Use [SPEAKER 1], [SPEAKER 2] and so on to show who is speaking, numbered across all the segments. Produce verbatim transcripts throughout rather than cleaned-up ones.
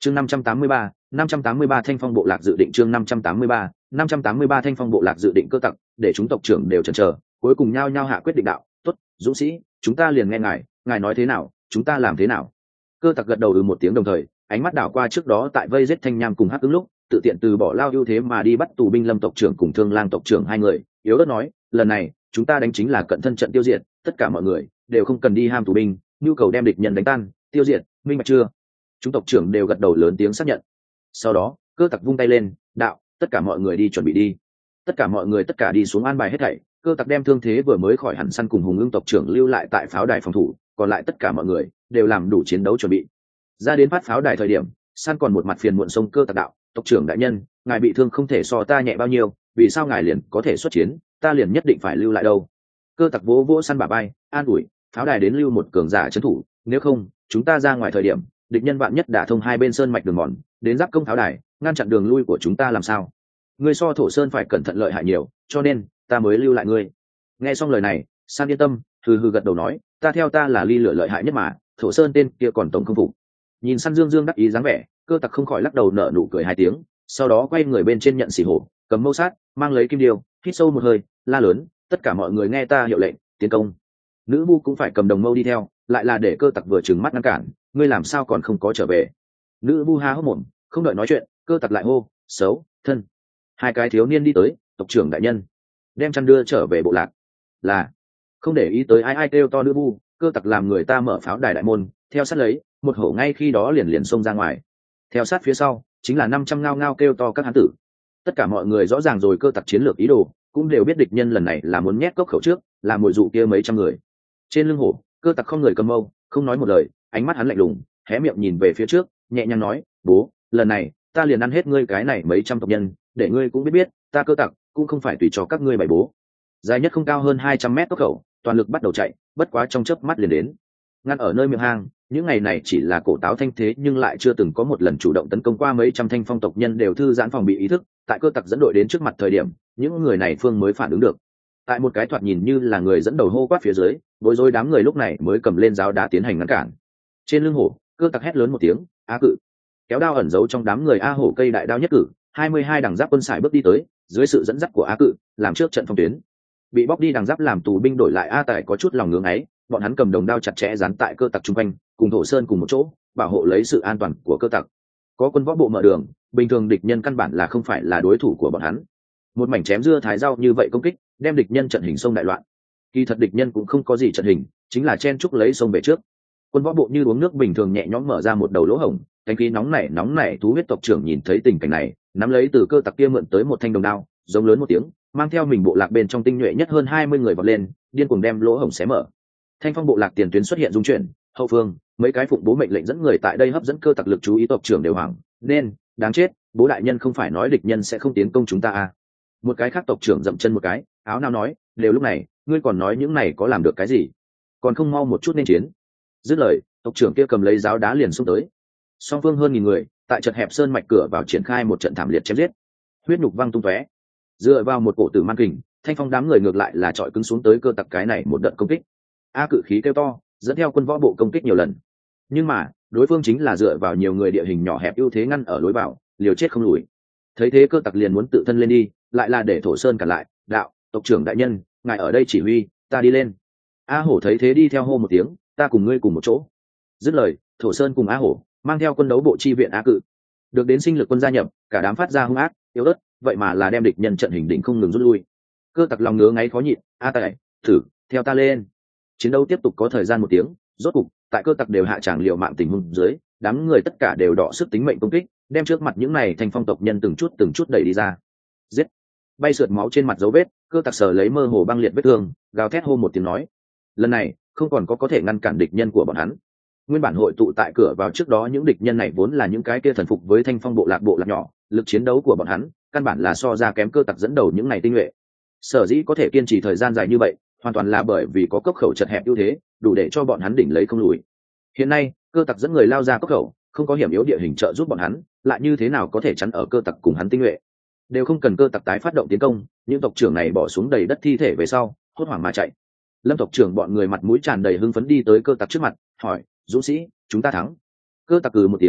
[SPEAKER 1] chương năm trăm tám mươi ba năm trăm tám mươi ba thanh phong bộ lạc dự định chương năm trăm tám mươi ba năm trăm tám mươi ba thanh phong bộ lạc dự định cơ tặc để chúng tộc trưởng đều chần chờ cuối cùng nhao nhao hạ quyết định đạo tốt dũng sĩ chúng ta liền nghe ngài ngài nói thế nào chúng ta làm thế nào. Cơ tặc gật đầu ừ một tiếng đồng thời ánh mắt đảo qua trước đó tại vây giết thanh nham cùng hắc ứng lúc tự tiện từ bỏ lao ưu thế mà đi bắt tù binh lâm tộc trưởng cùng thương lang tộc trưởng hai người yếu ớt nói lần này chúng ta đánh chính là cận thân trận tiêu diệt tất cả mọi người đều không cần đi ham tù binh nhu cầu đem địch nhân đánh tan tiêu diệt minh bạch chưa. Chúng tộc trưởng đều gật đầu lớn tiếng xác nhận. Sau đó cơ tặc vung tay lên đạo tất cả mọi người đi chuẩn bị đi. Tất cả mọi người tất cả đi xuống an bài hết thảy. Cơ tặc đem thương thế vừa mới khỏi hẳn săn cùng hùng ưng tộc trưởng lưu lại tại pháo đài phòng thủ còn lại tất cả mọi người đều làm đủ chiến đấu chuẩn bị. Ra đến phát pháo đài thời điểm săn còn một mặt phiền muộn sông cơ tặc đạo tộc trưởng đại nhân ngài bị thương không thể so ta nhẹ bao nhiêu vì sao ngài liền có thể xuất chiến ta liền nhất định phải lưu lại đâu. Cơ tặc vỗ vỗ săn bả bay an ủi pháo đài đến lưu một cường giả trấn thủ nếu không chúng ta ra ngoài thời điểm địch nhân vạn nhất đả thông hai bên sơn mạch đường mòn đến giáp công pháo đài ngăn chặn đường lui của chúng ta làm sao. Ngươi so thổ sơn phải cẩn thận lợi hại nhiều cho nên ta mới lưu lại ngươi. Nghe xong lời này san yên tâm hừ hừ gật đầu nói ta theo ta là ly lửa lợi hại nhất mà thổ sơn tên kia còn tổng không phục. Nhìn săn dương dương đắc ý dáng vẻ cơ tặc không khỏi lắc đầu nở nụ cười hai tiếng sau đó quay người bên trên nhận xỉ hổ cầm mâu sát mang lấy kim điêu hít sâu một hơi la lớn tất cả mọi người nghe ta hiệu lệnh tiến công. Nữ vu cũng phải cầm đồng mâu đi theo lại là để cơ tặc vừa trừng mắt ngăn cản ngươi làm sao còn không có trở về. Nữ vu ha hốc mồm không đợi nói chuyện cơ tặc lại hô xấu thân. Hai cái thiếu niên đi tới tộc trưởng đại nhân đem chăn đưa trở về bộ lạc. Là không để ý tới ai ai kêu to nữ vu cơ tặc làm người ta mở pháo đài đại môn theo sát lấy một hổ ngay khi đó liền liền xông ra ngoài theo sát phía sau chính là năm trăm ngao ngao kêu to các hán tử. Tất cả mọi người rõ ràng rồi cơ tặc chiến lược ý đồ cũng đều biết địch nhân lần này là muốn nhét cốc khẩu trước là mồi dụ kia mấy trăm người. Trên lưng hổ cơ tặc không người cầm mâu không nói một lời ánh mắt hắn lạnh lùng hé miệng nhìn về phía trước nhẹ nhàng nói bố lần này ta liền ăn hết ngươi cái này mấy trăm tộc nhân để ngươi cũng biết biết ta cơ tặc cũng không phải tùy cho các ngươi bày bố. Dài nhất không cao hơn hai trăm mét cốc khẩu toàn lực bắt đầu chạy bất quá trong chớp mắt liền đến ngăn ở nơi miệng hang. Những ngày này chỉ là cổ táo thanh thế nhưng lại chưa từng có một lần chủ động tấn công qua mấy trăm thanh phong tộc nhân đều thư giãn phòng bị ý thức tại cơ tặc dẫn đội đến trước mặt thời điểm những người này phương mới phản ứng được. Tại một cái thoạt nhìn như là người dẫn đầu hô quát phía dưới bối rối đám người lúc này mới cầm lên giáo đá tiến hành ngăn cản. Trên lưng hổ cơ tặc hét lớn một tiếng a cự kéo đao ẩn giấu trong đám người a hổ cây đại đao nhất cử hai mươi hai đằng giáp quân sải bước đi tới dưới sự dẫn dắt của a cự làm trước trận phong tuyến. Bị bóc đi đằng giáp làm tù binh đổi lại a tài có chút lòng ngưỡng ấy bọn hắn cầm đồng đao chặt chẽ dán tại cơ tặc chung quanh cùng thổ sơn cùng một chỗ bảo hộ lấy sự an toàn của cơ tặc. Có quân võ bộ mở đường bình thường địch nhân căn bản là không phải là đối thủ của bọn hắn. Một mảnh chém dưa thái rau như vậy công kích đem địch nhân trận hình sông đại loạn. Kỳ thật địch nhân cũng không có gì trận hình chính là chen trúc lấy sông về trước. Quân võ bộ như uống nước bình thường nhẹ nhõm mở ra một đầu lỗ hổng cánh khí nóng nảy nóng nảy thú huyết tộc trưởng nhìn thấy tình cảnh này nắm lấy từ cơ tặc kia mượn tới một thanh đồng đao giống lớn một tiếng mang theo mình bộ lạc bên trong tinh nhuệ nhất hơn hai mươi người vọt lên điên cuồng đem lỗ hổng xé mở. Thanh phong bộ lạc tiền tuyến xuất hiện dung chuyển hậu phương mấy cái phụng bố mệnh lệnh dẫn người tại đây hấp dẫn cơ tặc lực chú ý tộc trưởng đều hoảng nên đáng chết bố đại nhân không phải nói địch nhân sẽ không tiến công chúng ta à. Một cái khác tộc trưởng dậm chân một cái áo nào nói đều lúc này ngươi còn nói những này có làm được cái gì còn không mau một chút nên chiến. Dứt lời tộc trưởng kia cầm lấy giáo đá liền xông tới song phương hơn nghìn người tại chật hẹp sơn mạch cửa vào triển khai một trận thảm liệt chém giết huyết nhục văng tung tóe. Dựa vào một cổ tử man kình thanh phong đám người ngược lại là trọi cứng xuống tới cơ tặc cái này một đợt công kích. A cự khí kêu to dẫn theo quân võ bộ công kích nhiều lần nhưng mà đối phương chính là dựa vào nhiều người địa hình nhỏ hẹp ưu thế ngăn ở lối vào liều chết không lùi. Thấy thế cơ tặc liền muốn tự thân lên đi lại là để thổ sơn cản lại đạo tộc trưởng đại nhân ngài ở đây chỉ huy ta đi lên. A hổ thấy thế đi theo hô một tiếng ta cùng ngươi cùng một chỗ. Dứt lời thổ sơn cùng A hổ mang theo quân đấu bộ chi viện A cự được đến sinh lực quân gia nhập cả đám phát ra hung ác yếu ớt vậy mà là đem địch nhân trận hình đỉnh không ngừng rút lui. Cơ tặc lòng ngứa ngáy khó nhịn a tài thử theo ta lên. Chiến đấu tiếp tục có thời gian một tiếng rốt cục tại cơ tặc đều hạ tràng liều mạng tình huống dưới đám người tất cả đều đọ sức tính mệnh công kích đem trước mặt những này thành phong tộc nhân từng chút từng chút đẩy đi ra giết. Bay sượt máu trên mặt dấu vết cơ tặc sờ lấy mơ hồ băng liệt vết thương gào thét hô một tiếng nói lần này không còn có có thể ngăn cản địch nhân của bọn hắn. Nguyên bản hội tụ tại cửa vào trước đó những địch nhân này vốn là những cái kia thần phục với thanh phong bộ lạc bộ lạc nhỏ lực chiến đấu của bọn hắn căn bản là so ra kém cơ tặc dẫn đầu những này tinh nhuệ. Sở dĩ có thể kiên trì thời gian dài như vậy hoàn toàn là bởi vì có cốc khẩu chật hẹp ưu thế đủ để cho bọn hắn đỉnh lấy không lùi. Hiện nay cơ tặc dẫn người lao ra cốc khẩu không có hiểm yếu địa hình trợ giúp bọn hắn lại như thế nào có thể chắn ở cơ tặc cùng hắn tinh nhuệ. Đều không cần cơ tặc tái phát động tiến công những tộc trưởng này bỏ xuống đầy đất thi thể về sau hốt hoảng mà chạy. Lâm tộc trưởng bọn người mặt mũi tràn đầy hưng phấn đi tới cơ tặc trước mặt hỏi dũng sĩ chúng ta thắng. Cơ tặc cừ một tiếng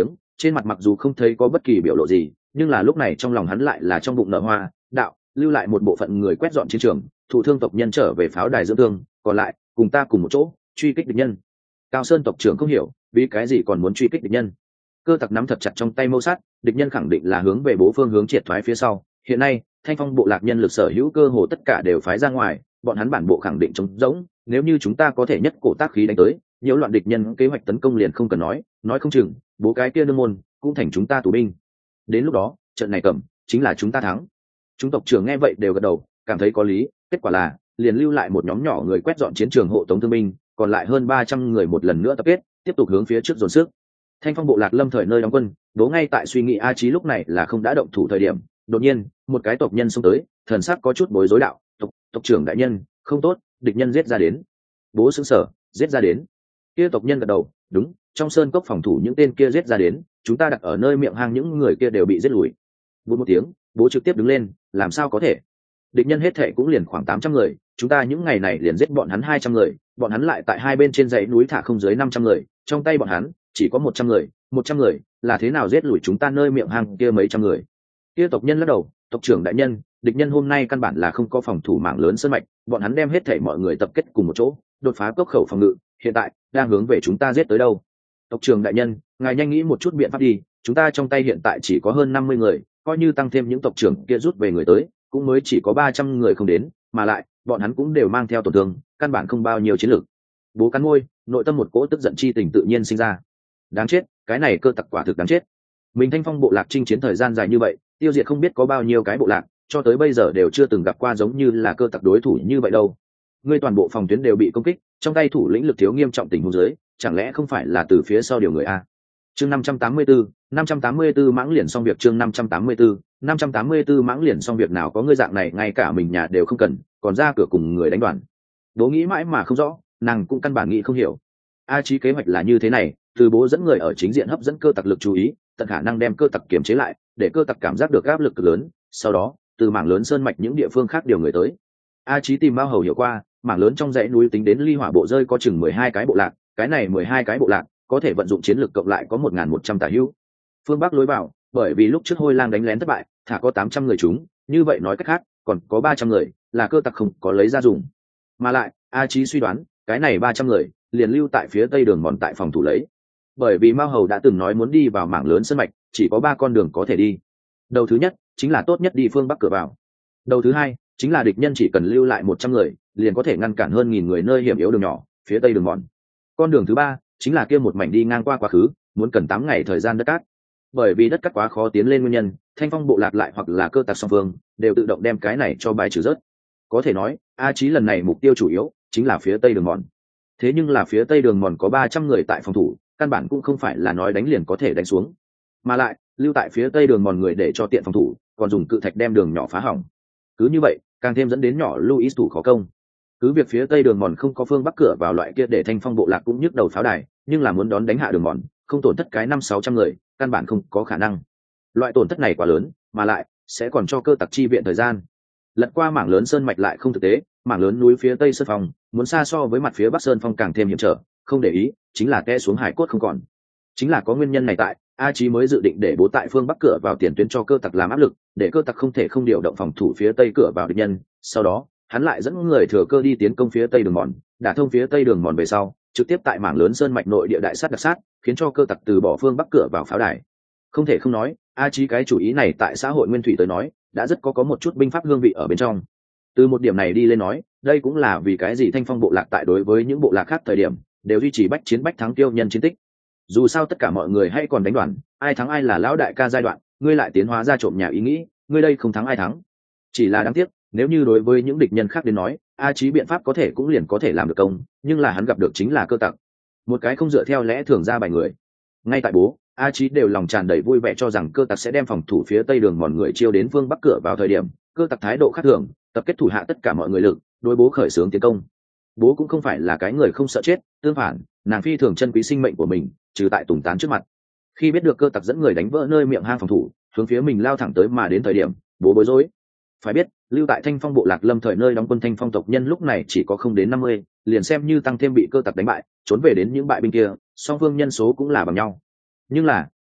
[SPEAKER 1] trên mặt mặc dù không thấy có bất kỳ biểu lộ gì, nhưng là lúc này trong lòng hắn lại là trong bụng nở hoa. Đạo, lưu lại một bộ phận người quét dọn chiến trường, thụ thương tộc nhân trở về pháo đài dưỡng thương, còn lại cùng ta cùng một chỗ truy kích địch nhân. Cao Sơn tộc trưởng không hiểu vì cái gì còn muốn truy kích địch nhân. Cơ tặc nắm thật chặt trong tay mâu sắt, địch nhân khẳng định là hướng về bố phương hướng triệt thoái phía sau. Hiện nay Thanh Phong bộ lạc nhân lực sở hữu cơ hồ tất cả đều phái ra ngoài, bọn hắn bản bộ khẳng định trống rỗng. Nếu như chúng ta có thể nhất cổ tác khí đánh tới, nhiễu loạn địch nhân kế hoạch tấn công liền không cần nói, nói không chừng bố cái kia nương môn cũng thành chúng ta tù binh. Đến lúc đó trận này cầm chính là chúng ta thắng. Chúng tộc trưởng nghe vậy đều gật đầu, cảm thấy có lý. Kết quả là liền lưu lại một nhóm nhỏ người quét dọn chiến trường hộ tống thương binh, còn lại hơn ba trăm người một lần nữa tập kết, tiếp tục hướng phía trước dồn sức. Thanh Phong bộ lạc lâm thời nơi đóng quân, đố ngay tại suy nghĩ A Chí lúc này là không đã động thủ thời điểm. Đột nhiên một cái tộc nhân xông tới, thần sắc có chút bối rối. Đạo, tộc tộc trưởng đại nhân, không tốt, địch nhân giết ra đến. Bố sững sờ, giết ra đến. Kia tộc nhân gật đầu, đúng, trong sơn cốc phòng thủ những tên kia giết ra đến, chúng ta đặt ở nơi miệng hang những người kia đều bị giết lùi. Vút một tiếng, bố trực tiếp đứng lên, làm sao có thể? Địch nhân hết thệ cũng liền khoảng tám trăm người, chúng ta những ngày này liền giết bọn hắn hai trăm người, bọn hắn lại tại hai bên trên dãy núi thả không dưới năm trăm người, trong tay bọn hắn chỉ có một trăm người, một trăm người, là thế nào giết lùi chúng ta nơi miệng hang kia mấy trăm người? Kia tộc nhân lắc đầu, tộc trưởng đại nhân, địch nhân hôm nay căn bản là không có phòng thủ mạng lớn sơn mạch, bọn hắn đem hết thảy mọi người tập kết cùng một chỗ, đột phá cốc khẩu phòng ngự, hiện tại đang hướng về chúng ta giết tới đâu? Tộc trưởng đại nhân, ngài nhanh nghĩ một chút biện pháp đi, chúng ta trong tay hiện tại chỉ có hơn năm mươi người, coi như tăng thêm những tộc trưởng kia rút về người tới, cũng mới chỉ có ba trăm người không đến, mà lại bọn hắn cũng đều mang theo tổn thương, căn bản không bao nhiêu chiến lược. Bố cắn môi, nội tâm một cỗ tức giận chi tình tự nhiên sinh ra. Đáng chết, cái này cơ tặc quả thực đáng chết. Mình Thanh Phong bộ lạc chinh chiến thời gian dài như vậy, tiêu diệt không biết có bao nhiêu cái bộ lạc, cho tới bây giờ đều chưa từng gặp qua giống như là cơ tặc đối thủ như vậy đâu. Ngươi toàn bộ phòng tuyến đều bị công kích, trong tay thủ lĩnh lực thiếu nghiêm trọng tình huống dưới, chẳng lẽ không phải là từ phía sau điều người a? Chương năm trăm tám mươi tư, năm trăm tám mươi tư mãng liền xong việc. Chương năm trăm tám mươi tư, năm trăm tám mươi tư mãng liền xong việc. Nào có ngươi dạng này ngay cả mình nhà đều không cần, còn ra cửa cùng người đánh đoàn. Bố nghĩ mãi mà không rõ, nàng cũng căn bản nghĩ không hiểu. A Chí kế hoạch là như thế này, từ bố dẫn người ở chính diện hấp dẫn cơ tặc lực chú ý, tận khả năng đem cơ tặc kiềm chế lại, để cơ tặc cảm giác được áp lực cực lớn, sau đó từ mảng lớn sơn mạch những địa phương khác điều người tới. A Chí tìm bao hầu hiểu qua, mảng lớn trong dãy núi tính đến ly hỏa bộ rơi có chừng mười hai cái bộ lạc, cái này mười hai cái bộ lạc có thể vận dụng chiến lược cộng lại có một nghìn một trăm tả hữu. Phương Bắc lối vào, bởi vì lúc trước Hôi Lang đánh lén thất bại, thả có tám trăm người chúng, như vậy nói cách khác, còn có ba trăm người là cơ tặc không có lấy ra dùng. Mà lại, A Chí suy đoán, cái này ba trăm người liền lưu tại phía tây đường mòn tại phòng thủ lấy. Bởi vì Mao Hầu đã từng nói muốn đi vào mảng lớn sơn mạch, chỉ có ba con đường có thể đi. Đầu thứ nhất chính là tốt nhất đi phương Bắc cửa vào. Đầu thứ hai chính là địch nhân chỉ cần lưu lại một trăm người, liền có thể ngăn cản hơn nghìn người nơi hiểm yếu đường nhỏ, phía tây đường mòn. Con đường thứ ba chính là kia một mảnh đi ngang qua quá khứ, muốn cần tám ngày thời gian đất cát. Bởi vì đất cát quá khó tiến lên nguyên nhân, Thanh Phong bộ lạc lại hoặc là cơ tặc song phương đều tự động đem cái này cho bài trừ rớt. Có thể nói, A Chí lần này mục tiêu chủ yếu chính là phía tây đường mòn. Thế nhưng là phía tây đường mòn có ba trăm người tại phòng thủ, căn bản cũng không phải là nói đánh liền có thể đánh xuống. Mà lại, lưu tại phía tây đường mòn người để cho tiện phòng thủ, còn dùng cự thạch đem đường nhỏ phá hỏng. Cứ như vậy, càng thêm dẫn đến nhỏ Louis thủ khó công. Cứ việc phía tây đường mòn không có phương bắc cửa vào loại kia để Thanh Phong bộ lạc cũng nhức đầu pháo đài, nhưng là muốn đón đánh hạ đường mòn, không tổn thất cái năm sáu trăm người, căn bản không có khả năng. Loại tổn thất này quá lớn, mà lại sẽ còn cho cơ tặc chi viện thời gian. Lật qua mảng lớn sơn mạch lại không thực tế, mảng lớn núi phía tây sơn phong muốn xa so với mặt phía bắc sơn phong càng thêm hiểm trở, không để ý chính là té xuống hải cốt không còn. Chính là có nguyên nhân này tại A Chí mới dự định để bố tại phương bắc cửa vào tiền tuyến cho cơ tặc làm áp lực, để cơ tặc không thể không điều động phòng thủ phía tây cửa vào địch nhân. Sau đó hắn lại dẫn người thừa cơ đi tiến công phía tây đường mòn, đả thông phía tây đường mòn về sau, trực tiếp tại mảng lớn sơn mạch nội địa đại sát đặc sát, khiến cho cơ tặc từ bỏ phương bắc cửa vào pháo đài. Không thể không nói, A Chí cái chủ ý này tại xã hội nguyên thủy tới nói đã rất có có một chút binh pháp hương vị ở bên trong. Từ một điểm này đi lên nói, đây cũng là vì cái gì Thanh Phong bộ lạc tại đối với những bộ lạc khác thời điểm đều duy trì bách chiến bách thắng tiêu nhân chiến tích. Dù sao tất cả mọi người hay còn đánh đoàn, ai thắng ai là lão đại ca giai đoạn, ngươi lại tiến hóa ra trộm nhà ý nghĩ, ngươi đây không thắng ai thắng. Chỉ là đáng tiếc, nếu như đối với những địch nhân khác đến nói, A Chí biện pháp có thể cũng liền có thể làm được công, nhưng là hắn gặp được chính là cơ tặc, một cái không dựa theo lẽ thường ra bài người. Ngay tại bố, A Chí đều lòng tràn đầy vui vẻ cho rằng cơ tặc sẽ đem phòng thủ phía tây đường mòn người chiêu đến phương bắc cửa vào thời điểm, cơ tặc thái độ khác thường, tập kết thủ hạ tất cả mọi người lực, đối bố khởi xướng tiến công. Bố cũng không phải là cái người không sợ chết, tương phản, nàng phi thường chân quý sinh mệnh của mình, trừ tại tùng tán trước mặt. Khi biết được cơ tặc dẫn người đánh vỡ nơi miệng hang phòng thủ, hướng phía mình lao thẳng tới mà đến thời điểm, bố bối rối. Phải biết, lưu tại Thanh Phong bộ lạc lâm thời nơi đóng quân Thanh Phong tộc nhân lúc này chỉ có không đến năm mươi, liền xem như tăng thêm bị cơ tặc đánh bại, trốn về đến những bại binh kia, song phương nhân số cũng là bằng nhau. Nhưng là,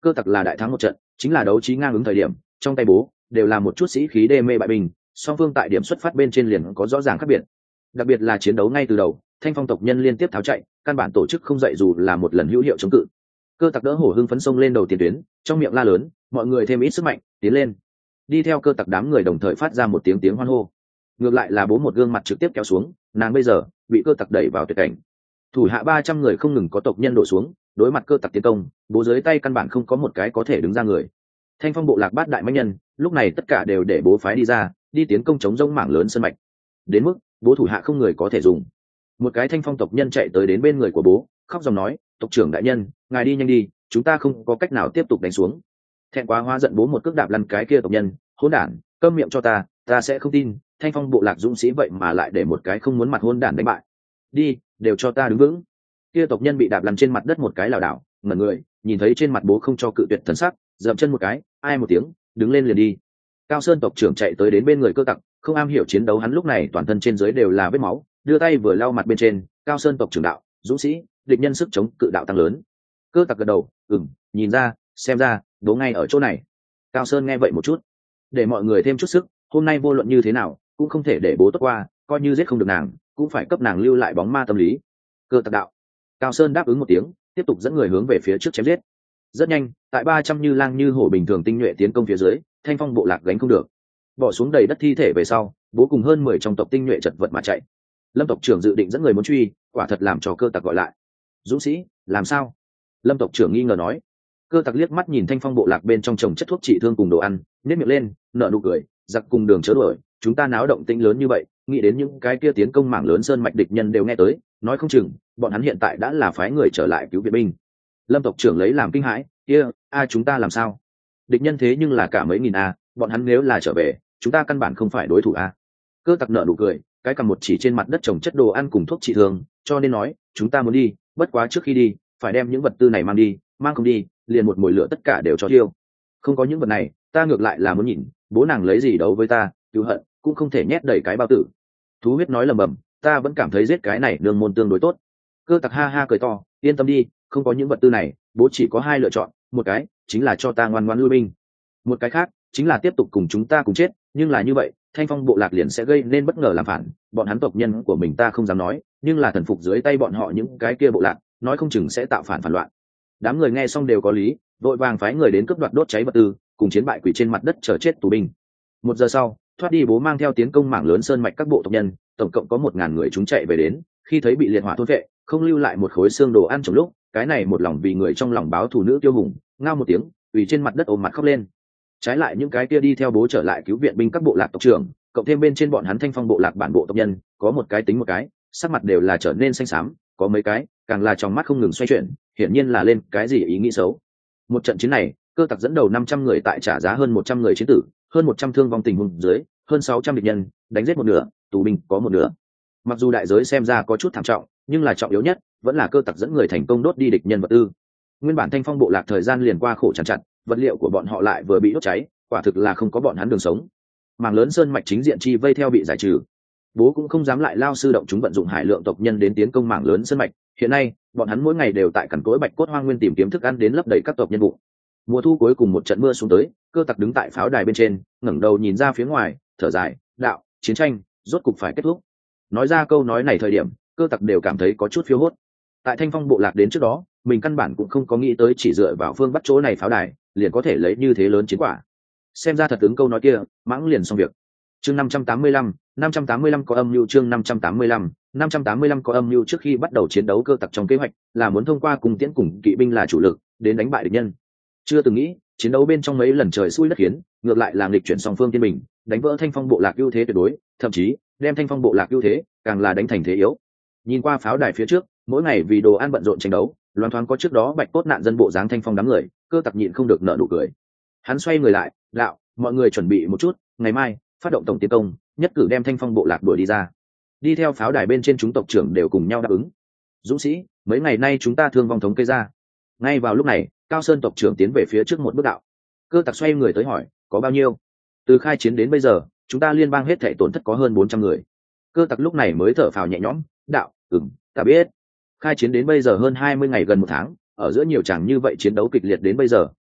[SPEAKER 1] cơ tặc là đại thắng một trận, chính là đấu trí ngang ứng thời điểm, trong tay bố đều là một chút sĩ khí đê mê bại binh, song phương tại điểm xuất phát bên trên liền có rõ ràng khác biệt. Đặc biệt là chiến đấu ngay từ đầu, thanh phong tộc nhân liên tiếp tháo chạy, căn bản tổ chức không dậy dù là một lần hữu hiệu chống cự. Cơ tặc đỡ hổ hưng phấn sông lên đầu tiền tuyến, trong miệng la lớn, mọi người thêm ít sức mạnh, tiến lên. Đi theo cơ tặc đám người đồng thời phát ra một tiếng tiếng hoan hô. Ngược lại là bố một gương mặt trực tiếp kéo xuống, nàng bây giờ bị cơ tặc đẩy vào tuyệt cảnh. Thủ hạ ba trăm người không ngừng có tộc nhân đổ xuống, đối mặt cơ tặc tiến công, bố dưới tay căn bản không có một cái có thể đứng ra người. Thanh phong bộ lạc bát đại mãnh nhân, lúc này tất cả đều để bố phái đi ra, đi tiến công chống rông mảng lớn sân mạch. Đến mức bố thủ hạ không người có thể dùng. Một cái thanh phong tộc nhân chạy tới đến bên người của bố, khóc dòng nói, tộc trưởng đại nhân, ngài đi nhanh đi, chúng ta không có cách nào tiếp tục đánh xuống. Thẹn quá hóa giận bố một cước đạp lăn cái kia tộc nhân, hỗn đản, câm miệng cho ta, ta sẽ không tin, thanh phong bộ lạc dũng sĩ vậy mà lại để một cái không muốn mặt hỗn đản đánh bại. Đi, đều cho ta đứng vững. Kia tộc nhân bị đạp lăn trên mặt đất một cái lảo đảo, ngẩn người, nhìn thấy trên mặt bố không cho cự tuyệt thần sắc, dậm chân một cái, ai một tiếng, đứng lên liền đi. Cao Sơn tộc trưởng chạy tới đến bên người cơ tặc, không am hiểu chiến đấu hắn lúc này toàn thân trên dưới đều là vết máu, đưa tay vừa lau mặt bên trên. Cao Sơn tộc trưởng đạo, dũng sĩ, địch nhân sức chống cự đạo tăng lớn. Cơ tặc gật đầu, ừm, nhìn ra, xem ra, đố ngay ở chỗ này. Cao Sơn nghe vậy một chút, để mọi người thêm chút sức, hôm nay vô luận như thế nào cũng không thể để bố tốt qua, coi như giết không được nàng cũng phải cấp nàng lưu lại bóng ma tâm lý. Cơ tặc đạo. Cao Sơn đáp ứng một tiếng, tiếp tục dẫn người hướng về phía trước chém giết. Rất nhanh, tại ba trăm như lang như hổ bình thường tinh nhuệ tiến công phía dưới, thanh phong bộ lạc gánh không được, bỏ xuống đầy đất thi thể về sau, bố cùng hơn mười trong tộc tinh nhuệ chật vật mà chạy. Lâm tộc trưởng dự định dẫn người muốn truy, quả thật làm cho cơ tặc gọi lại. Dũng sĩ, làm sao? Lâm tộc trưởng nghi ngờ nói. Cơ tặc liếc mắt nhìn thanh phong bộ lạc bên trong trồng chất thuốc trị thương cùng đồ ăn, nhếch miệng lên, nở nụ cười, giặc cùng đường chớ đuổi, chúng ta náo động tĩnh lớn như vậy, nghĩ đến những cái kia tiến công mảng lớn sơn mạch địch nhân đều nghe tới, nói không chừng bọn hắn hiện tại đã là phái người trở lại cứu viện binh. Lâm tộc trưởng lấy làm kinh hãi, kia, a chúng ta làm sao? Địch nhân thế nhưng là cả mấy nghìn a, bọn hắn nếu là trở về, chúng ta căn bản không phải đối thủ a. Cơ tặc nở nụ cười, cái cầm một chỉ trên mặt đất trồng chất đồ ăn cùng thuốc trị thương, cho nên nói, chúng ta muốn đi, bất quá trước khi đi, phải đem những vật tư này mang đi, mang không đi, liền một mồi lửa tất cả đều cho thiêu. Không có những vật này, ta ngược lại là muốn nhìn, bố nàng lấy gì đấu với ta, cứu hận, cũng không thể nhét đầy cái bao tử. Thú huyết nói lầm bầm, ta vẫn cảm thấy giết cái này nương môn tương đối tốt. Cơ tặc ha ha cười to, yên tâm đi, không có những vật tư này, bố chỉ có hai lựa chọn, một cái chính là cho ta ngoan ngoãn lui binh, một cái khác chính là tiếp tục cùng chúng ta cùng chết, nhưng là như vậy thanh phong bộ lạc liền sẽ gây nên bất ngờ làm phản, bọn hắn tộc nhân của mình ta không dám nói, nhưng là thần phục dưới tay bọn họ những cái kia bộ lạc, nói không chừng sẽ tạo phản phản loạn. Đám người nghe xong đều có lý, vội vàng phái người đến cướp đoạt đốt cháy vật tư, cùng chiến bại quỷ trên mặt đất chờ chết tù binh. Một giờ sau, thoát đi bố mang theo tiến công mảng lớn sơn mạch các bộ tộc nhân, tổng cộng có một ngàn người chúng chạy về đến, khi thấy bị liệt hỏa thôn vệ, không lưu lại một khối xương đồ ăn trong lúc, cái này một lòng vì người trong lòng báo thù nữ tiêu hùng, ngao một tiếng, ủy trên mặt đất ôm mặt khóc lên. Trái lại những cái kia đi theo bố trở lại cứu viện binh các bộ lạc tộc trưởng, cộng thêm bên trên bọn hắn thanh phong bộ lạc bản bộ tộc nhân, có một cái tính một cái, sắc mặt đều là trở nên xanh xám, có mấy cái càng là trong mắt không ngừng xoay chuyển, hiển nhiên là lên cái gì ý nghĩ xấu. Một trận chiến này, cơ tặc dẫn đầu năm trăm người tại trả giá hơn một trăm người chiến tử, hơn một trăm thương vong tình huống dưới, hơn sáu trăm địch nhân, đánh giết một nửa, tù binh có một nửa. Mặc dù đại giới xem ra có chút thảm trọng, nhưng là trọng yếu nhất vẫn là cơ tặc dẫn người thành công đốt đi địch nhân vật tư. Nguyên bản thanh phong bộ lạc thời gian liền qua khổ chằn chặt, vật liệu của bọn họ lại vừa bị đốt cháy, quả thực là không có bọn hắn đường sống. Mảng lớn sơn mạch chính diện chi vây theo bị giải trừ, bố cũng không dám lại lao sư động chúng vận dụng hải lượng tộc nhân đến tiến công mảng lớn sơn mạch. Hiện nay bọn hắn mỗi ngày đều tại cằn cỗi bạch cốt hoang nguyên tìm kiếm thức ăn đến lấp đầy các tộc nhân bụng. Mùa thu cuối cùng một trận mưa xuống tới, cơ tặc đứng tại pháo đài bên trên, ngẩng đầu nhìn ra phía ngoài, thở dài, đạo, chiến tranh rốt cục phải kết thúc. Nói ra câu nói này thời điểm, cơ tặc đều cảm thấy có chút phiêu hốt. Tại thanh phong bộ lạc đến trước đó, mình căn bản cũng không có nghĩ tới chỉ dựa vào phương bắt chỗ này pháo đài liền có thể lấy như thế lớn chiến quả. Xem ra thật ứng câu nói kia, mãng liền xong việc. Chương năm trăm tám mươi lăm, năm trăm tám mươi lăm có âm mưu. Chương năm trăm tám mươi lăm, năm trăm tám mươi lăm có âm mưu. Trước khi bắt đầu chiến đấu, cơ tặc trong kế hoạch là muốn thông qua cùng tiễn cùng kỵ binh là chủ lực đến đánh bại địch nhân. Chưa từng nghĩ chiến đấu bên trong mấy lần trời xui đất khiến, ngược lại là nghịch chuyển song phương thiên bình, đánh vỡ thanh phong bộ lạc ưu thế tuyệt đối, thậm chí đem thanh phong bộ lạc ưu thế càng là đánh thành thế yếu. Nhìn qua pháo đài phía trước, mỗi ngày vì đồ ăn bận rộn tranh đấu, loan thoáng có trước đó bạch cốt nạn dân bộ dáng thanh phong đám người, cơ tặc nhịn không được nở nụ cười. Hắn xoay người lại, đạo, mọi người chuẩn bị một chút, ngày mai phát động tổng tiến công, nhất cử đem thanh phong bộ lạc đuổi đi ra. Đi theo pháo đài bên trên chúng tộc trưởng đều cùng nhau đáp ứng. Dũng sĩ, mấy ngày nay chúng ta thương vong thống kê ra. Ngay vào lúc này, Cao Sơn tộc trưởng tiến về phía trước một bước đạo. Cơ tặc xoay người tới hỏi, có bao nhiêu? Từ khai chiến đến bây giờ, chúng ta liên bang hết thảy tổn thất có hơn bốn trăm người. Cơ tặc lúc này mới thở phào nhẹ nhõm, đạo, ừm, ta biết. Khai chiến đến bây giờ hơn hai mươi ngày, gần một tháng, ở giữa nhiều chàng như vậy chiến đấu kịch liệt đến bây giờ,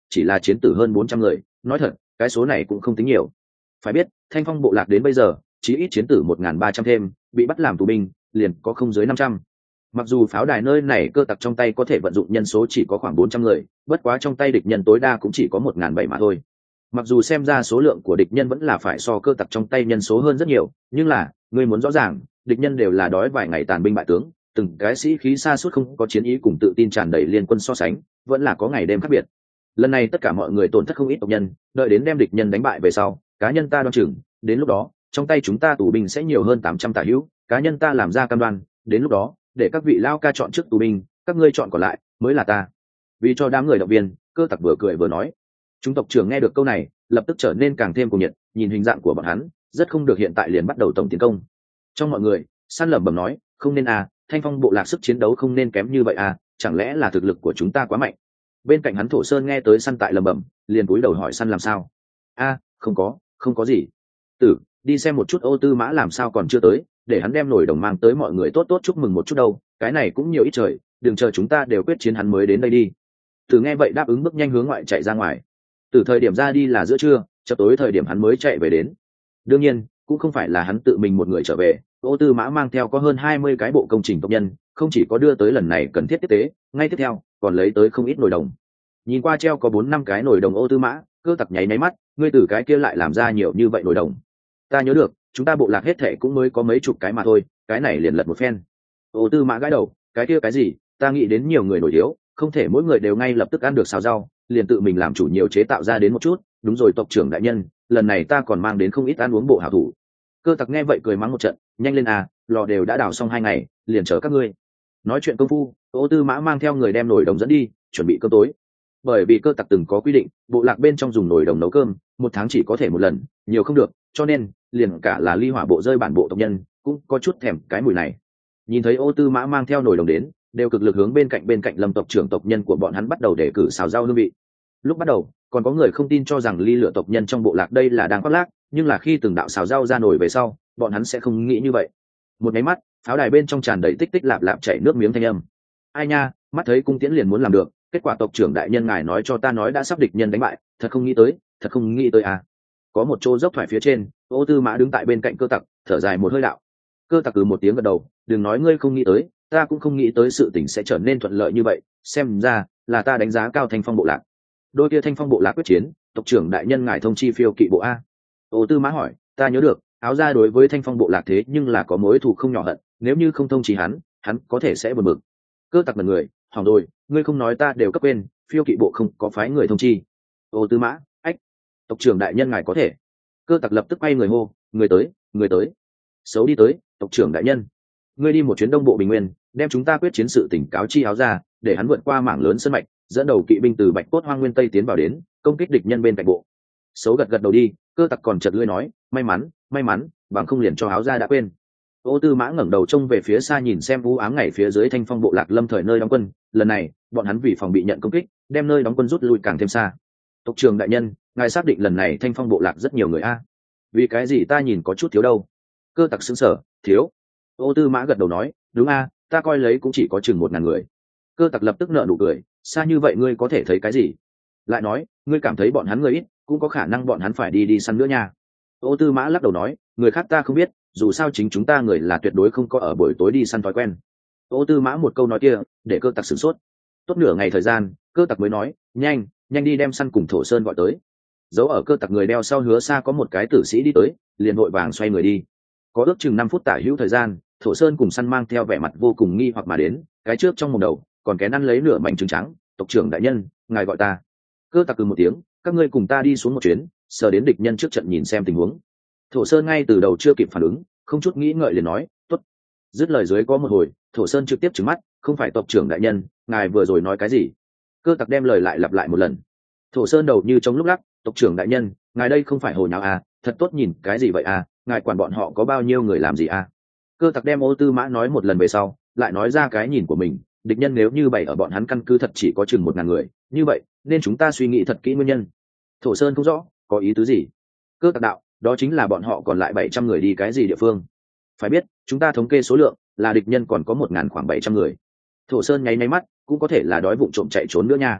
[SPEAKER 1] chỉ là chiến tử hơn bốn trăm người, nói thật cái số này cũng không tính nhiều. Phải biết Thanh Phong bộ lạc đến bây giờ chỉ ít chiến tử một nghìn ba trăm thêm, bị bắt làm tù binh liền có không dưới năm trăm. Mặc dù pháo đài nơi này cơ tặc trong tay có thể vận dụng nhân số chỉ có khoảng bốn trăm người, bất quá trong tay địch nhân tối đa cũng chỉ có một nghìn bảy mà thôi. Mặc dù xem ra số lượng của địch nhân vẫn là phải so cơ tặc trong tay nhân số hơn rất nhiều, nhưng là ngươi muốn rõ ràng, địch nhân đều là đói vài ngày tàn binh bại tướng, từng cái sĩ khí xa suốt không có chiến ý cùng tự tin tràn đầy liên quân so sánh, vẫn là có ngày đêm khác biệt. Lần này tất cả mọi người tổn thất không ít tộc nhân, đợi đến đem địch nhân đánh bại về sau, cá nhân ta đoan chừng, đến lúc đó, trong tay chúng ta tù binh sẽ nhiều hơn tám trăm tả hữu, cá nhân ta làm ra cam đoan, đến lúc đó, để các vị lao ca chọn trước tù binh, các ngươi chọn còn lại mới là ta. Vì cho đám người động viên, cơ tặc vừa cười vừa nói. Chúng tộc trưởng nghe được câu này, lập tức trở nên càng thêm cuồng nhiệt, nhìn hình dạng của bọn hắn, rất không được hiện tại liền bắt đầu tổng tiến công. Trong mọi người, Săn lẩm bẩm nói, không nên à, Thanh Phong bộ lạc sức chiến đấu không nên kém như vậy à, chẳng lẽ là thực lực của chúng ta quá mạnh? Bên cạnh hắn Thổ Sơn nghe tới Săn tại lẩm bẩm, liền cúi đầu hỏi Săn làm sao. A, không có, không có gì. Tử, đi xem một chút Ô Tư Mã làm sao còn chưa tới, để hắn đem nổi đồng mang tới mọi người tốt tốt chúc mừng một chút đâu, cái này cũng nhiều ít trời, đừng chờ chúng ta đều quyết chiến hắn mới đến đây đi. Tử nghe vậy đáp ứng bước nhanh hướng ngoại chạy ra ngoài. Từ thời điểm ra đi là giữa trưa, chợt tối thời điểm hắn mới chạy về đến. Đương nhiên, cũng không phải là hắn tự mình một người trở về, Ô Tư Mã mang theo có hơn hai mươi cái bộ công trình tộc nhân, không chỉ có đưa tới lần này cần thiết tiếp tế, ngay tiếp theo còn lấy tới không ít nồi đồng. Nhìn qua treo có bốn năm cái nồi đồng Ô Tư Mã, cơ tặc nháy nháy mắt, ngươi từ cái kia lại làm ra nhiều như vậy nồi đồng. Ta nhớ được, chúng ta bộ lạc hết thệ cũng mới có mấy chục cái mà thôi, cái này liền lật một phen. Ô Tư Mã gãi đầu, cái kia cái gì, ta nghĩ đến nhiều người nổi thiếu, không thể mỗi người đều ngay lập tức ăn được xào rau, liền tự mình làm chủ nhiều chế tạo ra đến một chút. Đúng rồi tộc trưởng đại nhân, lần này ta còn mang đến không ít ăn uống bộ hảo thủ. Cơ tặc nghe vậy cười mắng một trận, nhanh lên à, lò đều đã đào xong hai ngày, liền chờ các ngươi. Nói chuyện công phu, Ô Tư Mã mang theo người đem nồi đồng dẫn đi, chuẩn bị cơm tối. Bởi vì cơ tặc từng có quy định, bộ lạc bên trong dùng nồi đồng nấu cơm, một tháng chỉ có thể một lần, nhiều không được, cho nên liền cả là ly hỏa bộ rơi bản bộ tộc nhân cũng có chút thèm cái mùi này. Nhìn thấy Ô Tư Mã mang theo nồi đồng đến, đều cực lực hướng bên cạnh bên cạnh Lâm tộc trưởng tộc nhân của bọn hắn bắt đầu đề cử xào rau hương vị. Lúc bắt đầu, còn có người không tin cho rằng ly lửa tộc nhân trong bộ lạc đây là đang khoác lác, nhưng là khi từng đạo xào rau ra nổi về sau, bọn hắn sẽ không nghĩ như vậy. Một cái mắt, pháo đài bên trong tràn đầy tích tích lạp lạp chảy nước miếng thanh âm. Ai nha, mắt thấy cung tiễn liền muốn làm được, kết quả tộc trưởng đại nhân ngài nói cho ta nói đã sắp địch nhân đánh bại, thật không nghĩ tới, thật không nghĩ tới à. Có một chỗ dốc thoải phía trên, Ô Tư Mã đứng tại bên cạnh cơ tặc, thở dài một hơi đạo. Cơ tặc cứ một tiếng gật đầu, đừng nói ngươi không nghĩ tới, ta cũng không nghĩ tới sự tình sẽ trở nên thuận lợi như vậy, xem ra là ta đánh giá cao Thanh Phong bộ lạc. Đôi kia Thanh Phong bộ lạc quyết chiến, tộc trưởng đại nhân ngài thông chi phiêu kỵ bộ a. Ô Tư Mã hỏi, ta nhớ được, áo ra đối với Thanh Phong bộ lạc thế nhưng là có mối thù không nhỏ hận, nếu như không thông chi hắn, hắn có thể sẽ buồn bực. Cơ tặc mật người, hỏng rồi, ngươi không nói ta đều cấp quên, phiêu kỵ bộ không có phái người thông chi. Ô Tư Mã, ách, tộc trưởng đại nhân ngài có thể. Cơ tặc lập tức quay người hô, người tới, người tới. Xấu đi tới, tộc trưởng đại nhân, ngươi đi một chuyến đông bộ bình nguyên, đem chúng ta quyết chiến sự tỉnh cáo chi áo ra, để hắn vượt qua mảng lớn sân mạch, dẫn đầu kỵ binh từ bạch cốt hoang nguyên tây tiến vào đến, công kích địch nhân bên cạnh bộ. Xấu gật gật đầu đi, cơ tặc còn chợt lưỡi nói, may mắn, may mắn, bằng không liền cho áo ra đã quên. Ô Tư Mã ngẩng đầu trông về phía xa nhìn xem u ám ngày phía dưới Thanh Phong bộ lạc lâm thời nơi đóng quân, lần này bọn hắn vì phòng bị nhận công kích, đem nơi đóng quân rút lui càng thêm xa. Tộc trưởng đại nhân, ngài xác định lần này Thanh Phong bộ lạc rất nhiều người a? Vì cái gì ta nhìn có chút thiếu đâu? Cơ tặc sững sờ, thiếu. Ô Tư Mã gật đầu nói, đúng a, ta coi lấy cũng chỉ có chừng một ngàn người. Cơ tặc lập tức nở nụ cười, xa như vậy ngươi có thể thấy cái gì? Lại nói, ngươi cảm thấy bọn hắn người ít, cũng có khả năng bọn hắn phải đi đi săn nữa nha. Ô Tư Mã lắc đầu nói, người khác ta không biết, dù sao chính chúng ta người là tuyệt đối không có ở buổi tối đi săn thói quen. Ô Tư Mã một câu nói kia, để cơ tặc sửng sốt. Tốt nửa ngày thời gian, cơ tặc mới nói, nhanh, nhanh đi đem săn cùng Thổ Sơn gọi tới. Giấu ở cơ tặc người đeo sau hứa xa có một cái tử sĩ đi tới, liền vội vàng xoay người đi. Có ước chừng năm phút tả hữu thời gian, Thổ Sơn cùng săn mang theo vẻ mặt vô cùng nghi hoặc mà đến, cái trước trong mồm đầu còn kén ăn lấy nửa mảnh trứng trắng. Tộc trưởng đại nhân, ngài gọi ta. Cơ tặc cứ một tiếng, các ngươi cùng ta đi xuống một chuyến, sờ đến địch nhân trước trận nhìn xem tình huống. Thổ Sơn ngay từ đầu chưa kịp phản ứng, không chút nghĩ ngợi liền nói, tốt. Dứt lời dưới có một hồi, Thổ Sơn trực tiếp trừng mắt, không phải tộc trưởng đại nhân, ngài vừa rồi nói cái gì? Cơ tặc đem lời lại lặp lại một lần. Thổ Sơn đầu như trong lúc lắc, tộc trưởng đại nhân, ngài đây không phải hồ nháo à, thật tốt nhìn cái gì vậy à, ngài quản bọn họ có bao nhiêu người làm gì à? Cơ tặc đem Ô Tư Mã nói một lần về sau, lại nói ra cái nhìn của mình, địch nhân nếu như bày ở bọn hắn căn cứ thật chỉ có chừng một ngàn người, như vậy nên chúng ta suy nghĩ thật kỹ nguyên nhân. Thổ Sơn không rõ có ý tứ gì. Cơ tặc đạo, đó chính là bọn họ còn lại bảy trăm người đi cái gì địa phương. Phải biết chúng ta thống kê số lượng là địch nhân còn có một ngàn khoảng bảy trăm người. Thổ Sơn nháy nháy mắt, cũng có thể là đói bụng trộm chạy trốn nữa nha.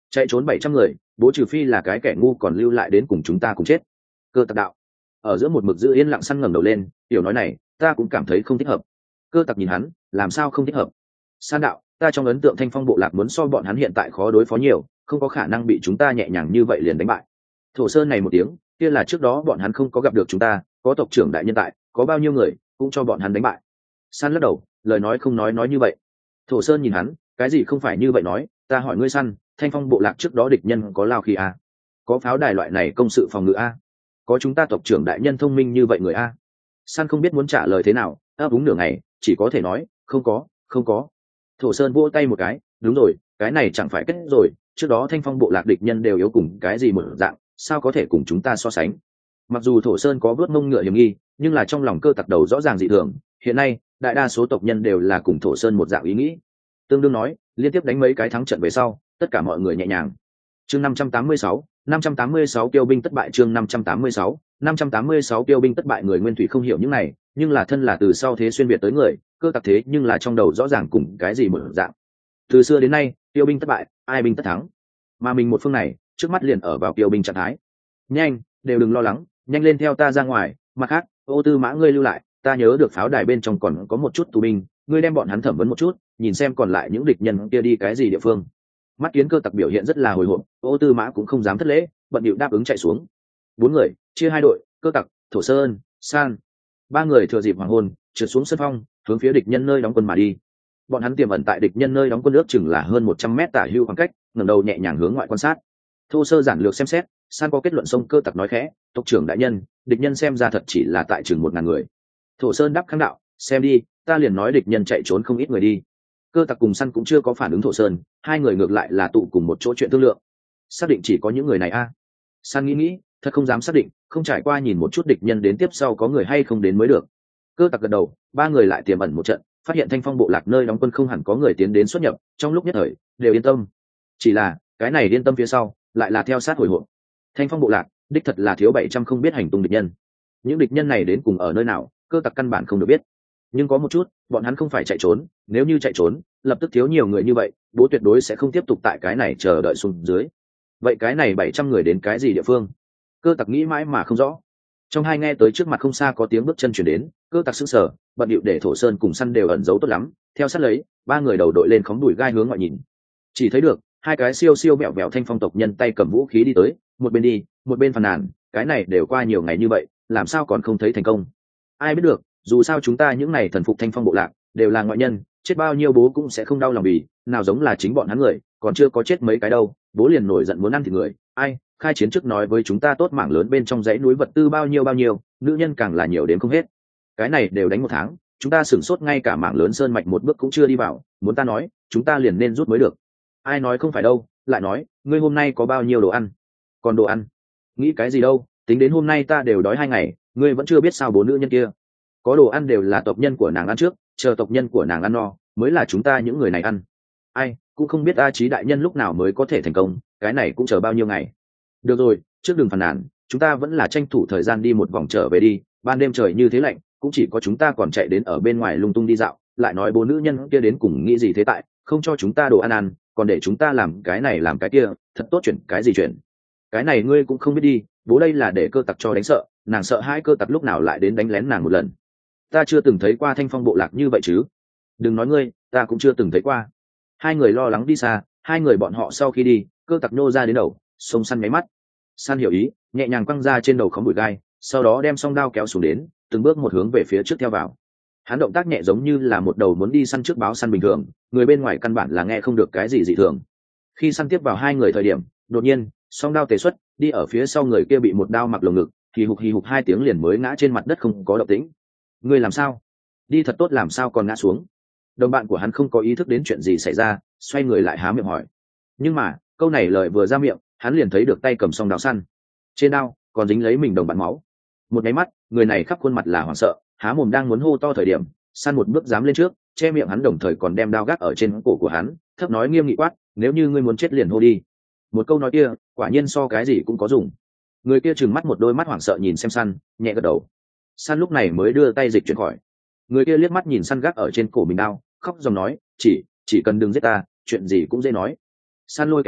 [SPEAKER 1] chạy trốn bảy trăm người, bố trừ phi là cái kẻ ngu còn lưu lại đến cùng chúng ta cùng chết. Cơ tặc đạo. Ở giữa một mực giữ yên lặng săn ngẩng đầu lên, tiểu nói này ta cũng cảm thấy không thích hợp. Cơ tặc nhìn hắn, làm sao không thích hợp? San đạo, ta trong ấn tượng thanh phong bộ lạc muốn so bọn hắn hiện tại khó đối phó nhiều, không có khả năng bị chúng ta nhẹ nhàng như vậy liền đánh bại. Thổ Sơn này một tiếng, kia là trước đó bọn hắn không có gặp được chúng ta, có tộc trưởng đại nhân tại, có bao nhiêu người cũng cho bọn hắn đánh bại. San lắc đầu, lời nói không nói nói như vậy. Thổ Sơn nhìn hắn, cái gì không phải như vậy nói, ta hỏi ngươi săn, thanh phong bộ lạc trước đó địch nhân có lao khí a, có pháo đài loại này công sự phòng ngự a, có chúng ta tộc trưởng đại nhân thông minh như vậy người a. San không biết muốn trả lời thế nào, ấp úng nửa ngày, chỉ có thể nói, không có, không có. Thổ Sơn vỗ tay một cái, đúng rồi, cái này chẳng phải kết rồi, trước đó thanh phong bộ lạc địch nhân đều yếu cùng cái gì một dạng, sao có thể cùng chúng ta so sánh. Mặc dù Thổ Sơn có vớt mông ngựa hiểm nghi, nhưng là trong lòng cơ tặc đầu rõ ràng dị thường, hiện nay đại đa số tộc nhân đều là cùng Thổ Sơn một dạng ý nghĩ. Tương đương nói, liên tiếp đánh mấy cái thắng trận về sau, tất cả mọi người nhẹ nhàng. Chương năm trăm tám mươi sáu, năm trăm tám mươi sáu tiêu binh thất bại. Chương năm trăm tám mươi sáu, năm trăm tám mươi sáu tiêu binh thất bại. Người Nguyên Thủy không hiểu những này, nhưng là thân là từ sau thế xuyên việt tới người, cơ tặc thế nhưng là trong đầu rõ ràng cùng cái gì một dạng. Từ xưa đến nay, tiêu binh thất bại, ai binh tất thắng. Mà mình một phương này, trước mắt liền ở vào tiêu binh trạng thái. Nhanh, đều đừng lo lắng, nhanh lên theo ta ra ngoài. Mặt khác, Ô Tư Mã ngươi lưu lại, ta nhớ được pháo đài bên trong còn có một chút tù binh, ngươi đem bọn hắn thẩm vấn một chút, nhìn xem còn lại những địch nhân kia đi cái gì địa phương. Mắt kiến cơ tặc biểu hiện rất là hồi hộp, Ô Tư Mã cũng không dám thất lễ, bận điệu đáp ứng chạy xuống. Bốn người chia hai đội, cơ tặc, Thổ Sơn, San, ba người thừa dịp hoàng hôn trượt xuống sân phong, hướng phía địch nhân nơi đóng quân mà đi. Bọn hắn tiềm ẩn tại địch nhân nơi đóng quân ước chừng là hơn một trăm mét tả hưu khoảng cách, ngẩng đầu nhẹ nhàng hướng ngoại quan sát. Thô sơ giản lược xem xét, San có kết luận sông cơ tặc nói khẽ, tộc trưởng đại nhân, địch nhân xem ra thật chỉ là tại chừng một ngàn người. Thổ Sơn đáp kháng đạo, xem đi, ta liền nói địch nhân chạy trốn không ít người đi. Cơ tặc cùng Săn cũng chưa có phản ứng Thổ Sơn, hai người ngược lại là tụ cùng một chỗ chuyện thương lượng. Xác định chỉ có những người này a? À? Săn nghĩ nghĩ, thật không dám xác định, không trải qua nhìn một chút địch nhân đến tiếp sau có người hay không đến mới được. Cơ tặc gật đầu, ba người lại tiềm ẩn một trận, phát hiện thanh phong bộ lạc nơi đóng quân không hẳn có người tiến đến xuất nhập, trong lúc nhất thời đều yên tâm. Chỉ là cái này yên tâm phía sau lại là theo sát hồi hộp. Thanh phong bộ lạc đích thật là thiếu bảy trăm không biết hành tung địch nhân. Những địch nhân này đến cùng ở nơi nào, cơ tặc căn bản không được biết. Nhưng có một chút, bọn hắn không phải chạy trốn, nếu như chạy trốn lập tức thiếu nhiều người như vậy, bố tuyệt đối sẽ không tiếp tục tại cái này chờ đợi xuống dưới. Vậy cái này bảy trăm người đến cái gì địa phương? Cơ tặc nghĩ mãi mà không rõ. Trong hai nghe tới trước mặt không xa có tiếng bước chân chuyển đến, cơ tặc sững sờ, bận điệu để Thổ Sơn cùng Săn đều ẩn giấu tốt lắm, theo sát lấy ba người đầu đội lên khóm đùi gai hướng ngoại nhìn. Chỉ thấy được hai cái siêu siêu mẹo mẹo thanh phong tộc nhân tay cầm vũ khí đi tới, một bên đi một bên phàn nàn, cái này đều qua nhiều ngày như vậy, làm sao còn không thấy thành công? Ai biết được, dù sao chúng ta những này thần phục thanh phong bộ lạc đều là ngoại nhân, chết bao nhiêu bố cũng sẽ không đau lòng, vì nào giống là chính bọn hắn người, còn chưa có chết mấy cái đâu, bố liền nổi giận muốn ăn thịt người. Ai, khai chiến trước nói với chúng ta tốt mảng lớn bên trong dãy núi vật tư bao nhiêu bao nhiêu, nữ nhân càng là nhiều đến không hết. Cái này đều đánh một tháng, chúng ta sửng sốt ngay cả mảng lớn sơn mạch một bước cũng chưa đi vào, muốn ta nói chúng ta liền nên rút mới được. Ai nói không phải đâu, lại nói ngươi hôm nay có bao nhiêu đồ ăn? Còn đồ ăn nghĩ cái gì đâu, tính đến hôm nay ta đều đói hai ngày, ngươi vẫn chưa biết sao bố nữ nhân kia có đồ ăn đều là tộc nhân của nàng ăn trước, chờ tộc nhân của nàng ăn no mới là chúng ta những người này ăn. Ai cũng không biết A Chí đại nhân lúc nào mới có thể thành công, cái này cũng chờ bao nhiêu ngày. Được rồi, trước đừng phàn nàn, chúng ta vẫn là tranh thủ thời gian đi một vòng trở về đi, ban đêm trời như thế lạnh, cũng chỉ có chúng ta còn chạy đến ở bên ngoài lung tung đi dạo, lại nói bố nữ nhân kia đến cùng nghĩ gì thế, tại không cho chúng ta đồ ăn ăn, còn để chúng ta làm cái này làm cái kia, thật tốt chuyện cái gì chuyện. Cái này ngươi cũng không biết đi, bố đây là để cơ tặc cho đánh sợ, nàng sợ hai cơ tặc lúc nào lại đến đánh lén nàng một lần. Ta chưa từng thấy qua thanh phong bộ lạc như vậy chứ. Đừng nói ngươi, ta cũng chưa từng thấy qua. Hai người lo lắng đi xa, hai người bọn họ sau khi đi, cơ tặc nhô ra đến đầu, xông Săn máy mắt. Săn hiểu ý, nhẹ nhàng quăng ra trên đầu khóm bụi gai, sau đó đem song đao kéo xuống đến, từng bước một hướng về phía trước theo vào. Hắn động tác nhẹ giống như là một đầu muốn đi săn trước báo săn bình thường, người bên ngoài căn bản là nghe không được cái gì dị thường. Khi Săn tiếp vào hai người thời điểm, đột nhiên song đao tề xuất, đi ở phía sau người kia bị một đao mặc lồng ngực, hì hục hì hục hai tiếng liền mới ngã trên mặt đất không có động tĩnh. Ngươi làm sao? Đi thật tốt làm sao còn ngã xuống? Đồng bạn của hắn không có ý thức đến chuyện gì xảy ra, xoay người lại há miệng hỏi. Nhưng mà câu này lời vừa ra miệng, hắn liền thấy được tay cầm song đao săn, trên đao còn dính lấy mình đồng bạn máu. Một cái mắt, người này khắp khuôn mặt là hoảng sợ, há mồm đang muốn hô to thời điểm, Săn một bước dám lên trước, che miệng hắn, đồng thời còn đem đao gác ở trên cổ của hắn, thấp nói nghiêm nghị quát, nếu như ngươi muốn chết liền hô đi. Một câu nói kia quả nhiên so cái gì cũng có dùng. Người kia trừng mắt một đôi mắt hoảng sợ nhìn xem Săn, nhẹ gật đầu. Săn lúc này mới đưa tay dịch chuyển khỏi. Người kia liếc mắt nhìn Săn gác ở trên cổ mình đao, khóc dòng nói, chỉ chỉ cần đừng giết ta, chuyện gì cũng dễ nói. Săn lôi kéo hắn,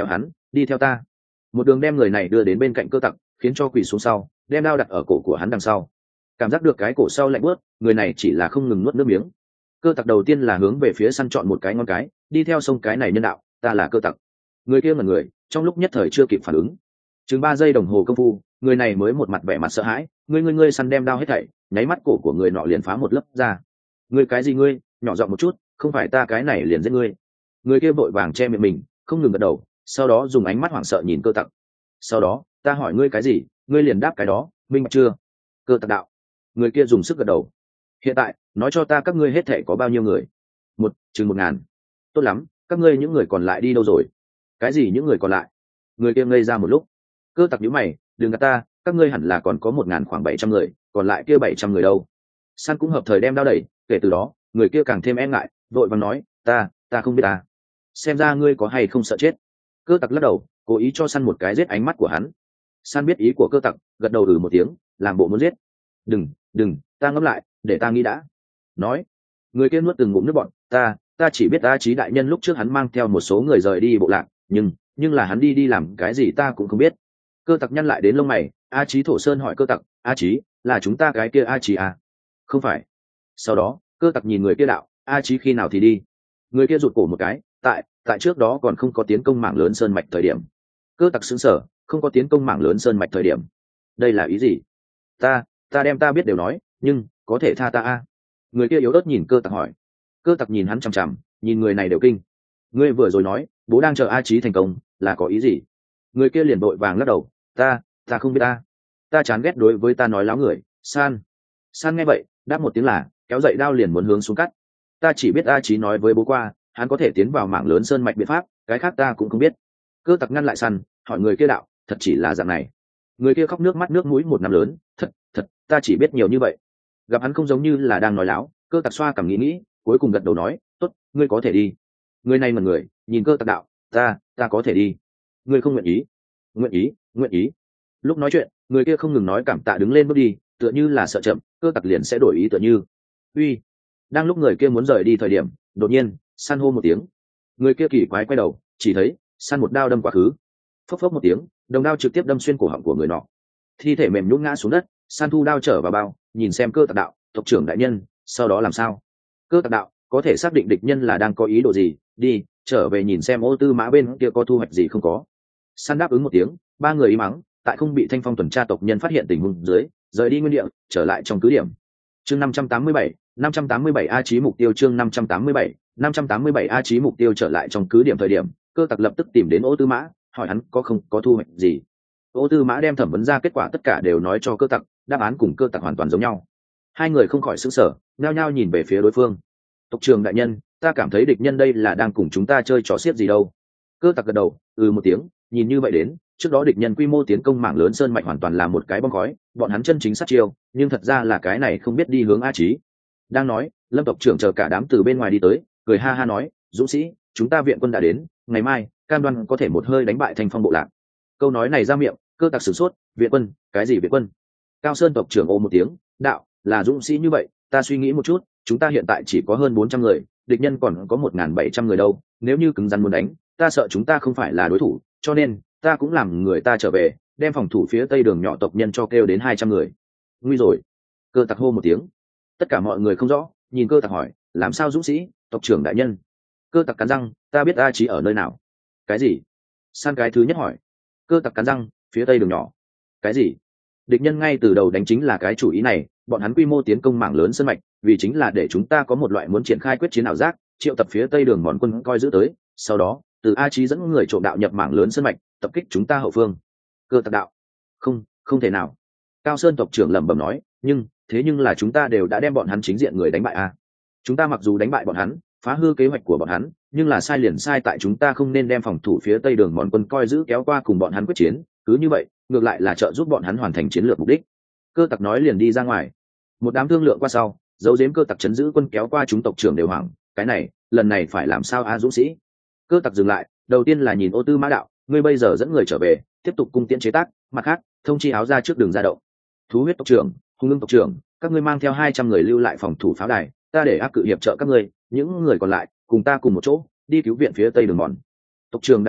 [SPEAKER 1] đi theo ta. Một đường đem người này đưa đến bên cạnh cơ tặc, khiến cho quỳ xuống sau, đem đao đặt ở cổ của hắn đằng sau. Cảm giác được cái cổ sau lạnh bớt, người này chỉ là không ngừng nuốt nước miếng. Cơ tặc đầu tiên là hướng về phía săn chọn một cái ngon cái, đi theo sông cái này nhân đạo, ta là cơ tặc. Người kia ngẩn người, trong lúc nhất thời chưa kịp phản ứng. Chừng ba giây đồng hồ công phu, người này mới một mặt vẻ mặt sợ hãi, ngươi ngươi ngươi săn đem đao hết thảy, nháy mắt cổ của người nọ liền phá một lớp ra. Ngươi cái gì ngươi, nhỏ giọng một chút, không phải ta cái này liền giết ngươi. Người kia vội vàng che miệng mình, không ngừng gật đầu, sau đó dùng ánh mắt hoảng sợ nhìn cơ tặc. Sau đó, ta hỏi ngươi cái gì, ngươi liền đáp cái đó, minh bạch chưa? Cơ tặc đạo. Người kia dùng sức gật đầu. Hiện tại, nói cho ta các ngươi hết thảy có bao nhiêu người? Một, chừng một ngàn. Tốt lắm, các ngươi những người còn lại đi đâu rồi? Cái gì những người còn lại? Người kia ngây ra một lúc. Cơ tặc nhíu mày, đừng gạt ta, các ngươi hẳn là còn có một ngàn khoảng bảy trăm người, còn lại kia bảy trăm người đâu? Săn cũng hợp thời đem đao đẩy, kể từ đó, người kia càng thêm e ngại, vội vàng nói, ta, ta không biết ta. Xem ra ngươi có hay không sợ chết. Cơ tặc lắc đầu, cố ý cho săn một cái giết ánh mắt của hắn. Săn biết ý của cơ tặc, gật đầu ừ một tiếng, làm bộ muốn giết. Đừng, đừng, ta ngẫm lại, để ta nghĩ đã. Nói, người kia nuốt từng ngụm nước bọt, ta, ta chỉ biết A Chí đại nhân lúc trước hắn mang theo một số người rời đi bộ lạc, nhưng, nhưng là hắn đi đi làm cái gì ta cũng không biết. Cơ tặc nhăn lại đến lông mày, A Chí thổ sơn hỏi cơ tặc, A Chí, là chúng ta cái kia A Chí à? Không phải. Sau đó, cơ tặc nhìn người kia đạo, A Chí khi nào thì đi? Người kia rụt cổ một cái, tại, tại trước đó còn không có tiến công mảng lớn sơn mạch thời điểm. Cơ tặc sững sờ, không có tiến công mảng lớn sơn mạch thời điểm. Đây là ý gì? Ta, ta đem ta biết đều nói, nhưng có thể tha ta a? Người kia yếu ớt nhìn cơ tặc hỏi. Cơ tặc nhìn hắn chằm chằm, nhìn người này đều kinh. Ngươi vừa rồi nói, bố đang chờ A Chí thành công, là có ý gì? Người kia liền vội vàng lắc đầu, ta, ta không biết ta. Ta chán ghét đối với ta nói láo người, San. San nghe vậy, đáp một tiếng là, kéo dậy đao liền muốn hướng xuống cắt. Ta chỉ biết A Chí nói với bố qua, hắn có thể tiến vào mảng lớn sơn mạch biện pháp, cái khác ta cũng không biết. Cơ tặc ngăn lại Săn, hỏi người kia đạo, thật chỉ là dạng này? Người kia khóc nước mắt nước mũi một năm lớn, thật, thật, ta chỉ biết nhiều như vậy. Gặp hắn không giống như là đang nói láo, cơ tặc xoa cảm nghĩ nghĩ, cuối cùng gật đầu nói, tốt, ngươi có thể đi. Người này mật người, nhìn cơ tặc đạo, ta, ta có thể đi. Ngươi không nguyện ý? Nguyện ý, nguyện ý. Lúc nói chuyện, người kia không ngừng nói cảm tạ đứng lên bước đi, tựa như là sợ chậm, cơ tặc liền sẽ đổi ý tựa như. Uy. Đang lúc người kia muốn rời đi thời điểm, đột nhiên, San hô một tiếng. Người kia kỳ quái quay đầu, chỉ thấy San một đao đâm quá khứ. Phốc phốc một tiếng, đồng đao trực tiếp đâm xuyên cổ họng của người nọ. Thi thể mềm nhũn ngã xuống đất, San thu đao trở vào bao, nhìn xem cơ tặc đạo, tộc trưởng đại nhân, sau đó làm sao? Cơ tặc đạo, có thể xác định địch nhân là đang có ý đồ gì, đi, trở về nhìn xem Ô Tư Mã bên kia có thu hoạch gì không có. San đáp ứng một tiếng, ba người im mắng, tại không bị Thanh Phong tuần tra tộc nhân phát hiện tình huống dưới, rời đi nguyên địa, trở lại trong cứ điểm. Chương năm trăm tám mươi bảy, năm trăm tám mươi bảy A Chí mục tiêu chương năm trăm tám mươi bảy, năm trăm tám mươi bảy A Chí mục tiêu trở lại trong cứ điểm thời điểm, cơ tặc lập tức tìm đến Ô Tư Mã, hỏi hắn có không có thu hoạch gì. Ô Tư Mã đem thẩm vấn ra kết quả tất cả đều nói cho cơ tặc, đáp án cùng cơ tặc hoàn toàn giống nhau. Hai người không khỏi sửng sở, nhao nhao nhìn về phía đối phương. Tộc trưởng đại nhân, ta cảm thấy địch nhân đây là đang cùng chúng ta chơi trò xiết gì đâu. Cơ tặc gật đầu, ừ một tiếng, nhìn như vậy đến, trước đó địch nhân quy mô tiến công mảng lớn sơn mạch hoàn toàn là một cái bom khói, bọn hắn chân chính sát chiêu, nhưng thật ra là cái này không biết đi hướng A Chí. Đang nói, Lâm tộc trưởng chờ cả đám từ bên ngoài đi tới, cười ha ha nói, dũng sĩ, chúng ta viện quân đã đến, ngày mai cam đoan có thể một hơi đánh bại Thanh Phong bộ lạc. Câu nói này ra miệng, cơ tặc sửng sốt, viện quân, cái gì viện quân? Cao Sơn tộc trưởng ô một tiếng, đạo, là dũng sĩ như vậy, ta suy nghĩ một chút, chúng ta hiện tại chỉ có hơn bốn trăm người, địch nhân còn có một nghìn bảy trăm người đâu, nếu như cứng rắn muốn đánh, ta sợ chúng ta không phải là đối thủ, cho nên ta cũng làm người ta trở về, đem phòng thủ phía tây đường nhỏ tộc nhân cho kêu đến hai trăm người. Nguy rồi. Cơ tặc hô một tiếng. Tất cả mọi người không rõ, nhìn cơ tặc hỏi, làm sao dũng sĩ, tộc trưởng đại nhân? Cơ tặc cắn răng, ta biết A Chí ở nơi nào. Cái gì? San cái thứ nhất hỏi. Cơ tặc cắn răng, phía tây đường nhỏ. Cái gì? Địch nhân ngay từ đầu đánh chính là cái chủ ý này, bọn hắn quy mô tiến công mảng lớn sơn mạch, vì chính là để chúng ta có một loại muốn triển khai quyết chiến ảo giác, triệu tập phía tây đường mòn quân coi giữ tới, sau đó từ A Chí dẫn người trộm đạo nhập mảng lớn sơn mạch, tập kích chúng ta hậu phương. Cơ tặc đạo, không, không thể nào. Cao Sơn tộc trưởng lẩm bẩm nói, nhưng thế nhưng là chúng ta đều đã đem bọn hắn chính diện người đánh bại a. Chúng ta mặc dù đánh bại bọn hắn, phá hư kế hoạch của bọn hắn, nhưng là sai liền sai tại chúng ta không nên đem phòng thủ phía tây đường mòn quân coi giữ kéo qua cùng bọn hắn quyết chiến, cứ như vậy ngược lại là trợ giúp bọn hắn hoàn thành chiến lược mục đích. Cơ tặc nói liền đi ra ngoài. Một đám thương lượng qua sau, dấu giếm cơ tặc chấn giữ quân kéo qua chúng tộc trưởng đều hoảng, cái này lần này phải làm sao a dũng sĩ? Cơ tặc dừng lại, đầu tiên là nhìn Ô Tư Mã đạo, ngươi bây giờ dẫn người trở về, tiếp tục cung tiễn chế tác, mặt khác thông chi áo ra trước đường ra động. Thú huyết tộc trưởng, hung lưng tộc trưởng, các ngươi mang theo hai trăm người lưu lại phòng thủ pháo đài, ta để áp cự hiệp trợ các ngươi, những người còn lại cùng ta cùng một chỗ đi cứu viện phía tây đường mòn. Tộc trưởng đại nhân,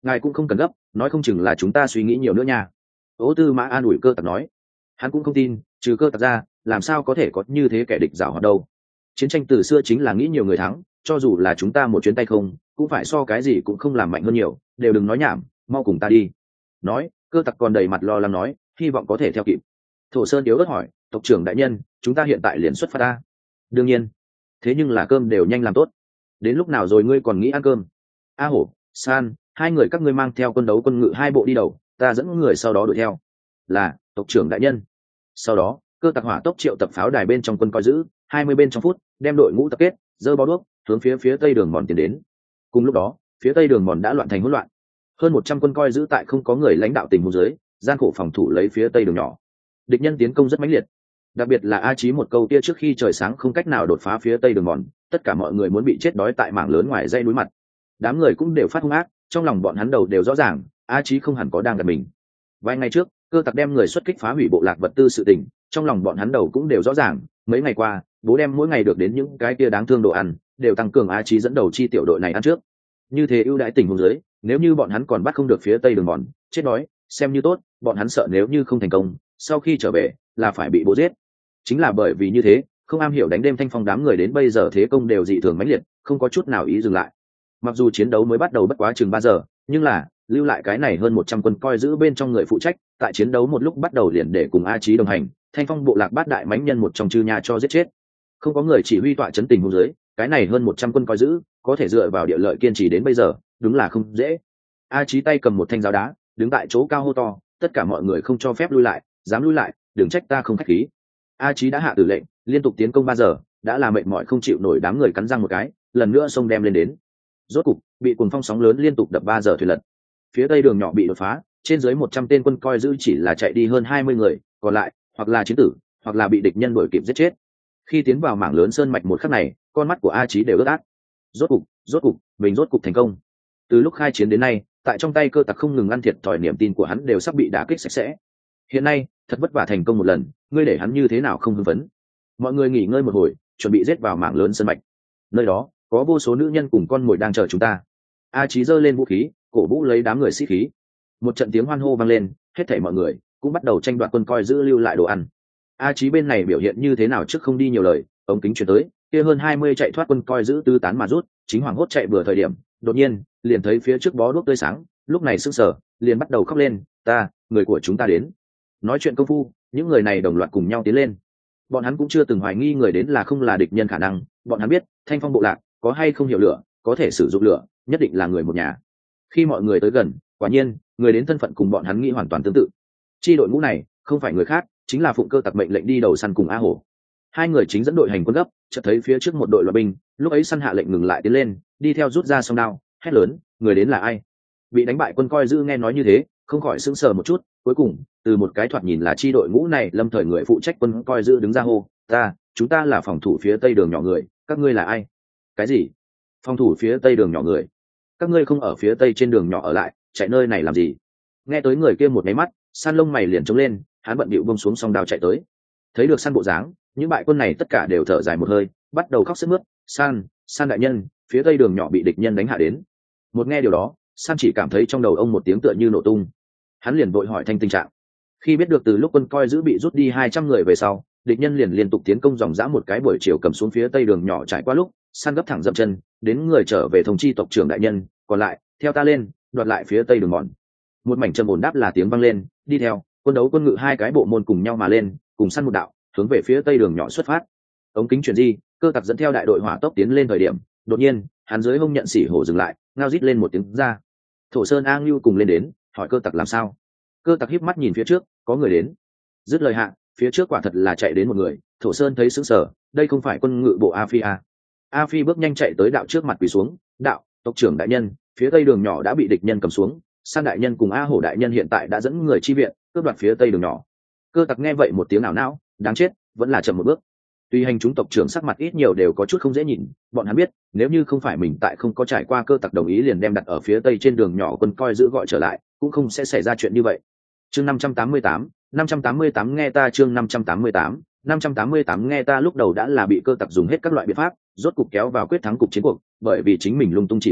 [SPEAKER 1] ngài cũng không cần gấp, nói không chừng là chúng ta suy nghĩ nhiều nữa nha. Ô Tư Mã an ủi Cơ Tặc nói. Hắn cũng không tin, trừ Cơ Tặc ra làm sao có thể có như thế kẻ địch giảo hoạt đâu. Chiến tranh từ xưa chính là nghĩ nhiều người thắng, cho dù là chúng ta một chuyến tay không cũng phải so cái gì cũng không làm mạnh hơn nhiều, đều đừng nói nhảm, mau cùng ta đi. Nói, Cơ Tặc còn đầy mặt lo lắng nói, hy vọng có thể theo kịp. Thổ Sơn yếu ớt hỏi, tộc trưởng đại nhân, chúng ta hiện tại liền xuất phát ta? Đương nhiên. Thế nhưng là cơm đều nhanh làm tốt, đến lúc nào rồi ngươi còn nghĩ ăn cơm? A Hổ, San, hai người các ngươi mang theo quân đấu quân ngự hai bộ đi đầu, ta dẫn người sau đó đuổi theo. Là, tộc trưởng đại nhân. Sau đó, Cơ Tặc hỏa tốc triệu tập pháo đài bên trong quân coi giữ, hai mươi bên trong phút, đem đội ngũ tập kết, giơ bó đuốc, hướng phía phía tây đường mòn tiến đến. Cùng lúc đó, phía tây đường mòn đã loạn thành hỗn loạn. Hơn một trăm quân coi giữ tại không có người lãnh đạo tình huống dưới, gian khổ phòng thủ lấy phía tây đường nhỏ. Địch nhân tiến công rất mãnh liệt, đặc biệt là A Chí một câu kia trước khi trời sáng không cách nào đột phá phía tây đường mòn, tất cả mọi người muốn bị chết đói tại mảng lớn ngoài dãy núi mặt. Đám người cũng đều phát hung ác, trong lòng bọn hắn đầu đều rõ ràng, A Chí không hẳn có đang gần mình. Vài ngày trước, Cơ Tặc đem người xuất kích phá hủy bộ lạc vật tư sự tình, trong lòng bọn hắn đầu cũng đều rõ ràng, mấy ngày qua, bố đem mỗi ngày được đến những cái kia đáng thương đồ ăn, đều tăng cường A Chí dẫn đầu chi tiểu đội này ăn trước. Như thế ưu đãi tình huống dưới, nếu như bọn hắn còn bắt không được phía tây đường mòn, chết đói, xem như tốt, bọn hắn sợ nếu như không thành công, sau khi trở về là phải bị bố giết. Chính là bởi vì như thế, không am hiểu đánh đêm thanh phong đám người đến bây giờ thế công đều dị thường mãnh liệt, không có chút nào ý dừng lại. Mặc dù chiến đấu mới bắt đầu bất quá chừng ba giờ, nhưng là lưu lại cái này hơn một trăm quân coi giữ bên trong người phụ trách, tại chiến đấu một lúc bắt đầu liền để cùng A Chí đồng hành, thanh phong bộ lạc bát đại mãnh nhân một trong chư nha cho giết chết. Không có người chỉ huy tọa chấn tình huống dưới, cái này hơn một trăm quân coi giữ có thể dựa vào địa lợi kiên trì đến bây giờ, đúng là không dễ. A Chí tay cầm một thanh giáo đá, đứng tại chỗ cao hô to, tất cả mọi người không cho phép lui lại, dám lui lại, đừng trách ta không khách khí. A Chí đã hạ tử lệnh, liên tục tiến công ba giờ, đã là mệt mỏi không chịu nổi, đám người cắn răng một cái, lần nữa xông đem lên đến. Rốt cục, bị cuồng phong sóng lớn liên tục đập ba giờ thuyền lật. Phía tây đường nhỏ bị đột phá, trên dưới một trăm tên quân coi giữ chỉ là chạy đi hơn hai mươi người, còn lại hoặc là chiến tử, hoặc là bị địch nhân đuổi kịp giết chết. Khi tiến vào mảng lớn sơn mạch một khắc này, con mắt của A Chí đều ướt át. Rốt cục, rốt cục, mình rốt cục thành công. Từ lúc khai chiến đến nay, tại trong tay Cơ Tặc không ngừng ăn thiệt thòi, niềm tin của hắn đều sắp bị đả kích sạch sẽ. Hiện nay, thật vất vả thành công một lần, ngươi để hắn như thế nào không hưng phấn? Mọi người nghỉ ngơi một hồi, chuẩn bị giết vào mảng lớn sơn mạch. Nơi đó có vô số nữ nhân cùng con mồi đang chờ chúng ta. A Chí giơ lên vũ khí, cổ vũ lấy đám người sĩ khí. Một trận tiếng hoan hô vang lên, hết thảy mọi người cũng bắt đầu tranh đoạt quân coi giữ lưu lại đồ ăn. A Chí bên này biểu hiện như thế nào trước không đi nhiều lời, ống kính truyền tới, kia hơn hai mươi chạy thoát quân coi giữ tư tán mà rút, chính hoảng hốt chạy vừa thời điểm, đột nhiên liền thấy phía trước bó đuốc tươi sáng, lúc này sững sờ, liền bắt đầu khóc lên, ta, người của chúng ta đến. Nói chuyện công phu, những người này đồng loạt cùng nhau tiến lên. Bọn hắn cũng chưa từng hoài nghi người đến là không là địch nhân khả năng, bọn hắn biết thanh phong bộ lạc có hay không hiểu lửa, có thể sử dụng lửa, nhất định là người một nhà. Khi mọi người tới gần, quả nhiên người đến thân phận cùng bọn hắn nghĩ hoàn toàn tương tự. Chi đội ngũ này không phải người khác, chính là phụng Cơ Tặc mệnh lệnh đi đầu săn cùng A Hổ. Hai người chính dẫn đội hành quân gấp, chợt thấy phía trước một đội loạt binh, lúc ấy săn hạ lệnh ngừng lại tiến lên, đi theo rút ra song đao, hét lớn, người đến là ai? Bị đánh bại quân coi giữ nghe nói như thế, không khỏi sững sờ một chút, cuối cùng từ một cái thoạt nhìn là chi đội ngũ này lâm thời người phụ trách quân coi giữ đứng ra hô, ta, chúng ta là phòng thủ phía tây đường nhỏ người, các ngươi là ai? Cái gì? Phòng thủ phía tây đường nhỏ người? Các ngươi không ở phía tây trên đường nhỏ ở lại, chạy nơi này làm gì? Nghe tới người kia một máy mắt, San lông mày liền trống lên, hắn bận bịu buông xuống song đao chạy tới. Thấy được San bộ dáng, những bại quân này tất cả đều thở dài một hơi, bắt đầu khóc sướt mướt, San, San đại nhân, phía tây đường nhỏ bị địch nhân đánh hạ đến. Một nghe điều đó, San chỉ cảm thấy trong đầu ông một tiếng tựa như nổ tung. Hắn liền vội hỏi thanh tình trạng. Khi biết được từ lúc quân coi giữ bị rút đi hai trăm người về sau, địch nhân liền liên tục tiến công dòng dã một cái buổi chiều cầm xuống phía tây đường nhỏ trải qua lúc, San gấp thẳng dậm chân, đến người trở về thông chi tộc trưởng đại nhân, còn lại, theo ta lên, đoạt lại phía tây đường mòn. Một mảnh trầm ổn đáp là tiếng vang lên, đi theo, quân đấu quân ngự hai cái bộ môn cùng nhau mà lên, cùng San một đạo, hướng về phía tây đường nhỏ xuất phát. Ống kính chuyển di, Cơ Tặc dẫn theo đại đội hỏa tốc tiến lên thời điểm, đột nhiên, hắn dưới hông nhận xỉ hổ dừng lại, ngao rít lên một tiếng ra. Thổ Sơn A Ngưu cùng lên đến, hỏi Cơ Tặc làm sao. Cơ Tặc híp mắt nhìn phía trước, có người đến. Dứt lời hạ, phía trước quả thật là chạy đến một người. Thổ Sơn thấy sững sờ, đây không phải quân ngự bộ A Phi à? A Phi bước nhanh chạy tới đạo trước mặt quỳ xuống, đạo, tộc trưởng đại nhân, phía tây đường nhỏ đã bị địch nhân cầm xuống, San đại nhân cùng A Hổ đại nhân hiện tại đã dẫn người chi viện, cướp đoạt phía tây đường nhỏ. Cơ Tặc nghe vậy một tiếng ảo não, đáng chết, vẫn là chậm một bước. Tuy hành chúng tộc trưởng sắc mặt ít nhiều đều có chút không dễ nhìn, bọn hắn biết nếu như không phải mình tại không có trải qua Cơ Tặc đồng ý liền đem đặt ở phía tây trên đường nhỏ quân coi giữ gọi trở lại, cũng không sẽ xảy ra chuyện như vậy. Chương năm trăm tám mươi tám, năm trăm tám mươi tám nghe ta chương năm trăm tám mươi tám, năm trăm tám mươi tám nghe ta lúc đầu đã là bị Cơ Tặc dùng hết các loại biện pháp, rốt cục kéo vào quyết thắng cục chiến cuộc, bởi vì chính mình lung tung chỉ huy,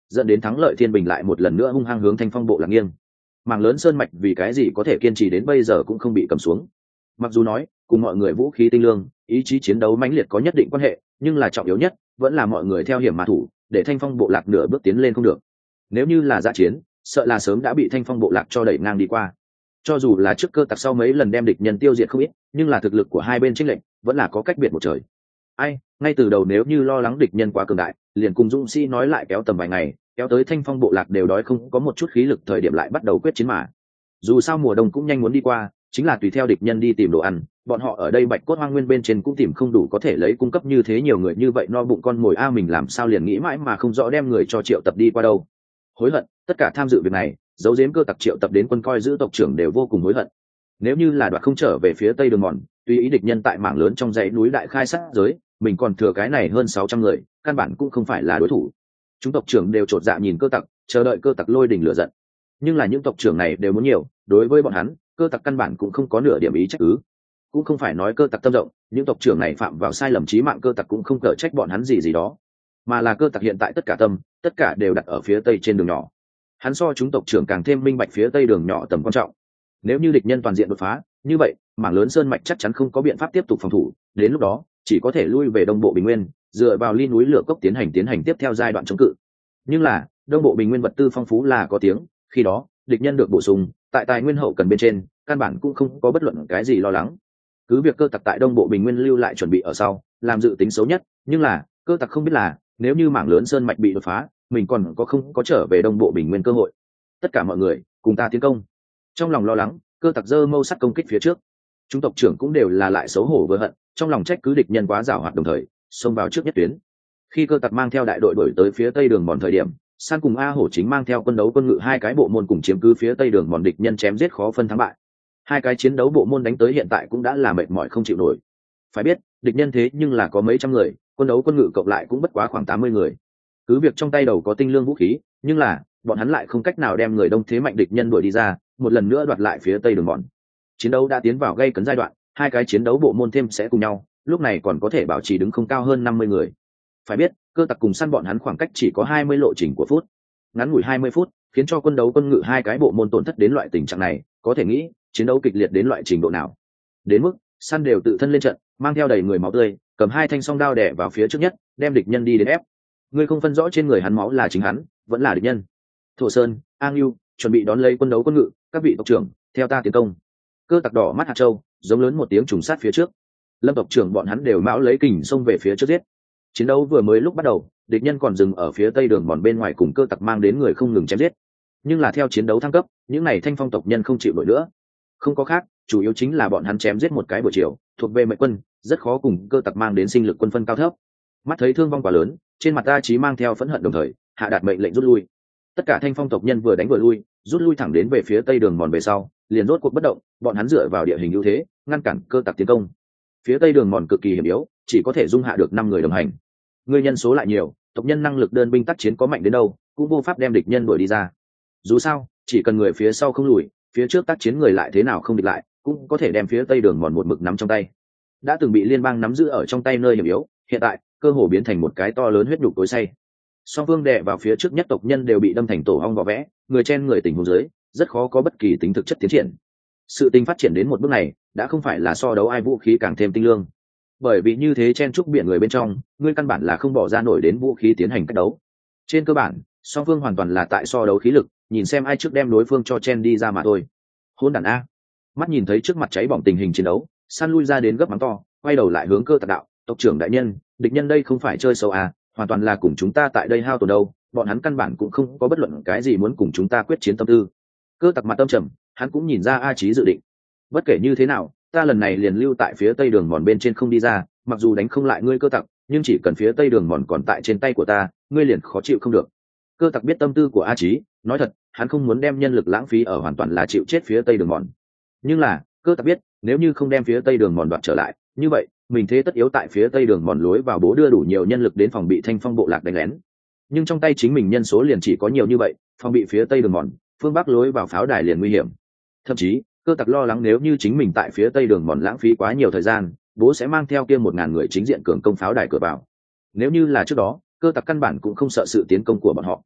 [SPEAKER 1] dẫn đến thắng lợi thiên bình lại một lần nữa hung hăng hướng thanh phong bộ lạc nghiêng. Mảng lớn sơn mạch vì cái gì có thể kiên trì đến bây giờ cũng không bị cầm xuống. Mặc dù nói cùng mọi người vũ khí tinh lương, ý chí chiến đấu mãnh liệt có nhất định quan hệ, nhưng là trọng yếu nhất vẫn là mọi người theo hiểm mà thủ, để thanh phong bộ lạc nửa bước tiến lên không được. Nếu như là dã chiến, sợ là sớm đã bị thanh phong bộ lạc cho đẩy ngang đi qua. Cho dù là trước cơ tặc sau mấy lần đem địch nhân tiêu diệt không ít, nhưng là thực lực của hai bên chênh lệch vẫn là có cách biệt một trời. Ai, ngay từ đầu nếu như lo lắng địch nhân quá cường đại, liền cùng dũng sĩ nói lại kéo tầm vài ngày, kéo tới thanh phong bộ lạc đều đói không có một chút khí lực thời điểm lại bắt đầu quyết chiến mà. Dù sao mùa đông cũng nhanh muốn đi qua, chính là tùy theo địch nhân đi tìm đồ ăn, bọn họ ở đây bạch cốt hoang nguyên bên trên cũng tìm không đủ có thể lấy cung cấp như thế nhiều người như vậy no bụng con mồi a mình làm sao liền nghĩ mãi mà không rõ đem người cho triệu tập đi qua đâu. Hối hận, tất cả tham dự việc này, giấu giếm cơ tặc triệu tập đến quân coi giữ tộc trưởng đều vô cùng hối hận. Nếu như là đoạt không trở về phía tây đường mòn, tùy ý địch nhân tại mảng lớn trong dãy núi đại khai sát giới, mình còn thừa cái này hơn sáu trăm người, căn bản cũng không phải là đối thủ. Chúng tộc trưởng đều chột dạ nhìn cơ tặc, chờ đợi cơ tặc lôi đình lửa giận. Nhưng là những tộc trưởng này đều muốn nhiều, đối với bọn hắn, cơ tặc căn bản cũng không có nửa điểm ý trách cứ. Cũng không phải nói cơ tặc tâm rộng, những tộc trưởng này phạm vào sai lầm chí mạng cơ tặc cũng không cở trách bọn hắn gì gì đó, mà là cơ tặc hiện tại tất cả tâm, tất cả đều đặt ở phía tây trên đường nhỏ. Hắn so chúng tộc trưởng càng thêm minh bạch phía tây đường nhỏ tầm quan trọng. Nếu như địch nhân toàn diện đột phá, như vậy mảng lớn sơn mạch chắc chắn không có biện pháp tiếp tục phòng thủ, đến lúc đó chỉ có thể lui về đông bộ bình nguyên, dựa vào ly núi lửa cốc tiến hành tiến hành tiếp theo giai đoạn chống cự. Nhưng là đông bộ bình nguyên vật tư phong phú là có tiếng, khi đó địch nhân được bổ sung, tại tài nguyên hậu cần bên trên căn bản cũng không có bất luận cái gì lo lắng. Cứ việc cơ tặc tại đông bộ bình nguyên lưu lại chuẩn bị ở sau, làm dự tính xấu nhất, nhưng là cơ tặc không biết là nếu như mảng lớn sơn mạch bị đột phá, mình còn có không có trở về đông bộ bình nguyên cơ hội. Tất cả mọi người cùng ta tiến công. Trong lòng lo lắng, cơ tặc giơ mâu sắt công kích phía trước. Chúng tộc trưởng cũng đều là lại xấu hổ vừa hận, trong lòng trách cứ địch nhân quá giàu hoạt đồng thời xông vào trước nhất tuyến. Khi cơ tặc mang theo đại đội đuổi tới phía tây đường mòn thời điểm, San cùng A Hổ chính mang theo quân đấu quân ngự hai cái bộ môn cùng chiếm cứ phía tây đường mòn, địch nhân chém giết khó phân thắng bại. Hai cái chiến đấu bộ môn đánh tới hiện tại cũng đã là mệt mỏi không chịu nổi. Phải biết, địch nhân thế nhưng là có mấy trăm người, quân đấu quân ngự cộng lại cũng bất quá khoảng tám mươi người. Cứ việc trong tay đầu có tinh lương vũ khí, nhưng là bọn hắn lại không cách nào đem người đông thế mạnh địch nhân đuổi đi ra, một lần nữa đoạt lại phía tây đường mòn. Chiến đấu đã tiến vào gây cấn giai đoạn, hai cái chiến đấu bộ môn thêm sẽ cùng nhau, lúc này còn có thể bảo trì đứng không cao hơn năm mươi người. Phải biết, cơ tặc cùng săn bọn hắn khoảng cách chỉ có hai mươi lộ trình của phút. Ngắn ngủi hai mươi phút, khiến cho quân đấu quân ngự hai cái bộ môn tổn thất đến loại tình trạng này, có thể nghĩ, chiến đấu kịch liệt đến loại trình độ nào. Đến mức, săn đều tự thân lên trận, mang theo đầy người máu tươi, cầm hai thanh song đao đè vào phía trước nhất, đem địch nhân đi đến ép. Ngươi không phân rõ trên người hắn máu là chính hắn, vẫn là địch nhân. Thổ Sơn, An Lưu, chuẩn bị đón lấy quân đấu quân ngự, các vị tộc trưởng, theo ta tiến công. Cơ tặc đỏ mắt hạt châu, giống lớn một tiếng trùng sát phía trước. Lâm tộc trưởng bọn hắn đều mão lấy kình xông về phía trước giết. Chiến đấu vừa mới lúc bắt đầu, địch nhân còn dừng ở phía tây đường mòn bên ngoài cùng cơ tặc mang đến người không ngừng chém giết. Nhưng là theo chiến đấu thăng cấp, những này thanh phong tộc nhân không chịu nổi nữa. Không có khác, chủ yếu chính là bọn hắn chém giết một cái buổi chiều, thuộc về mệnh quân, rất khó cùng cơ tặc mang đến sinh lực quân phân cao thấp. Mắt thấy thương vong quá lớn, trên mặt ta chí mang theo phẫn hận đồng thời, hạ đạt mệnh lệnh rút lui. Tất cả thanh phong tộc nhân vừa đánh vừa lui, rút lui thẳng đến về phía tây đường mòn về sau, liền rốt cuộc bất động, bọn hắn dựa vào địa hình ưu thế, ngăn cản cơ tặc tiến công. Phía tây đường mòn cực kỳ hiểm yếu, chỉ có thể dung hạ được năm người đồng hành. Người nhân số lại nhiều, tộc nhân năng lực đơn binh tác chiến có mạnh đến đâu, cũng vô pháp đem địch nhân đuổi đi ra. Dù sao, chỉ cần người phía sau không lùi, phía trước tác chiến người lại thế nào không địch lại, cũng có thể đem phía tây đường mòn một mực nắm trong tay. Đã từng bị liên bang nắm giữ ở trong tay nơi hiểm yếu, hiện tại cơ hồ biến thành một cái to lớn huyết nhục tối say. Song phương đè vào phía trước nhất tộc nhân đều bị đâm thành tổ ong vỏ vẽ, người chen người tình huống dưới, rất khó có bất kỳ tính thực chất tiến triển. Sự tình phát triển đến một bước này, đã không phải là so đấu ai vũ khí càng thêm tinh lương. Bởi vì như thế chen chúc biển người bên trong, ngươi căn bản là không bỏ ra nổi đến vũ khí tiến hành cách đấu. Trên cơ bản, song phương hoàn toàn là tại so đấu khí lực, nhìn xem ai trước đem đối phương cho chen đi ra mà thôi. Hôn đản a! Mắt nhìn thấy trước mặt cháy bỏng tình hình chiến đấu, San lui ra đến gấp mắng to, quay đầu lại hướng cơ tặc đạo, tộc trưởng đại nhân, địch nhân đây không phải chơi xấu à, hoàn toàn là cùng chúng ta tại đây hao tổn đâu, bọn hắn căn bản cũng không có bất luận cái gì muốn cùng chúng ta quyết chiến tâm tư. Cơ tặc mặt tâm trầm, hắn cũng nhìn ra A Chí dự định. Bất kể như thế nào, ta lần này liền lưu tại phía tây đường mòn bên trên không đi ra, mặc dù đánh không lại ngươi cơ tặc, nhưng chỉ cần phía tây đường mòn còn tại trên tay của ta, ngươi liền khó chịu không được. Cơ tặc biết tâm tư của A Chí, nói thật, hắn không muốn đem nhân lực lãng phí ở hoàn toàn là chịu chết phía tây đường mòn. Nhưng là, cơ tặc biết, nếu như không đem phía tây đường mòn đoạt trở lại, như vậy mình thế tất yếu tại phía tây đường mòn lối vào bố đưa đủ nhiều nhân lực đến phòng bị thanh phong bộ lạc đánh lén. Nhưng trong tay chính mình nhân số liền chỉ có nhiều như vậy, phòng bị phía tây đường mòn, phương bắc lối vào pháo đài liền nguy hiểm. Thậm chí cơ tặc lo lắng nếu như chính mình tại phía tây đường mòn lãng phí quá nhiều thời gian, bố sẽ mang theo kia một ngàn người chính diện cường công pháo đài cửa vào. Nếu như là trước đó, cơ tặc căn bản cũng không sợ sự tiến công của bọn họ.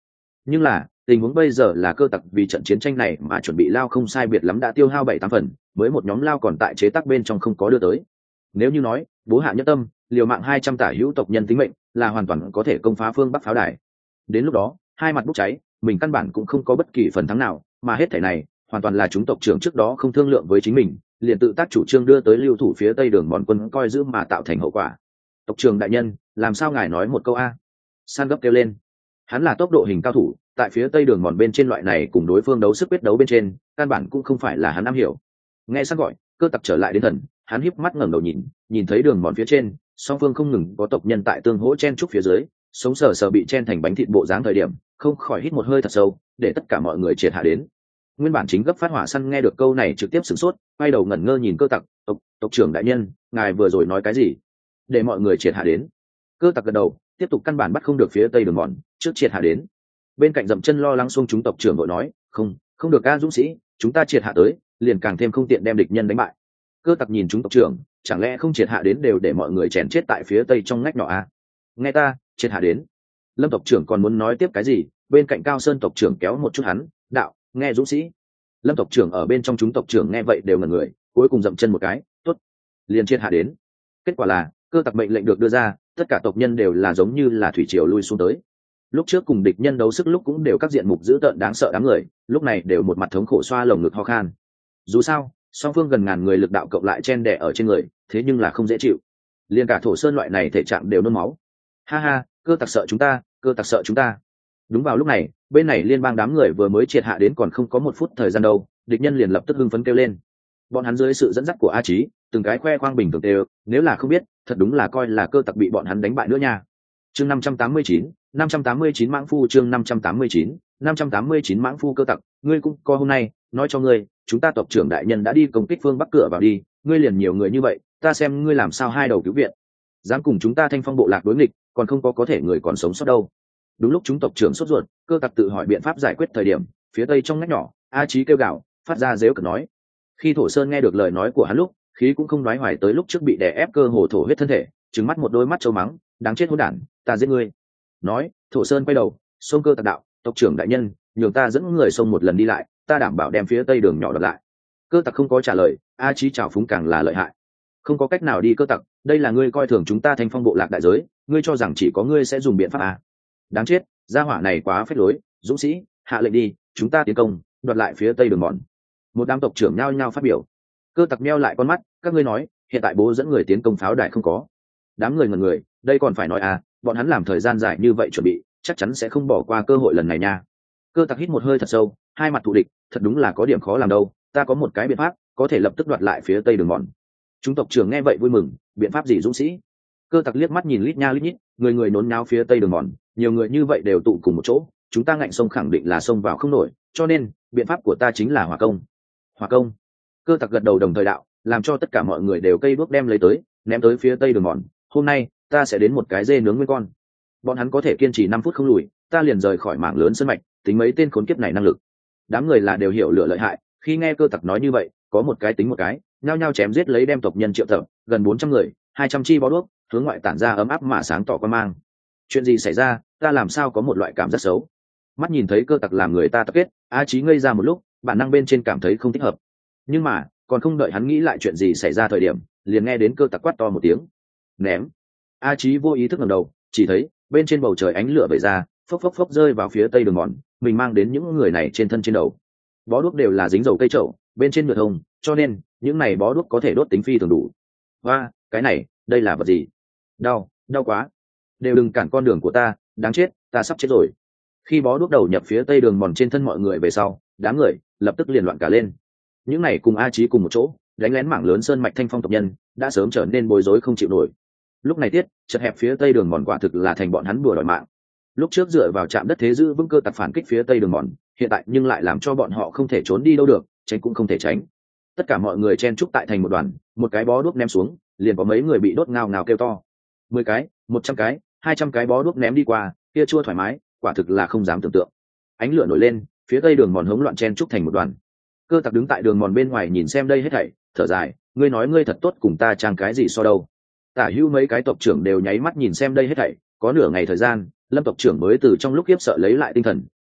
[SPEAKER 1] Nhưng là tình huống bây giờ là cơ tặc vì trận chiến tranh này mà chuẩn bị lao không sai biệt lắm đã tiêu hao bảy tám phần, mới một nhóm lao còn tại chế tác bên trong không có đưa tới. Nếu như nói bố hạ nhất tâm liều mạng hai trăm tả hữu tộc nhân tính mệnh là hoàn toàn có thể công phá phương bắc pháo đài, đến lúc đó hai mặt bốc cháy, mình căn bản cũng không có bất kỳ phần thắng nào, mà hết thảy này hoàn toàn là chúng tộc trưởng trước đó không thương lượng với chính mình, liền tự tác chủ trương đưa tới lưu thủ phía tây đường mòn quân coi giữ mà tạo thành hậu quả. Tộc trưởng đại nhân, làm sao ngài nói một câu a? San gấp kêu lên. Hắn là tốc độ hình cao thủ, tại phía tây đường mòn bên trên loại này cùng đối phương đấu sức quyết đấu bên trên căn bản cũng không phải là hắn am hiểu. Nghe San gọi, cơ tặc trở lại đến thần, hắn híp mắt ngẩng đầu nhìn, nhìn thấy đường mòn phía trên song phương không ngừng có tộc nhân tại tương hỗ chen trúc phía dưới, sống sờ sờ bị chen thành bánh thịt bộ dáng thời điểm, không khỏi hít một hơi thật sâu, để tất cả mọi người triệt hạ đến. Nguyên bản chính gấp phát hỏa săn nghe được câu này trực tiếp sửng sốt, quay đầu ngẩn ngơ nhìn cơ tặc. Tộc tộc trưởng đại nhân, ngài vừa rồi nói cái gì? Để mọi người triệt hạ đến. Cơ tặc gật đầu, tiếp tục căn bản bắt không được phía tây đường mòn, trước triệt hạ đến. Bên cạnh dậm chân lo lắng xung chúng tộc trưởng vội nói, không không được ca dũng sĩ, chúng ta triệt hạ tới liền càng thêm không tiện đem địch nhân đánh bại. Cơ tặc nhìn chúng tộc trưởng, chẳng lẽ không triệt hạ đến đều để mọi người chèn chết tại phía tây trong ngách nhỏ à? Nghe ta, triệt hạ đến. Lâm tộc trưởng còn muốn nói tiếp cái gì, bên cạnh Cao Sơn tộc trưởng kéo một chút hắn, đạo, nghe dũng sĩ. Lâm tộc trưởng ở bên trong chúng tộc trưởng nghe vậy đều ngẩn người, cuối cùng dậm chân một cái, tốt, liền triệt hạ đến. Kết quả là cơ tặc mệnh lệnh được đưa ra, tất cả tộc nhân đều là giống như là thủy triều lui xuống tới. Lúc trước cùng địch nhân đấu sức lúc cũng đều các diện mục dữ tợn đáng sợ đám người, lúc này đều một mặt thống khổ xoa lồng ngực ho khan. Dù sao song phương gần ngàn người lực đạo cộng lại chen đè ở trên người, thế nhưng là không dễ chịu, liền cả Thổ Sơn loại này thể trạng đều nôn máu. Ha ha, cơ tặc sợ chúng ta, cơ tặc sợ chúng ta. Đúng vào lúc này, bên này liên bang đám người vừa mới triệt hạ đến còn không có một phút thời gian đâu, địch nhân liền lập tức hưng phấn kêu lên. Bọn hắn dưới sự dẫn dắt của A Chí, từng cái khoe khoang bình thường đều, nếu là không biết, thật đúng là coi là cơ tặc bị bọn hắn đánh bại nữa nha. Chương năm trăm tám mươi chín, năm trăm tám mươi chín mãng phu chương năm trăm tám mươi chín, năm trăm tám mươi chín mãng phu cơ tặc, ngươi cũng có hôm nay, nói cho ngươi, chúng ta tộc trưởng đại nhân đã đi công kích phương bắc cửa vào đi, ngươi liền nhiều người như vậy, ta xem ngươi làm sao hai đầu cứu viện. Dám cùng chúng ta Thanh Phong bộ lạc đối nghịch, còn không có có thể người còn sống sót đâu. Đúng lúc chúng tộc trưởng sốt ruột, cơ tặc tự hỏi biện pháp giải quyết thời điểm, phía tây trong ngách nhỏ, A Chí kêu gào, phát ra dếu cợt nói. Khi Thổ Sơn nghe được lời nói của hắn lúc, khí cũng không nói hoài tới lúc trước bị đè ép cơ hồ thổ huyết thân thể, trừng mắt một đôi mắt trâu mắng, đáng chết hỗn đản, ta giết ngươi. Nói, Thổ Sơn quay đầu, xông cơ tặc đạo, tộc trưởng đại nhân, nhường ta dẫn người xông một lần đi lại, ta đảm bảo đem phía tây đường nhỏ đập lại. Cơ tặc không có trả lời, A Chí trào phúng càng là lợi hại. Không có cách nào đi cơ tặc, đây là ngươi coi thường chúng ta Thanh Phong bộ lạc đại giới, ngươi cho rằng chỉ có ngươi sẽ dùng biện pháp à? Đáng chết, gia hỏa này quá phết lối, dũng sĩ, hạ lệnh đi, chúng ta tiến công, đoạt lại phía tây đường mòn. Một đám tộc trưởng nhao nhao phát biểu. Cơ tặc meo lại con mắt, các ngươi nói, hiện tại bố dẫn người tiến công pháo đài không có. Đám người ngẩn người, đây còn phải nói à, bọn hắn làm thời gian dài như vậy chuẩn bị, chắc chắn sẽ không bỏ qua cơ hội lần này nha. Cơ tặc hít một hơi thật sâu, hai mặt thù địch, thật đúng là có điểm khó làm đâu, ta có một cái biện pháp, có thể lập tức đoạt lại phía tây đường mòn. Chúng tộc trưởng nghe vậy vui mừng, biện pháp gì dũng sĩ? Cơ tặc liếc mắt nhìn lít nha lít nhít, người người nôn náo phía tây đường mòn, nhiều người như vậy đều tụ cùng một chỗ, chúng ta ngạnh sông khẳng định là sông vào không nổi, cho nên biện pháp của ta chính là hỏa công. Hỏa công. Cơ tặc gật đầu đồng thời đạo, làm cho tất cả mọi người đều cây đuốc đem lấy tới, ném tới phía tây đường mòn, hôm nay ta sẽ đến một cái dê nướng nguyên con. Bọn hắn có thể kiên trì năm phút không lùi, ta liền rời khỏi mảng lớn sân mạch, tính mấy tên khốn kiếp này năng lực. Đám người là đều hiểu lửa lợi hại, khi nghe cơ tặc nói như vậy, có một cái tính một cái, nhao nhao chém giết lấy đem tộc nhân triệu tập, gần bốn trăm người, hai trăm chi bó đuốc, hướng ngoại tản ra ấm áp mà sáng tỏ quan mang. Chuyện gì xảy ra, ta làm sao có một loại cảm giác xấu. Mắt nhìn thấy cơ tặc làm người ta tập kết, A Chí ngây ra một lúc, bản năng bên trên cảm thấy không thích hợp. Nhưng mà, còn không đợi hắn nghĩ lại chuyện gì xảy ra thời điểm, liền nghe đến cơ tặc quát to một tiếng. Ném. A Chí vô ý thức ngẩng đầu, chỉ thấy bên trên bầu trời ánh lửa vẩy ra, phốc phốc phốc rơi vào phía tây đường mòn, mình mang đến những người này trên thân trên đầu. Bó đuốc đều là dính dầu cây trậu, bên trên nhựa thông, cho nên những này bó đuốc có thể đốt tính phi thường đủ. Và, cái này, đây là vật gì? Đau, đau quá. Đều đừng cản con đường của ta, đáng chết, ta sắp chết rồi. Khi bó đuốc đầu nhập phía tây đường mòn trên thân mọi người về sau, đám người lập tức liền loạn cả lên. Những này cùng A Chí cùng một chỗ, đánh lén mảng lớn sơn mạch Thanh Phong tộc nhân, đã sớm trở nên bối rối không chịu nổi. Lúc này tiết, chật hẹp phía tây đường mòn quả thực là thành bọn hắn đùa đòi mạng. Lúc trước dựa vào trạm đất thế giữ vững cơ tặc phản kích phía tây đường mòn, hiện tại nhưng lại làm cho bọn họ không thể trốn đi đâu được, tránh cũng không thể tránh. Tất cả mọi người chen trúc tại thành một đoàn, một cái bó đuốc ném xuống, liền có mấy người bị đốt ngao ngao kêu to. Mười cái, một trăm cái, hai trăm cái bó đuốc ném đi qua, kia chua thoải mái, quả thực là không dám tưởng tượng. Ánh lửa nổi lên, phía tây đường mòn hỗn loạn chen trúc thành một đoàn. Cơ tặc đứng tại đường mòn bên ngoài nhìn xem đây hết thảy, thở dài, ngươi nói ngươi thật tốt cùng ta trang cái gì so đâu. Tả hữu mấy cái tộc trưởng đều nháy mắt nhìn xem đây hết thảy, có nửa ngày thời gian, Lâm tộc trưởng mới từ trong lúc khiếp sợ lấy lại tinh thần,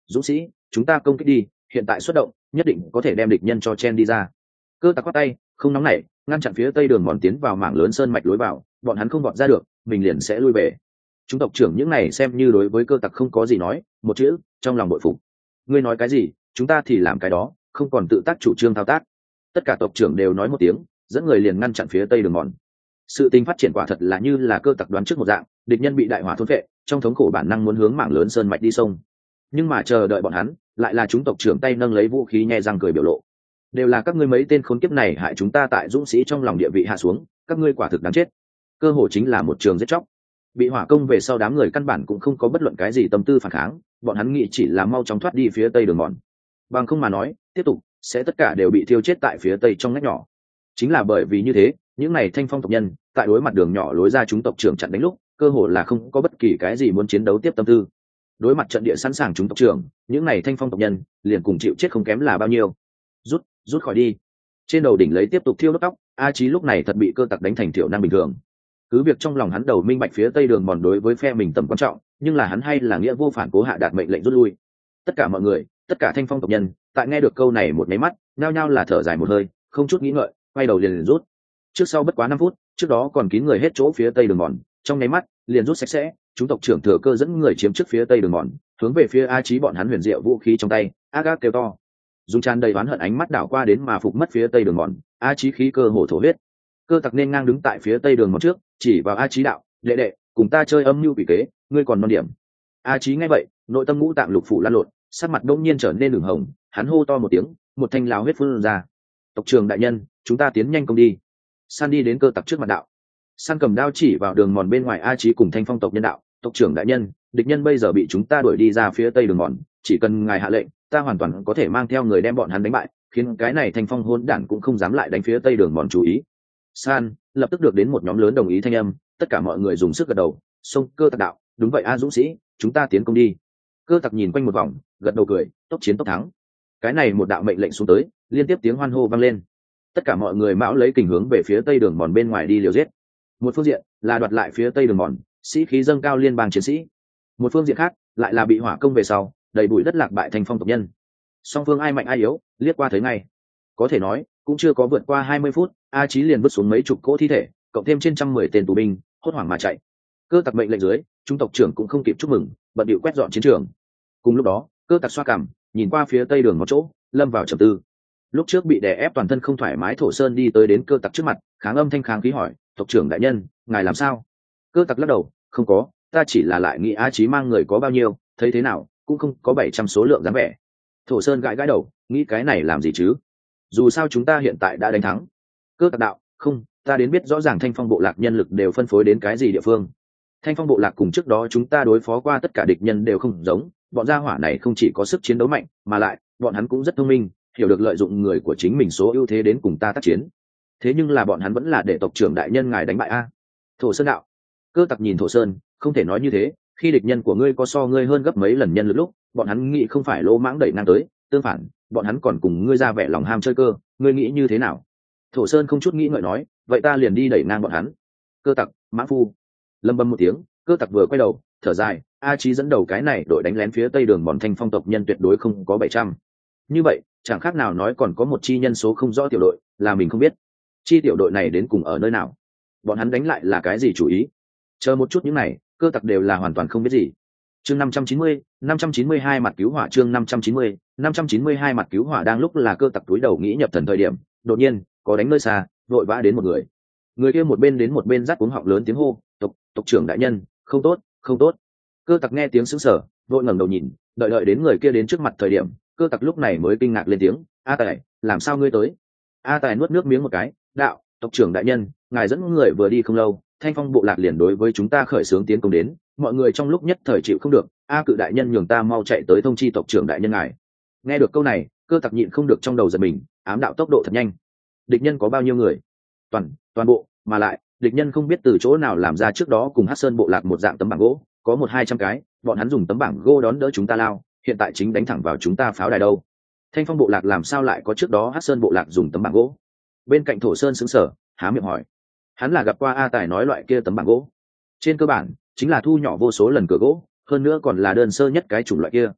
[SPEAKER 1] dũng sĩ, chúng ta công kích đi, hiện tại xuất động nhất định có thể đem địch nhân cho chen đi ra. Cơ tặc quát tay, không nóng nảy, ngăn chặn phía tây đường mòn tiến vào mảng lớn sơn mạch lối vào, bọn hắn không vọt ra được, mình liền sẽ lui về. Chúng tộc trưởng những này xem như đối với cơ tặc không có gì nói, một chữ, trong lòng bội phục. Ngươi nói cái gì, chúng ta thì làm cái đó, không còn tự tác chủ trương thao tác. Tất cả tộc trưởng đều nói một tiếng, dẫn người liền ngăn chặn phía tây đường mòn. Sự tình phát triển quả thật là như là cơ tặc đoán trước một dạng, địch nhân bị đại hỏa thôn phệ, trong thống khổ bản năng muốn hướng mảng lớn sơn mạch đi sông. Nhưng mà chờ đợi bọn hắn, lại là chúng tộc trưởng tay nâng lấy vũ khí nhe răng cười biểu lộ. Đều là các ngươi mấy tên khốn kiếp này hại chúng ta tại dũng sĩ trong lòng địa vị hạ xuống, các ngươi quả thực đáng chết. Cơ hội chính là một trường giết chóc. Bị hỏa công về sau đám người căn bản cũng không có bất luận cái gì tâm tư phản kháng, bọn hắn nghĩ chỉ là mau chóng thoát đi phía tây đường mòn. Bằng không mà nói, tiếp tục sẽ tất cả đều bị thiêu chết tại phía tây trong ngách nhỏ. Chính là bởi vì như thế, những này thanh phong tộc nhân tại đối mặt đường nhỏ lối ra chúng tộc trưởng chặn đánh lúc, cơ hội là không có bất kỳ cái gì muốn chiến đấu tiếp tâm tư. Đối mặt trận địa sẵn sàng chúng tộc trưởng, những này thanh phong tộc nhân liền cùng chịu chết không kém là bao nhiêu. Rút, rút khỏi đi. Trên đầu đỉnh lấy tiếp tục thiêu đốt tóc, A Chí lúc này thật bị cơ tặc đánh thành thiểu năng bình thường. Cứ việc trong lòng hắn đầu minh bạch phía tây đường mòn đối với phe mình tầm quan trọng, nhưng là hắn hay là nghĩa vô phản cố hạ đạt mệnh lệnh rút lui. Tất cả mọi người, tất cả thanh phong tộc nhân, tại nghe được câu này một máy mắt, nhao nhao là thở dài một hơi, không chút nghĩ ngợi, quay đầu liền, liền rút. Trước sau bất quá năm phút, trước đó còn kín người hết chỗ phía tây đường mòn, trong nháy mắt liền rút sạch sẽ. Chúng tộc trưởng thừa cơ dẫn người chiếm trước phía tây đường mòn, hướng về phía A Chí bọn hắn huyền diệu vũ khí trong tay, ác ác kêu to. Dùng tràn đầy oán hận ánh mắt đảo qua đến mà phục mất phía tây đường mòn, A Chí khí cơ hổ thổ huyết. Cơ tặc nên ngang đứng tại phía tây đường mòn trước, chỉ vào A Chí đạo, đệ đệ, cùng ta chơi âm mưu quỷ kế, ngươi còn non điểm. A Chí nghe vậy, nội tâm ngũ tạng lục phủ lăn lộn, sắc mặt đông nhiên trở nên đường hồng, hắn hô to một tiếng, một thanh lao huyết phun ra. Tộc trưởng đại nhân, chúng ta tiến nhanh công đi. San đi đến cơ tặc trước mặt đạo. San cầm đao chỉ vào đường mòn bên ngoài A Chí cùng thanh phong tộc nhân đạo, tộc trưởng đại nhân, địch nhân bây giờ bị chúng ta đuổi đi ra phía tây đường mòn, chỉ cần ngài hạ lệnh, ta hoàn toàn có thể mang theo người đem bọn hắn đánh bại, khiến cái này thanh phong hỗn đản cũng không dám lại đánh phía tây đường mòn chú ý. San lập tức được đến một nhóm lớn đồng ý thanh âm, tất cả mọi người dùng sức gật đầu. Xông cơ tặc đạo, đúng vậy A dũng sĩ, chúng ta tiến công đi. Cơ tặc nhìn quanh một vòng, gật đầu cười, tốc chiến tốc thắng. Cái này một đạo mệnh lệnh xuống tới, liên tiếp tiếng hoan hô vang lên. Tất cả mọi người mão lấy kình hướng về phía tây đường mòn bên ngoài đi liều giết. Một phương diện là đoạt lại phía tây đường mòn, sĩ khí dâng cao liên bang chiến sĩ. Một phương diện khác lại là bị hỏa công về sau, đầy bụi đất lạc bại thanh phong tộc nhân. Song phương ai mạnh ai yếu, liếc qua thấy ngay. Có thể nói, cũng chưa có vượt qua hai mươi phút, A Chí liền vứt xuống mấy chục cỗ thi thể, cộng thêm trên trăm mười tên tù binh, hốt hoảng mà chạy. Cơ tặc mệnh lệnh dưới, chúng tộc trưởng cũng không kịp chúc mừng, bận bịu quét dọn chiến trường. Cùng lúc đó, cơ tặc xoa cằm, nhìn qua phía tây đường một chỗ, lâm vào trầm tư. Lúc trước bị đè ép toàn thân không thoải mái Thổ Sơn đi tới đến cơ tặc trước mặt, kháng âm thanh kháng khí hỏi, tộc trưởng đại nhân, ngài làm sao? Cơ tặc lắc đầu, không có, ta chỉ là lại nghĩ A Chí mang người có bao nhiêu, thấy thế nào cũng không có bảy trăm số lượng dáng vẻ. Thổ Sơn gãi gãi đầu, nghĩ cái này làm gì chứ? Dù sao chúng ta hiện tại đã đánh thắng. Cơ tặc đạo, không, ta đến biết rõ ràng thanh phong bộ lạc nhân lực đều phân phối đến cái gì địa phương. Thanh phong bộ lạc cùng trước đó chúng ta đối phó qua tất cả địch nhân đều không giống, bọn gia hỏa này không chỉ có sức chiến đấu mạnh, mà lại bọn hắn cũng rất thông minh, hiểu được lợi dụng người của chính mình số ưu thế đến cùng ta tác chiến. Thế nhưng là bọn hắn vẫn là để tộc trưởng đại nhân ngài đánh bại a. Thổ Sơn đạo. Cơ tặc nhìn Thổ Sơn, không thể nói như thế, khi địch nhân của ngươi có so ngươi hơn gấp mấy lần nhân lực lúc, bọn hắn nghĩ không phải lỗ mãng đẩy ngang tới, tương phản, bọn hắn còn cùng ngươi ra vẻ lòng ham chơi cơ, ngươi nghĩ như thế nào? Thổ Sơn không chút nghĩ ngợi nói, vậy ta liền đi đẩy ngang bọn hắn. Cơ tặc, mã phu. Lâm bầm một tiếng, cơ tặc vừa quay đầu, thở dài, A Chí dẫn đầu cái này đội đánh lén phía tây đường bọn thanh phong tộc nhân tuyệt đối không có bảy trăm. Như vậy, chẳng khác nào nói còn có một chi nhân số không rõ tiểu đội, là mình không biết. Chi tiểu đội này đến cùng ở nơi nào? Bọn hắn đánh lại là cái gì chủ ý? Chờ một chút những này, cơ tặc đều là hoàn toàn không biết gì. Chương năm trăm chín mươi, năm trăm chín mươi hai mặt cứu hỏa chương năm trăm chín mươi, năm trăm chín mươi hai mặt cứu hỏa đang lúc là cơ tặc túi đầu nghĩ nhập thần thời điểm, đột nhiên, có đánh nơi xa, vội vã đến một người. Người kia một bên đến một bên rát cuống họng lớn tiếng hô, "Tộc, tộc trưởng đại nhân, không tốt, không tốt." Cơ tặc nghe tiếng sững sờ, vội ngẩng đầu nhìn, đợi đợi đến người kia đến trước mặt thời điểm, cơ tặc lúc này mới kinh ngạc lên tiếng, "A Tài, làm sao ngươi tới?" A Tài nuốt nước miếng một cái, "Đạo, tộc trưởng đại nhân, ngài dẫn người vừa đi không lâu, thanh phong bộ lạc liền đối với chúng ta khởi xướng tiến công đến, mọi người trong lúc nhất thời chịu không được, a cự đại nhân nhường ta mau chạy tới thông chi tộc trưởng đại nhân ngài." Nghe được câu này, cơ tặc nhịn không được trong đầu giật mình, ám đạo tốc độ thật nhanh. Địch nhân có bao nhiêu người? Toàn, toàn bộ, mà lại, địch nhân không biết từ chỗ nào làm ra trước đó cùng Hắc Sơn bộ lạc một dạng tấm bảng gỗ, có một hai trăm cái, bọn hắn dùng tấm bảng gỗ đón đỡ chúng ta lao, hiện tại chính đánh thẳng vào chúng ta pháo đài đâu. Thanh phong bộ lạc làm sao lại có trước đó Hắc Sơn bộ lạc dùng tấm bảng gỗ? Bên cạnh Thổ Sơn sững sờ, há miệng hỏi. Hắn là gặp qua A Tài nói loại kia tấm bảng gỗ, trên cơ bản chính là thu nhỏ vô số lần cửa gỗ, hơn nữa còn là đơn sơ nhất cái chủng loại kia.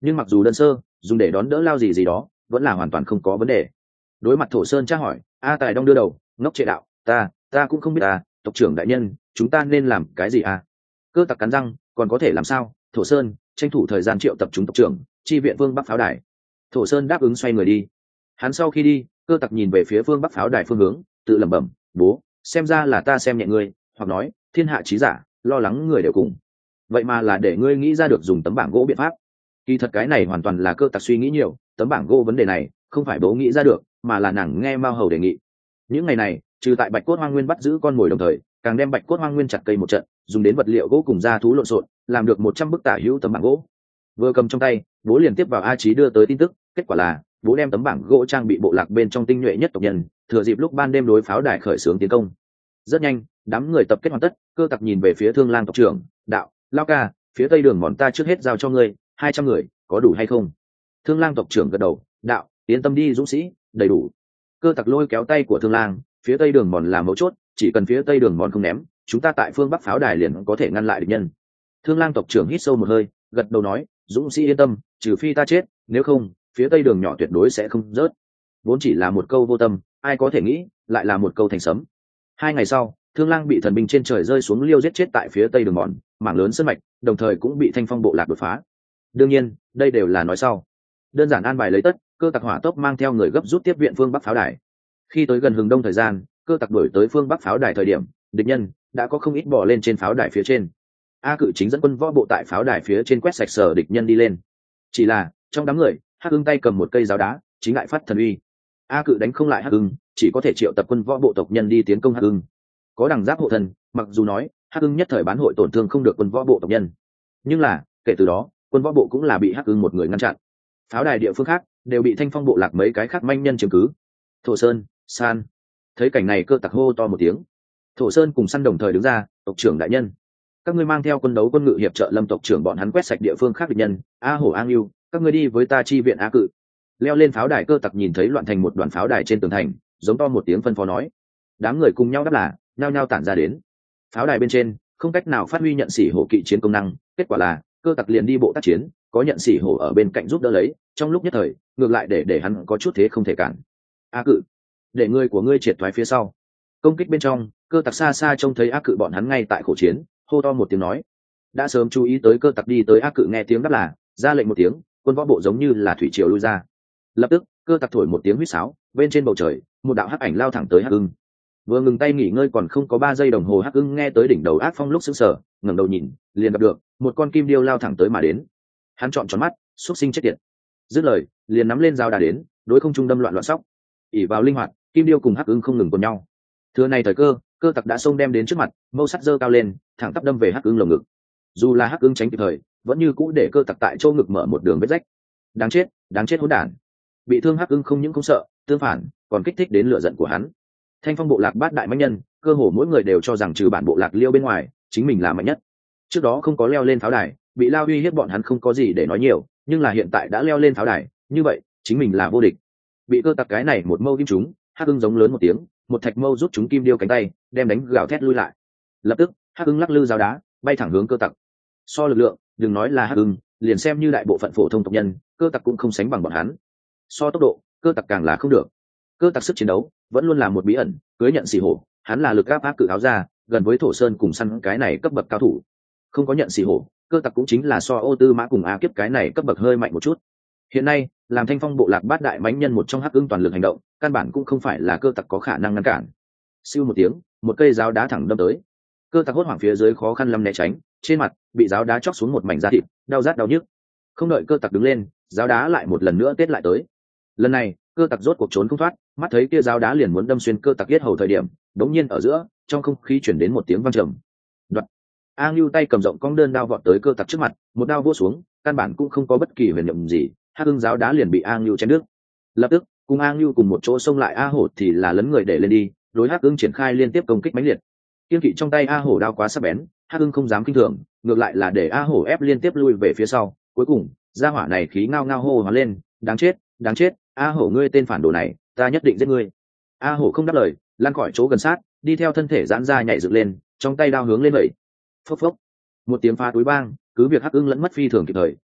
[SPEAKER 1] nhưng mặc dù đơn sơ dùng để đón đỡ lao gì gì đó vẫn là hoàn toàn không có vấn đề. Đối mặt Thổ Sơn tra hỏi, a Tài đong đưa đầu ngốc trệ đạo, ta ta cũng không biết à, tộc trưởng đại nhân chúng ta nên làm cái gì à? Cơ tặc cắn răng, còn có thể làm sao? Thổ Sơn tranh thủ thời gian triệu tập chúng tộc trưởng chi viện phương Bắc pháo đài. Thổ Sơn đáp ứng xoay người đi. Hắn sau khi đi, Cơ tặc nhìn về phía phương Bắc pháo đài phương hướng, tự lẩm bẩm, bố xem ra là ta xem nhẹ ngươi, hoặc nói thiên hạ trí giả lo lắng người đều cùng, vậy mà là để ngươi nghĩ ra được dùng tấm bảng gỗ biện pháp. Kỳ thật cái này hoàn toàn là Cơ tặc suy nghĩ nhiều, tấm bảng gỗ vấn đề này không phải bố nghĩ ra được, mà là nàng nghe Mao Hầu đề nghị. Những ngày này trừ tại Bạch Cốt Hoang Nguyên bắt giữ con mồi đồng thời càng đem Bạch Cốt Hoang Nguyên chặt cây một trận, dùng đến vật liệu gỗ cùng da thú lộn xộn, làm được một trăm bức tả hữu tấm bảng gỗ. Vừa cầm trong tay, bố liền tiếp vào A Chí đưa tới tin tức, kết quả là bố đem tấm bảng gỗ trang bị bộ lạc bên trong tinh nhuệ nhất tộc nhân, thừa dịp lúc ban đêm đối pháo đài khởi xướng tiến công. Rất nhanh, đám người tập kết hoàn tất, Cơ tặc nhìn về phía Thương Lang tộc trưởng, đạo, lao ca, phía tây đường mòn ta trước hết giao cho ngươi, hai trăm người, có đủ hay không? Thương Lang tộc trưởng gật đầu, đạo, yên tâm đi dũng sĩ, đầy đủ. Cơ tặc lôi kéo tay của Thương Lang, phía tây đường mòn là mấu chốt, chỉ cần phía tây đường mòn không ném, chúng ta tại phương Bắc pháo đài liền có thể ngăn lại địch nhân. Thương Lang tộc trưởng hít sâu một hơi, gật đầu nói, dũng sĩ yên tâm, trừ phi ta chết, nếu không phía tây đường nhỏ tuyệt đối sẽ không rớt. Vốn chỉ là một câu vô tâm, ai có thể nghĩ lại là một câu thành sấm. Hai ngày sau, Thương Lang bị thần binh trên trời rơi xuống liêu giết chết tại phía tây đường mòn, mảng lớn sơn mạch, đồng thời cũng bị Thanh Phong bộ lạc đột phá. Đương nhiên, đây đều là nói sau. Đơn giản an bài lấy tất, Cơ tặc hỏa tốc mang theo người gấp rút tiếp viện phương Bắc pháo đài. Khi tới gần hừng đông thời gian, Cơ tặc đuổi tới phương Bắc pháo đài thời điểm, địch nhân đã có không ít bò lên trên pháo đài phía trên. A Cự chính dẫn quân võ bộ tại pháo đài phía trên quét sạch sở địch nhân đi lên. Chỉ là trong đám người, Hắc Ưng tay cầm một cây giáo đá, chính lại phát thần uy. A Cự đánh không lại Hắc Ưng, chỉ có thể triệu tập quân võ bộ tộc nhân đi tiến công Hắc Ưng. Có đằng giáp hộ thần, mặc dù nói Hắc Ưng nhất thời bán hội tổn thương không được quân võ bộ tộc nhân, nhưng là kể từ đó quân võ bộ cũng là bị Hắc Ưng một người ngăn chặn. Pháo đài địa phương khác đều bị Thanh Phong bộ lạc mấy cái khác manh nhân chiếm cứ. Thổ Sơn, San thấy cảnh này, Cơ tặc hô to một tiếng. Thổ Sơn cùng Săn đồng thời đứng ra, tộc trưởng đại nhân, các ngươi mang theo quân đấu quân ngự hiệp trợ Lâm tộc trưởng bọn hắn quét sạch địa phương khác địch nhân. A Hổ, A Ngưu, các ngươi đi với ta chi viện A Cự. Leo lên pháo đài, Cơ tặc nhìn thấy loạn thành một đoàn pháo đài trên tường thành, giống to một tiếng phân phó nói. Đám người cùng nhau đáp là nhao nhao tản ra đến. Pháo đài bên trên không cách nào phát huy nhận sĩ hổ kỵ chiến công năng, kết quả là Cơ tặc liền đi bộ tác chiến, có nhận sĩ hổ ở bên cạnh giúp đỡ lấy, trong lúc nhất thời ngược lại để để hắn có chút thế không thể cản. A Cự, để người của ngươi triệt thoái phía sau. Công kích bên trong, Cơ tặc xa xa trông thấy A Cự bọn hắn ngay tại khổ chiến, hô to một tiếng nói. Đã sớm chú ý tới Cơ tặc đi tới A Cự nghe tiếng đáp là ra lệnh một tiếng, quân võ bộ giống như là thủy triều lui ra. Lập tức Cơ tặc thổi một tiếng huýt sáo, bên trên bầu trời một đạo hắc ảnh lao thẳng tới Hắc Ưng. Vừa ngừng tay nghỉ ngơi còn không có ba giây đồng hồ, Hắc Ưng nghe tới đỉnh đầu ác phong lúc sững sờ, ngẩng đầu nhìn, liền gặp được một con kim điêu lao thẳng tới mà đến. Hắn trọn tròn mắt, xúc sinh chết tiệt. Dứt lời, liền nắm lên dao đá đến, đối không trung đâm loạn loạn sóc. ỷ vào linh hoạt, kim điêu cùng Hắc Ưng không ngừng quần nhau. Thừa này thời cơ, Cơ tặc đã xông đem đến trước mặt, mâu sắt giơ cao lên, thẳng tắp đâm về Hắc Ưng lồng ngực. Dù là Hắc Ưng tránh kịp thời, vẫn như cũ để Cơ tặc tại chỗ ngực mở một đường vết rách. Đáng chết, đáng chết hỗn đản. Bị thương Hắc Ưng không những không sợ, tương phản còn kích thích đến lửa giận của hắn. Thanh Phong bộ lạc bát đại mạnh nhân, cơ hồ mỗi người đều cho rằng trừ bản bộ lạc Liêu bên ngoài, chính mình là mạnh nhất. Trước đó không có leo lên pháo đài, bị lao uy hiếp bọn hắn không có gì để nói nhiều, nhưng là hiện tại đã leo lên pháo đài, như vậy chính mình là vô địch. Bị Cơ tặc cái này một mâu kim trúng, Hắc Ưng giống lớn một tiếng, một thạch mâu rút chúng kim điêu cánh tay, đem đánh gào thét lui lại. Lập tức Hắc Ưng lắc lư giáo đá, bay thẳng hướng Cơ tặc. So lực lượng, đừng nói là Hắc Ưng, liền xem như đại bộ phận phổ thông tộc nhân, Cơ tặc cũng không sánh bằng bọn hắn. So tốc độ, Cơ tặc càng là không được. Cơ tặc sức chiến đấu vẫn luôn là một bí ẩn, cưới nhận xỉ hổ, hắn là lực áp áp cự áo ra, gần với Thổ Sơn cùng Săn cái này cấp bậc cao thủ. Không có nhận xỉ hổ, Cơ tặc cũng chính là so Ô Tư Mã cùng A Kiếp cái này cấp bậc hơi mạnh một chút. Hiện nay, làm Thanh Phong bộ lạc bát đại mãnh nhân một trong Hắc Ưng toàn lực hành động, căn bản cũng không phải là Cơ tặc có khả năng ngăn cản. Siêu một tiếng, một cây giáo đá thẳng đâm tới. Cơ tặc hốt hoảng phía dưới khó khăn lắm né tránh, trên mặt bị giáo đá chóc xuống một mảnh da thịt, đau rát đau nhức. Không đợi Cơ tặc đứng lên, giáo đá lại một lần nữa tết lại tới. Lần này, Cơ tặc rốt cuộc trốn không thoát, mắt thấy kia giáo đá liền muốn đâm xuyên Cơ tặc yết hầu thời điểm, đống nhiên ở giữa, trong không khí chuyển đến một tiếng vang trầm. Đoạt. A Ngưu tay cầm rộng cong đơn đao vọt tới Cơ tặc trước mặt, một đao vỗ xuống, căn bản cũng không có bất kỳ huyền nhiệm gì, Hắc Ưng giáo đá liền bị A Ngưu chém đứt. Lập tức, cùng A Ngưu cùng một chỗ xông lại A Hổ thì là lấn người để lên đi, đối Hắc Ưng triển khai liên tiếp công kích mãnh liệt. Kiên kỵ trong tay A Hổ đao quá sắc bén, Hắc Ưng không dám kinh thường, ngược lại là để A Hổ ép liên tiếp lui về phía sau, cuối cùng, gia hỏa này khí ngao ngao hô hoán lên, đáng chết, đáng chết, A Hổ ngươi tên phản đồ này, ta nhất định giết ngươi. A Hổ không đáp lời, lăn khỏi chỗ gần sát, đi theo thân thể giãn ra nhảy dựng lên, trong tay đao hướng lên vậy. Phốc phốc. Một tiếng phá túi bang, cứ việc Hắc Ưng lẫn mất phi thường kịp thời,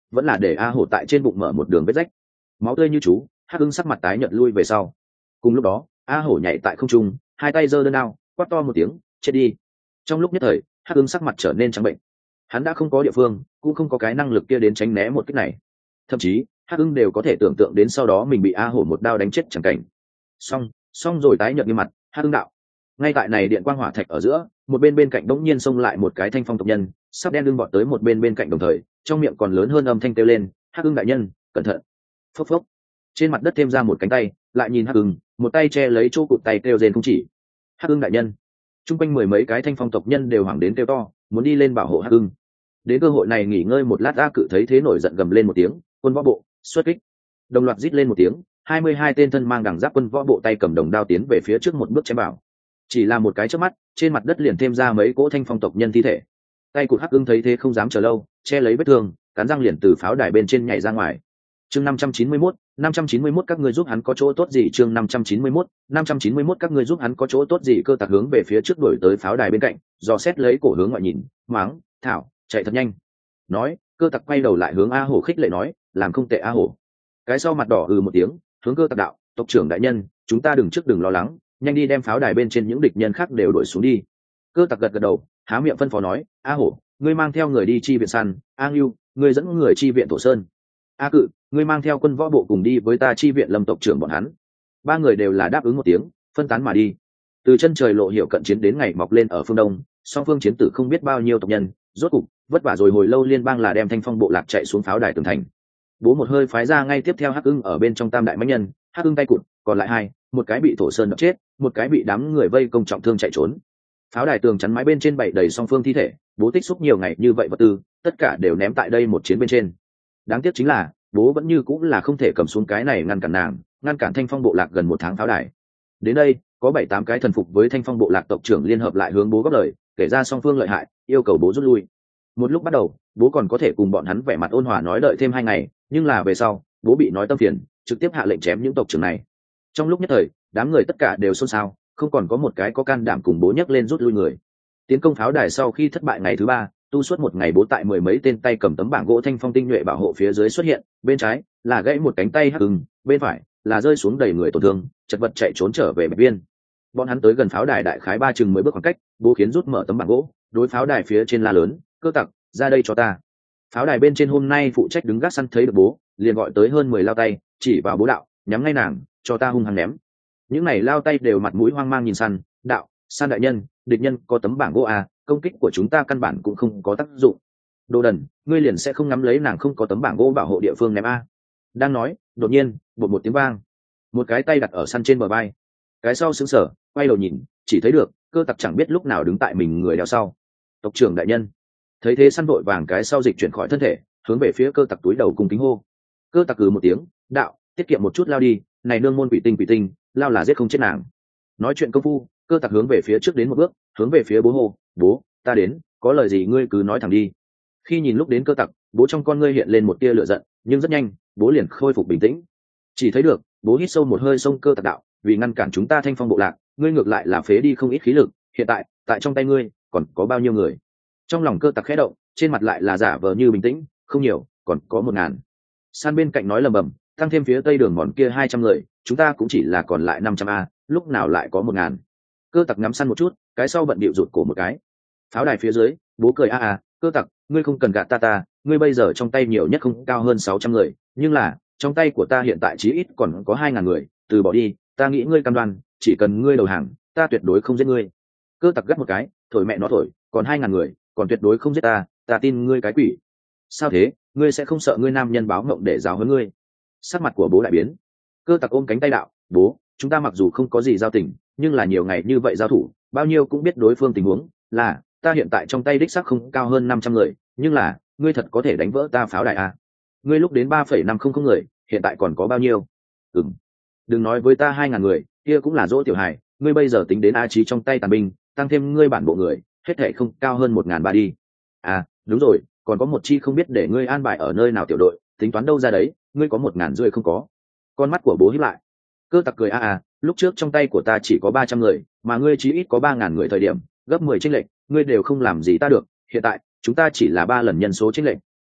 [SPEAKER 1] vẫn là để a hổ tại trên bụng mở một đường vết rách, máu tươi như chú. Hắc ưng sắc mặt tái nhợt lui về sau. Cùng lúc đó a hổ nhảy tại không trung, hai tay giơ đơn đao, quát to một tiếng, chết đi. Trong lúc nhất thời Hắc ưng sắc mặt trở nên trắng bệnh. Hắn đã không có địa phương, cũng không có cái năng lực kia đến tránh né một kích này. Thậm chí Hắc ưng đều có thể tưởng tượng đến sau đó mình bị a hổ một đao đánh chết chẳng cảnh. Xong, xong rồi tái nhợt như mặt. Hắc ưng đạo. Ngay tại này điện quang hỏa thạch ở giữa, một bên bên cạnh bỗng nhiên xông lại một cái thanh phong tộc nhân, sắp đen lưng bọt tới một bên bên cạnh, đồng thời trong miệng còn lớn hơn âm thanh kêu lên, Hắc ưng đại nhân, cẩn thận. Phốc phốc. Trên mặt đất thêm ra một cánh tay, lại nhìn Hắc ưng, một tay che lấy chỗ cụt tay kêu rên không chỉ. Hắc ưng đại nhân. Trung quanh mười mấy cái thanh phong tộc nhân đều hoảng đến kêu to, muốn đi lên bảo hộ Hắc ưng. Đến cơ hội này nghỉ ngơi một lát, A Cự thấy thế nổi giận gầm lên một tiếng, quân võ bộ xuất kích. Đồng loạt rít lên một tiếng, hai mươi hai tên thân mang đằng giáp quân võ bộ tay cầm đồng đao tiến về phía trước một bước chém bảo. Chỉ là một cái chớp mắt, trên mặt đất liền thêm ra mấy cỗ thanh phong tộc nhân thi thể. Tay cụt Hắc ưng thấy thế không dám chờ lâu, che lấy vết thương, cắn răng liền từ pháo đài bên trên nhảy ra ngoài. Chương năm trăm chín mươi mốt, năm trăm chín mươi mốt các ngươi giúp hắn có chỗ tốt gì? Chương năm trăm chín mươi mốt, năm trăm chín mươi mốt các ngươi giúp hắn có chỗ tốt gì? Cơ Tặc hướng về phía trước đuổi tới pháo đài bên cạnh, dò xét lấy cổ hướng ngoại nhìn, mắng, "Thảo, chạy thật nhanh." Nói, Cơ Tặc quay đầu lại hướng A Hổ khích lệ nói, "Làm không tệ A Hổ." Cái sau mặt đỏ ừ một tiếng, hướng Cơ Tặc đạo, "Tộc trưởng đại nhân, chúng ta đừng trước đừng lo lắng, nhanh đi đem pháo đài bên trên những địch nhân khác đều đuổi xuống đi." Cơ Tặc gật gật đầu, há miệng phân phó nói, "A Hổ, ngươi mang theo người đi chi viện săn, A Ngưu, ngươi dẫn người chi viện Thổ Sơn. A Cự, ngươi mang theo quân võ bộ cùng đi với ta chi viện Lâm tộc trưởng bọn hắn." Ba người đều là đáp ứng một tiếng, phân tán mà đi. Từ chân trời lộ hiểu cận chiến đến ngày mọc lên ở phương đông, song phương chiến tử không biết bao nhiêu tộc nhân, rốt cục vất vả rồi hồi lâu liên bang là đem thanh phong bộ lạc chạy xuống pháo đài tường thành. Bố một hơi phái ra ngay tiếp theo Hắc ưng ở bên trong tam đại mãnh nhân, Hắc ưng tay cụt, còn lại hai, một cái bị Thổ Sơn đập chết, một cái bị đám người vây công trọng thương chạy trốn. Pháo đài tường chắn mái bên trên bảy đầy song phương thi thể, bố tích xúc nhiều ngày như vậy vật tư, tất cả đều ném tại đây một chiến bên trên. Đáng tiếc chính là bố vẫn như cũng là không thể cầm xuống cái này ngăn cản nàng, ngăn cản thanh phong bộ lạc gần một tháng pháo đài. Đến đây có bảy tám cái thần phục với thanh phong bộ lạc tộc trưởng liên hợp lại hướng bố góp lời, kể ra song phương lợi hại, yêu cầu bố rút lui. Một lúc bắt đầu bố còn có thể cùng bọn hắn vẻ mặt ôn hòa nói đợi thêm hai ngày, nhưng là về sau bố bị nói tâm phiền, trực tiếp hạ lệnh chém những tộc trưởng này. Trong lúc nhất thời đám người tất cả đều xôn xao, không còn có một cái có can đảm cùng bố nhấc lên rút lui người. Tiến công pháo đài sau khi thất bại ngày thứ ba, tu suốt một ngày bố tại mười mấy tên tay cầm tấm bảng gỗ thanh phong tinh nhuệ bảo hộ phía dưới xuất hiện, bên trái là gãy một cánh tay Hắc ưng, bên phải là rơi xuống đầy người tổn thương, chật vật chạy trốn trở về bạch viên. Bọn hắn tới gần pháo đài đại khái ba chừng mười bước khoảng cách, bố khiến rút mở tấm bảng gỗ, đối pháo đài phía trên la lớn, "Cơ Tặc, ra đây cho ta." Pháo đài bên trên hôm nay phụ trách đứng gác săn thấy được bố, liền gọi tới hơn mười lao tay, chỉ vào bố đạo, "Nhắm ngay nàng, cho ta hung hăng ném." Những này lao tay đều mặt mũi hoang mang nhìn săn, đạo, "San đại nhân, địch nhân có tấm bảng gỗ à, công kích của chúng ta căn bản cũng không có tác dụng." "Đồ đần, ngươi liền sẽ không ngắm lấy nàng không có tấm bảng gỗ bảo hộ địa phương ném a." Đang nói, đột nhiên bột một tiếng vang, một cái tay đặt ở săn trên bờ vai. Cái sau sững sờ, quay đầu nhìn, chỉ thấy được Cơ Tặc chẳng biết lúc nào đứng tại mình người đeo sau. "Tộc trưởng đại nhân." Thấy thế săn vội vàng cái sau dịch chuyển khỏi thân thể, hướng về phía Cơ Tặc túi đầu cùng kính hô. Cơ Tặc cừ một tiếng, đạo, "Tiết kiệm một chút lao đi, này nương môn quỷ tinh quỷ tinh, lao là giết không chết nàng." Nói chuyện công phu, Cơ Tặc hướng về phía trước đến một bước, hướng về phía bố hô, "Bố, ta đến, có lời gì ngươi cứ nói thẳng đi." Khi nhìn lúc đến Cơ Tặc, bố trong con ngươi hiện lên một tia lửa giận, nhưng rất nhanh bố liền khôi phục bình tĩnh. Chỉ thấy được bố hít sâu một hơi, xông Cơ Tặc đạo, "Vì ngăn cản chúng ta thanh phong bộ lạc, ngươi ngược lại là phế đi không ít khí lực, hiện tại tại trong tay ngươi còn có bao nhiêu người?" Trong lòng Cơ Tặc khẽ động, trên mặt lại là giả vờ như bình tĩnh, "Không nhiều, còn có một ngàn." San bên cạnh nói lầm bầm, "Tăng thêm phía tây đường mòn kia hai trăm người, chúng ta cũng chỉ là còn lại năm trăm a, lúc nào lại có một ngàn?" Cơ Tặc ngắm San một chút, cái sau bận bịu rụt cổ một cái. Pháo đài phía dưới bố cười, "A a, Cơ Tặc, ngươi không cần gạt ta ta, ngươi bây giờ trong tay nhiều nhất không cao hơn sáu trăm người, nhưng là trong tay của ta hiện tại chí ít còn có hai ngàn người, từ bỏ đi, ta nghĩ ngươi cam đoan, chỉ cần ngươi đầu hàng, ta tuyệt đối không giết ngươi." Cơ Tặc gắt một cái, thổi mẹ nó thổi, "Còn hai ngàn người, còn tuyệt đối không giết ta, ta tin ngươi cái quỷ." "Sao thế, ngươi sẽ không sợ ngươi nam nhân báo ngộng để giáo huấn ngươi?" Sắc mặt của bố đại biến. Cơ Tặc ôm cánh tay đạo, "Bố, chúng ta mặc dù không có gì giao tình, nhưng là nhiều ngày như vậy giao thủ, bao nhiêu cũng biết đối phương tình huống, là ta hiện tại trong tay đích xác không cao hơn năm trăm người, nhưng là ngươi thật có thể đánh vỡ ta pháo đài à? Ngươi lúc đến ba phẩy năm không không người, hiện tại còn có bao nhiêu?" "Ừm, đừng nói với ta hai ngàn người, kia cũng là dỗ tiểu hài, ngươi bây giờ tính đến A Chí trong tay tàn binh, tăng thêm ngươi bản bộ người, hết thể không cao hơn một ngàn ba đi. À, đúng rồi, còn có một chi không biết để ngươi an bài ở nơi nào tiểu đội, tính toán đâu ra đấy, ngươi có một ngàn rưỡi không có." Con mắt của bố híp lại. Cơ Tặc cười, "A à, lúc trước trong tay của ta chỉ có ba trăm người, mà ngươi chí ít có ba ngàn người thời điểm, gấp mười chênh lệch, ngươi đều không làm gì ta được, hiện tại chúng ta chỉ là ba lần nhân số chênh lệch,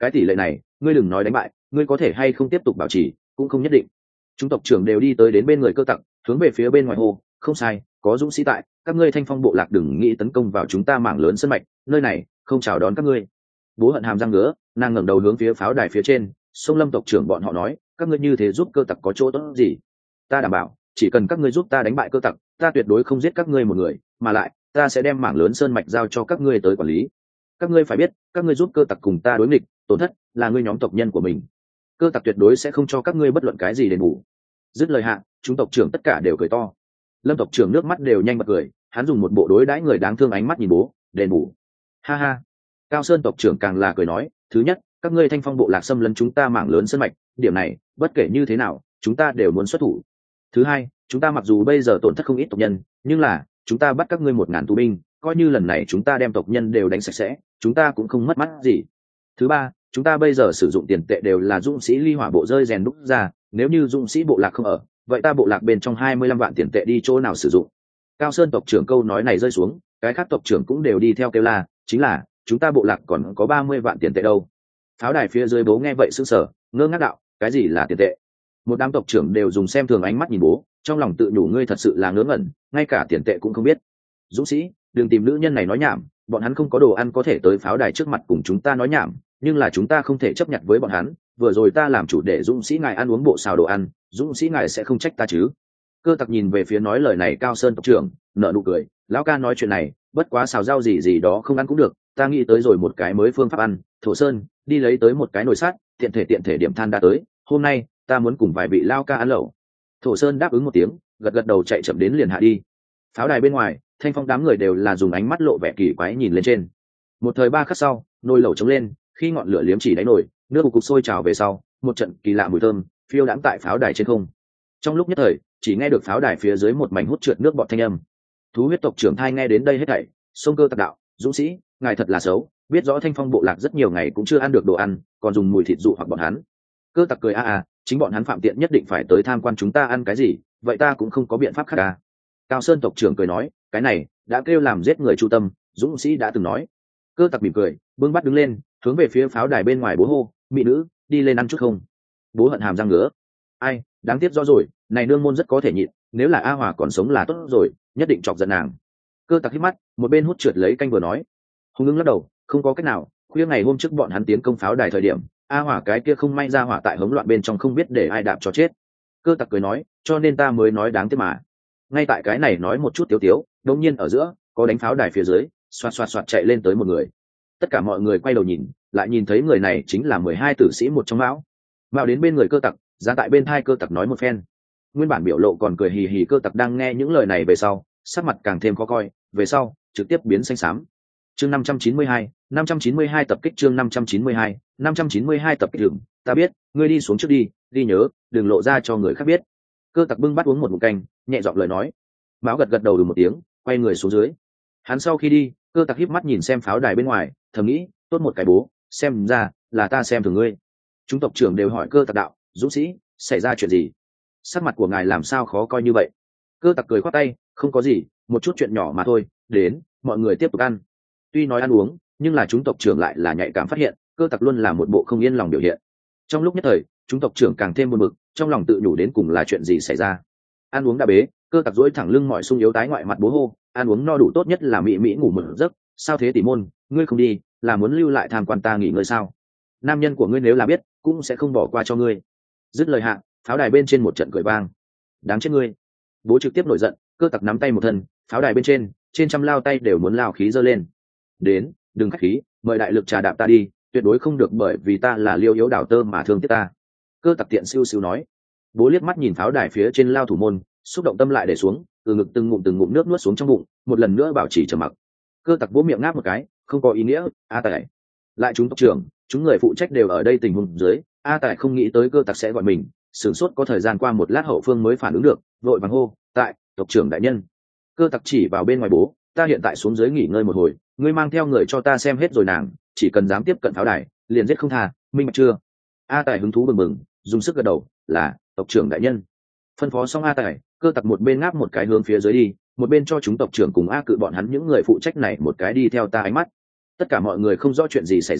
[SPEAKER 1] cái tỷ lệ này ngươi đừng nói đánh bại, ngươi có thể hay không tiếp tục bảo trì cũng không nhất định. Chúng tộc trưởng đều đi tới đến bên người cơ tặc, hướng về phía bên ngoài hồ. Không sai, có dũng sĩ tại, các ngươi Thanh Phong bộ lạc đừng nghĩ tấn công vào chúng ta mảng lớn sân mạch, nơi này không chào đón các ngươi. Bố hận hàm răng ngứa, nàng ngẩng đầu hướng phía pháo đài phía trên, sông Lâm tộc trưởng bọn họ nói, các ngươi như thế giúp cơ tặc có chỗ tốt gì? Ta đảm bảo, chỉ cần các ngươi giúp ta đánh bại cơ tặc, ta tuyệt đối không giết các ngươi một người, mà lại ta sẽ đem mảng lớn sơn mạch giao cho các ngươi tới quản lý. Các ngươi phải biết, các ngươi giúp cơ tặc cùng ta đối nghịch, tổn thất là ngươi nhóm tộc nhân của mình. Cơ tặc tuyệt đối sẽ không cho các ngươi bất luận cái gì đền bù. Dứt lời hạ, chúng tộc trưởng tất cả đều cười to. Lâm tộc trưởng nước mắt đều nhanh bật cười, hắn dùng một bộ đối đãi người đáng thương ánh mắt nhìn bố, đền bù. Ha ha. Cao Sơn tộc trưởng càng là cười nói, thứ nhất, các ngươi Thanh Phong bộ lạc xâm lấn chúng ta mảng lớn sơn mạch, điểm này bất kể như thế nào chúng ta đều muốn xuất thủ. Thứ hai, chúng ta mặc dù bây giờ tổn thất không ít tộc nhân, nhưng là chúng ta bắt các ngươi một ngàn tù binh, coi như lần này chúng ta đem tộc nhân đều đánh sạch sẽ, chúng ta cũng không mất mát gì. Thứ ba, chúng ta bây giờ sử dụng tiền tệ đều là dũng sĩ ly hỏa bộ rơi rèn đúc ra, nếu như dũng sĩ bộ lạc không ở, vậy ta bộ lạc bên trong hai mươi lăm vạn tiền tệ đi chỗ nào sử dụng? Cao Sơn tộc trưởng câu nói này rơi xuống, cái khác tộc trưởng cũng đều đi theo kêu la, chính là chúng ta bộ lạc còn có ba mươi vạn tiền tệ đâu. Pháo đài phía dưới bố nghe vậy sững sờ, ngơ ngác đạo, cái gì là tiền tệ? Một đám tộc trưởng đều dùng xem thường ánh mắt nhìn bố, trong lòng tự nhủ ngươi thật sự là ngớ ngẩn, ngay cả tiền tệ cũng không biết. Dũng sĩ, đừng tìm nữ nhân này nói nhảm, bọn hắn không có đồ ăn có thể tới pháo đài trước mặt cùng chúng ta nói nhảm, nhưng là chúng ta không thể chấp nhận với bọn hắn. Vừa rồi ta làm chủ để dũng sĩ ngài ăn uống bộ xào đồ ăn, dũng sĩ ngài sẽ không trách ta chứ? Cơ tặc nhìn về phía nói lời này Cao Sơn tộc trưởng, nở nụ cười, lão ca nói chuyện này, bất quá xào rau gì gì đó không ăn cũng được, ta nghĩ tới rồi một cái mới phương pháp ăn. Thổ Sơn, đi lấy tới một cái nồi sắt, tiện thể tiện thể điểm than đã tới, hôm nay ta muốn cùng vài vị lao ca ăn lẩu. Thổ Sơn đáp ứng một tiếng, gật gật đầu chạy chậm đến liền hạ đi. Pháo đài bên ngoài, Thanh Phong đám người đều là dùng ánh mắt lộ vẻ kỳ quái nhìn lên trên. Một thời ba khắc sau, nồi lẩu chống lên, khi ngọn lửa liếm chỉ đáy nồi, nước cục cục sôi trào về sau, một trận kỳ lạ mùi thơm phiêu đãng tại pháo đài trên không. Trong lúc nhất thời, chỉ nghe được pháo đài phía dưới một mảnh hút trượt nước bọt thanh âm. Thú huyết tộc trưởng thai nghe đến đây hết thảy, sông Cơ tặc đạo, dũng sĩ, ngài thật là xấu, biết rõ Thanh Phong bộ lạc rất nhiều ngày cũng chưa ăn được đồ ăn, còn dùng mùi thịt dụ hoặc bọn hắn. Cơ tặc cười a a, chính bọn hắn phạm tiện nhất định phải tới tham quan chúng ta ăn cái gì, vậy ta cũng không có biện pháp khác à. Cao Sơn tộc trưởng cười nói, cái này đã kêu làm giết người chu tâm, dũng sĩ đã từng nói. Cơ tặc mỉm cười, bưng bắt đứng lên, hướng về phía pháo đài bên ngoài bố hô, mỹ nữ, đi lên ăn chút không? Bố hận hàm răng ngứa, ai, đáng tiếc rõ rồi, này nương môn rất có thể nhịn, nếu là A Hòa còn sống là tốt rồi, nhất định chọc giận nàng. Cơ tặc hít mắt, một bên hút trượt lấy canh vừa nói. Hùng Ưng lắc đầu, không có cách nào, khuya ngày hôm trước bọn hắn tiến công pháo đài thời điểm, A Hỏa cái kia không may ra hỏa tại hống loạn bên trong không biết để ai đạp cho chết. Cơ tặc cười nói, cho nên ta mới nói đáng tiếc mà. Ngay tại cái này nói một chút tiếu tiếu, đột nhiên ở giữa có đánh pháo đài phía dưới, xoạt xoạt xoạt chạy lên tới một người. Tất cả mọi người quay đầu nhìn, lại nhìn thấy người này chính là mười hai tử sĩ một trong mão. Mao đến bên người cơ tặc, ra tại bên thai cơ tặc nói một phen. Nguyên bản biểu lộ còn cười hì hì cơ tặc đang nghe những lời này về sau, sắc mặt càng thêm khó coi, về sau trực tiếp biến xanh xám. Chương năm trăm chín mươi hai, năm trăm chín mươi hai tập kích chương năm trăm chín mươi hai, năm trăm chín mươi hai tập kích đường, ta biết, ngươi đi xuống trước đi, đi nhớ, đừng lộ ra cho người khác biết. Cơ tặc bưng bắt uống một ngụm canh, nhẹ giọng lời nói. Mão gật gật đầu được một tiếng, quay người xuống dưới. Hắn sau khi đi, cơ tặc híp mắt nhìn xem pháo đài bên ngoài, thầm nghĩ, tốt một cái bố, xem ra là ta xem thường ngươi. Chúng tộc trưởng đều hỏi cơ tặc đạo, dũng sĩ, xảy ra chuyện gì? Sắc mặt của ngài làm sao khó coi như vậy? Cơ tặc cười khoát tay, không có gì, một chút chuyện nhỏ mà thôi, đến, mọi người tiếp tục ăn. Tuy nói ăn uống, nhưng là chúng tộc trưởng lại là nhạy cảm phát hiện, cơ tặc luôn là một bộ không yên lòng biểu hiện. Trong lúc nhất thời, chúng tộc trưởng càng thêm buồn bực, trong lòng tự nhủ đến cùng là chuyện gì xảy ra. Ăn uống đã bế, cơ tặc duỗi thẳng lưng mọi sung yếu tái ngoại mặt bố hô, ăn uống no đủ tốt nhất là mỹ mỹ ngủ một giấc, sao thế tỷ môn, ngươi không đi, là muốn lưu lại tham quan ta nghỉ ngơi sao? Nam nhân của ngươi nếu là biết, cũng sẽ không bỏ qua cho ngươi. Dứt lời hạ, pháo đài bên trên một trận cười vang. Đáng chết ngươi. Bố trực tiếp nổi giận, cơ tặc nắm tay một thân, pháo đài bên trên, trên trăm lao tay đều muốn lao khí giơ lên. Đến, đừng khách khí, mời đại lực trà đạp ta đi, tuyệt đối không được bởi vì ta là liêu yếu đảo tơ mà thương tiếc ta. Cơ tặc tiện siêu siêu nói. Bố liếc mắt nhìn pháo đài phía trên lao thủ môn, xúc động tâm lại để xuống, từ ngực từng ngụm từng ngụm nước nuốt xuống trong bụng, một lần nữa bảo trì trầm mặc. Cơ tặc vỗ miệng ngáp một cái, không có ý nghĩa. A Tài, lại chúng tộc trưởng, chúng người phụ trách đều ở đây tình huống dưới, A Tài không nghĩ tới cơ tặc sẽ gọi mình, sửng sốt có thời gian qua một lát hậu phương mới phản ứng được, vội vàng hô, tại tộc trưởng đại nhân. Cơ tặc chỉ vào bên ngoài bố, ta hiện tại xuống dưới nghỉ ngơi một hồi, ngươi mang theo người cho ta xem hết rồi nàng, chỉ cần dám tiếp cận pháo đài, liền giết không tha, minh bạch chưa? A Tài hứng thú bừng bừng, dùng sức gật đầu, là tộc trưởng đại nhân. Phân phó xong A Tài, cơ tặc một bên ngáp một cái hướng phía dưới đi, một bên cho chúng tộc trưởng cùng A Cự bọn hắn những người phụ trách này một cái đi theo ta ánh mắt. Tất cả mọi người không rõ chuyện gì xảy ra,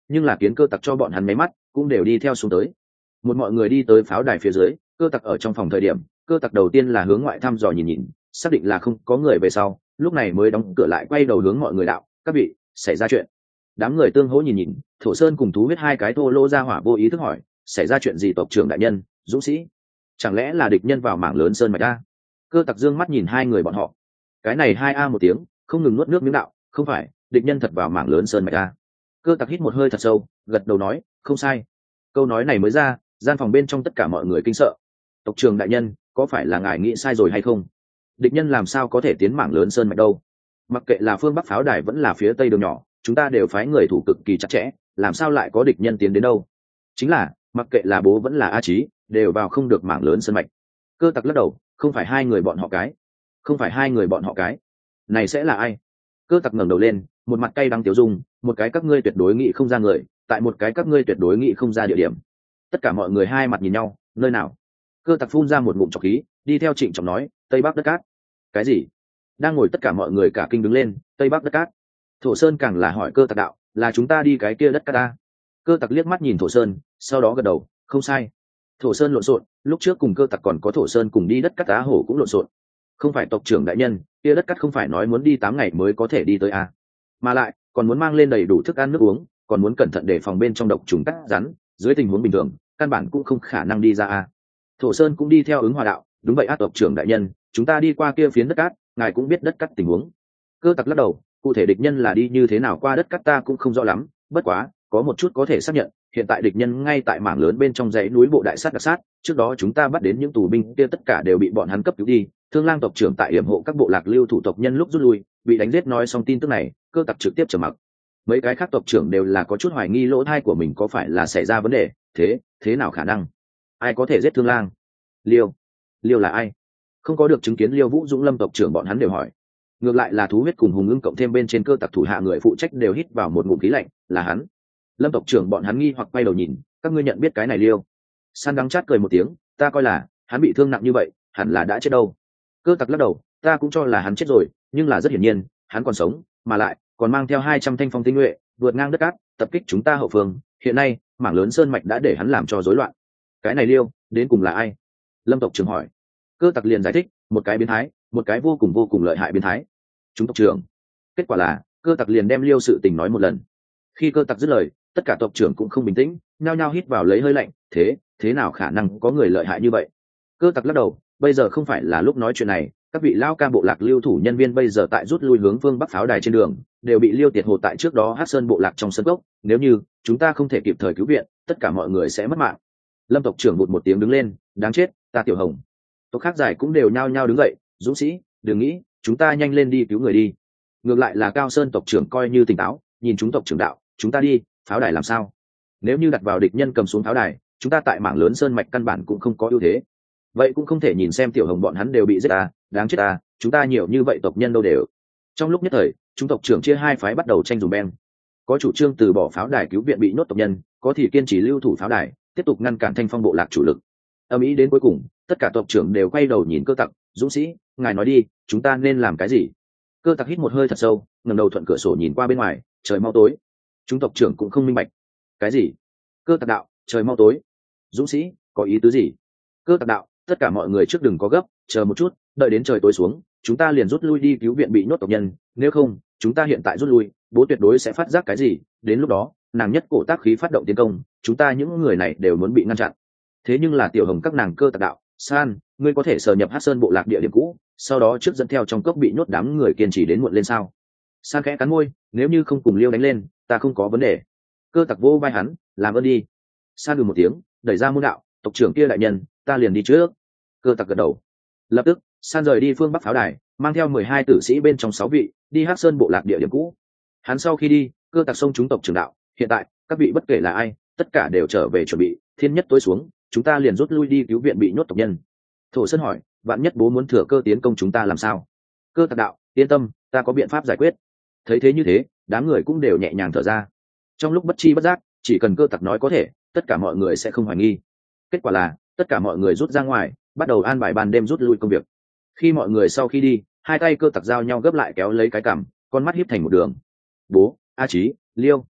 [SPEAKER 1] nhưng là kiến cơ tặc cho bọn hắn máy mắt cũng đều đi theo xuống tới. Một mọi người đi tới pháo đài phía dưới, cơ tặc ở trong phòng thời điểm, cơ tặc đầu tiên là hướng ngoại thăm dò nhìn nhìn, xác định là không có người về sau, lúc này mới đóng cửa lại quay đầu hướng mọi người đạo: các vị, xảy ra chuyện. Đám người tương hỗ nhìn nhìn, Thổ Sơn cùng Thú Huyết hai cái thô lô ra hỏa vô ý thức hỏi: xảy ra chuyện gì tộc trưởng đại nhân, dũng sĩ? Chẳng lẽ là địch nhân vào mảng lớn sơn mạch a? Cơ tặc dương mắt nhìn hai người bọn họ. Cái này hai a một tiếng, không ngừng nuốt nước miếng đạo: không phải, địch nhân thật vào mảng lớn sơn mạch a. Cơ tặc hít một hơi thật sâu, gật đầu nói: không sai. Câu nói này mới ra, gian phòng bên trong tất cả mọi người kinh sợ. Tộc trưởng đại nhân, có phải là ngài nghĩ sai rồi hay không? Địch nhân làm sao có thể tiến mảng lớn sơn mạch đâu? Mặc kệ là phương bắc pháo đài vẫn là phía tây đường nhỏ, chúng ta đều phái người thủ cực kỳ chặt chẽ, làm sao lại có địch nhân tiến đến đâu? Chính là, mặc kệ là bố vẫn là A Chí, đều vào không được mảng lớn sơn mạch. Cơ tặc lắc đầu: không phải hai người bọn họ cái, không phải hai người bọn họ cái, này sẽ là ai? Cơ tặc ngẩng đầu lên, một mặt cay đắng tiêu dung: một cái các ngươi tuyệt đối nghĩ không ra người, tại một cái các ngươi tuyệt đối nghĩ không ra địa điểm. Tất cả mọi người hai mặt nhìn nhau: nơi nào? Cơ tặc phun ra một ngụm trọc khí, đi theo trịnh trọng nói: tây bắc đất cát. Cái gì? Đang ngồi tất cả mọi người cả kinh đứng lên: tây bắc đất cát? Thổ Sơn càng là hỏi cơ tặc đạo: là chúng ta đi cái kia đất cát ta? Cơ tặc liếc mắt nhìn Thổ Sơn, sau đó gật đầu: không sai. Thổ Sơn lộn xộn, lúc trước cùng cơ tặc còn có Thổ Sơn cùng đi đất cát, á hổ cũng lộn xộn. Không phải tộc trưởng đại nhân, kia đất cát không phải nói muốn đi tám ngày mới có thể đi tới à? Mà lại còn muốn mang lên đầy đủ thức ăn nước uống, còn muốn cẩn thận để phòng bên trong độc trùng cắt rắn, dưới tình huống bình thường căn bản cũng không khả năng đi ra à? Thổ Sơn cũng đi theo ứng hòa đạo: đúng vậy, át tộc trưởng đại nhân, chúng ta đi qua kia phiến đất cát, ngài cũng biết đất cát tình huống. Cơ tặc lắc đầu: cụ thể địch nhân là đi như thế nào qua đất cát ta cũng không rõ lắm, bất quá có một chút có thể xác nhận, hiện tại địch nhân ngay tại mảng lớn bên trong dãy núi bộ đại sát đặc sát, trước đó chúng ta bắt đến những tù binh kia tất cả đều bị bọn hắn cấp cứu đi. Thương Lang tộc trưởng tại hiểm hộ các bộ lạc lưu thủ tộc nhân lúc rút lui, bị đánh giết. Nói xong tin tức này, cơ tặc trực tiếp trầm mặc. Mấy cái khác tộc trưởng đều là có chút hoài nghi lỗ thai của mình có phải là xảy ra vấn đề, thế thế nào khả năng? Ai có thể giết Thương Lang? Liêu, Liêu là ai? Không có được chứng kiến Liêu Vũ Dũng Lâm tộc trưởng bọn hắn đều hỏi. Ngược lại là Thú Huyết cùng Hùng Ưng cộng thêm bên trên cơ tặc thủ hạ người phụ trách đều hít vào một ngụm khí lạnh, là hắn. Lâm tộc trưởng bọn hắn nghi hoặc quay đầu nhìn: các ngươi nhận biết cái này Liêu? San đắng chát cười một tiếng: ta coi là hắn bị thương nặng như vậy, hẳn là đã chết đâu. Cơ tặc lắc đầu: ta cũng cho là hắn chết rồi, nhưng là rất hiển nhiên hắn còn sống, mà lại còn mang theo hai trăm thanh phong tinh nhuệ vượt ngang đất cát tập kích chúng ta hậu phương. Hiện nay mảng lớn sơn mạch đã để hắn làm cho rối loạn. Cái này Liêu đến cùng là ai? Lâm tộc trưởng hỏi. Cơ tặc liền giải thích: một cái biến thái, một cái vô cùng vô cùng lợi hại biến thái. Chúng tộc trưởng. Kết quả là cơ tặc liền đem Liêu sự tình nói một lần. Khi cơ tặc dứt lời, tất cả tộc trưởng cũng không bình tĩnh, nhao nhao hít vào lấy hơi lạnh. Thế thế nào khả năng có người lợi hại như vậy? Cơ tặc lắc đầu: bây giờ không phải là lúc nói chuyện này, các vị lao ca bộ lạc lưu thủ nhân viên bây giờ tại rút lui hướng phương bắc pháo đài trên đường, đều bị Liêu Tiệt Hồ tại trước đó hát sơn bộ lạc trong sân gốc, nếu như chúng ta không thể kịp thời cứu viện, tất cả mọi người sẽ mất mạng. Lâm tộc trưởng bụt một tiếng đứng lên: đáng chết, ta Tiểu Hồng. Tộc khác giải cũng đều nhao nhao đứng dậy: dũng sĩ, đừng nghĩ, chúng ta nhanh lên đi cứu người đi. Ngược lại là Cao Sơn tộc trưởng coi như tỉnh táo, nhìn chúng tộc trưởng đạo: chúng ta đi, pháo đài làm sao? Nếu như đặt vào địch nhân cầm xuống pháo đài, chúng ta tại mảng lớn sơn mạch căn bản cũng không có ưu thế. Vậy cũng không thể nhìn xem Tiểu Hồng bọn hắn đều bị giết à, đáng chết à, chúng ta nhiều như vậy tộc nhân đâu đều. Trong lúc nhất thời, chúng tộc trưởng chia hai phái bắt đầu tranh dùng beng. Có chủ trương từ bỏ pháo đài cứu viện bị nhốt tộc nhân, có thì kiên trì lưu thủ pháo đài, tiếp tục ngăn cản Thanh Phong bộ lạc chủ lực. Âm ý đến cuối cùng, tất cả tộc trưởng đều quay đầu nhìn cơ tặc: dũng sĩ, ngài nói đi, chúng ta nên làm cái gì? Cơ tặc hít một hơi thật sâu, ngẩng đầu thuận cửa sổ nhìn qua bên ngoài: trời mau tối. Chúng tộc trưởng cũng không minh bạch. Cái gì? Cơ tặc đạo: trời mau tối. Dũng sĩ, có ý tứ gì? Cơ tặc đạo: tất cả mọi người trước đừng có gấp, chờ một chút, đợi đến trời tối xuống, chúng ta liền rút lui đi cứu viện bị nhốt tộc nhân, nếu không chúng ta hiện tại rút lui, bố tuyệt đối sẽ phát giác cái gì, đến lúc đó nàng nhất cổ tác khí phát động tiến công, chúng ta những người này đều muốn bị ngăn chặn. Thế nhưng là Tiểu Hồng các nàng cơ tặc đạo: San, ngươi có thể sờ nhập hát sơn bộ lạc địa điểm cũ, sau đó trước dẫn theo trong cốc bị nhốt đám người kiên trì đến muộn lên sao? San khẽ cắn môi: nếu như không cùng Liêu đánh lên, ta không có vấn đề. Cơ tặc vô vai hắn: làm ơn đi. San ừ một tiếng, đẩy ra môn đạo: tộc trưởng kia đại nhân, ta liền đi trước. Cơ tặc gật đầu. Lập tức San rời đi phương bắc pháo đài, mang theo mười hai tử sĩ bên trong sáu vị đi hát sơn bộ lạc địa điểm cũ. Hắn sau khi đi, cơ tặc xông chúng tộc trưởng đạo: hiện tại các vị bất kể là ai, tất cả đều trở về chuẩn bị, thiên nhất tối xuống, chúng ta liền rút lui đi cứu viện bị nhốt tộc nhân. Thổ Sơn hỏi: vạn nhất bố muốn thừa cơ tiến công chúng ta làm sao? Cơ tặc đạo: yên tâm, ta có biện pháp giải quyết. Thấy thế như thế, đám người cũng đều nhẹ nhàng thở ra. Trong lúc bất chi bất giác, chỉ cần cơ tặc nói có thể, tất cả mọi người sẽ không hoài nghi. Kết quả là tất cả mọi người rút ra ngoài, bắt đầu an bài ban đêm rút lui công việc. Khi mọi người sau khi đi, hai tay cơ tặc giao nhau gấp lại kéo lấy cái cằm, con mắt híp thành một đường. Bố, A Chí, Liêu,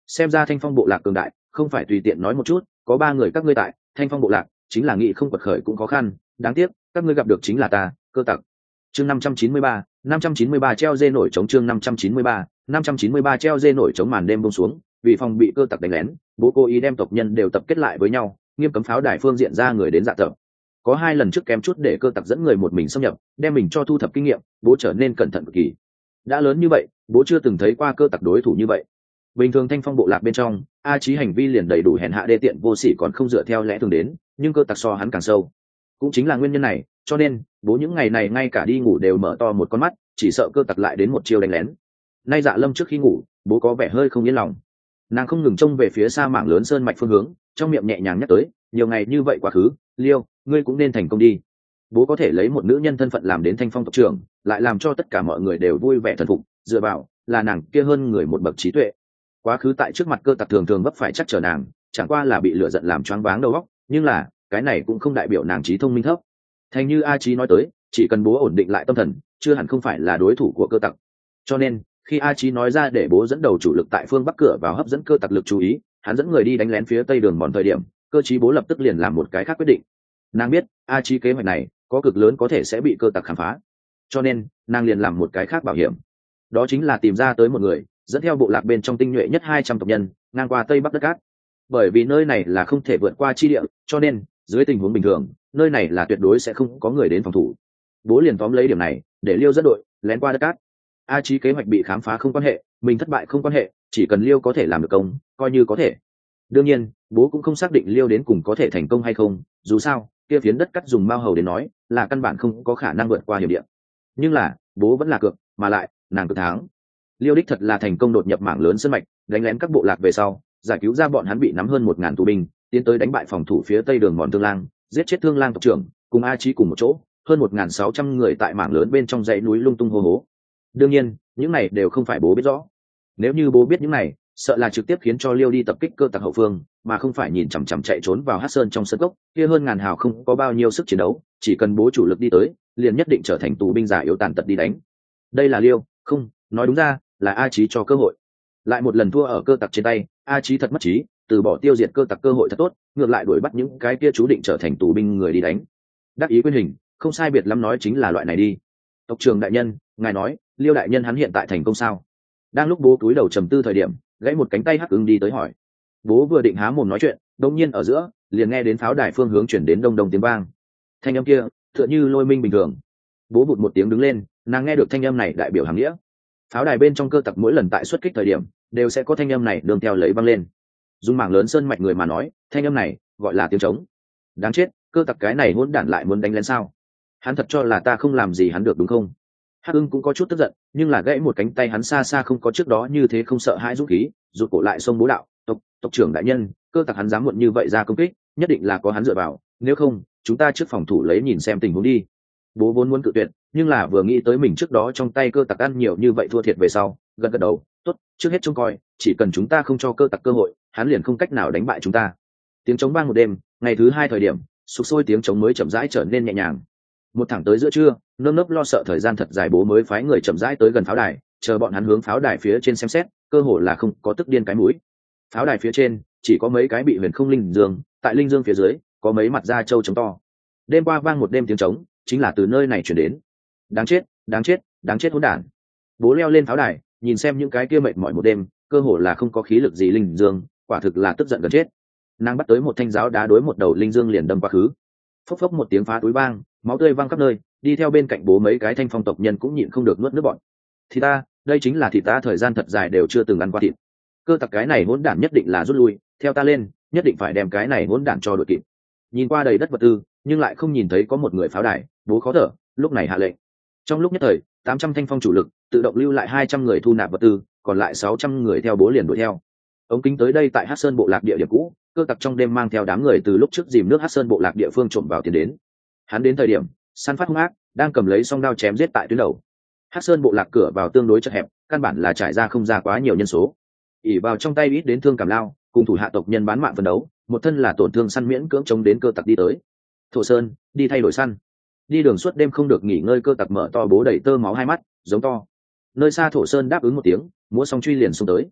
[SPEAKER 1] xem ra thanh phong bộ lạc cường đại không phải tùy tiện nói một chút, có ba người các ngươi tại thanh phong bộ lạc chính là nghị không quật khởi cũng khó khăn, đáng tiếc các ngươi gặp được chính là ta, cơ tặc. Chương năm trăm chín mươi ba, năm trăm chín mươi ba treo dê nổi trống chương năm trăm chín mươi ba, năm trăm chín mươi ba treo dê nổi trống màn đêm buông xuống, vì phòng bị cơ tặc đánh lén, bố cố ý đem tộc nhân đều tập kết lại với nhau, nghiêm cấm pháo đài phương diện ra người đến dạ tập. Có hai lần trước kém chút để cơ tặc dẫn người một mình xâm nhập, đem mình cho thu thập kinh nghiệm, bố trở nên cẩn thận cực kỳ. Đã lớn như vậy, bố chưa từng thấy qua cơ tặc đối thủ như vậy. Bình thường thanh phong bộ lạc bên trong, A Chí hành vi liền đầy đủ hèn hạ đê tiện vô sỉ còn không dựa theo lẽ thường đến, nhưng cơ tặc so hắn càng sâu. Cũng chính là nguyên nhân này, cho nên bố những ngày này ngay cả đi ngủ đều mở to một con mắt, chỉ sợ cơ tặc lại đến một chiêu đánh lén. Nay Dạ Lâm trước khi ngủ, bố có vẻ hơi không yên lòng. Nàng không ngừng trông về phía xa mảng lớn sơn mạch phương hướng, trong miệng nhẹ nhàng nhắc tới, nhiều ngày như vậy quá khứ, Liêu, ngươi cũng nên thành công đi. Bố có thể lấy một nữ nhân thân phận làm đến thanh phong tộc trưởng, lại làm cho tất cả mọi người đều vui vẻ thần phục, dựa vào là nàng kia hơn người một bậc trí tuệ. Quá khứ tại trước mặt cơ tặc thường thường vấp phải chắc trở nàng, chẳng qua là bị lửa giận làm choáng váng đầu óc, nhưng là cái này cũng không đại biểu nàng trí thông minh thấp. Thành như A Chí nói tới, chỉ cần bố ổn định lại tâm thần, chưa hẳn không phải là đối thủ của cơ tặc. Cho nên khi A Chí nói ra để bố dẫn đầu chủ lực tại phương bắc cửa vào hấp dẫn cơ tặc lực chú ý, hắn dẫn người đi đánh lén phía tây đường mòn thời điểm, cơ chí bố lập tức liền làm một cái khác quyết định. Nàng biết A Chí kế hoạch này có cực lớn có thể sẽ bị cơ tặc khám phá, cho nên nàng liền làm một cái khác bảo hiểm, đó chính là tìm ra tới một người dẫn theo bộ lạc bên trong tinh nhuệ nhất hai trăm tộc nhân ngang qua tây bắc đất cát. Bởi vì nơi này là không thể vượt qua chi địa, cho nên dưới tình huống bình thường nơi này là tuyệt đối sẽ không có người đến phòng thủ. Bố liền tóm lấy điểm này để Liêu dẫn đội lén qua đất cát. A Chí kế hoạch bị khám phá không quan hệ, mình thất bại không quan hệ, chỉ cần Liêu có thể làm được công coi như có thể. Đương nhiên bố cũng không xác định Liêu đến cùng có thể thành công hay không, dù sao kia phiến đất cắt dùng mao hầu đến nói là căn bản không có khả năng vượt qua hiểm địa. Nhưng là bố vẫn là cược, mà lại nàng cực thắng. Liêu đích thật là thành công đột nhập mảng lớn sơn mạch, đánh lén các bộ lạc về sau, giải cứu ra bọn hắn bị nắm hơn một ngàn tù binh, tiến tới đánh bại phòng thủ phía tây đường mòn Thương Lang, giết chết Thương Lang tộc trưởng, cùng A Chí cùng một chỗ, hơn một ngàn sáu trăm người tại mảng lớn bên trong dãy núi lung tung hô hố. Đương nhiên những này đều không phải bố biết rõ. Nếu như bố biết những này, sợ là trực tiếp khiến cho Liêu đi tập kích cơ tặc hậu phương, mà không phải nhìn chằm chằm chạy trốn vào Hắc Sơn trong sơn cốc, kia hơn ngàn hào không có bao nhiêu sức chiến đấu, chỉ cần bố chủ lực đi tới, liền nhất định trở thành tù binh giả yếu tàn tật đi đánh. Đây là Liêu, không, nói đúng ra là A Chí cho cơ hội. Lại một lần thua ở cơ tặc trên tay, A Chí thật mất trí, từ bỏ tiêu diệt cơ tặc cơ hội thật tốt, ngược lại đuổi bắt những cái kia chú định trở thành tù binh người đi đánh. Đắc ý quyên hình, không sai biệt lắm nói chính là loại này đi. Tộc trưởng đại nhân, ngài nói Liêu đại nhân hắn hiện tại thành công sao? Đang lúc bố cúi đầu trầm tư thời điểm, gãy một cánh tay Hắc Ưng đi tới hỏi. Bố vừa định há mồm nói chuyện, đột nhiên ở giữa liền nghe đến pháo đài phương hướng chuyển đến đông đông tiếng vang. Thanh âm kia tựa như lôi minh bình thường. Bố bụt một tiếng đứng lên, nàng nghe được thanh âm này đại biểu hàng nghĩa. Pháo đài bên trong cơ tặc mỗi lần tại xuất kích thời điểm đều sẽ có thanh âm này đường theo lấy vang lên. Dùng mảng lớn sơn mạch người mà nói, thanh âm này gọi là tiếng trống. Đáng chết, cơ tặc cái này hỗn đản lại muốn đánh lén sao? Hắn thật cho là ta không làm gì hắn được đúng không? Hắc Ưng cũng có chút tức giận, nhưng là gãy một cánh tay hắn xa xa không có trước đó như thế không sợ hãi dũng khí, rụt cổ lại xông bố đạo, tộc tộc trưởng đại nhân, cơ tặc hắn dám muộn như vậy ra công kích, nhất định là có hắn dựa vào, nếu không chúng ta trước phòng thủ lấy nhìn xem tình huống đi. Bố vốn muốn cự tuyệt, nhưng là vừa nghĩ tới mình trước đó trong tay cơ tặc ăn nhiều như vậy thua thiệt về sau, gật gật đầu, tốt, trước hết trông coi, chỉ cần chúng ta không cho cơ tặc cơ hội, hắn liền không cách nào đánh bại chúng ta. Tiếng trống vang một đêm, ngày thứ hai thời điểm, sục sôi tiếng trống mới chậm rãi trở nên nhẹ nhàng. Một thẳng tới giữa trưa, nơm nớp lo sợ thời gian thật dài, bố mới phái người chậm rãi tới gần pháo đài, chờ bọn hắn hướng pháo đài phía trên xem xét, cơ hồ là không có tức điên cái mũi. Pháo đài phía trên chỉ có mấy cái bị huyền không linh dương, tại linh dương phía dưới có mấy mặt da trâu trống to. Đêm qua vang một đêm tiếng trống, chính là từ nơi này chuyển đến. Đáng chết, đáng chết, đáng chết hỗn đản. Bố leo lên pháo đài, nhìn xem những cái kia mệt mỏi một đêm, cơ hồ là không có khí lực gì linh dương, quả thực là tức giận gần chết. Nàng bắt tới một thanh giáo đá đối một đầu linh dương liền đâm qua khứ. Phốc phốc một tiếng phá túi vang, máu tươi văng khắp nơi, đi theo bên cạnh bố mấy cái thanh phong tộc nhân cũng nhịn không được nuốt nước bọt. Thì ta, đây chính là thịt ta thời gian thật dài đều chưa từng ăn qua thịt. Cơ tặc cái này hỗn đản nhất định là rút lui, theo ta lên, nhất định phải đem cái này hỗn đản cho đội kịp. Nhìn qua đầy đất vật tư, nhưng lại không nhìn thấy có một người pháo đài, bố khó thở, lúc này hạ lệnh. Trong lúc nhất thời, tám trăm thanh phong chủ lực tự động lưu lại hai trăm người thu nạp vật tư, còn lại sáu trăm người theo bố liền đuổi theo. Ống kính tới đây tại Hắc Sơn bộ lạc địa điểm cũ, cơ tặc trong đêm mang theo đám người từ lúc trước dìm nước Hắc Sơn bộ lạc địa phương trộm vào tiến đến. Hắn đến thời điểm, săn phát hung ác, đang cầm lấy song đao chém giết tại tuyến đầu. Hắc Sơn bộ lạc cửa vào tương đối chật hẹp, căn bản là trải ra không ra quá nhiều nhân số. ỉ vào trong tay ít đến thương cảm lao, cùng thủ hạ tộc nhân bán mạng phấn đấu, một thân là tổn thương săn miễn cưỡng chống đến cơ tặc đi tới. Thổ Sơn, đi thay đổi săn. Đi đường suốt đêm không được nghỉ ngơi, cơ tặc mở to bố đầy tơ máu hai mắt, giống to. Nơi xa Thổ Sơn đáp ứng một tiếng, múa song truy liền xông tới.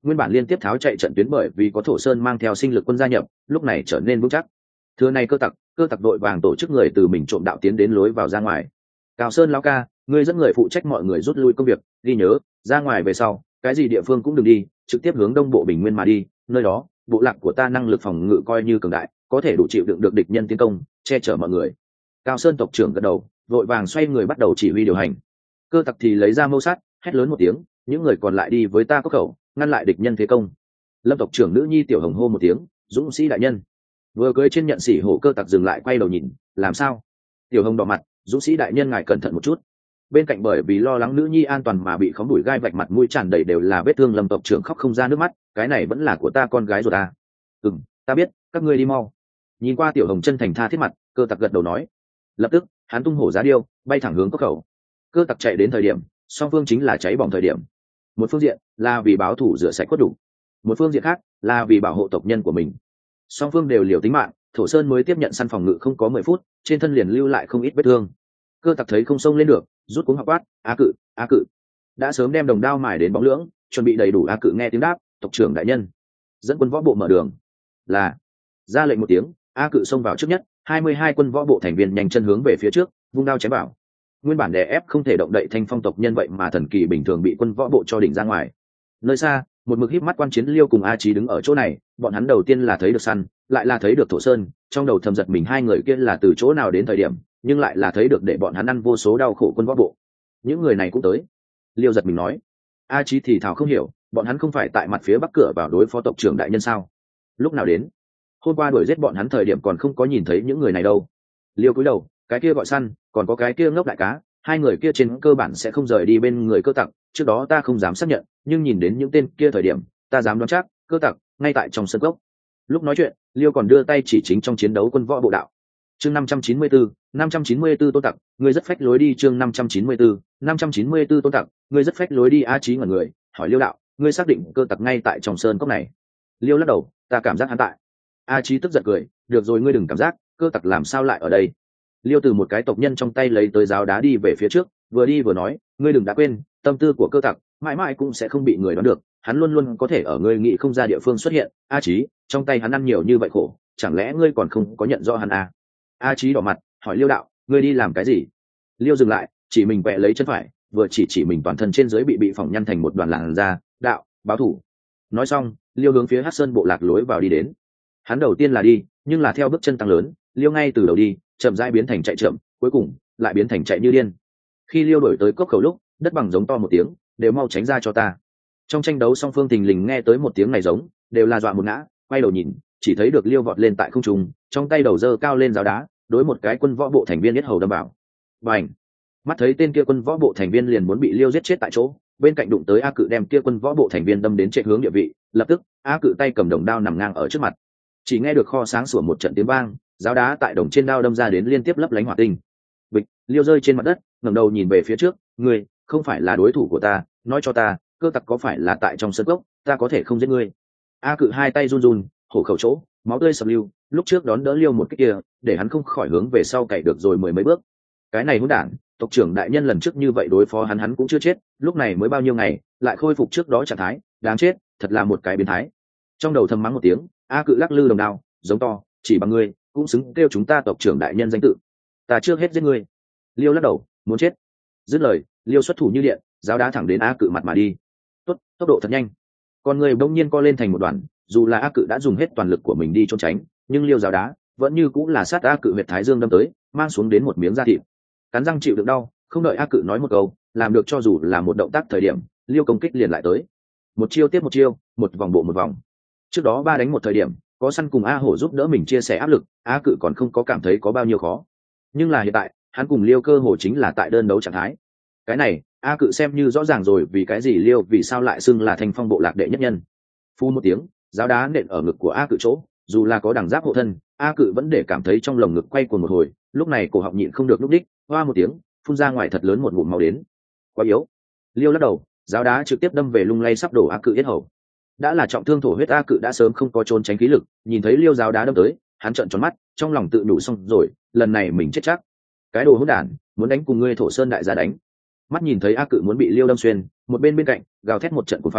[SPEAKER 1] nguyên bản liên tiếp tháo chạy trận tuyến bởi vì có Thổ Sơn mang theo sinh lực quân gia nhập, lúc này trở nên vững chắc. Thừa này cơ tặc, cơ tặc đội vàng tổ chức người từ mình trộm đạo tiến đến lối vào ra ngoài. Cao Sơn lão ca, ngươi dẫn người phụ trách mọi người rút lui công việc, ghi nhớ, ra ngoài về sau, cái gì địa phương cũng đừng đi, trực tiếp hướng đông bộ Bình Nguyên mà đi, nơi đó, bộ lạc của ta năng lực phòng ngự coi như cường đại, có thể đủ chịu đựng được địch nhân tiến công, che chở mọi người. Cao Sơn tộc trưởng gật đầu, vội vàng xoay người bắt đầu chỉ huy điều hành. Cơ tặc thì lấy ra mâu sắt, hét lớn một tiếng, những người còn lại đi với ta có khẩu, ngăn lại địch nhân thế công. Lâm tộc trưởng nữ nhi tiểu hồng hô một tiếng, dũng sĩ đại nhân. Vừa cưỡi trên nhận sĩ hổ cơ tặc dừng lại quay đầu nhìn, làm sao? Tiểu hồng đỏ mặt, dũng sĩ đại nhân ngài cẩn thận một chút. Bên cạnh bởi vì lo lắng nữ nhi an toàn mà bị khóm đuổi gai vạch mặt mũi tràn đầy đều là vết thương, Lâm tộc trưởng khóc không ra nước mắt, cái này vẫn là của ta con gái rồi ta. Ừm, ta biết, các ngươi đi mau. Nhìn qua tiểu hồng chân thành tha thiết mặt, cơ tặc gật đầu nói. Lập tức, hắn tung hổ giá điêu, bay thẳng hướng cốc khẩu. Cơ tặc chạy đến thời điểm, song phương chính là cháy bỏng thời điểm. Một phương diện là vì báo thủ rửa sạch cốt đủ, một phương diện khác là vì bảo hộ tộc nhân của mình. Song phương đều liều tính mạng, Thổ Sơn mới tiếp nhận săn phòng ngự không có mười phút, trên thân liền lưu lại không ít vết thương. Cơ tặc thấy không xông lên được, rút cuống học quát, a cự, a cự. Đã sớm đem đồng đao mài đến bóng lưỡng, chuẩn bị đầy đủ. A cự nghe tiếng đáp, tộc trưởng đại nhân, dẫn quân võ bộ mở đường. Là. Ra lệnh một tiếng, A cự xông vào trước nhất, hai mươi hai quân võ bộ thành viên nhanh chân hướng về phía trước, vung đao chém vào. Nguyên bản đè ép không thể động đậy thanh phong tộc nhân vậy mà thần kỳ bình thường bị quân võ bộ cho đỉnh ra ngoài. Nơi xa, một mực híp mắt quan chiến Liêu cùng A Chí đứng ở chỗ này, bọn hắn đầu tiên là thấy được săn, lại là thấy được Thổ Sơn, trong đầu thầm giật mình hai người kia là từ chỗ nào đến thời điểm, nhưng lại là thấy được để bọn hắn ăn vô số đau khổ quân võ bộ. Những người này cũng tới. Liêu giật mình nói. A Chí thì thảo không hiểu, bọn hắn không phải tại mặt phía bắc cửa vào đối phó tộc trưởng đại nhân sao? Lúc nào đến? Hôm qua đuổi giết bọn hắn thời điểm còn không có nhìn thấy những người này đâu. Liêu cúi đầu, cái kia gọi săn, còn có cái kia ngốc đại cá, hai người kia trên cơ bản sẽ không rời đi bên người cơ tặc, trước đó ta không dám xác nhận, nhưng nhìn đến những tên kia thời điểm, ta dám đoán chắc, cơ tặc ngay tại trong sân gốc. Lúc nói chuyện, Liêu còn đưa tay chỉ chính trong chiến đấu quân võ bộ đạo. Chương năm trăm chín mươi tư, năm trăm chín mươi tư Tôn Tặc, ngươi rất phách lối đi. Chương năm trăm chín mươi tư, năm trăm chín mươi tư Tôn Tặc, ngươi rất phách lối đi. A Chí ngẩn người, hỏi Liêu đạo, ngươi xác định cơ tặc ngay tại trong sơn cốc này? Liêu lắc đầu, ta cảm giác hắn tại. A Chí tức giận cười, được rồi, ngươi đừng cảm giác, cơ tặc làm sao lại ở đây? Liêu từ một cái tộc nhân trong tay lấy tới giáo đá đi về phía trước, vừa đi vừa nói, ngươi đừng đã quên, tâm tư của cơ tặc mãi mãi cũng sẽ không bị người đoán được, hắn luôn luôn có thể ở ngươi nghĩ không ra địa phương xuất hiện. A Chí, trong tay hắn ăn nhiều như vậy khổ, chẳng lẽ ngươi còn không có nhận rõ hắn à? A Chí đỏ mặt, hỏi Liêu đạo, ngươi đi làm cái gì? Liêu dừng lại, chỉ mình quẹ lấy chân phải, vừa chỉ chỉ mình toàn thân trên dưới bị bị phỏng nhăn thành một đoàn làn da, đạo, báo thủ. Nói xong, Liêu hướng phía Hắc Sơn bộ lạc lối vào đi đến. Hắn đầu tiên là đi, nhưng là theo bước chân tăng lớn, Liêu ngay từ đầu đi chậm rãi biến thành chạy chậm, cuối cùng lại biến thành chạy như điên. Khi Liêu đổi tới cốc khẩu lúc, đất bằng giống to một tiếng, đều mau tránh ra cho ta. Trong tranh đấu song phương thình lình nghe tới một tiếng này giống, đều là dọa một ngã, quay đầu nhìn, chỉ thấy được Liêu vọt lên tại không trung, trong tay đầu giơ cao lên giáo đá, đối một cái quân võ bộ thành viên yết hầu đâm vào. Bành! Mắt thấy tên kia quân võ bộ thành viên liền muốn bị Liêu giết chết tại chỗ, bên cạnh đụng tới A cự đem kia quân võ bộ thành viên đâm đến chạy hướng địa vị, lập tức A cự tay cầm đồng đao nằm ngang ở trước mặt. Chỉ nghe được kho sáng sủa một trận tiếng vang, giáo đá tại đồng trên đao đâm ra đến liên tiếp lấp lánh hỏa tinh. Bịch, Liêu rơi trên mặt đất, ngẩng đầu nhìn về phía trước, ngươi không phải là đối thủ của ta, nói cho ta, cơ tặc có phải là tại trong sân cốc, ta có thể không giết ngươi. A cự hai tay run run, hổ khẩu chỗ máu tươi sập lưu, lúc trước đón đỡ Liêu một cái kia, để hắn không khỏi hướng về sau cày được rồi mười mấy bước. Cái này hỗn đản, tộc trưởng đại nhân lần trước như vậy đối phó hắn hắn cũng chưa chết, lúc này mới bao nhiêu ngày, lại khôi phục trước đó trạng thái, đáng chết, thật là một cái biến thái. Trong đầu thầm mắng một tiếng, A cự lắc lư đồng đao, giống to, chỉ bằng ngươi cũng xứng kêu chúng ta tộc trưởng đại nhân danh tự, ta trước hết giết ngươi. Liêu lắc đầu, muốn chết. Dứt lời, Liêu xuất thủ như điện, giáo đá thẳng đến A cự mặt mà đi. Tốt, tốc độ thật nhanh. Con người bỗng nhiên co lên thành một đoàn, dù là A cự đã dùng hết toàn lực của mình đi trốn tránh, nhưng Liêu giáo đá vẫn như cũng là sát A cự huyệt thái dương đâm tới, mang xuống đến một miếng da thịt. Cắn răng chịu đựng đau, không đợi A cự nói một câu, làm được cho dù là một động tác thời điểm, Liêu công kích liền lại tới. Một chiêu tiếp một chiêu, một vòng bộ một vòng. Trước đó ba đánh một thời điểm, có săn cùng A hổ giúp đỡ mình chia sẻ áp lực, A cự còn không có cảm thấy có bao nhiêu khó. Nhưng là hiện tại, hắn cùng Liêu cơ hồ chính là tại đơn đấu trạng thái. Cái này, A cự xem như rõ ràng rồi, vì cái gì Liêu vì sao lại xưng là Thanh Phong bộ lạc đệ nhất nhân. Phu một tiếng, giáo đá nện ở ngực của A cự chỗ, dù là có đằng giáp hộ thân, A cự vẫn để cảm thấy trong lồng ngực quay cuồng một hồi, lúc này cổ họng nhịn không được lúc đích, hoa một tiếng, phun ra ngoài thật lớn một ngụm máu đến. Quá yếu. Liêu lắc đầu, giáo đá trực tiếp đâm về lung lay sắp đổ A cự yết hầu. Đã là trọng thương thổ huyết A cự đã sớm không có trốn tránh khí lực, nhìn thấy Liêu giáo đá đâm tới, hắn trợn tròn mắt, trong lòng tự đủ xong rồi, lần này mình chết chắc. Cái đồ hỗn đản, muốn đánh cùng ngươi Thổ Sơn đại gia đánh. Mắt nhìn thấy A cự muốn bị Liêu đâm xuyên, một bên bên cạnh gào thét một trận cuồng phong,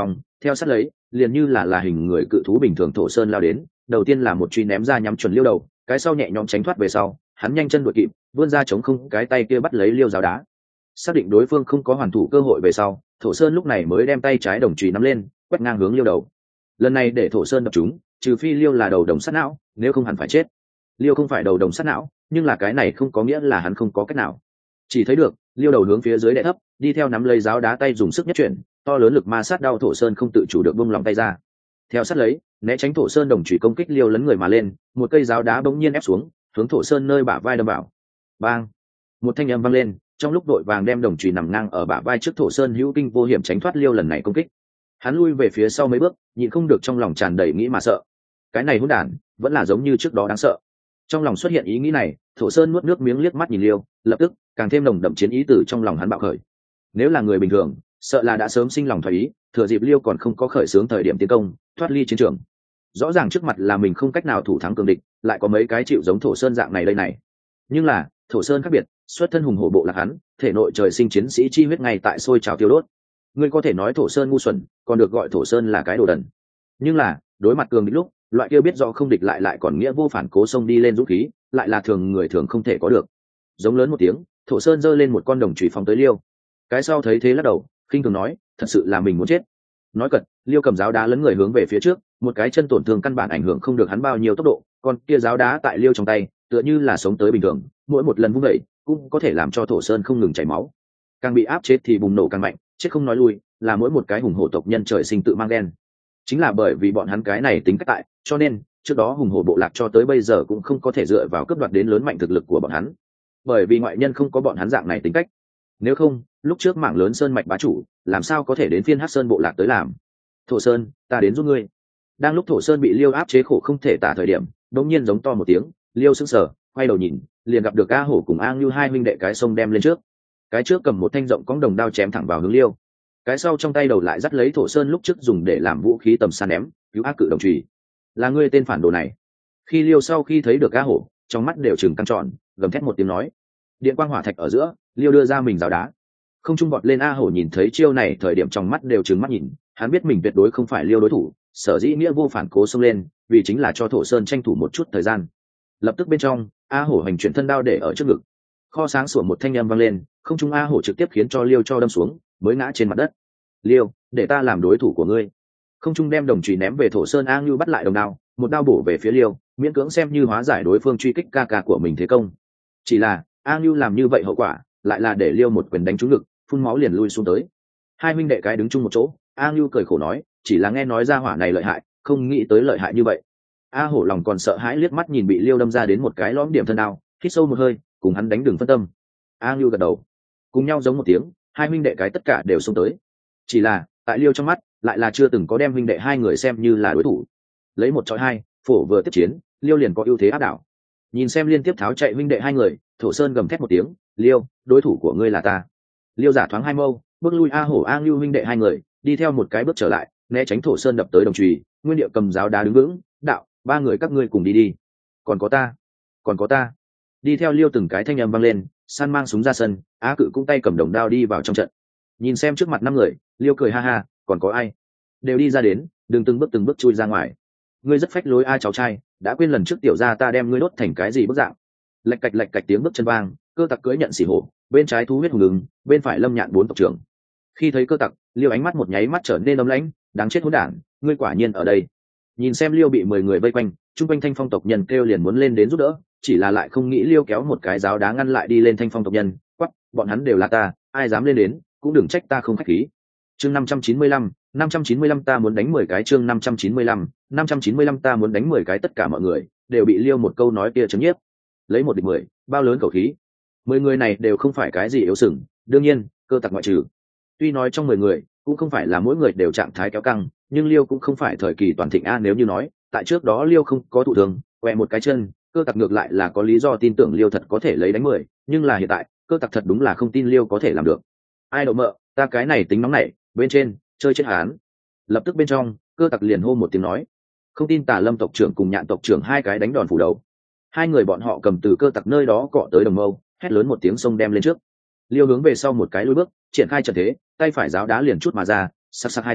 [SPEAKER 1] Theo sát lấy, liền như là là hình người cự thú bình thường thổ sơn lao đến, đầu tiên là một truy ném ra nhắm chuẩn liêu đầu, cái sau nhẹ nhõm tránh thoát về sau, hắn nhanh chân đuổi kịp, vươn ra chống không cái tay kia bắt lấy liêu giáo đá. Xác định đối phương không có hoàn thủ cơ hội về sau, thổ sơn lúc này mới đem tay trái đồng chùy nắm lên, quét ngang hướng liêu đầu. Lần này để thổ sơn đập chúng, trừ phi liêu là đầu đồng sắt não, nếu không hẳn phải chết. Liêu không phải đầu đồng sắt não, nhưng là cái này không có nghĩa là hắn không có cách nào. Chỉ thấy được liêu đầu hướng phía dưới đè thấp, đi theo nắm lấy giáo đá tay dùng sức nhất chuyển, to lớn lực ma sát đau thổ sơn không tự chủ được buông lòng tay ra. Theo sát lấy, né tránh thổ sơn đồng chùy công kích liêu lấn người mà lên, một cây giáo đá bỗng nhiên ép xuống, hướng thổ sơn nơi bả vai đâm vào. Bang! Một thanh âm vang lên, trong lúc đội vàng đem đồng chùy nằm ngang ở bả vai trước thổ sơn hữu kinh vô hiểm tránh thoát liêu lần này công kích. Hắn lui về phía sau mấy bước, nhịn không được trong lòng tràn đầy nghĩ mà sợ. Cái này hỗn đản, vẫn là giống như trước đó đáng sợ. Trong lòng xuất hiện ý nghĩ này, thổ sơn nuốt nước miếng liếc mắt nhìn liêu, lập tức càng thêm nồng đậm chiến ý từ trong lòng hắn bạo khởi. Nếu là người bình thường, sợ là đã sớm sinh lòng thoái ý, thừa dịp liêu còn không có khởi xướng thời điểm tiến công, thoát ly chiến trường. Rõ ràng trước mặt là mình không cách nào thủ thắng cường địch, lại có mấy cái chịu giống thổ sơn dạng này đây này. Nhưng là thổ sơn khác biệt, xuất thân hùng hổ bộ lạc hắn, thể nội trời sinh chiến sĩ chi huyết ngay tại sôi trào tiêu đốt. Ngươi có thể nói thổ sơn ngu xuẩn, còn được gọi thổ sơn là cái đồ đần. Nhưng là đối mặt cường địch lúc, loại kia biết rõ không địch lại lại còn nghĩa vô phản cố xông đi lên dũng khí, lại là thường người thường không thể có được. Giống lớn một tiếng, thổ sơn giơ lên một con đồng chùy phóng tới liêu. Cái sau thấy thế lắc đầu, khinh thường nói, thật sự là mình muốn chết. Nói cật, liêu cầm giáo đá lấn người hướng về phía trước, một cái chân tổn thương căn bản ảnh hưởng không được hắn bao nhiêu tốc độ, còn kia giáo đá tại liêu trong tay tựa như là sống tới bình thường, mỗi một lần vung đẩy cũng có thể làm cho thổ sơn không ngừng chảy máu. Càng bị áp chết thì bùng nổ càng mạnh, chết không nói lui, là mỗi một cái hùng hổ tộc nhân trời sinh tự mang đen. Chính là bởi vì bọn hắn cái này tính cách tại, cho nên trước đó hùng hổ bộ lạc cho tới bây giờ cũng không có thể dựa vào cướp đoạt đến lớn mạnh thực lực của bọn hắn, bởi vì ngoại nhân không có bọn hắn dạng này tính cách. Nếu không, lúc trước mảng lớn sơn mạch bá chủ làm sao có thể đến phiên Hắc Sơn bộ lạc tới làm. Thổ Sơn, ta đến giúp ngươi. Đang lúc Thổ Sơn bị liêu áp chế khổ không thể tả thời điểm, đột nhiên giống to một tiếng, liêu sững sờ, quay đầu nhìn, liền gặp được A Hổ cùng A Ngưu hai huynh đệ cái sông đem lên trước. Cái trước cầm một thanh rộng cong đồng đao chém thẳng vào hướng liêu, cái sau trong tay đầu lại dắt lấy Thổ Sơn lúc trước dùng để làm vũ khí tầm xa ném, cứu ác cự đồng chùy. Là ngươi tên phản đồ này. Khi liêu sau khi thấy được A Hổ, trong mắt đều trừng căng tròn, gầm thét một tiếng nói. Điện quang hỏa thạch ở giữa, liêu đưa ra mình giáo đá, không trung bọt lên. A Hổ nhìn thấy chiêu này thời điểm trong mắt đều trừng mắt nhìn, hắn biết mình tuyệt đối không phải liêu đối thủ, sở dĩ nghĩa vô phản cố xông lên, vì chính là cho Thổ Sơn tranh thủ một chút thời gian. Lập tức bên trong, A Hổ hành chuyển thân đao để ở trước ngực, kho sáng sủa một thanh âm vang lên, không trung A Hổ trực tiếp khiến cho liêu cho đâm xuống, mới ngã trên mặt đất. Liêu, để ta làm đối thủ của ngươi. Không trung đem đồng chùy ném về Thổ Sơn. A Ngưu bắt lại đồng đao, một đao bổ về phía liêu, miễn cưỡng xem như hóa giải đối phương truy kích ca ca của mình thế công. Chỉ là A Ngưu làm như vậy hậu quả lại là để liêu một quyền đánh trúng ngực, phun máu liền lui xuống tới. Hai huynh đệ cái đứng chung một chỗ, A Ngưu cười khổ nói, chỉ là nghe nói ra hỏa này lợi hại, không nghĩ tới lợi hại như vậy. A Hổ lòng còn sợ hãi liếc mắt nhìn bị liêu đâm ra đến một cái lõm điểm thân đao, hít sâu một hơi, cùng hắn đánh đường phân tâm. A Ngưu gật đầu, cùng nhau giống một tiếng, hai huynh đệ cái tất cả đều xông tới. Chỉ là tại liêu trong mắt lại là chưa từng có đem huynh đệ hai người xem như là đối thủ. Lấy một chọi hai, phổ vừa tiếp chiến, liêu liền có ưu thế áp đảo. Nhìn xem liên tiếp tháo chạy huynh đệ hai người, Thổ Sơn gầm thét một tiếng, liêu, đối thủ của ngươi là ta. Liêu giả thoáng hai mâu, bước lui A Hổ A Ngưu huynh đệ hai người, đi theo một cái bước trở lại, né tránh Thổ Sơn đập tới đồng chùy, nguyên địa cầm giáo đá đứng vững, đạo, ba người các ngươi cùng đi đi. Còn có ta, còn có ta. Đi theo liêu từng cái thanh âm vang lên, San mang súng ra sân, Á Cự cũng tay cầm đồng đao đi vào trong trận. Nhìn xem trước mặt năm người, liêu cười ha ha, còn có ai? Đều đi ra đến, đừng từng bước từng bước chui ra ngoài. Ngươi rất phách lối a cháu trai, đã quên lần trước tiểu gia ta đem ngươi đốt thành cái gì bức dạng. Lạch cạch lạch cạch tiếng bước chân vang, Cơ Tặc cưỡi nhận xỉ hổ, bên trái thú huyết hùng ứng, bên phải Lâm Nhạn bốn tộc trưởng. Khi thấy Cơ Tặc, liêu ánh mắt một nháy mắt trở nên âm lãnh, đáng chết hỗn đản, ngươi quả nhiên ở đây. Nhìn xem liêu bị mười người vây quanh, trung quanh Thanh Phong tộc nhân kêu liền muốn lên đến giúp đỡ, chỉ là lại không nghĩ liêu kéo một cái giáo đá ngăn lại đi lên Thanh Phong tộc nhân, quắc, bọn hắn đều là ta, ai dám lên đến, cũng đừng trách ta không khách khí. Chương năm trăm chín mươi lăm, năm trăm chín mươi lăm ta muốn đánh mười cái chương năm trăm chín mươi lăm, năm trăm chín mươi lăm ta muốn đánh mười cái tất cả mọi người đều bị liêu một câu nói kia chấn nhiếp. Lấy một địch mười, bao lớn khẩu khí. Mười người này đều không phải cái gì yếu sừng, đương nhiên, Cơ Tặc ngoại trừ. Tuy nói trong mười người, cũng không phải là mỗi người đều trạng thái kéo căng, nhưng liêu cũng không phải thời kỳ toàn thịnh a, nếu như nói, tại trước đó liêu không có thụ thường, quẹ một cái chân, Cơ Tặc ngược lại là có lý do tin tưởng liêu thật có thể lấy đánh mười, nhưng là hiện tại, Cơ Tặc thật đúng là không tin liêu có thể làm được. Ai đậu mợ, ta cái này tính nóng nảy, bên trên chơi chết hán. Lập tức bên trong, Cơ Tặc liền hô một tiếng nói, không tin Tà Lâm tộc trưởng cùng Nhạn tộc trưởng hai cái đánh đòn phủ đầu. Hai người bọn họ cầm từ Cơ Tặc nơi đó cọ tới đồng mâu, hét lớn một tiếng xông đem lên trước. Liêu hướng về sau một cái lùi bước, triển khai trận thế, tay phải giáo đá liền chút mà ra, sắc sắc hai tiếng,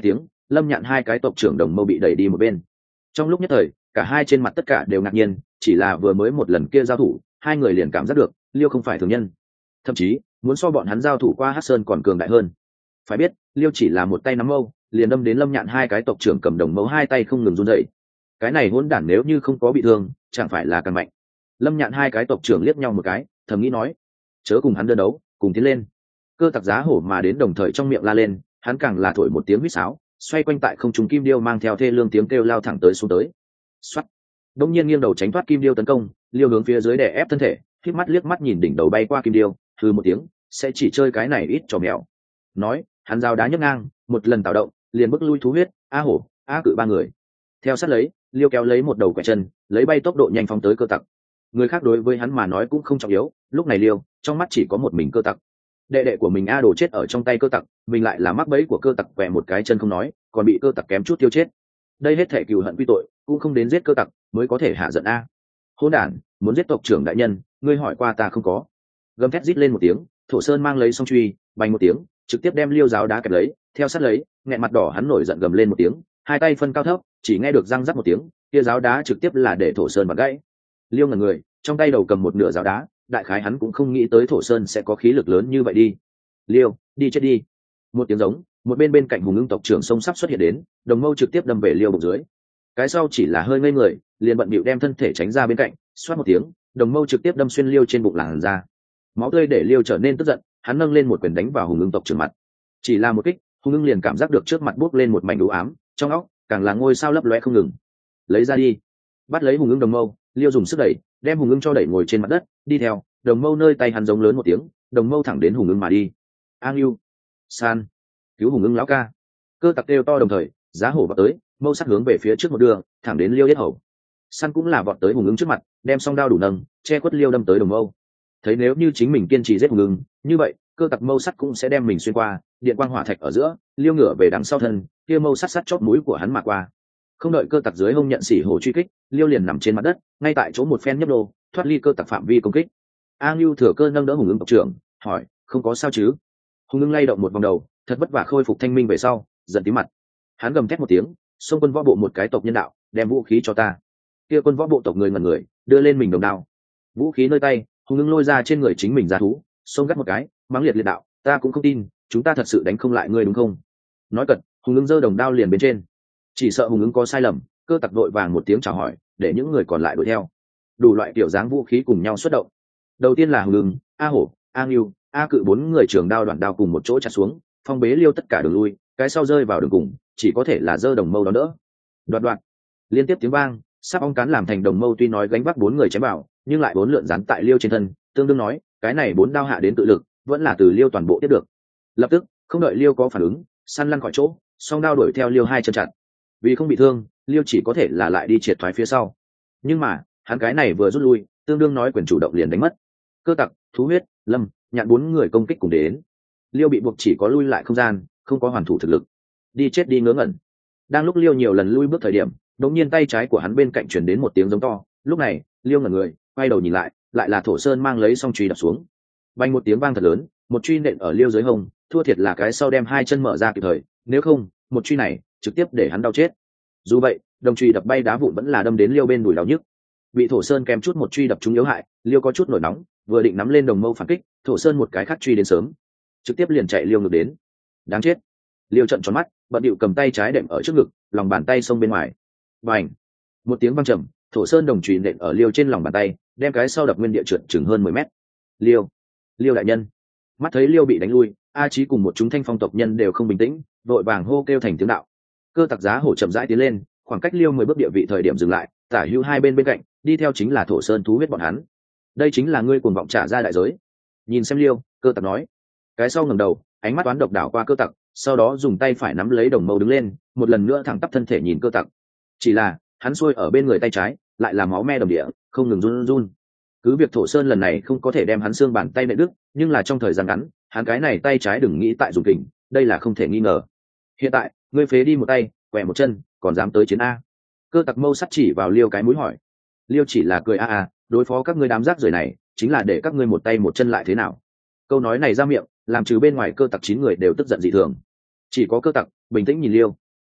[SPEAKER 1] Lâm Nhạn hai cái tộc trưởng đồng mâu bị đẩy đi một bên. Trong lúc nhất thời, cả hai trên mặt tất cả đều ngạc nhiên, chỉ là vừa mới một lần kia giao thủ, hai người liền cảm giác được Liêu không phải thường nhân, thậm chí muốn so bọn hắn giao thủ qua Hắc Sơn còn cường đại hơn. Phải biết, Liêu chỉ là một tay nắm mâu, liền đâm đến Lâm Nhạn hai cái tộc trưởng cầm đồng mâu hai tay không ngừng run rẩy. Cái này hỗn đản nếu như không có bị thương, chẳng phải là càng mạnh. Lâm Nhạn hai cái tộc trưởng liếc nhau một cái, thầm nghĩ nói: chớ cùng hắn đơn đấu, cùng tiến lên. Cơ Tặc giá hổ mà đến đồng thời trong miệng la lên, hắn càng là thổi một tiếng huýt sáo, xoay quanh tại không trung kim điêu mang theo thê lương tiếng kêu lao thẳng tới xuống tới. Soát. Đông nhiên nghiêng đầu tránh thoát kim điêu tấn công, Liêu hướng phía dưới đè ép thân thể, khép mắt liếc mắt nhìn đỉnh đầu bay qua kim điêu, hừ một tiếng, sẽ chỉ chơi cái này ít trò mèo. Nói, hắn dao đá nhấc ngang, một lần tạo động, liền bức lui thú huyết, a hổ, a cự ba người. Theo sát lấy, Liêu kéo lấy một đầu quẻ chân, lấy bay tốc độ nhanh phóng tới Cơ Tặc. Người khác đối với hắn mà nói cũng không trọng yếu, lúc này Liêu, trong mắt chỉ có một mình Cơ Tặc. Đệ đệ của mình a đồ chết ở trong tay Cơ Tặc, mình lại là mắc bẫy của Cơ Tặc, quẹ một cái chân không nói, còn bị Cơ Tặc kém chút tiêu chết. Đây hết thể cừu hận quy tội, cũng không đến giết Cơ Tặc mới có thể hạ giận a. Hỗn đản, muốn giết tộc trưởng đại nhân, ngươi hỏi qua ta không có. Gầm thét rít lên một tiếng, Thổ Sơn mang lấy song truy, bành một tiếng, trực tiếp đem Liêu giáo đá kẹp lấy, theo sát lấy, nghẹn mặt đỏ hắn nổi giận gầm lên một tiếng, hai tay phân cao thấp, chỉ nghe được răng rắc một tiếng, kia giáo đá trực tiếp là để Thổ Sơn bật gãy. Liêu ngẩn người, trong tay đầu cầm một nửa giáo đá, đại khái hắn cũng không nghĩ tới Thổ Sơn sẽ có khí lực lớn như vậy đi. Liêu, đi chết đi. Một tiếng giống, một bên bên cạnh Hùng Ưng tộc trưởng sông sắp xuất hiện đến, đồng mâu trực tiếp đâm về Liêu bụng dưới. Cái sau chỉ là hơi ngây người, liền bận bịu đem thân thể tránh ra bên cạnh, xoát một tiếng, đồng mâu trực tiếp đâm xuyên Liêu trên bụng làn ra. Máu tươi để Liêu trở nên tức giận, hắn nâng lên một quyền đánh vào Hùng Ưng tộc trưởng mặt. Chỉ là một kích, Hùng Ưng liền cảm giác được trước mặt bốc lên một mảnh u ám, trong óc càng là ngôi sao lấp lóe không ngừng. Lấy ra đi. Bắt lấy Hùng Ưng đồng mâu, Liêu dùng sức đẩy, đem Hùng Ưng cho đẩy ngồi trên mặt đất, đi theo, đồng mâu nơi tay hắn giống lớn một tiếng, đồng mâu thẳng đến Hùng Ưng mà đi. An Lưu, San, cứu Hùng Ưng lão ca. Cơ Tặc kêu to đồng thời, giá hổ vào tới, mâu sắc hướng về phía trước một đường, thẳng đến Liêu yết hầu. San cũng là vọt tới Hùng Ưng trước mặt, đem song đao đủ nâng, che khuất Liêu đâm tới đồng mâu. Thấy nếu như chính mình kiên trì giết Hùng Ưng, như vậy, Cơ Tặc mâu sắt cũng sẽ đem mình xuyên qua, điện quang hỏa thạch ở giữa, Liêu ngửa về đằng sau thân, kia mâu sắt sắt chóp mũi của hắn mà qua. Không đợi Cơ Tặc dưới hông nhận xỉ hổ truy kích, Liêu liền nằm trên mặt đất, ngay tại chỗ một phen nhấp đô, thoát ly Cơ Tặc phạm vi công kích. A Ngưu thừa cơ nâng đỡ Hùng Ưng tộc trưởng, hỏi, không có sao chứ? Hùng Ưng lay động một vòng đầu, thật vất vả khôi phục thanh minh về sau, giận tím mặt. Hắn gầm thét một tiếng, xông quân võ bộ một cái tộc nhân đạo, đem vũ khí cho ta. Kia quân võ bộ tộc người ngẩn người, đưa lên mình đồng đao. Vũ khí nơi tay, Hùng Ưng lôi ra trên người chính mình ra thú, xông gắt một cái, mắng liệt liệt đạo, ta cũng không tin, chúng ta thật sự đánh không lại ngươi đúng không? Nói cật, Hùng Ưng giơ đồng đao liền bên trên. Chỉ sợ Hùng Ưng có sai lầm, Cơ Tặc đội vàng một tiếng chào hỏi, để những người còn lại đuổi theo. Đủ loại kiểu dáng vũ khí cùng nhau xuất động. Đầu tiên là Hùng Ưng, A Hổ, A Ngưu, A Cự bốn người trường đao đoạn đao cùng một chỗ chặt xuống, phong bế Liêu tất cả đường lui, cái sau rơi vào đường cùng, chỉ có thể là giơ đồng mâu đón đỡ. Đoạt đoạt, liên tiếp tiếng vang, sắp ong cán làm thành đồng mâu tuy nói gánh vác bốn người chém vào, nhưng lại bốn lượn dán tại Liêu trên thân, tương đương nói, cái này bốn đao hạ đến tự lực, vẫn là từ Liêu toàn bộ tiếp được. Lập tức, không đợi Liêu có phản ứng, săn lăn khỏi chỗ, song đao đuổi theo Liêu hai chân chặt. Vì không bị thương, Liêu chỉ có thể là lại đi triệt thoái phía sau. Nhưng mà, hắn cái này vừa rút lui, tương đương nói quyền chủ động liền đánh mất. Cơ Tặc, Thú Huyết, Lâm, Nhạn bốn người công kích cùng đến. Liêu bị buộc chỉ có lui lại không gian, không có hoàn thủ thực lực. Đi chết đi ngớ ngẩn. Đang lúc Liêu nhiều lần lui bước thời điểm, đột nhiên tay trái của hắn bên cạnh truyền đến một tiếng giống to, lúc này, Liêu ngẩn người, quay đầu nhìn lại, lại là Thổ Sơn mang lấy song truy đập xuống. Vang một tiếng vang thật lớn, một truy nện ở Liêu dưới hông, thua thiệt là cái sau đem hai chân mở ra kịp thời, nếu không, một truy này trực tiếp để hắn đau chết. Dù vậy, đồng truy đập bay đá vụn vẫn là đâm đến Liêu bên đùi đau nhức. Bị Thổ Sơn kèm chút một truy đập trúng yếu hại, Liêu có chút nổi nóng, vừa định nắm lên đồng mâu phản kích, Thổ Sơn một cái khác truy đến sớm, trực tiếp liền chạy Liêu ngược đến. Đáng chết. Liêu trợn tròn mắt, bận điệu cầm tay trái đệm ở trước ngực, lòng bàn tay xông bên ngoài. Bành! Một tiếng vang trầm, Thổ Sơn đồng chùy nện ở Liêu trên lòng bàn tay, đem cái sau đập nguyên địa trượt chừng hơn mười mét. Liêu, Liêu đại nhân! Mắt thấy Liêu bị đánh lui, A Chí cùng một chúng thanh phong tộc nhân đều không bình tĩnh, vội vàng hô kêu thành tiếng đạo. Cơ Tặc giá hổ chậm rãi tiến lên, khoảng cách Liêu mười bước địa vị thời điểm dừng lại, tả hữu hai bên bên cạnh, đi theo chính là Thổ Sơn thú huyết bọn hắn. Đây chính là ngươi cuồng vọng trả ra đại giới. Nhìn xem Liêu, Cơ Tặc nói. Cái sau ngẩng đầu, ánh mắt toán độc đảo qua Cơ Tặc, sau đó dùng tay phải nắm lấy đồng mâu đứng lên, một lần nữa thẳng tắp thân thể nhìn Cơ Tặc. Chỉ là hắn xuôi ở bên người tay trái, lại là máu me đầm địa, không ngừng run run. Cứ việc Thổ Sơn lần này không có thể đem hắn xương bàn tay nện đứt, nhưng là trong thời gian ngắn, hắn cái này tay trái đừng nghĩ tại dùng kình, đây là không thể nghi ngờ. Hiện tại, ngươi phế đi một tay, quẹ một chân, còn dám tới chiến a? Cơ Tặc mâu sắt chỉ vào Liêu cái mũi hỏi. Liêu chỉ là cười a a, đối phó các ngươi đám rác rưởi này, chính là để các ngươi một tay một chân lại thế nào? Câu nói này ra miệng, làm trừ bên ngoài Cơ Tặc chín người đều tức giận dị thường. Chỉ có Cơ Tặc bình tĩnh nhìn Liêu.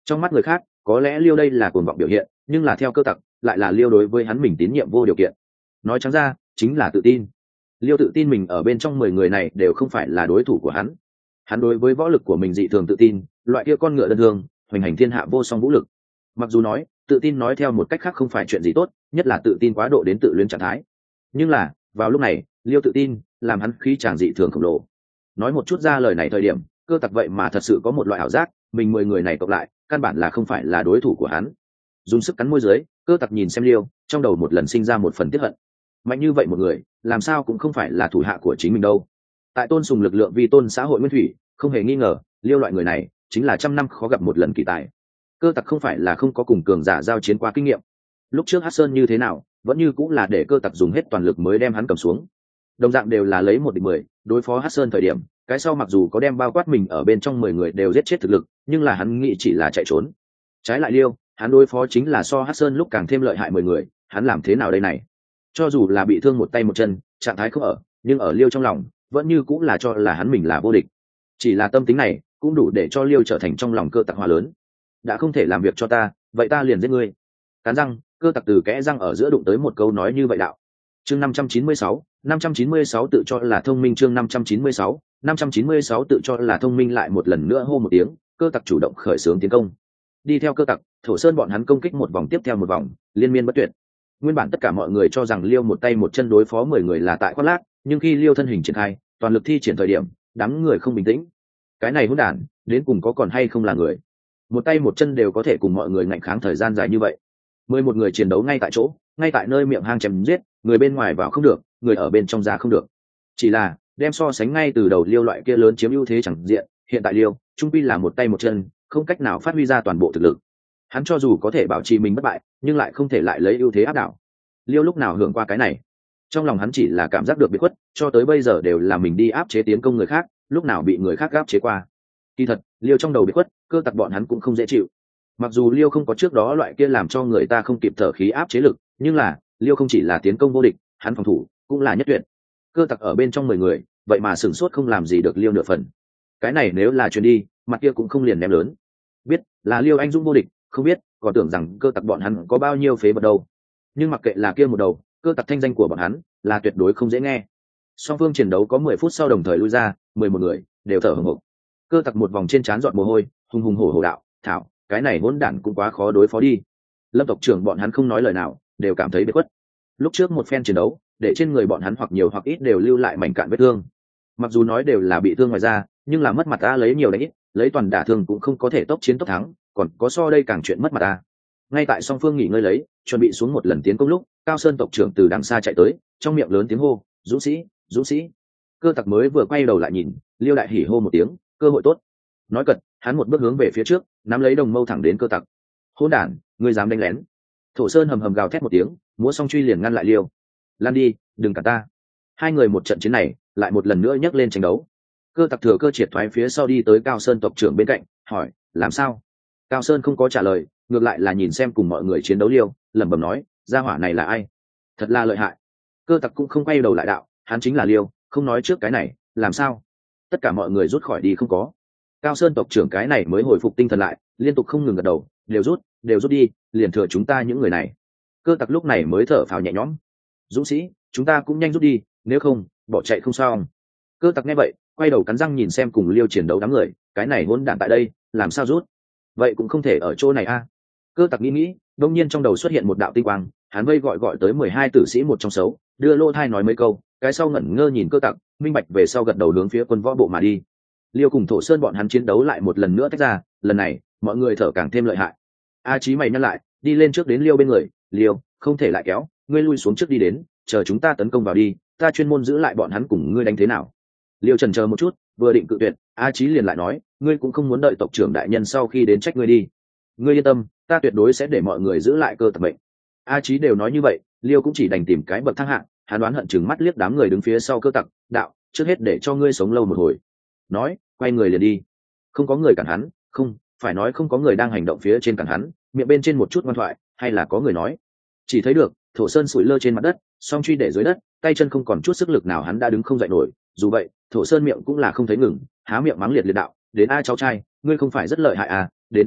[SPEAKER 1] Trong mắt người khác có lẽ liêu đây là cuồng vọng biểu hiện, nhưng là theo cơ tặc lại là liêu đối với hắn mình tín nhiệm vô điều kiện. Nói trắng ra chính là tự tin. Liêu tự tin mình ở bên trong mười người này đều không phải là đối thủ của hắn. Hắn đối với võ lực của mình dị thường tự tin, loại kia con ngựa đơn thương hoành hành thiên hạ vô song vũ lực. Mặc dù nói tự tin nói theo một cách khác không phải chuyện gì tốt, nhất là tự tin quá độ đến tự luyến trạng thái, nhưng là vào lúc này liêu tự tin làm hắn khí tràng dị thường khổng lồ. Nói một chút ra lời này thời điểm, cơ tặc vậy mà thật sự có một loại ảo giác mình mười người này cộng lại căn bản là không phải là đối thủ của hắn. Dùng sức cắn môi dưới, cơ tặc nhìn xem liêu, trong đầu một lần sinh ra một phần tiếc hận. Mạnh như vậy một người làm sao cũng không phải là thủ hạ của chính mình đâu. Tại tôn sùng lực lượng vi tôn xã hội nguyên thủy, không hề nghi ngờ liêu loại người này chính là trăm năm khó gặp một lần kỳ tài. Cơ tặc không phải là không có cùng cường giả giao chiến qua kinh nghiệm. Lúc trước Hắc Sơn như thế nào vẫn như cũng là để cơ tặc dùng hết toàn lực mới đem hắn cầm xuống. Đồng dạng đều là lấy một địch mười đối phó Hắc Sơn thời điểm, cái sau mặc dù có đem bao quát mình ở bên trong mười người đều giết chết thực lực, nhưng là hắn nghĩ chỉ là chạy trốn. Trái lại liêu, hắn đối phó chính là so Hắc Sơn lúc càng thêm lợi hại mười người, hắn làm thế nào đây này? Cho dù là bị thương một tay một chân, trạng thái không ở, nhưng ở liêu trong lòng vẫn như cũng là cho là hắn mình là vô địch. Chỉ là tâm tính này cũng đủ để cho liêu trở thành trong lòng cơ tặc hòa lớn. Đã không thể làm việc cho ta, vậy ta liền giết ngươi. Cắn răng, cơ tặc từ kẽ răng ở giữa đụng tới một câu nói như vậy đạo. Chương năm trăm chín mươi sáu, năm trăm chín mươi sáu tự cho là thông minh. Chương năm trăm chín mươi sáu, năm trăm chín mươi sáu tự cho là thông minh. Lại một lần nữa hô một tiếng, cơ tặc chủ động khởi xướng tiến công. Đi theo cơ tặc, Thổ Sơn bọn hắn công kích một vòng tiếp theo một vòng, liên miên bất tuyệt. Nguyên bản tất cả mọi người cho rằng liêu một tay một chân đối phó mười người là tại khoác lác, nhưng khi liêu thân hình triển khai toàn lực thi triển thời điểm, đám người không bình tĩnh. Cái này hỗn đản đến cùng có còn hay không là người? Một tay một chân đều có thể cùng mọi người ngạnh kháng thời gian dài như vậy. Mười một người chiến đấu ngay tại chỗ, ngay tại nơi miệng hang chém giết, người bên ngoài vào không được, người ở bên trong ra không được. Chỉ là đem so sánh ngay từ đầu liêu loại kia lớn chiếm ưu thế chẳng diện, hiện tại liêu trung pi là một tay một chân, không cách nào phát huy ra toàn bộ thực lực. Hắn cho dù có thể bảo trì mình bất bại, nhưng lại không thể lại lấy ưu thế áp đảo. Liêu lúc nào hưởng qua cái này? Trong lòng hắn chỉ là cảm giác được biệt khuất, cho tới bây giờ đều là mình đi áp chế tiến công người khác, lúc nào bị người khác áp chế qua. Kỳ thật liêu trong đầu biệt khuất, cơ tặc bọn hắn cũng không dễ chịu. Mặc dù liêu không có trước đó loại kia làm cho người ta không kịp thở khí áp chế lực, nhưng là liêu không chỉ là tiến công vô địch, hắn phòng thủ cũng là nhất tuyệt. Cơ tặc ở bên trong mười người vậy mà sửng sốt không làm gì được liêu nửa phần. Cái này nếu là truyền đi, mặt kia cũng không liền ném lớn. Biết là liêu anh dũng vô địch, không biết còn tưởng rằng cơ tặc bọn hắn có bao nhiêu phế vật đâu. Nhưng mặc kệ là kia một đầu, cơ tặc thanh danh của bọn hắn là tuyệt đối không dễ nghe. Song phương chiến đấu có mười phút sau đồng thời lui ra, mười một người đều thở hổn hộc. Cơ tặc một vòng trên trán giọt mồ hôi, hùng hùng hổ hổ đạo, thảo, cái này hỗn đản cũng quá khó đối phó đi. Lâm tộc trưởng bọn hắn không nói lời nào, đều cảm thấy bị khuất. Lúc trước một phen chiến đấu, để trên người bọn hắn hoặc nhiều hoặc ít đều lưu lại mảnh cạn vết thương. Mặc dù nói đều là bị thương ngoài da, nhưng là mất mặt ta lấy nhiều đánh ít, lấy toàn đả thương cũng không có thể tốc chiến tốc thắng, còn có so đây càng chuyện mất mặt ta. Ngay tại song phương nghỉ ngơi lấy, chuẩn bị xuống một lần tiến công lúc, Cao Sơn tộc trưởng từ đằng xa chạy tới, trong miệng lớn tiếng hô, "Dũng sĩ, dũng sĩ!" Cơ tặc mới vừa quay đầu lại nhìn, Liêu đại hỉ hô một tiếng, cơ hội tốt. Nói cật, hắn một bước hướng về phía trước, nắm lấy đồng mâu thẳng đến cơ tặc. "Hỗn đản, ngươi dám đánh lén!" Thổ Sơn hầm hầm gào thét một tiếng, múa song truy liền ngăn lại Liêu. "Lan đi, đừng cản ta!" Hai người một trận chiến này, lại một lần nữa nhấc lên tranh đấu. Cơ tặc thừa cơ triệt thoái phía sau đi tới Cao Sơn tộc trưởng bên cạnh, hỏi, "Làm sao?" Cao Sơn không có trả lời, ngược lại là nhìn xem cùng mọi người chiến đấu Liêu, lẩm bẩm nói, "Gia hỏa này là ai? Thật là lợi hại." Cơ tặc cũng không quay đầu lại đạo, hắn chính là Liêu, không nói trước cái này, làm sao? Tất cả mọi người rút khỏi đi không có. Cao Sơn tộc trưởng cái này mới hồi phục tinh thần lại, liên tục không ngừng gật đầu, đều rút, đều rút đi, liền thừa chúng ta những người này. Cơ tặc lúc này mới thở phào nhẹ nhõm. "Dũng sĩ, chúng ta cũng nhanh rút đi, nếu không, bỏ chạy không sao." Cơ tặc nghe vậy, quay đầu cắn răng nhìn xem cùng Liêu chiến đấu đám người, cái này hỗn đản tại đây, làm sao rút? Vậy cũng không thể ở chỗ này a. Cơ tặc nghĩ nghĩ, đột nhiên trong đầu xuất hiện một đạo tinh quang, hắn vây gọi gọi tới mười hai tử sĩ một trong xấu, đưa lô thai nói mấy câu, cái sau ngẩn ngơ nhìn cơ tặc, minh bạch về sau gật đầu hướng phía quân võ bộ mà đi. Liêu cùng Thổ Sơn bọn hắn chiến đấu lại một lần nữa tách ra, lần này mọi người thở càng thêm lợi hại. A Chí mày nhăn lại, đi lên trước đến Liêu bên người, "Liêu, không thể lại kéo, ngươi lui xuống trước đi đến, chờ chúng ta tấn công vào đi, ta chuyên môn giữ lại bọn hắn cùng ngươi đánh thế nào?" Liêu chần chờ một chút, vừa định cự tuyệt, A Chí liền lại nói, "Ngươi cũng không muốn đợi tộc trưởng đại nhân sau khi đến trách ngươi đi. Ngươi yên tâm, ta tuyệt đối sẽ để mọi người giữ lại cơ tặc mệnh." A Chí đều nói như vậy, Liêu cũng chỉ đành tìm cái bậc thang hạng, hắn đoán hận chừng mắt liếc đám người đứng phía sau cơ tặc, đạo, "Trước hết để cho ngươi sống lâu một hồi." Nói, quay người liền đi. Không có người cản hắn, không, phải nói không có người đang hành động phía trên cản hắn, miệng bên trên một chút ngoan thoại, hay là có người nói. Chỉ thấy được, Thổ Sơn sủi lơ trên mặt đất, song truy để dưới đất, tay chân không còn chút sức lực nào, hắn đã đứng không dậy nổi. Dù vậy, Thổ Sơn miệng cũng là không thấy ngừng, há miệng mắng liệt liệt đạo, "Đến a cháu trai, ngươi không phải rất lợi hại à, đến a,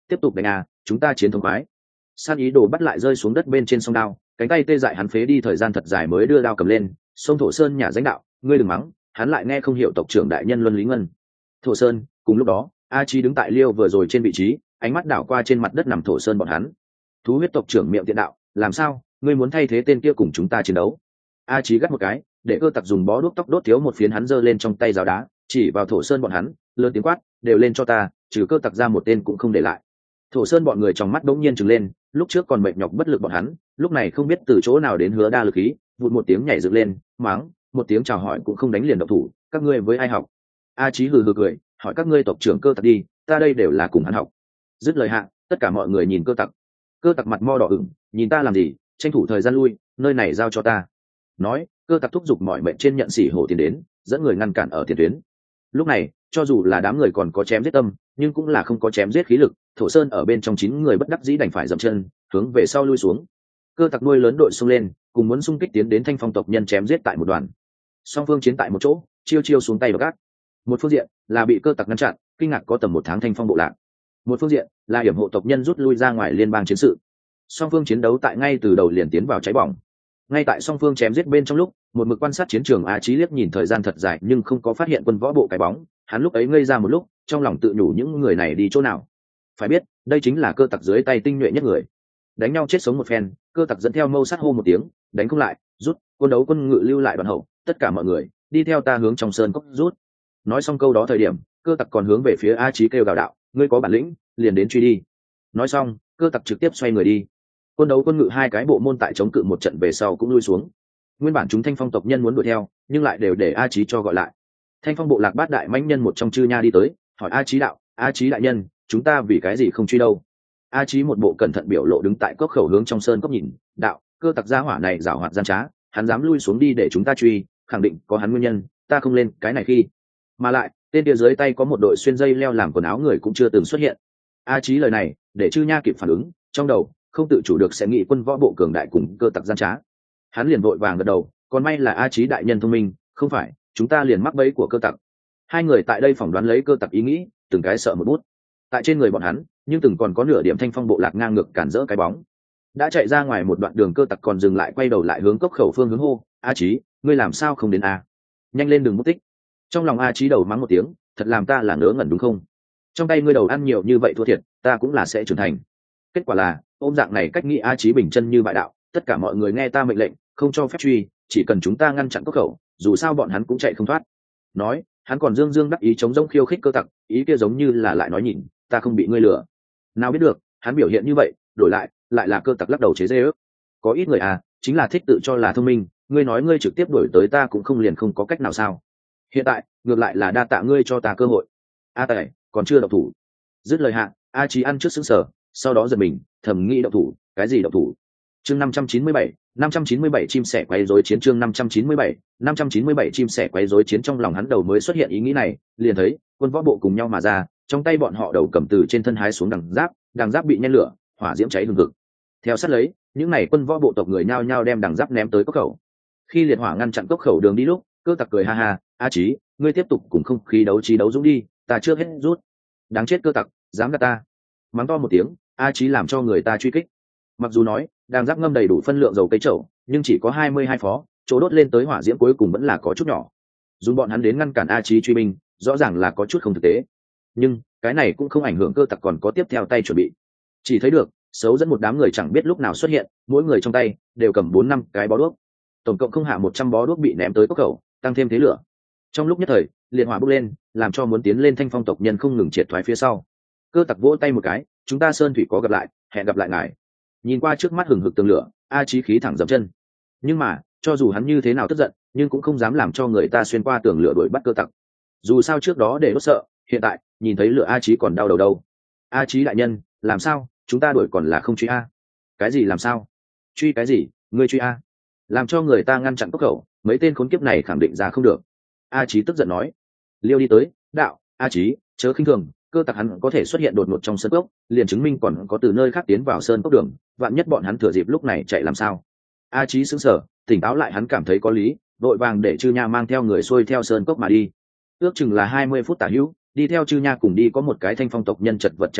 [SPEAKER 1] tiếp tục đánh à, chúng ta chiến thống khoái. San ý đồ bắt lại rơi xuống đất bên trên sông đao, cánh tay tê dại hắn phế đi thời gian thật dài mới đưa đao cầm lên. Sông Thổ Sơn nhả danh đạo, ngươi đừng mắng, hắn lại nghe không hiểu tộc trưởng đại nhân Luân Lý Ngân. Thổ Sơn, cùng lúc đó, A Chí đứng tại liêu vừa rồi trên vị trí, ánh mắt đảo qua trên mặt đất nằm Thổ Sơn bọn hắn. Thú huyết tộc trưởng miệng tiện đạo, làm sao, ngươi muốn thay thế tên kia cùng chúng ta chiến đấu? A Chí gắt một cái, để cơ tặc dùng bó đuốc tóc đốt thiếu một phiến, hắn giơ lên trong tay giáo đá, chỉ vào Thổ Sơn bọn hắn, lớn tiếng quát, đều lên cho ta, trừ cơ tặc ra một tên cũng không để lại. Thổ Sơn bọn người trong mắt đống nhiên trừng lên, lúc trước còn mệt nhọc bất lực bọn hắn, lúc này không biết từ chỗ nào đến hứa đa lực khí, vụt một tiếng nhảy dựng lên, mắng, một tiếng chào hỏi cũng không đánh liền động thủ, các ngươi với ai học? A Chí hừ hừ cười, hỏi các ngươi tộc trưởng cơ tặc đi, ta đây đều là cùng hắn học. Dứt lời hạ, tất cả mọi người nhìn cơ tặc. Cơ tặc mặt mo đỏ ửng, nhìn ta làm gì, tranh thủ thời gian lui, nơi này giao cho ta. Nói, cơ tặc thúc giục mọi mệnh trên nhận sĩ hổ tiến đến, dẫn người ngăn cản ở tiền tuyến. Lúc này, cho dù là đám người còn có chém giết tâm, nhưng cũng là không có chém giết khí lực. Thổ Sơn ở bên trong chín người bất đắc dĩ đành phải dậm chân, hướng về sau lui xuống. Cơ tặc nuôi lớn đội xông lên, cùng muốn xung kích tiến đến Thanh Phong tộc nhân chém giết tại một đoàn. Song phương chiến tại một chỗ, chiêu chiêu xuống tay gác. Một phương diện là bị cơ tặc ngăn chặn, kinh ngạc có tầm một tháng Thanh Phong bộ lạc. Một phương diện là hiểm hộ tộc nhân rút lui ra ngoài liên bang chiến sự. Song phương chiến đấu tại ngay từ đầu liền tiến vào cháy bỏng. Ngay tại song phương chém giết bên trong lúc, một mực quan sát chiến trường A Chí liếc nhìn thời gian thật dài nhưng không có phát hiện quân võ bộ cái bóng, hắn lúc ấy ngây ra một lúc, trong lòng tự nhủ những người này đi chỗ nào. Phải biết, đây chính là cơ tặc dưới tay tinh nhuệ nhất người. Đánh nhau chết sống một phen, cơ tặc dẫn theo mâu sát hô một tiếng, đánh không lại, rút, quân đấu quân ngự lưu lại đoàn hậu, tất cả mọi người đi theo ta hướng trong sơn cốc rút. Nói xong câu đó thời điểm, cơ tặc còn hướng về phía A Chí kêu gào đạo, ngươi có bản lĩnh, liền đến truy đi. Nói xong, cơ tặc trực tiếp xoay người đi. Quân đấu quân ngự hai cái bộ môn tại chống cự một trận về sau cũng lui xuống. Nguyên bản chúng Thanh Phong tộc nhân muốn đuổi theo, nhưng lại đều để A Chí cho gọi lại. Thanh Phong bộ lạc bát đại mãnh nhân một trong chư nha đi tới, hỏi A Chí đạo, A Chí đại nhân, chúng ta vì cái gì không truy đâu? A Chí một bộ cẩn thận biểu lộ đứng tại cốc khẩu hướng trong sơn cốc nhìn, đạo, cơ tặc gia hỏa này giảo hoạt gian trá, hắn dám lui xuống đi để chúng ta truy, khẳng định có hắn nguyên nhân, ta không lên cái này khi. Mà lại, tên kia dưới tay có một đội xuyên dây leo làm quần áo người cũng chưa từng xuất hiện. A Chí lời này, để chư nha kịp phản ứng, trong đầu không tự chủ được sẽ nghĩ quân võ bộ cường đại cùng cơ tặc gian trá. Hắn liền vội vàng gật đầu, còn may là A Chí đại nhân thông minh, không phải, chúng ta liền mắc bẫy của cơ tặc. Hai người tại đây phỏng đoán lấy cơ tặc ý nghĩ, từng cái sợ một bút. Tại trên người bọn hắn, nhưng từng còn có nửa điểm Thanh Phong bộ lạc ngang ngược cản rỡ cái bóng. Đã chạy ra ngoài một đoạn đường, cơ tặc còn dừng lại quay đầu lại hướng cốc khẩu phương hướng hô, A Chí, ngươi làm sao không đến a? Nhanh lên đừng mất tích. Trong lòng A Chí đầu mắng một tiếng, thật làm ta là ngớ ngẩn đúng không? Trong tay ngươi đầu ăn nhiều như vậy thua thiệt, ta cũng là sẽ trưởng thành. Kết quả là, ôm dạng này cách nghĩ A Chí bình chân như bại đạo, tất cả mọi người nghe ta mệnh lệnh, không cho phép truy, chỉ cần chúng ta ngăn chặn cốc khẩu, dù sao bọn hắn cũng chạy không thoát. Nói, hắn còn dương dương đắc ý chống rông khiêu khích cơ tặc, ý kia giống như là lại nói nhìn, ta không bị ngươi lừa. Nào biết được, hắn biểu hiện như vậy, đổi lại, lại là cơ tặc lắc đầu chế giễu. Có ít người à, chính là thích tự cho là thông minh, ngươi nói ngươi trực tiếp đuổi tới ta cũng không liền không có cách nào sao? Hiện tại, ngược lại là đa tạ ngươi cho ta cơ hội. A Tài, còn chưa động thủ. Dứt lời hạ, A Chí ăn trước sững sờ, sau đó giật mình, thầm nghĩ động thủ, cái gì động thủ? Chương năm trăm chín mươi bảy, năm trăm chín mươi bảy chim sẻ quấy rối chiến, chương năm trăm chín mươi bảy, năm trăm chín mươi bảy chim sẻ quấy rối chiến. Trong lòng hắn đầu mới xuất hiện ý nghĩ này, liền thấy quân võ bộ cùng nhau mà ra, trong tay bọn họ đầu cầm từ trên thân hái xuống đằng giáp, đằng giáp bị nhen lửa, hỏa diễm cháy hừng hực. Theo sát lấy, những này quân võ bộ tộc người nhao nhao đem đằng giáp ném tới cốc khẩu. Khi liệt hỏa ngăn chặn cốc khẩu đường đi lúc, cơ tặc cười ha ha, A Chí, ngươi tiếp tục cùng không khí đấu trí đấu dũng đi, ta chưa hết rút. Đáng chết cơ tặc, dám gạt ta. Mắng to một tiếng, A Chí làm cho người ta truy kích. Mặc dù nói đằng giáp ngâm đầy đủ phân lượng dầu cây trầu, nhưng chỉ có hai mươi hai phó, chỗ đốt lên tới hỏa diễm cuối cùng vẫn là có chút nhỏ. Dùng bọn hắn đến ngăn cản A Chí truy binh, rõ ràng là có chút không thực tế. Nhưng cái này cũng không ảnh hưởng cơ tặc còn có tiếp theo tay chuẩn bị. Chỉ thấy được xấu dẫn một đám người chẳng biết lúc nào xuất hiện, mỗi người trong tay đều cầm bốn năm cái bó đuốc, tổng cộng không hạ một trăm bó đuốc bị ném tới cốc khẩu, tăng thêm thế lửa. Trong lúc nhất thời, liệt hỏa bốc lên, làm cho muốn tiến lên Thanh Phong tộc nhân không ngừng triệt thoái phía sau. Cơ tặc vỗ tay một cái, chúng ta sơn thủy có gặp lại, hẹn gặp lại ngài. Nhìn qua trước mắt hừng hực tường lửa, A Chí khí thẳng dậm chân. Nhưng mà, cho dù hắn như thế nào tức giận, nhưng cũng không dám làm cho người ta xuyên qua tường lửa đuổi bắt cơ tặc. Dù sao trước đó để đốt sợ, hiện tại nhìn thấy lửa A Chí còn đau đầu đâu. A Chí đại nhân, làm sao, chúng ta đuổi còn là không truy a? Cái gì làm sao? Truy cái gì, ngươi truy a? Làm cho người ta ngăn chặn cốc khẩu, mấy tên khốn kiếp này khẳng định ra không được. A Chí tức giận nói. Liêu đi tới, đạo, A Chí, chớ khinh thường, cơ tặc hắn có thể xuất hiện đột ngột trong sơn cốc, liền chứng minh còn có từ nơi khác tiến vào sơn cốc đường, vạn nhất bọn hắn thừa dịp lúc này chạy làm sao? A Chí sững sờ, tỉnh táo lại hắn cảm thấy có lý, vội vàng để chư nha mang theo người xuôi theo sơn cốc mà đi. Ước chừng là hai mươi phút tả hữu, đi theo chư nha cùng đi có một cái Thanh Phong tộc nhân chật vật chạy về,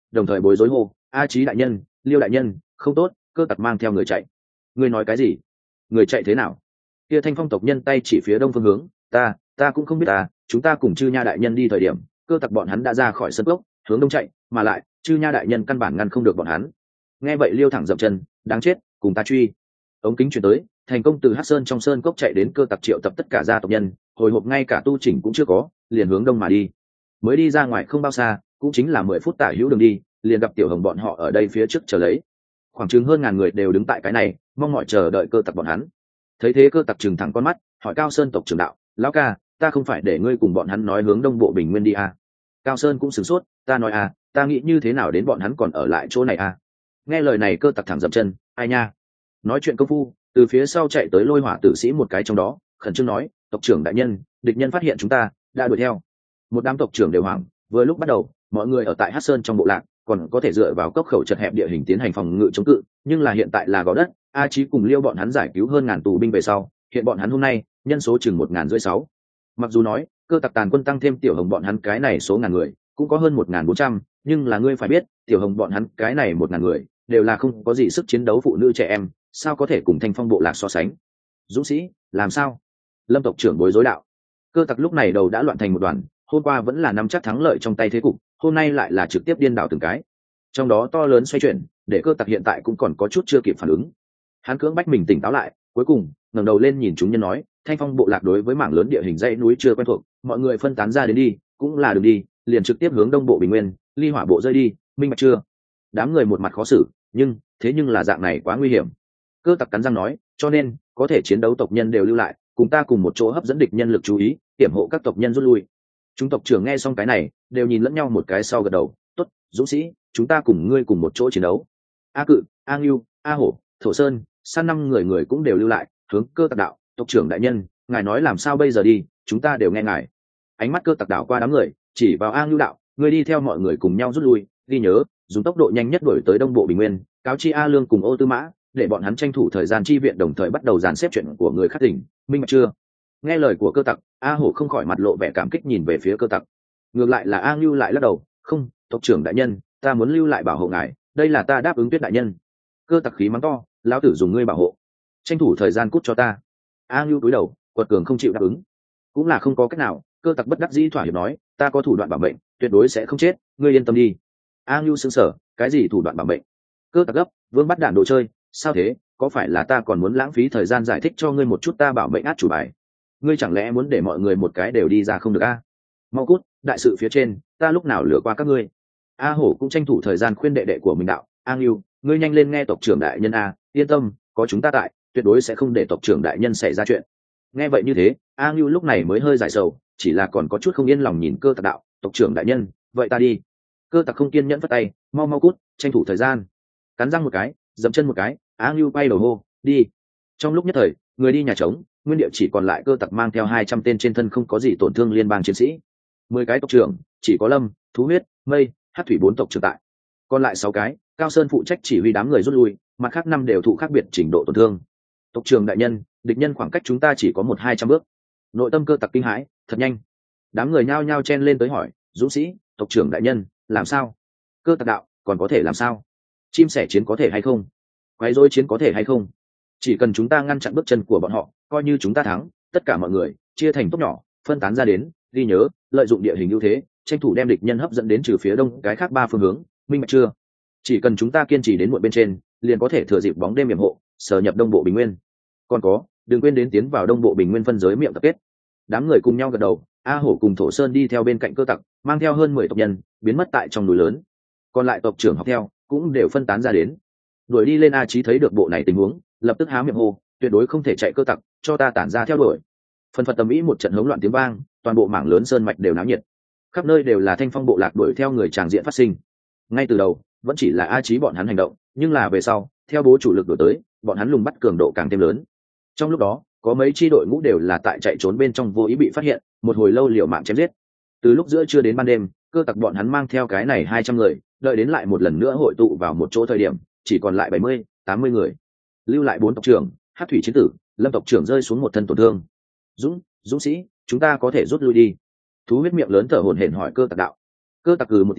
[SPEAKER 1] đồng thời bối rối hô: A Chí đại nhân, Liêu đại nhân, không tốt, cơ tặc mang theo người chạy. Ngươi nói cái gì? Người chạy thế nào? Kia Thanh Phong tộc nhân tay chỉ phía đông phương hướng: ta ta cũng không biết ta, chúng ta cùng chư nha đại nhân đi thời điểm, cơ tặc bọn hắn đã ra khỏi sân cốc hướng đông chạy, mà lại chư nha đại nhân căn bản ngăn không được bọn hắn. Nghe vậy Liêu thẳng dậm chân: đáng chết, cùng ta truy. Ống kính chuyển tới, thành công từ Hắc Sơn trong sơn cốc chạy đến cơ tặc triệu tập tất cả gia tộc nhân, hồi hộp ngay cả tu chỉnh cũng chưa có, liền hướng đông mà đi. Mới đi ra ngoài không bao xa, cũng chính là mười phút tả hữu đường đi, liền gặp Tiểu Hồng bọn họ ở đây phía trước chờ lấy. Khoảng chừng hơn ngàn người đều đứng tại cái này, mong mỏi chờ đợi cơ tặc bọn hắn. Thấy thế cơ tặc trừng thẳng con mắt, hỏi Cao Sơn tộc trưởng đạo: lão ca, ta không phải để ngươi cùng bọn hắn nói hướng đông bộ bình nguyên đi à? Cao Sơn cũng sửng sốt: ta nói à, ta nghĩ như thế nào đến bọn hắn còn ở lại chỗ này à? Nghe lời này cơ tặc thẳng dậm chân: ai nha? Nói chuyện công phu, từ phía sau chạy tới Lôi Hỏa tử sĩ một cái trong đó, khẩn trương nói: tộc trưởng đại nhân, địch nhân phát hiện chúng ta, đã đuổi theo. Một đám tộc trưởng đều hoảng. Vừa lúc bắt đầu, mọi người ở tại Hắc Sơn trong bộ lạc còn có thể dựa vào cốc khẩu chật hẹp địa hình tiến hành phòng ngự chống cự, nhưng là hiện tại là gò đất. A Chí cùng Liêu bọn hắn giải cứu hơn ngàn tù binh về sau, hiện bọn hắn hôm nay nhân số chừng một ngàn rưỡi sáu. Mặc dù nói cơ tặc tàn quân tăng thêm Tiểu Hồng bọn hắn cái này số ngàn người cũng có hơn một ngàn bốn trăm, nhưng là ngươi phải biết, Tiểu Hồng bọn hắn cái này một ngàn người đều là không có gì sức chiến đấu phụ nữ trẻ em, sao có thể cùng Thanh Phong bộ lạc so sánh? Dũng sĩ, làm sao? Lâm tộc trưởng bối rối đạo. Cơ tặc lúc này đầu đã loạn thành một đoàn, hôm qua vẫn là nắm chắc thắng lợi trong tay thế cục, hôm nay lại là trực tiếp điên đảo từng cái. Trong đó to lớn xoay chuyển, để cơ tặc hiện tại cũng còn có chút chưa kịp phản ứng. Hắn cưỡng bách mình tỉnh táo lại, cuối cùng ngẩng đầu lên nhìn chúng nhân nói: Thanh Phong bộ lạc đối với mảng lớn địa hình dãy núi chưa quen thuộc, mọi người phân tán ra đến đi, cũng là đường đi, liền trực tiếp hướng đông bộ bình nguyên, ly hỏa bộ rơi đi, minh bạch chưa? Đám người một mặt khó xử, nhưng thế nhưng là dạng này quá nguy hiểm. Cơ tặc cắn răng nói: cho nên có thể chiến đấu tộc nhân đều lưu lại, cùng ta cùng một chỗ hấp dẫn địch nhân lực chú ý, hiểm hộ các tộc nhân rút lui. Chúng tộc trưởng nghe xong cái này, đều nhìn lẫn nhau một cái sau gật đầu: tốt, dũng sĩ, chúng ta cùng ngươi cùng một chỗ chiến đấu. A Cự, A Ngưu, A Hổ, Thổ Sơn, san năm người người cũng đều lưu lại, hướng cơ tặc đạo: tộc trưởng đại nhân, ngài nói làm sao bây giờ đi, chúng ta đều nghe ngài. Ánh mắt cơ tặc đảo qua đám người, chỉ vào A Ngưu đạo: ngươi đi theo mọi người cùng nhau rút lui, ghi nhớ, dùng tốc độ nhanh nhất đuổi tới đông bộ bình nguyên, cáo chi A Lương cùng Ô Tư Mã, để bọn hắn tranh thủ thời gian chi viện, đồng thời bắt đầu dàn xếp chuyện của người khác tỉnh, minh bạch chưa? Nghe lời của cơ tặc, A Hổ không khỏi mặt lộ vẻ cảm kích nhìn về phía cơ tặc. Ngược lại là A Ngưu lại lắc đầu: không, tộc trưởng đại nhân, ta muốn lưu lại bảo hộ ngài, đây là ta đáp ứng Tuyết đại nhân. Cơ tặc khí mắng to: lão tử dùng ngươi bảo hộ, tranh thủ thời gian cút cho ta. A Ngưu cúi đầu, quật cường không chịu đáp ứng. Cũng là không có cách nào, cơ tặc bất đắc dĩ thỏa hiệp nói: ta có thủ đoạn bảo mệnh, tuyệt đối sẽ không chết, ngươi yên tâm đi. A Ngưu sững sờ: cái gì thủ đoạn bảo mệnh? Cơ tặc gấp: vương bắt đạn đồ chơi, sao thế, có phải là ta còn muốn lãng phí thời gian giải thích cho ngươi một chút ta bảo mệnh át chủ bài? Ngươi chẳng lẽ muốn để mọi người một cái đều đi ra không được a? Mau cút, đại sự phía trên, ta lúc nào lừa qua các ngươi. A Hổ cũng tranh thủ thời gian khuyên đệ đệ của mình đạo: A Ngưu, ngươi nhanh lên nghe tộc trưởng đại nhân a, yên tâm, có chúng ta tại, tuyệt đối sẽ không để tộc trưởng đại nhân xảy ra chuyện. Nghe vậy như thế, A Ngưu lúc này mới hơi giải sầu, chỉ là còn có chút không yên lòng nhìn cơ tặc đạo: tộc trưởng đại nhân, vậy ta đi. Cơ tặc không kiên nhẫn vất tay: mau mau cút, tranh thủ thời gian. Cắn răng một cái, dậm chân một cái, A Ngưu bay đầu hô: đi. Trong lúc nhất thời, người đi nhà trống, nguyên địa chỉ còn lại cơ tặc mang theo hai trăm tên trên thân không có gì tổn thương liên bang chiến sĩ. Mười cái tộc trưởng, chỉ có Lâm, Thú Huyết, Mây, Hát Thủy bốn tộc trưởng tại. Còn lại sáu cái, Cao Sơn phụ trách chỉ huy đám người rút lui, mặt khác năm đều thụ khác biệt trình độ tổn thương. Tộc trưởng đại nhân, địch nhân khoảng cách chúng ta chỉ có một hai trăm bước. Nội tâm cơ tặc kinh hãi: thật nhanh. Đám người nhao nhao chen lên tới hỏi: dũng sĩ, tộc trưởng đại nhân, làm sao? Cơ tặc đạo: còn có thể làm sao? Chim sẻ chiến có thể hay không? Quái rối chiến có thể hay không? Chỉ cần chúng ta ngăn chặn bước chân của bọn họ, coi như chúng ta thắng. Tất cả mọi người chia thành tốc nhỏ, phân tán ra đến, ghi nhớ, lợi dụng địa hình ưu thế, tranh thủ đem địch nhân hấp dẫn đến trừ phía đông cái khác ba phương hướng, minh bạch chưa? Chỉ cần chúng ta kiên trì đến muộn bên trên, liền có thể thừa dịp bóng đêm yểm hộ, sở nhập đông bộ bình nguyên. Còn có, đừng quên đến tiến vào đông bộ bình nguyên phân giới miệng tập kết. Đám người cùng nhau gật đầu. A Hổ cùng Thổ Sơn đi theo bên cạnh cơ tặc, mang theo hơn mười tộc nhân, biến mất tại trong núi lớn. Còn lại tộc trưởng học theo, cũng đều phân tán ra đến. Đuổi đi lên A Chí thấy được bộ này tình huống, lập tức há miệng hô: tuyệt đối không thể chạy cơ tặc, cho ta tản ra theo đuổi. Phần phật tầm ý một trận hỗn loạn tiếng vang, toàn bộ mảng lớn sơn mạch đều náo nhiệt, khắp nơi đều là Thanh Phong bộ lạc đuổi theo người tràng diện phát sinh. Ngay từ đầu vẫn chỉ là A Chí bọn hắn hành động, nhưng là về sau theo bố chủ lực đuổi tới, bọn hắn lùng bắt cường độ càng thêm lớn. Trong lúc đó có mấy chi đội ngũ đều là tại chạy trốn bên trong vô ý bị phát hiện, một hồi lâu liều mạng chém giết. Từ lúc giữa trưa đến ban đêm, cơ tặc bọn hắn mang theo cái này hai trăm người, đợi đến lại một lần nữa hội tụ vào một chỗ thời điểm, chỉ còn lại bảy mươi, tám mươi người. Lưu lại bốn tộc trưởng, Hát Thủy chiến tử, Lâm tộc trưởng rơi xuống một thân tổn thương. Dũng, dũng sĩ, chúng ta có thể rút lui đi. Thú Huyết miệng lớn thở hổn hển hỏi cơ tặc đạo. Cơ tặc cừ một tiếng,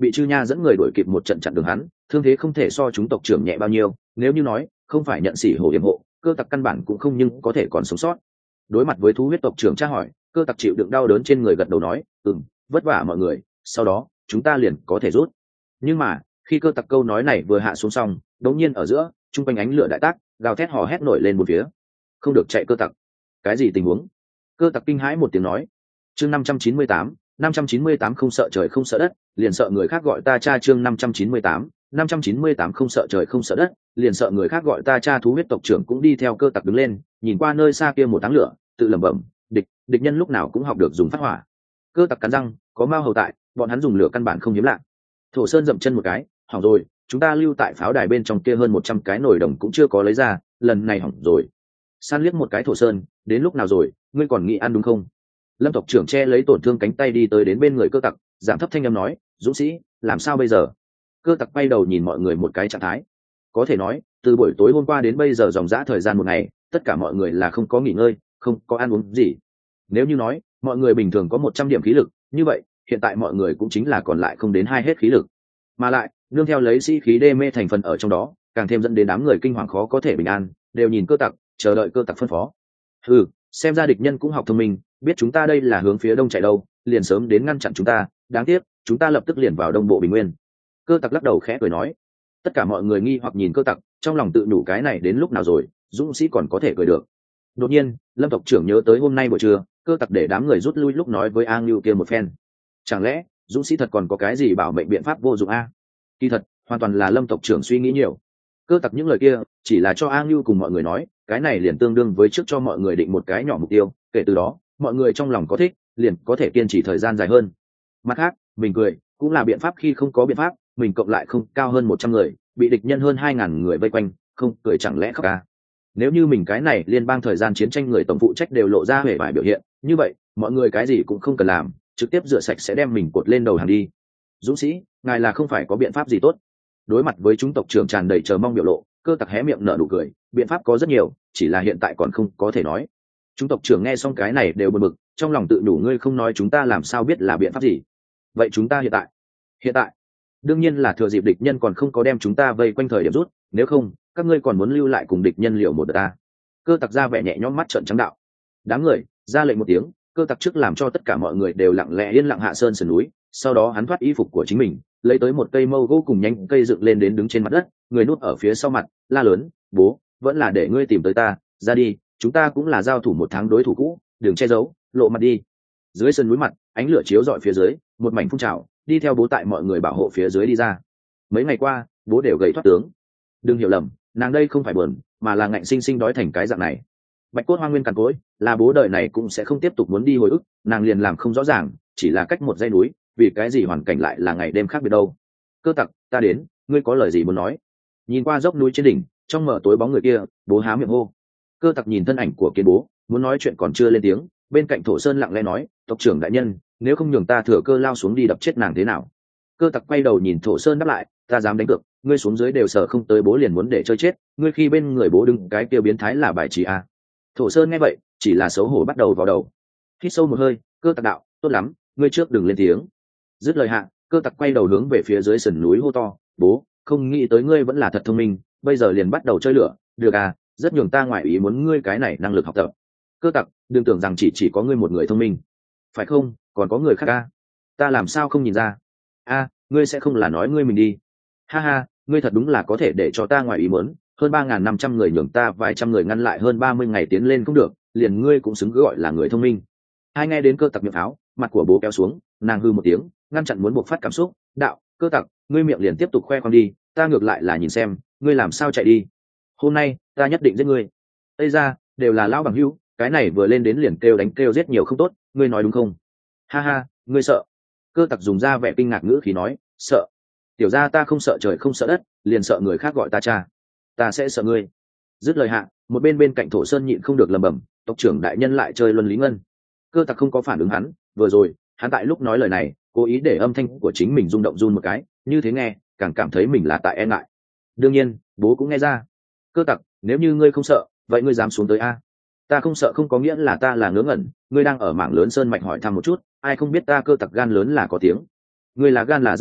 [SPEAKER 1] bị chư nha dẫn người đuổi kịp một trận chặn đường hắn, thương thế không thể so chúng tộc trưởng nhẹ bao nhiêu, nếu như nói không phải nhận sĩ hổ yểm hộ, cơ tặc căn bản cũng không nhưng có thể còn sống sót. Đối mặt với thú huyết tộc trưởng tra hỏi, cơ tặc chịu đựng đau đớn trên người gật đầu nói, ừm, vất vả mọi người, sau đó chúng ta liền có thể rút. Nhưng mà khi cơ tặc câu nói này vừa hạ xuống xong, đột nhiên ở giữa trung quanh ánh lửa đại tác, gào thét hò hét nổi lên một phía. Không được chạy cơ tặc. Cái gì tình huống? Cơ tặc kinh hãi một tiếng nói. Chương năm trăm chín mươi tám, năm trăm chín mươi tám không sợ trời không sợ đất, liền sợ người khác gọi ta cha. Chương năm trăm chín mươi tám, năm trăm chín mươi tám không sợ trời không sợ đất, liền sợ người khác gọi ta cha. Thú huyết tộc trưởng cũng đi theo cơ tặc đứng lên, nhìn qua nơi xa kia một áng lửa, tự lẩm bẩm, địch, địch nhân lúc nào cũng học được dùng phát hỏa. Cơ tặc cắn răng, có mao hầu tại, bọn hắn dùng lửa căn bản không hiếm lạ. Thổ Sơn dậm chân một cái, hỏng rồi, chúng ta lưu tại pháo đài bên trong kia hơn một trăm cái nồi đồng cũng chưa có lấy ra, lần này hỏng rồi. San liếc một cái Thổ Sơn, đến lúc nào rồi, ngươi còn nghĩ ăn đúng không? Lâm tộc trưởng che lấy tổn thương cánh tay đi tới đến bên người cơ tặc, giảm thấp thanh âm nói, dũng sĩ, làm sao bây giờ? Cơ tặc quay đầu nhìn mọi người một cái trạng thái. Có thể nói, từ buổi tối hôm qua đến bây giờ dòng dã thời gian một ngày, tất cả mọi người là không có nghỉ ngơi, không có ăn uống gì. Nếu như nói, mọi người bình thường có một trăm điểm khí lực, như vậy, hiện tại mọi người cũng chính là còn lại không đến hai hết khí lực. Mà lại, nương theo lấy sĩ khí đê mê thành phần ở trong đó, càng thêm dẫn đến đám người kinh hoàng khó có thể bình an, đều nhìn cơ tặc, chờ đợi cơ tặc phân phó. Ừ, xem ra địch nhân cũng học thông minh, biết chúng ta đây là hướng phía đông chạy đâu, liền sớm đến ngăn chặn chúng ta, đáng tiếc chúng ta lập tức liền vào đông bộ bình nguyên. Cơ tặc lắc đầu khẽ cười nói. Tất cả mọi người nghi hoặc nhìn cơ tặc, trong lòng tự nhủ cái này đến lúc nào rồi, dũng sĩ còn có thể cười được. Đột nhiên Lâm tộc trưởng nhớ tới hôm nay buổi trưa cơ tặc để đám người rút lui lúc nói với A Ngưu kia một phen, chẳng lẽ dũng sĩ thật còn có cái gì bảo mệnh biện pháp vô dụng a? Kỳ thật hoàn toàn là Lâm tộc trưởng suy nghĩ nhiều. Cơ tặc những lời kia chỉ là cho A Ngưu cùng mọi người nói, cái này liền tương đương với trước cho mọi người định một cái nhỏ mục tiêu, kể từ đó mọi người trong lòng có thích liền có thể kiên trì thời gian dài hơn. Mặt khác mình cười cũng là biện pháp, khi không có biện pháp mình cộng lại không cao hơn một trăm người bị địch nhân hơn hai ngàn người vây quanh, không cười chẳng lẽ khóc à? Nếu như mình cái này liên bang thời gian chiến tranh người tổng phụ trách đều lộ ra vẻ vải biểu hiện như vậy, mọi người cái gì cũng không cần làm, trực tiếp rửa sạch sẽ đem mình cột lên đầu hàng đi. Dũng sĩ, ngài là không phải có biện pháp gì tốt? Đối mặt với chúng tộc trưởng tràn đầy chờ mong biểu lộ, cơ tặc hé miệng nở nụ cười, biện pháp có rất nhiều, chỉ là hiện tại còn không có thể nói. Chúng tộc trưởng nghe xong cái này đều bực bực, trong lòng tự đủ, ngươi không nói chúng ta làm sao biết là biện pháp gì? Vậy chúng ta hiện tại hiện tại đương nhiên là thừa dịp địch nhân còn không có đem chúng ta vây quanh thời điểm rút, nếu không các ngươi còn muốn lưu lại cùng địch nhân liệu một đợt ta. Cơ tặc ra vẻ nhẹ nhõm, mắt trợn trắng đạo. Đám người ra lệnh một tiếng, cơ tặc trước làm cho tất cả mọi người đều lặng lẽ yên lặng hạ sơn sườn núi, sau đó hắn thoát y phục của chính mình, lấy tới một cây mâu gỗ cùng nhanh cây dựng lên đến đứng trên mặt đất, người nút ở phía sau mặt la lớn, bố vẫn là để ngươi tìm tới ta, ra đi, chúng ta cũng là giao thủ một tháng đối thủ cũ, đừng che giấu, lộ mặt đi. Dưới sườn núi mặt ánh lửa chiếu rọi phía dưới, một mảnh phun trào, đi theo bố tại mọi người bảo hộ phía dưới đi ra. Mấy ngày qua bố đều gầy thoát tướng, đừng hiểu lầm, nàng đây không phải buồn, mà là ngạnh sinh sinh đói thành cái dạng này. Bạch cốt hoa nguyên cằn cỗi, là bố đời này cũng sẽ không tiếp tục muốn đi hồi ức, nàng liền làm không rõ ràng, chỉ là cách một dãy núi, vì cái gì hoàn cảnh lại là ngày đêm khác biệt đâu. Cơ tặc, ta đến, ngươi có lời gì muốn nói? Nhìn qua dốc núi trên đỉnh, trong mờ tối bóng người kia, bố há miệng hô. Cơ tặc nhìn thân ảnh của kiến bố, muốn nói chuyện còn chưa lên tiếng, bên cạnh Thổ Sơn lặng lẽ nói, tộc trưởng đại nhân, nếu không nhường ta thừa cơ lao xuống đi đập chết nàng thế nào? Cơ tặc quay đầu nhìn Thổ Sơn đáp lại, ta dám đánh cược, ngươi xuống dưới đều sợ không tới bố liền muốn để chơi chết, ngươi khi bên người bố đứng cái kia biến thái là bài trí à? Thổ Sơn nghe vậy chỉ là xấu hổ bắt đầu vào đầu. Hít sâu một hơi, cơ tặc đạo, tốt lắm, ngươi trước đừng lên tiếng. Dứt lời hạ, cơ tặc quay đầu hướng về phía dưới sườn núi hô to, bố, không nghĩ tới ngươi vẫn là thật thông minh, bây giờ liền bắt đầu chơi lửa, được à, rất nhường ta ngoại ý muốn ngươi cái này năng lực học tập. Cơ tặc, đừng tưởng rằng chỉ chỉ có ngươi một người thông minh, phải không, còn có người khác à? Ta làm sao không nhìn ra? A, ngươi sẽ không là nói ngươi mình đi? Ha ha, ngươi thật đúng là có thể để cho ta ngoại ý muốn, hơn ba ngàn năm trăm người nhường ta vài trăm người ngăn lại hơn ba mươi ngày tiến lên cũng được, liền ngươi cũng xứng gọi là người thông minh. Hai nghe đến cơ tặc miệng pháo, mặt của bố kéo xuống, nàng hư một tiếng, ngăn chặn muốn buộc phát cảm xúc, đạo, cơ tặc, ngươi miệng liền tiếp tục khoe khoang đi, ta ngược lại là nhìn xem ngươi làm sao chạy đi. Hôm nay ta nhất định giết ngươi. Tây ra đều là lão bằng hữu, cái này vừa lên đến liền kêu đánh kêu giết nhiều không tốt, ngươi nói đúng không? Ha ha, ngươi sợ? Cơ tặc dùng ra vẻ kinh ngạc ngữ khí nói, sợ? Tiểu ra ta không sợ trời không sợ đất, liền sợ người khác gọi ta cha. Ta sẽ sợ ngươi. Dứt lời hạ, một bên bên cạnh Thổ Sơn nhịn không được lầm bầm, tộc trưởng đại nhân lại chơi luân lý ngân. Cơ tặc không có phản ứng hắn, vừa rồi hắn tại lúc nói lời này cố ý để âm thanh của chính mình rung động run một cái, như thế nghe càng cảm thấy mình là tại e ngại. Đương nhiên bố cũng nghe ra. Cơ tặc, nếu như ngươi không sợ, vậy ngươi dám xuống tới a? Ta không sợ không có nghĩa là ta là ngớ ngẩn, ngươi đang ở mảng lớn sơn mạch hỏi thăm một chút, ai không biết ta cơ tặc gan lớn là có tiếng. Ngươi là gan là rất lớn,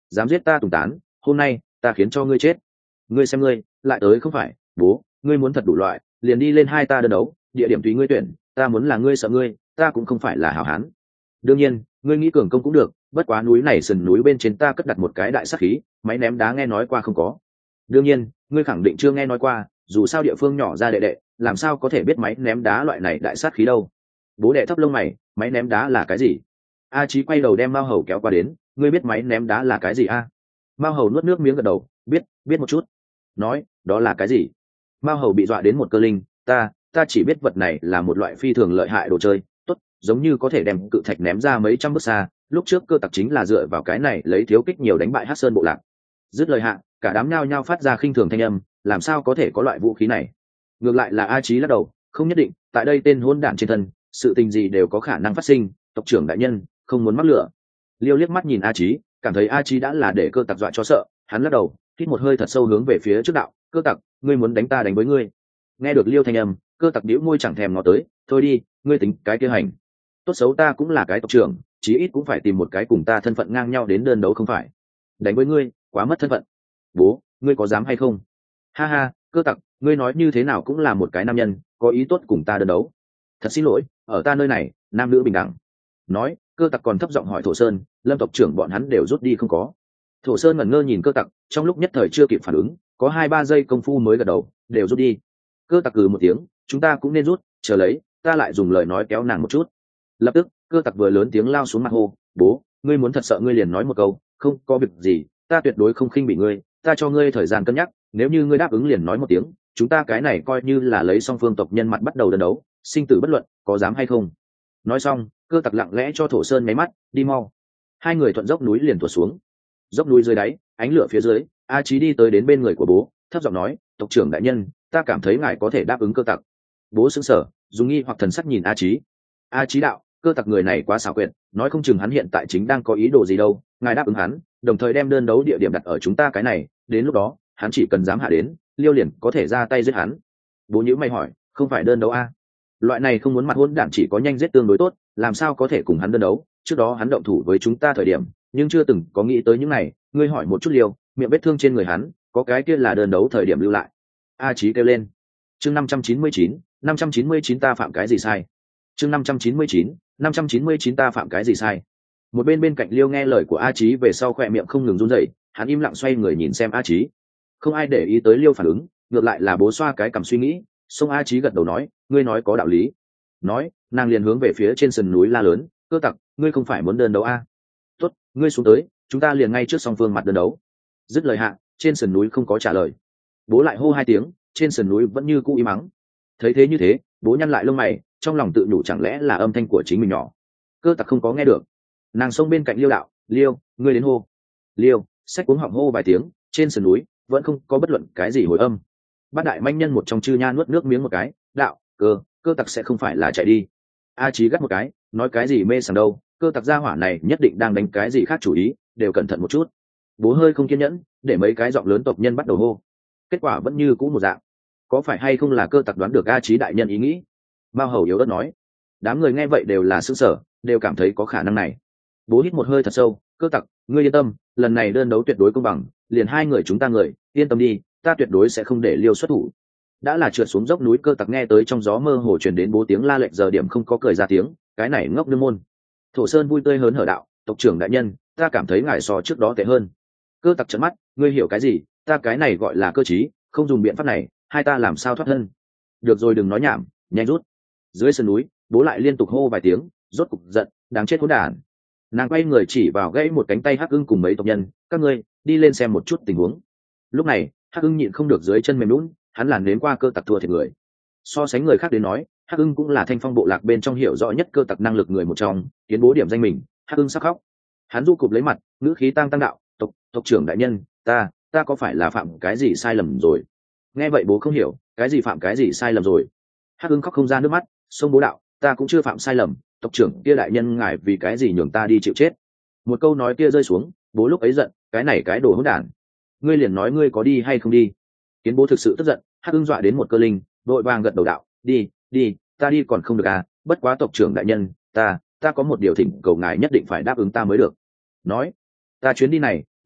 [SPEAKER 1] dám giết ta Tùng Tán, hôm nay ta khiến cho ngươi chết. Ngươi xem ngươi lại tới không phải? Bố, ngươi muốn thật đủ loại, liền đi lên hai ta đơn đấu, địa điểm tùy ngươi tuyển, ta muốn là ngươi sợ ngươi, ta cũng không phải là hảo hán. Đương nhiên, ngươi nghĩ cường công cũng được, bất quá núi này sườn núi bên trên ta cất đặt một cái đại sát khí, máy ném đá nghe nói qua không có? Đương nhiên, ngươi khẳng định chưa nghe nói qua, dù sao địa phương nhỏ ra đệ đệ, làm sao có thể biết máy ném đá loại này đại sát khí đâu. Bố đệ thấp lông mày, máy ném đá là cái gì? A Chí quay đầu đem Mao Hầu kéo qua đến, ngươi biết máy ném đá là cái gì a? Mao Hầu nuốt nước miếng gật đầu, biết, biết một chút. Nói, đó là cái gì? Mao Hầu bị dọa đến một cơ linh, ta, ta chỉ biết vật này là một loại phi thường lợi hại đồ chơi, tốt, giống như có thể đem cự thạch ném ra mấy trăm bước xa, lúc trước Cơ Tặc chính là dựa vào cái này lấy thiếu kích nhiều đánh bại Hắc Sơn bộ lạc. Dứt lời hạ, cả đám nhao nhao phát ra khinh thường thanh âm, làm sao có thể có loại vũ khí này? Ngược lại là A Chí lắc đầu, không nhất định, tại đây tên hỗn đản trên thân, sự tình gì đều có khả năng phát sinh, tộc trưởng đại nhân, không muốn mắc lửa. Liêu liếc mắt nhìn A Chí, cảm thấy A Chí đã là để Cơ Tặc dọa cho sợ, hắn lắc đầu, hít một hơi thật sâu hướng về phía trước đạo, Cơ Tặc, ngươi muốn đánh ta đánh với ngươi. Nghe được Liêu thanh âm, Cơ Tặc bĩu môi chẳng thèm ngó tới, thôi đi, ngươi tính cái kia hành. Tốt xấu ta cũng là cái tộc trưởng, chí ít cũng phải tìm một cái cùng ta thân phận ngang nhau đến đơn đấu không phải. Đánh với ngươi, quá mất thân phận. Bố, ngươi có dám hay không? Ha ha, Cơ Tặc, ngươi nói như thế nào cũng là một cái nam nhân, có ý tốt cùng ta đơn đấu. Thật xin lỗi, ở ta nơi này, nam nữ bình đẳng. Nói, Cơ Tặc còn thấp giọng hỏi Thổ Sơn, Lâm tộc trưởng bọn hắn đều rút đi không có? Thổ Sơn ngẩn ngơ nhìn Cơ Tặc, trong lúc nhất thời chưa kịp phản ứng, có hai ba giây công phu mới gật đầu, đều rút đi. Cơ Tặc cừ một tiếng, chúng ta cũng nên rút, chờ lấy, ta lại dùng lời nói kéo nàng một chút. Lập tức, Cơ Tặc vừa lớn tiếng lao xuống mặt hô, bố, ngươi muốn thật sợ ngươi liền nói một câu, không có việc gì, ta tuyệt đối không khinh bị ngươi, ta cho ngươi thời gian cân nhắc, nếu như ngươi đáp ứng liền nói một tiếng, chúng ta cái này coi như là lấy song phương tộc nhân mặt bắt đầu đơn đấu, sinh tử bất luận, có dám hay không? Nói xong, Cơ Tặc lặng lẽ cho Thổ Sơn nháy mắt, đi mau. Hai người thuận dốc núi liền tuột xuống. Dốc núi dưới đáy, ánh lửa phía dưới, A Chí đi tới đến bên người của bố, thấp giọng nói, tộc trưởng đại nhân, ta cảm thấy ngài có thể đáp ứng Cơ Tặc. Bố sững sờ, dùng nghi hoặc thần sắc nhìn A Chí. A Chí đạo, Cơ Tặc người này quá xảo quyệt, nói không chừng hắn hiện tại chính đang có ý đồ gì đâu, ngài đáp ứng hắn, đồng thời đem đơn đấu địa điểm đặt ở chúng ta cái này, đến lúc đó, hắn chỉ cần dám hạ đến, Liêu liền có thể ra tay giết hắn. Bố nhíu mày hỏi, không phải đơn đấu a? Loại này không muốn mặt hỗn đản chỉ có nhanh giết tương đối tốt, làm sao có thể cùng hắn đơn đấu? Trước đó hắn động thủ với chúng ta thời điểm, nhưng chưa từng có nghĩ tới những này, ngươi hỏi một chút Liêu, miệng vết thương trên người hắn, có cái kia là đơn đấu thời điểm lưu lại. A Chí kêu lên. Chương năm trăm chín mươi chín, năm trăm chín mươi chín ta phạm cái gì sai? Chương năm trăm chín mươi chín, năm trăm chín mươi chín ta phạm cái gì sai? Một bên bên cạnh Liêu nghe lời của A Chí về sau khỏe miệng không ngừng run rẩy, hắn im lặng xoay người nhìn xem A Chí. Không ai để ý tới Liêu phản ứng, ngược lại là bố xoa cái cằm suy nghĩ, xong A Chí gật đầu nói, ngươi nói có đạo lý. Nói, nàng liền hướng về phía trên sườn núi la lớn, Cơ Tặc, ngươi không phải muốn đơn đấu a? Tốt, ngươi xuống tới, chúng ta liền ngay trước song phương mặt đơn đấu. Dứt lời hạ, trên sườn núi không có trả lời. Bố lại hô hai tiếng, trên sườn núi vẫn như cũ im mắng. Thấy thế như thế, bố nhăn lại lông mày, trong lòng tự nhủ chẳng lẽ là âm thanh của chính mình nhỏ. Cơ Tặc không có nghe được. Nàng xông bên cạnh Liêu đạo, Liêu, ngươi đến hô. Liêu, xách cuống họng hô vài tiếng, trên sườn núi vẫn không có bất luận cái gì hồi âm. Bát đại manh nhân một trong chư nha nuốt nước miếng một cái, đạo, cơ, Cơ Tặc sẽ không phải là chạy đi. A Chí gắt một cái, nói cái gì mê sảng đâu, Cơ Tặc gia hỏa này nhất định đang đánh cái gì khác chủ ý, đều cẩn thận một chút. Bố hơi không kiên nhẫn, để mấy cái giọng lớn tộc nhân bắt đầu hô. Kết quả vẫn như cũ một dạng. Có phải hay không là Cơ Tặc đoán được A Chí đại nhân ý nghĩ? Mao Hầu yếu ớt nói. Đám người nghe vậy đều là sững sờ, đều cảm thấy có khả năng này. Bố hít một hơi thật sâu, Cơ Tặc, ngươi yên tâm, lần này đơn đấu tuyệt đối công bằng, liền hai người chúng ta người, yên tâm đi, ta tuyệt đối sẽ không để Liêu xuất thủ. Đã là trượt xuống dốc núi, Cơ Tặc nghe tới trong gió mơ hồ truyền đến bố tiếng la lệnh giờ điểm không có cười ra tiếng, cái này ngốc nương môn. Thổ Sơn vui tươi hớn hở đạo, tộc trưởng đại nhân, ta cảm thấy ngài so trước đó tệ hơn. Cơ Tặc trợn mắt, ngươi hiểu cái gì, ta cái này gọi là cơ trí, không dùng biện pháp này, hai ta làm sao thoát thân. Được rồi đừng nói nhảm, nhanh rút. Dưới sườn núi, bố lại liên tục hô vài tiếng, rốt cục giận, đáng chết hỗn đản. Nàng quay người chỉ vào gãy một cánh tay Hắc Ưng cùng mấy tộc nhân, các ngươi đi lên xem một chút tình huống. Lúc này, Hắc Ưng nhịn không được dưới chân mềm lún, hắn làn đến qua Cơ Tặc thua thiệt người. So sánh người khác đến nói, Hắc Ưng cũng là Thanh Phong bộ lạc bên trong hiểu rõ nhất Cơ Tặc năng lực người một trong, kiến bố điểm danh mình, Hắc Ưng sắc khóc. Hắn du cụp lấy mặt, ngữ khí tang tăng đạo, tộc tộc trưởng đại nhân, ta ta có phải là phạm cái gì sai lầm rồi? Nghe vậy bố không hiểu, cái gì phạm cái gì sai lầm rồi? Hắc Ưng khóc không ra nước mắt, xông bố đạo, ta cũng chưa phạm sai lầm, tộc trưởng kia đại nhân ngài vì cái gì nhường ta đi chịu chết? Một câu nói kia rơi xuống, bố lúc ấy giận, cái này cái đồ hỗn đản, ngươi liền nói ngươi có đi hay không đi? Kiến bố thực sự tức giận, Hắc Ưng dọa đến một cơ linh, đội vàng gật đầu đạo, đi đi, ta đi còn không được à? Bất quá tộc trưởng đại nhân, ta ta có một điều thỉnh cầu ngài nhất định phải đáp ứng ta mới được. Nói, ta chuyến đi này,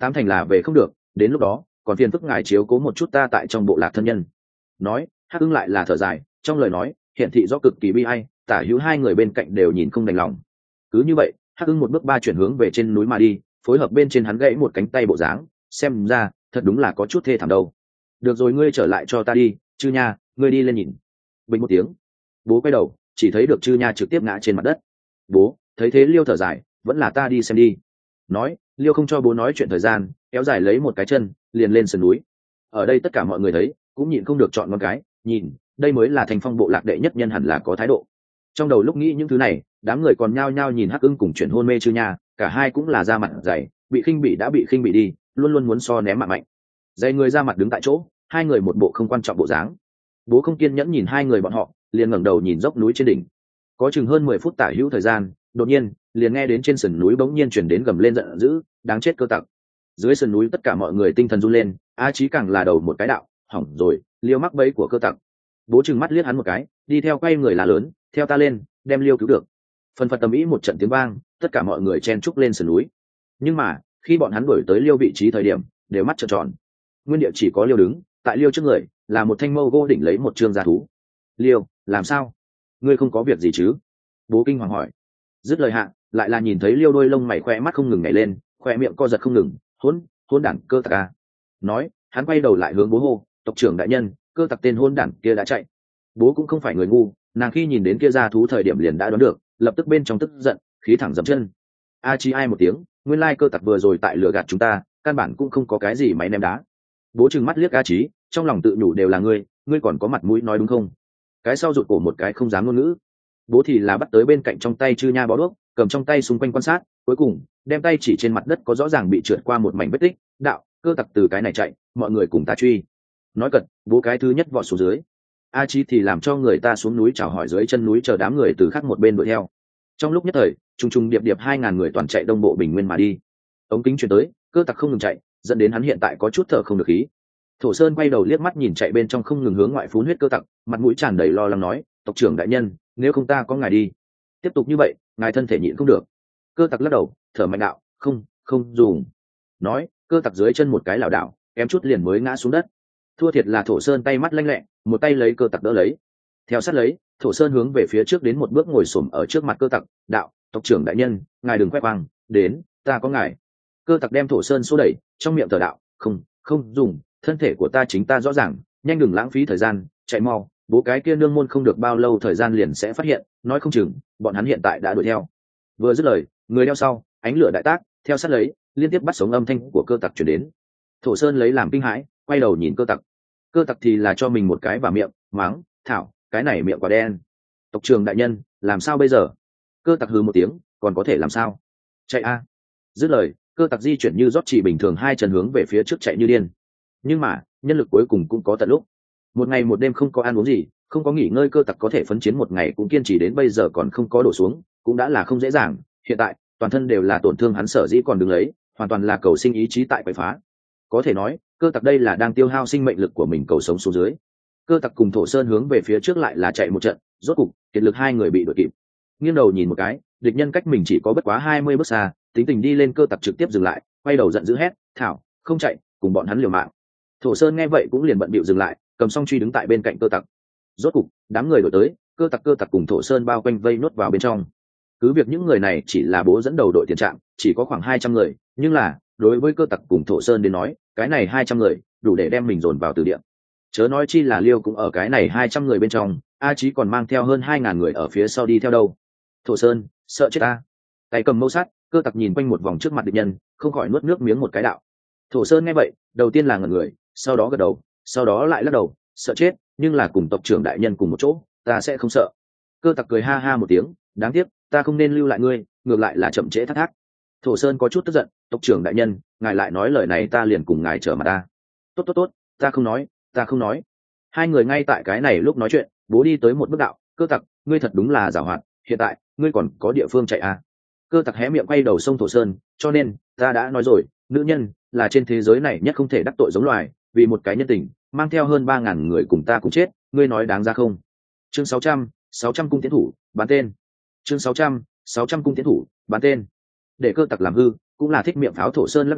[SPEAKER 1] tám thành là về không được, đến lúc đó còn phiền phức ngài chiếu cố một chút ta tại trong bộ lạc thân nhân. Nói Hắc ưng lại là thở dài, trong lời nói hiện thị do cực kỳ bi ai, tả hữu hai người bên cạnh đều nhìn không đành lòng. Cứ như vậy Hắc ưng một bước ba chuyển hướng về trên núi mà đi, phối hợp bên trên hắn gãy một cánh tay bộ dáng, xem ra thật đúng là có chút thê thảm đâu. Được rồi, ngươi trở lại cho ta đi, chư nha, ngươi đi lên nhìn. Bình một tiếng, bố quay đầu chỉ thấy được chư nha trực tiếp ngã trên mặt đất. Bố thấy thế liêu thở dài, vẫn là ta đi xem đi. Nói liêu không cho bố nói chuyện thời gian, kéo dài lấy một cái chân liền lên sườn núi. Ở đây tất cả mọi người thấy cũng nhịn không được chọn con cái nhìn, đây mới là thành phong bộ lạc đệ nhất nhân hẳn là có thái độ. Trong đầu lúc nghĩ những thứ này, đám người còn nhao nhao nhìn Hắc ưng cùng chuyển hôn mê chư nha, cả hai cũng là da mặt dày, bị khinh bị đã bị khinh bị đi, luôn luôn muốn so ném mạng mạnh. Dày người ra mặt đứng tại chỗ, hai người một bộ không quan trọng bộ dáng. Bố không kiên nhẫn nhìn hai người bọn họ, liền ngẩng đầu nhìn dốc núi trên đỉnh. Có chừng hơn mười phút tả hữu thời gian, đột nhiên liền nghe đến trên sườn núi bỗng nhiên chuyển đến gầm lên giận dữ, đáng chết cơ tặc. Dưới sườn núi tất cả mọi người tinh thần run lên, a chí càng là đầu một cái đạo, hỏng rồi, liêu mắc bẫy của cơ tặc. Bố chừng mắt liếc hắn một cái, đi theo quay người là lớn, theo ta lên, đem liêu cứu được. Phần phật tầm ý một trận tiếng vang, tất cả mọi người chen trúc lên sườn núi. Nhưng mà khi bọn hắn đuổi tới liêu vị trí thời điểm, đều mắt trợn tròn. Nguyên địa chỉ có liêu đứng, tại liêu trước người là một thanh mâu gô đỉnh lấy một trương gia thú. Liêu, làm sao? Ngươi không có việc gì chứ? Bố kinh hoàng hỏi. Dứt lời hạ, lại là nhìn thấy liêu đôi lông mày khoe mắt không ngừng nhảy lên, khoe miệng co giật không ngừng. Hỗn, hỗn đản cơ tặc à? Nói, hắn quay đầu lại hướng bố hô, tộc trưởng đại nhân, cơ tặc tên hỗn đản kia đã chạy. Bố cũng không phải người ngu, nàng khi nhìn đến kia gia thú thời điểm liền đã đoán được, lập tức bên trong tức giận, khí thẳng dậm chân. A chi ai một tiếng, nguyên lai cơ tặc vừa rồi tại lừa gạt chúng ta, căn bản cũng không có cái gì máy ném đá. Bố trừng mắt liếc A Chí, trong lòng tự nhủ đều là ngươi, ngươi còn có mặt mũi nói đúng không? Cái sau rụt cổ một cái không dám ngôn ngữ. Bố thì là bắt tới bên cạnh trong tay chư nha bó đuốc, cầm trong tay xung quanh quan sát, cuối cùng đem tay chỉ trên mặt đất có rõ ràng bị trượt qua một mảnh vết tích, đạo, cơ tặc từ cái này chạy, mọi người cùng ta truy. Nói cật, bố cái thứ nhất vọt xuống dưới. A Chí thì làm cho người ta xuống núi chào hỏi dưới chân núi chờ đám người từ khác một bên đuổi theo. Trong lúc nhất thời, trùng trùng điệp điệp hai ngàn người toàn chạy đông bộ bình nguyên mà đi. Ống kính truyền tới, cơ tặc không ngừng chạy, dẫn đến hắn hiện tại có chút thở không được khí. Thổ Sơn quay đầu liếc mắt nhìn chạy bên trong không ngừng hướng ngoại phun huyết cơ tặc, mặt mũi tràn đầy lo lắng nói, tộc trưởng đại nhân, nếu không ta có ngài đi. Tiếp tục như vậy, ngài thân thể nhịn không được. Cơ tặc lắc đầu, thở mạnh đạo, không, không dùng. Nói, cơ tặc dưới chân một cái lảo đảo, kém chút liền mới ngã xuống đất. Thua thiệt là Thổ Sơn tay mắt lanh lẹ, một tay lấy cơ tặc đỡ lấy. Theo sát lấy, Thổ Sơn hướng về phía trước đến một bước ngồi xổm ở trước mặt cơ tặc, đạo, tộc trưởng đại nhân, ngài đừng khoe khoang, đến, ta có ngài. Cơ tặc đem Thổ Sơn xô đẩy, trong miệng thở đạo, không, không dùng, thân thể của ta chính ta rõ ràng, nhanh đừng lãng phí thời gian, chạy mau, bố cái kia nương môn không được bao lâu thời gian liền sẽ phát hiện, nói không chừng bọn hắn hiện tại đã đuổi theo. Vừa dứt lời, người đeo sau, ánh lửa đại tác, theo sát lấy, liên tiếp bắt sống âm thanh của cơ tặc chuyển đến. Thổ Sơn lấy làm kinh hãi, quay đầu nhìn cơ tặc. Cơ tặc thì là cho mình một cái vào miệng, mắng, thảo, cái này miệng quả đen. Tộc trưởng đại nhân, làm sao bây giờ? Cơ tặc hừ một tiếng, còn có thể làm sao? Chạy a! Dứt lời, cơ tặc di chuyển như rót chỉ bình thường, hai chân hướng về phía trước chạy như điên. Nhưng mà nhân lực cuối cùng cũng có tận lúc. Một ngày một đêm không có ăn uống gì, không có nghỉ ngơi, cơ tặc có thể phấn chiến một ngày cũng kiên trì đến bây giờ còn không có đổ xuống, cũng đã là không dễ dàng. Hiện tại toàn thân đều là tổn thương, hắn sở dĩ còn đứng lấy, hoàn toàn là cầu sinh ý chí tại quậy phá. Có thể nói cơ tặc đây là đang tiêu hao sinh mệnh lực của mình cầu sống xuống dưới. Cơ tặc cùng Thổ Sơn hướng về phía trước lại là chạy một trận, rốt cục kiệt lực hai người bị đuổi kịp. Nghiêng đầu nhìn một cái, địch nhân cách mình chỉ có bất quá hai mươi bước xa, tính tình đi lên, cơ tặc trực tiếp dừng lại, quay đầu giận dữ hét, thảo, không chạy, cùng bọn hắn liều mạng. Thổ Sơn nghe vậy cũng liền bận bịu dừng lại, cầm song truy đứng tại bên cạnh cơ tặc. Rốt cục đám người đổi tới, cơ tặc cơ tặc cùng Thổ Sơn bao quanh vây nuốt vào bên trong. Cứ việc những người này chỉ là bố dẫn đầu đội tiền trạm, chỉ có khoảng hai trăm người, nhưng là đối với cơ tặc cùng Thổ Sơn đến nói, cái này hai trăm người đủ để đem mình dồn vào từ địa. Chớ nói chi là Liêu cũng ở cái này hai trăm người bên trong, A Chí còn mang theo hơn hai ngàn người ở phía sau đi theo đâu. Thổ Sơn sợ chết ta. Tay cầm mâu sắt, cơ tặc nhìn quanh một vòng trước mặt địch nhân, không khỏi nuốt nước miếng một cái đạo. Thổ Sơn nghe vậy, đầu tiên là ngẩn người, sau đó gật đầu, sau đó lại lắc đầu, sợ chết, nhưng là cùng tộc trưởng đại nhân cùng một chỗ, ta sẽ không sợ. Cơ tặc cười ha ha một tiếng, đáng tiếc, ta không nên lưu lại ngươi, ngược lại là chậm trễ thác thác. Thổ Sơn có chút tức giận, tộc trưởng đại nhân, ngài lại nói lời này, ta liền cùng ngài trở mặt ta. Tốt tốt tốt, ta không nói, ta không nói. Hai người ngay tại cái này lúc nói chuyện, bố đi tới một bước đạo, cơ tặc, ngươi thật đúng là giàu hoạt, hiện tại ngươi còn có địa phương chạy à? Cơ tặc hé miệng quay đầu sông Thổ Sơn, cho nên ta đã nói rồi, nữ nhân là trên thế giới này nhất không thể đắc tội giống loài, vì một cái nhân tình mang theo hơn ba ngàn người cùng ta cùng chết, ngươi nói đáng ra không? Chương sáu trăm, sáu trăm cung tiến thủ bán tên. Chương sáu trăm, sáu trăm cung tiến thủ bán tên. Để cơ tặc làm hư cũng là thích miệng pháo. Thổ Sơn lắc đầu,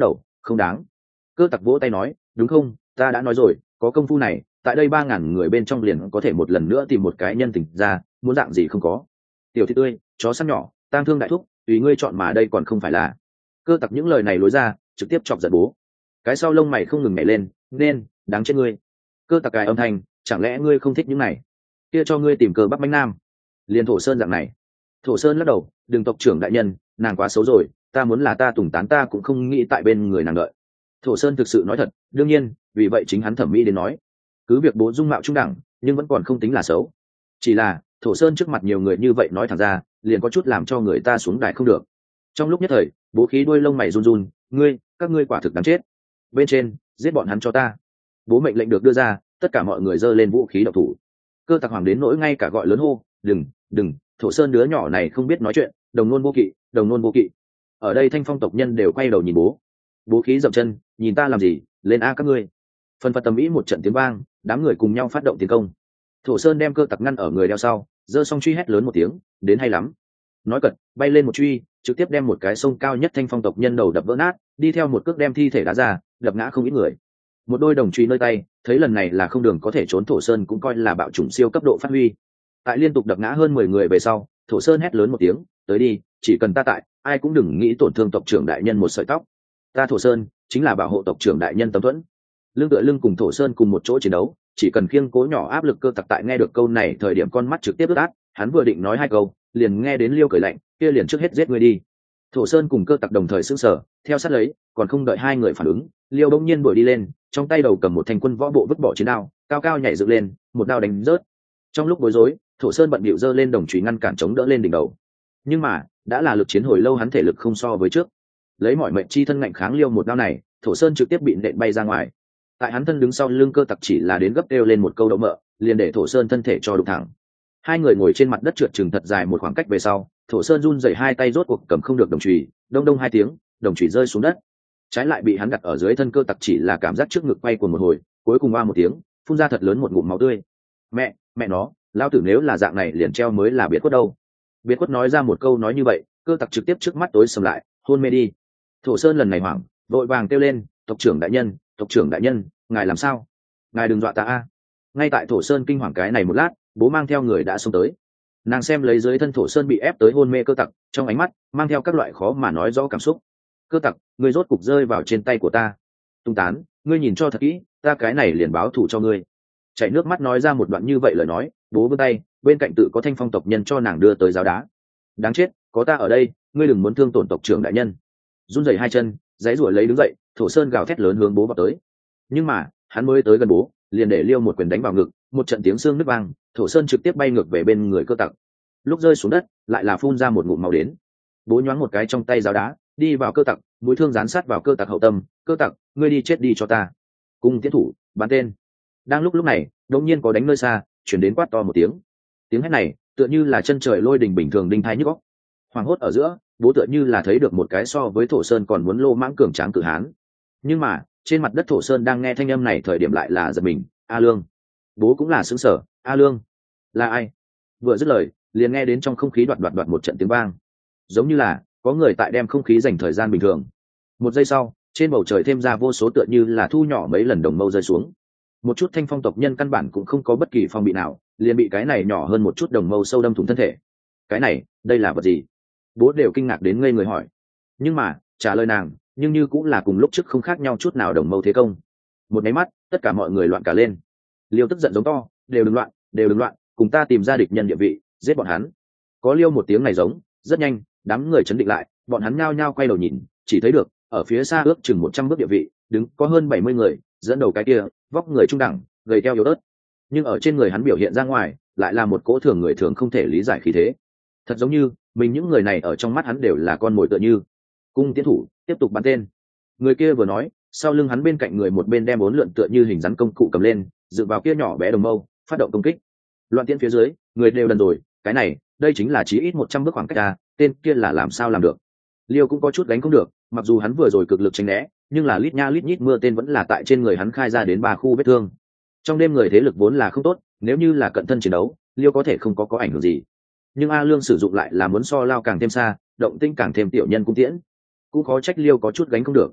[SPEAKER 1] không đáng. Cơ tặc vỗ tay nói, đúng không, ta đã nói rồi, có công phu này tại đây ba ngàn người bên trong liền có thể một lần nữa tìm một cái nhân tình ra, muốn dạng gì không có. Tiểu thị tươi, chó săn nhỏ, tang thương đại thúc, tùy ngươi chọn mà đây còn không phải là. Cơ tặc những lời này lối ra trực tiếp chọc giận bố. Cái sau lông mày không ngừng nhảy lên, nên đáng chết ngươi. Cơ tặc cài âm thanh, chẳng lẽ ngươi không thích những này, kia cho ngươi tìm cơ bắc bánh nam. Liền Thổ Sơn dạng này. Thổ Sơn lắc đầu, đừng, tộc trưởng đại nhân, nàng quá xấu rồi, ta muốn là ta tùng tán ta cũng không nghĩ tại bên người nàng đợi. Thổ Sơn thực sự nói thật, đương nhiên vì vậy chính hắn thẩm mỹ đến nói, cứ việc bố dung mạo trung đẳng nhưng vẫn còn không tính là xấu. Chỉ là Thổ Sơn trước mặt nhiều người như vậy nói thẳng ra liền có chút làm cho người ta xuống đài không được. Trong lúc nhất thời bố khí đuôi lông mày run run, ngươi các ngươi quả thực đáng chết, bên trên giết bọn hắn cho ta. Bố mệnh lệnh được đưa ra, tất cả mọi người giơ lên vũ khí độc thủ. Cơ tặc hoàng đến nỗi ngay cả gọi lớn hô, đừng đừng, Thổ Sơn đứa nhỏ này không biết nói chuyện, đồng nôn vô kỵ, đồng nôn vô kỵ. Ở đây thanh phong tộc nhân đều quay đầu nhìn bố. Bố khí dậm chân, nhìn ta làm gì, lên a các ngươi. Phần phật tầm ý một trận tiếng vang, đám người cùng nhau phát động tiến công. Thổ Sơn đem cơ tặc ngăn ở người đeo sau, giơ song truy hét lớn một tiếng, đến hay lắm. Nói cật, bay lên một truy, trực tiếp đem một cái sông cao nhất thanh phong tộc nhân đầu đập vỡ nát, đi theo một cước đem thi thể đá ra, đập ngã không ít người. Một đôi đồng truy nơi tay, thấy lần này là không đường có thể trốn, Thổ Sơn cũng coi là bạo chủng siêu cấp độ phát huy. Tại liên tục đập ngã hơn mười người về sau, Thổ Sơn hét lớn một tiếng, tới đi, chỉ cần ta tại, ai cũng đừng nghĩ tổn thương tộc trưởng đại nhân một sợi tóc. Ta Thổ Sơn chính là bảo hộ tộc trưởng đại nhân tấm thuẫn. Lưng tựa lưng cùng Thổ Sơn cùng một chỗ chiến đấu, chỉ cần khiêng cố nhỏ áp lực. Cơ tặc tại nghe được câu này thời điểm con mắt trực tiếp ướt át, hắn vừa định nói hai câu liền nghe đến Liêu cười lạnh, kia liền trước hết giết ngươi đi. Thổ Sơn cùng cơ tặc đồng thời sững sờ, theo sát lấy còn không đợi hai người phản ứng, Liêu bỗng nhiên đuổi đi lên, trong tay đầu cầm một thanh quân võ bộ vứt bỏ chiến đao, cao cao nhảy dựng lên, một đao đánh rớt. Trong lúc bối rối, Thổ Sơn bận bịu giơ lên đồng chùy ngăn cản chống đỡ lên đỉnh đầu, nhưng mà đã là lực chiến hồi lâu, hắn thể lực không so với trước, lấy mọi mệnh chi thân ngạnh kháng Liêu một đao này, Thổ Sơn trực tiếp bị nện bay ra ngoài. Tại hắn thân đứng sau lưng cơ tặc chỉ là đến gấp kêu lên một câu đậu mợ, liền để Thổ Sơn thân thể cho đụng thẳng. Hai người ngồi trên mặt đất trượt chừng thật dài một khoảng cách về sau, Thổ Sơn run rẩy hai tay rốt cuộc cầm không được đồng chùy, đông đông hai tiếng, đồng chùy rơi xuống đất. Trái lại bị hắn đặt ở dưới thân cơ tặc chỉ là cảm giác trước ngực quay cuồng một hồi, cuối cùng oa một tiếng, phun ra thật lớn một ngụm máu tươi. Mẹ, mẹ nó, lao tử nếu là dạng này liền treo mới là biệt khuất đâu. Biệt khuất nói ra một câu nói như vậy, cơ tặc trực tiếp trước mắt tối sầm lại, hôn mê đi. Thổ Sơn lần này hoảng, vội vàng kêu lên, tộc trưởng đại nhân, tộc trưởng đại nhân, ngài làm sao? Ngài đừng dọa ta a. Ngay tại Thổ Sơn kinh hoàng cái này một lát, bố mang theo người đã xông tới. Nàng xem lấy dưới thân Thổ Sơn bị ép tới hôn mê cơ tặc, trong ánh mắt mang theo các loại khó mà nói rõ cảm xúc. Cơ tặc, ngươi rốt cục rơi vào trên tay của ta. Tung tán, ngươi nhìn cho thật kỹ, ta cái này liền báo thù cho ngươi. Chảy nước mắt nói ra một đoạn như vậy lời nói, bố vươn tay, bên cạnh tự có thanh phong tộc nhân cho nàng đưa tới giáo đá. Đáng chết, có ta ở đây, ngươi đừng muốn thương tổn tộc trưởng đại nhân. Run rẩy hai chân, giãy giụa lấy đứng dậy, Thổ Sơn gào thét lớn hướng bố vào tới. Nhưng mà hắn mới tới gần bố, liền để Liêu một quyền đánh vào ngực, một trận tiếng xương nứt vang, Thổ Sơn trực tiếp bay ngược về bên người cơ tặc. Lúc rơi xuống đất, lại là phun ra một ngụm máu đến. Bố nhoáng một cái trong tay giáo đá, đi vào cơ tặc, mũi thương dán sát vào cơ tặc hậu tâm, cơ tặc, ngươi đi chết đi cho ta. Cung tiến thủ, bắn tên. Đang lúc lúc này, đột nhiên có đánh nơi xa, chuyển đến quát to một tiếng. Tiếng hét này tựa như là chân trời lôi đình bình thường đinh thái nhức óc. Hoàng hốt ở giữa, bố tựa như là thấy được một cái so với Thổ Sơn còn muốn lô mãng cường tráng cự hán. Nhưng mà trên mặt đất Thổ Sơn đang nghe thanh âm này thời điểm lại là giật mình, A Lương. Bố cũng là sững sờ, A Lương là ai? Vừa dứt lời liền nghe đến trong không khí đoạt đoạt đoạt một trận tiếng vang, giống như là có người tại đem không khí dành thời gian bình thường. Một giây sau, trên bầu trời thêm ra vô số tựa như là thu nhỏ mấy lần đồng mâu rơi xuống. Một chút thanh phong tộc nhân căn bản cũng không có bất kỳ phong bị nào, liền bị cái này nhỏ hơn một chút đồng mâu sâu đâm thủng thân thể. Cái này, đây là vật gì? Bố đều kinh ngạc đến ngây người hỏi. Nhưng mà trả lời nàng nhưng như cũng là cùng lúc trước không khác nhau chút nào, đồng mâu thế công. Một máy mắt tất cả mọi người loạn cả lên. Liêu tức giận giống to, đều đừng loạn, đều đừng loạn, cùng ta tìm ra địch nhân địa vị, giết bọn hắn. Có Liêu một tiếng này giống, rất nhanh đám người chấn định lại, bọn hắn nhao nhao quay đầu nhìn, chỉ thấy được ở phía xa ước chừng một trăm bước địa vị đứng có hơn bảy mươi người, dẫn đầu cái kia vóc người trung đẳng, gầy teo yếu ớt, nhưng ở trên người hắn biểu hiện ra ngoài lại là một cỗ thường người thường không thể lý giải khí thế. Thật giống như mình những người này ở trong mắt hắn đều là con mồi tựa như. Cung tiến thủ tiếp tục bắn tên. Người kia vừa nói, sau lưng hắn bên cạnh người một bên đem bốn lượn tựa như hình rắn công cụ cầm lên, dựa vào kia nhỏ bé đồng mâu phát động công kích. Loạn tiễn phía dưới người đều đần rồi, cái này đây chính là chí ít một trăm bước khoảng cách ra, tên kia là làm sao làm được? Liêu cũng có chút đánh không được, mặc dù hắn vừa rồi cực lực tránh né, nhưng là lít nha lít nhít mưa tên vẫn là tại trên người hắn khai ra đến ba khu vết thương. Trong đêm người thế lực vốn là không tốt, nếu như là cận thân chiến đấu, Liêu có thể không có có ảnh hưởng gì, nhưng A Lương sử dụng lại là muốn so lao càng thêm xa, động tinh càng thêm tiểu nhân cung tiễn, cũng khó trách Liêu có chút gánh không được.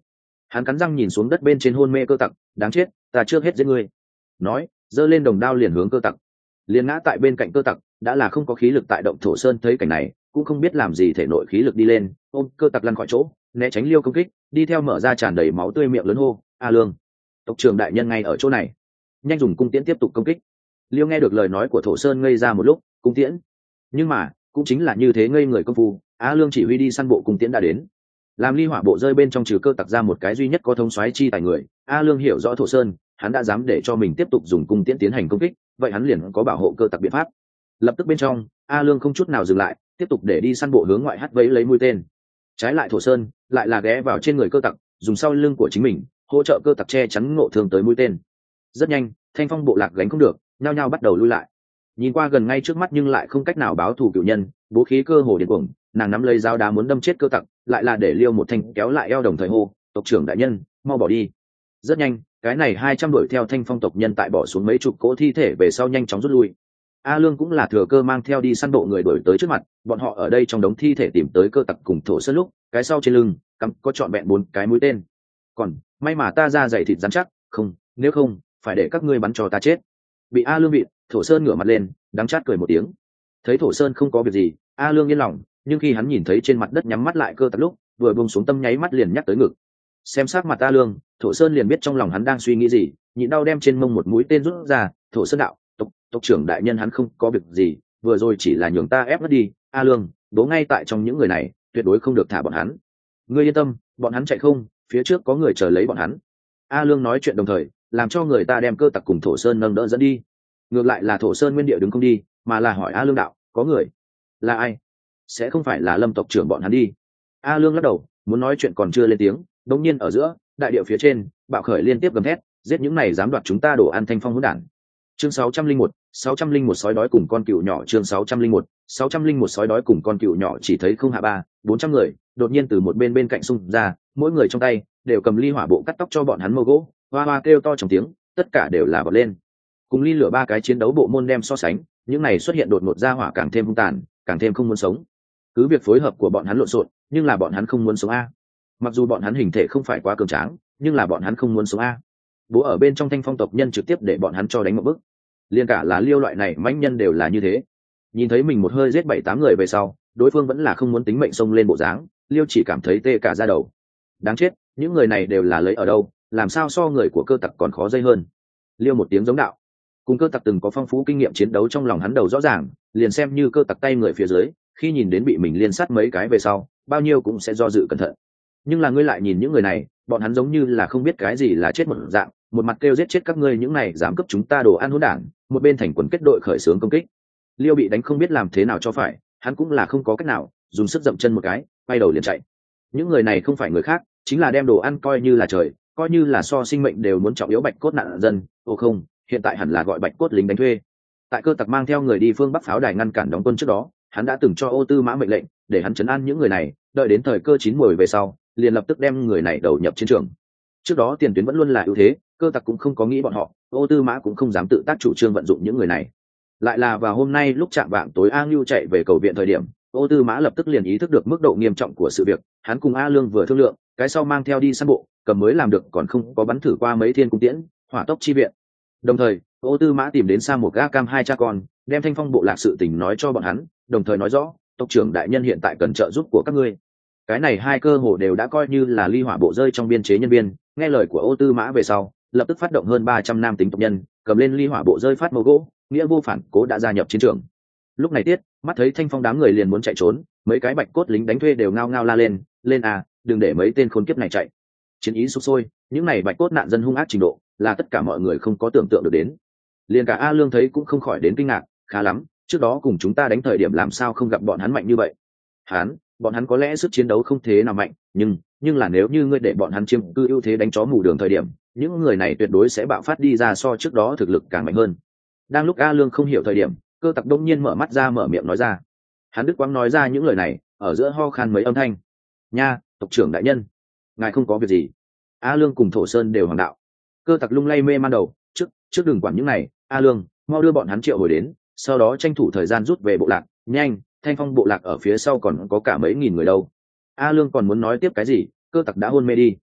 [SPEAKER 1] Hắn cắn răng nhìn xuống đất bên trên hôn mê cơ tặc, đáng chết, ta trước hết giết ngươi. Nói, giơ lên đồng đao liền hướng cơ tặc. Liền ngã tại bên cạnh cơ tặc, đã là không có khí lực tại động. Thổ Sơn thấy cảnh này, cũng không biết làm gì thể nội khí lực đi lên, ôm cơ tặc lăn khỏi chỗ, né tránh Liêu công kích, đi theo mở ra tràn đầy máu tươi miệng lớn hô, "A Lương, tộc trưởng đại nhân ngay ở chỗ này." Nhanh dùng cung tiễn tiếp tục công kích. Liêu nghe được lời nói của Thổ Sơn ngây ra một lúc, cung tiễn. Nhưng mà, cũng chính là như thế ngây người công phu, A Lương chỉ huy đi săn bộ cung tiễn đã đến. Làm ly hỏa bộ rơi bên trong trừ cơ tặc ra một cái duy nhất có thống soái chi tài người, A Lương hiểu rõ Thổ Sơn, hắn đã dám để cho mình tiếp tục dùng cung tiễn tiến hành công kích, vậy hắn liền có bảo hộ cơ tặc biện pháp. Lập tức bên trong, A Lương không chút nào dừng lại, tiếp tục để đi săn bộ hướng ngoại hắt vẫy lấy mũi tên. Trái lại Thổ Sơn lại là ghé vào trên người cơ tặc, dùng sau lưng của chính mình hỗ trợ cơ tặc che chắn ngộ thương tới mũi tên. Rất nhanh, Thanh Phong bộ lạc gánh không được, nhao nhao bắt đầu lui lại. Nhìn qua gần ngay trước mắt nhưng lại không cách nào báo thù cựu nhân, bố khí cơ hồ điên cuồng, nàng nắm lấy dao đá muốn đâm chết cơ tặc, lại là để Liêu một thanh kéo lại eo đồng thời hô, "Tộc trưởng đại nhân, mau bỏ đi." Rất nhanh, cái này hai trăm đuổi theo Thanh Phong tộc nhân tại bỏ xuống mấy chục cỗ thi thể về sau nhanh chóng rút lui. A Lương cũng là thừa cơ mang theo đi săn bộ người đuổi tới trước mặt, bọn họ ở đây trong đống thi thể tìm tới cơ tặc cùng Thổ Sơn lúc, cái sau trên lưng cắm có trọn vẹn bốn cái mũi tên. Còn may mà ta ra dày thịt rắn chắc, không, nếu không, phải để các ngươi bắn cho ta chết. Bị A Lương bị, Thổ Sơn ngửa mặt lên, đắng chát cười một tiếng. Thấy Thổ Sơn không có việc gì, A Lương yên lòng, nhưng khi hắn nhìn thấy trên mặt đất nhắm mắt lại cơ tặc lúc, vừa buông xuống tâm nháy mắt liền nhắc tới ngực. Xem sát mặt A Lương, Thổ Sơn liền biết trong lòng hắn đang suy nghĩ gì, nhịn đau đem trên mông một mũi tên rút ra. Thổ Sơn đạo, tộc tộc trưởng đại nhân hắn không có việc gì, vừa rồi chỉ là nhường ta ép nó đi. A Lương, đố ngay tại trong những người này, tuyệt đối không được thả bọn hắn. Ngươi yên tâm, bọn hắn chạy không, phía trước có người chờ lấy bọn hắn. A Lương nói chuyện đồng thời, làm cho người ta đem cơ tặc cùng Thổ Sơn nâng đỡ dẫn đi. Ngược lại là Thổ Sơn nguyên địa đứng không đi, mà là hỏi A Lương đạo, có người là ai? Sẽ không phải là Lâm tộc trưởng bọn hắn đi. A Lương lắc đầu, muốn nói chuyện còn chưa lên tiếng, đống nhiên ở giữa đại địa phía trên bạo khởi liên tiếp gầm thét, giết những này dám đoạt chúng ta đồ ăn Thanh Phong hỗn đản. Chương sáu trăm linh một, sáu trăm linh một sói đói cùng con cừu nhỏ. Chương sáu trăm linh một, sáu trăm linh một sói đói cùng con cừu nhỏ. Chỉ thấy không hạ ba bốn trăm người đột nhiên từ một bên bên cạnh xung ra, mỗi người trong tay đều cầm ly hỏa bộ cắt tóc cho bọn hắn mâu gỗ, hoa hoa kêu to trong tiếng, tất cả đều là bật lên. Cùng ly lửa ba cái chiến đấu bộ môn đem so sánh, những này xuất hiện đột ngột ra hỏa càng thêm hung tàn, càng thêm không muốn sống. Cứ việc phối hợp của bọn hắn lộn xộn, nhưng là bọn hắn không muốn sống a. Mặc dù bọn hắn hình thể không phải quá cường tráng, nhưng là bọn hắn không muốn sống a. Bố ở bên trong Thanh Phong tộc nhân trực tiếp để bọn hắn cho đánh một bức. Liên cả là Liêu loại này mãnh nhân đều là như thế. Nhìn thấy mình một hơi giết bảy tám người về sau, đối phương vẫn là không muốn tính mệnh xông lên bộ dáng, Liêu chỉ cảm thấy tê cả da đầu. Đáng chết, những người này đều là lấy ở đâu, làm sao so người của cơ tặc còn khó dây hơn. Liêu một tiếng giống đạo. Cùng cơ tặc từng có phong phú kinh nghiệm chiến đấu trong lòng hắn đầu rõ ràng, liền xem như cơ tặc tay người phía dưới, khi nhìn đến bị mình liên sát mấy cái về sau, bao nhiêu cũng sẽ do dự cẩn thận. Nhưng là ngươi lại nhìn những người này, bọn hắn giống như là không biết cái gì là chết một dạng, một mặt kêu giết chết các ngươi những này dám cướp chúng ta đồ ăn hỗn đản, một bên thành quần kết đội khởi xướng công kích. Liêu bị đánh không biết làm thế nào cho phải, hắn cũng là không có cách nào, dùng sức dậm chân một cái, quay đầu liền chạy. Những người này không phải người khác, chính là đem đồ ăn coi như là trời, coi như là so sinh mệnh đều muốn trọng yếu bạch cốt nạn dân. Ô không, hiện tại hẳn là gọi bạch cốt lính đánh thuê. Tại cơ tặc mang theo người đi phương Bắc pháo đài ngăn cản đóng quân trước đó, hắn đã từng cho Ô Tư Mã mệnh lệnh để hắn trấn an những người này, đợi đến thời cơ chín muồi về sau, liền lập tức đem người này đầu nhập chiến trường. Trước đó tiền tuyến vẫn luôn là ưu thế, cơ tặc cũng không có nghĩ bọn họ, Ô Tư Mã cũng không dám tự tác chủ trương vận dụng những người này. Lại là vào hôm nay lúc chạm vạng tối A Ngưu chạy về cầu viện thời điểm, Ô Tư Mã lập tức liền ý thức được mức độ nghiêm trọng của sự việc, hắn cùng A Lương vừa thương lượng, cái sau mang theo đi săn bộ, cầm mới làm được còn không có bắn thử qua mấy thiên cung tiễn, hỏa tốc chi viện. Đồng thời, Ô Tư Mã tìm đến Sa một gã cam hai cha con, đem Thanh Phong bộ lạc sự tình nói cho bọn hắn, đồng thời nói rõ, tộc trưởng đại nhân hiện tại cần trợ giúp của các ngươi. Cái này hai cơ hồ đều đã coi như là ly hỏa bộ rơi trong biên chế nhân viên, nghe lời của Ô Tư Mã về sau, lập tức phát động hơn ba trăm nam tính tộc nhân, cầm lên ly hỏa bộ rơi phát mâu gỗ, nghĩa vô phản cố đã gia nhập chiến trường. Lúc này tiết, mắt thấy Thanh Phong đám người liền muốn chạy trốn, mấy cái bạch cốt lính đánh thuê đều ngao ngao la lên, lên à, đừng để mấy tên khốn kiếp này chạy. Chiến ý sục sôi, những này bạch cốt nạn dân hung ác trình độ, là tất cả mọi người không có tưởng tượng được đến. Liền cả A Lương thấy cũng không khỏi đến kinh ngạc, khá lắm, trước đó cùng chúng ta đánh thời điểm làm sao không gặp bọn hắn mạnh như vậy. Hắn, bọn hắn có lẽ sức chiến đấu không thế nào mạnh, nhưng nhưng là nếu như ngươi để bọn hắn chiếm cư ưu thế đánh chó mù đường thời điểm, những người này tuyệt đối sẽ bạo phát đi ra so trước đó thực lực càng mạnh hơn. Đang lúc A Lương không hiểu thời điểm, cơ tặc đông nhiên mở mắt ra mở miệng nói ra. Hắn đức quang nói ra những lời này, ở giữa ho khan mấy âm thanh. Nha, tộc trưởng đại nhân, ngài không có việc gì. A Lương cùng Thổ Sơn đều hoàng đạo. Cơ tặc lung lay mê man đầu, trước trước đừng quản những này, A Lương, mau đưa bọn hắn triệu hồi đến, sau đó tranh thủ thời gian rút về bộ lạc, nhanh, Thanh Phong bộ lạc ở phía sau còn có cả mấy nghìn người đâu. A Lương còn muốn nói tiếp cái gì, cơ tặc đã hôn mê đi.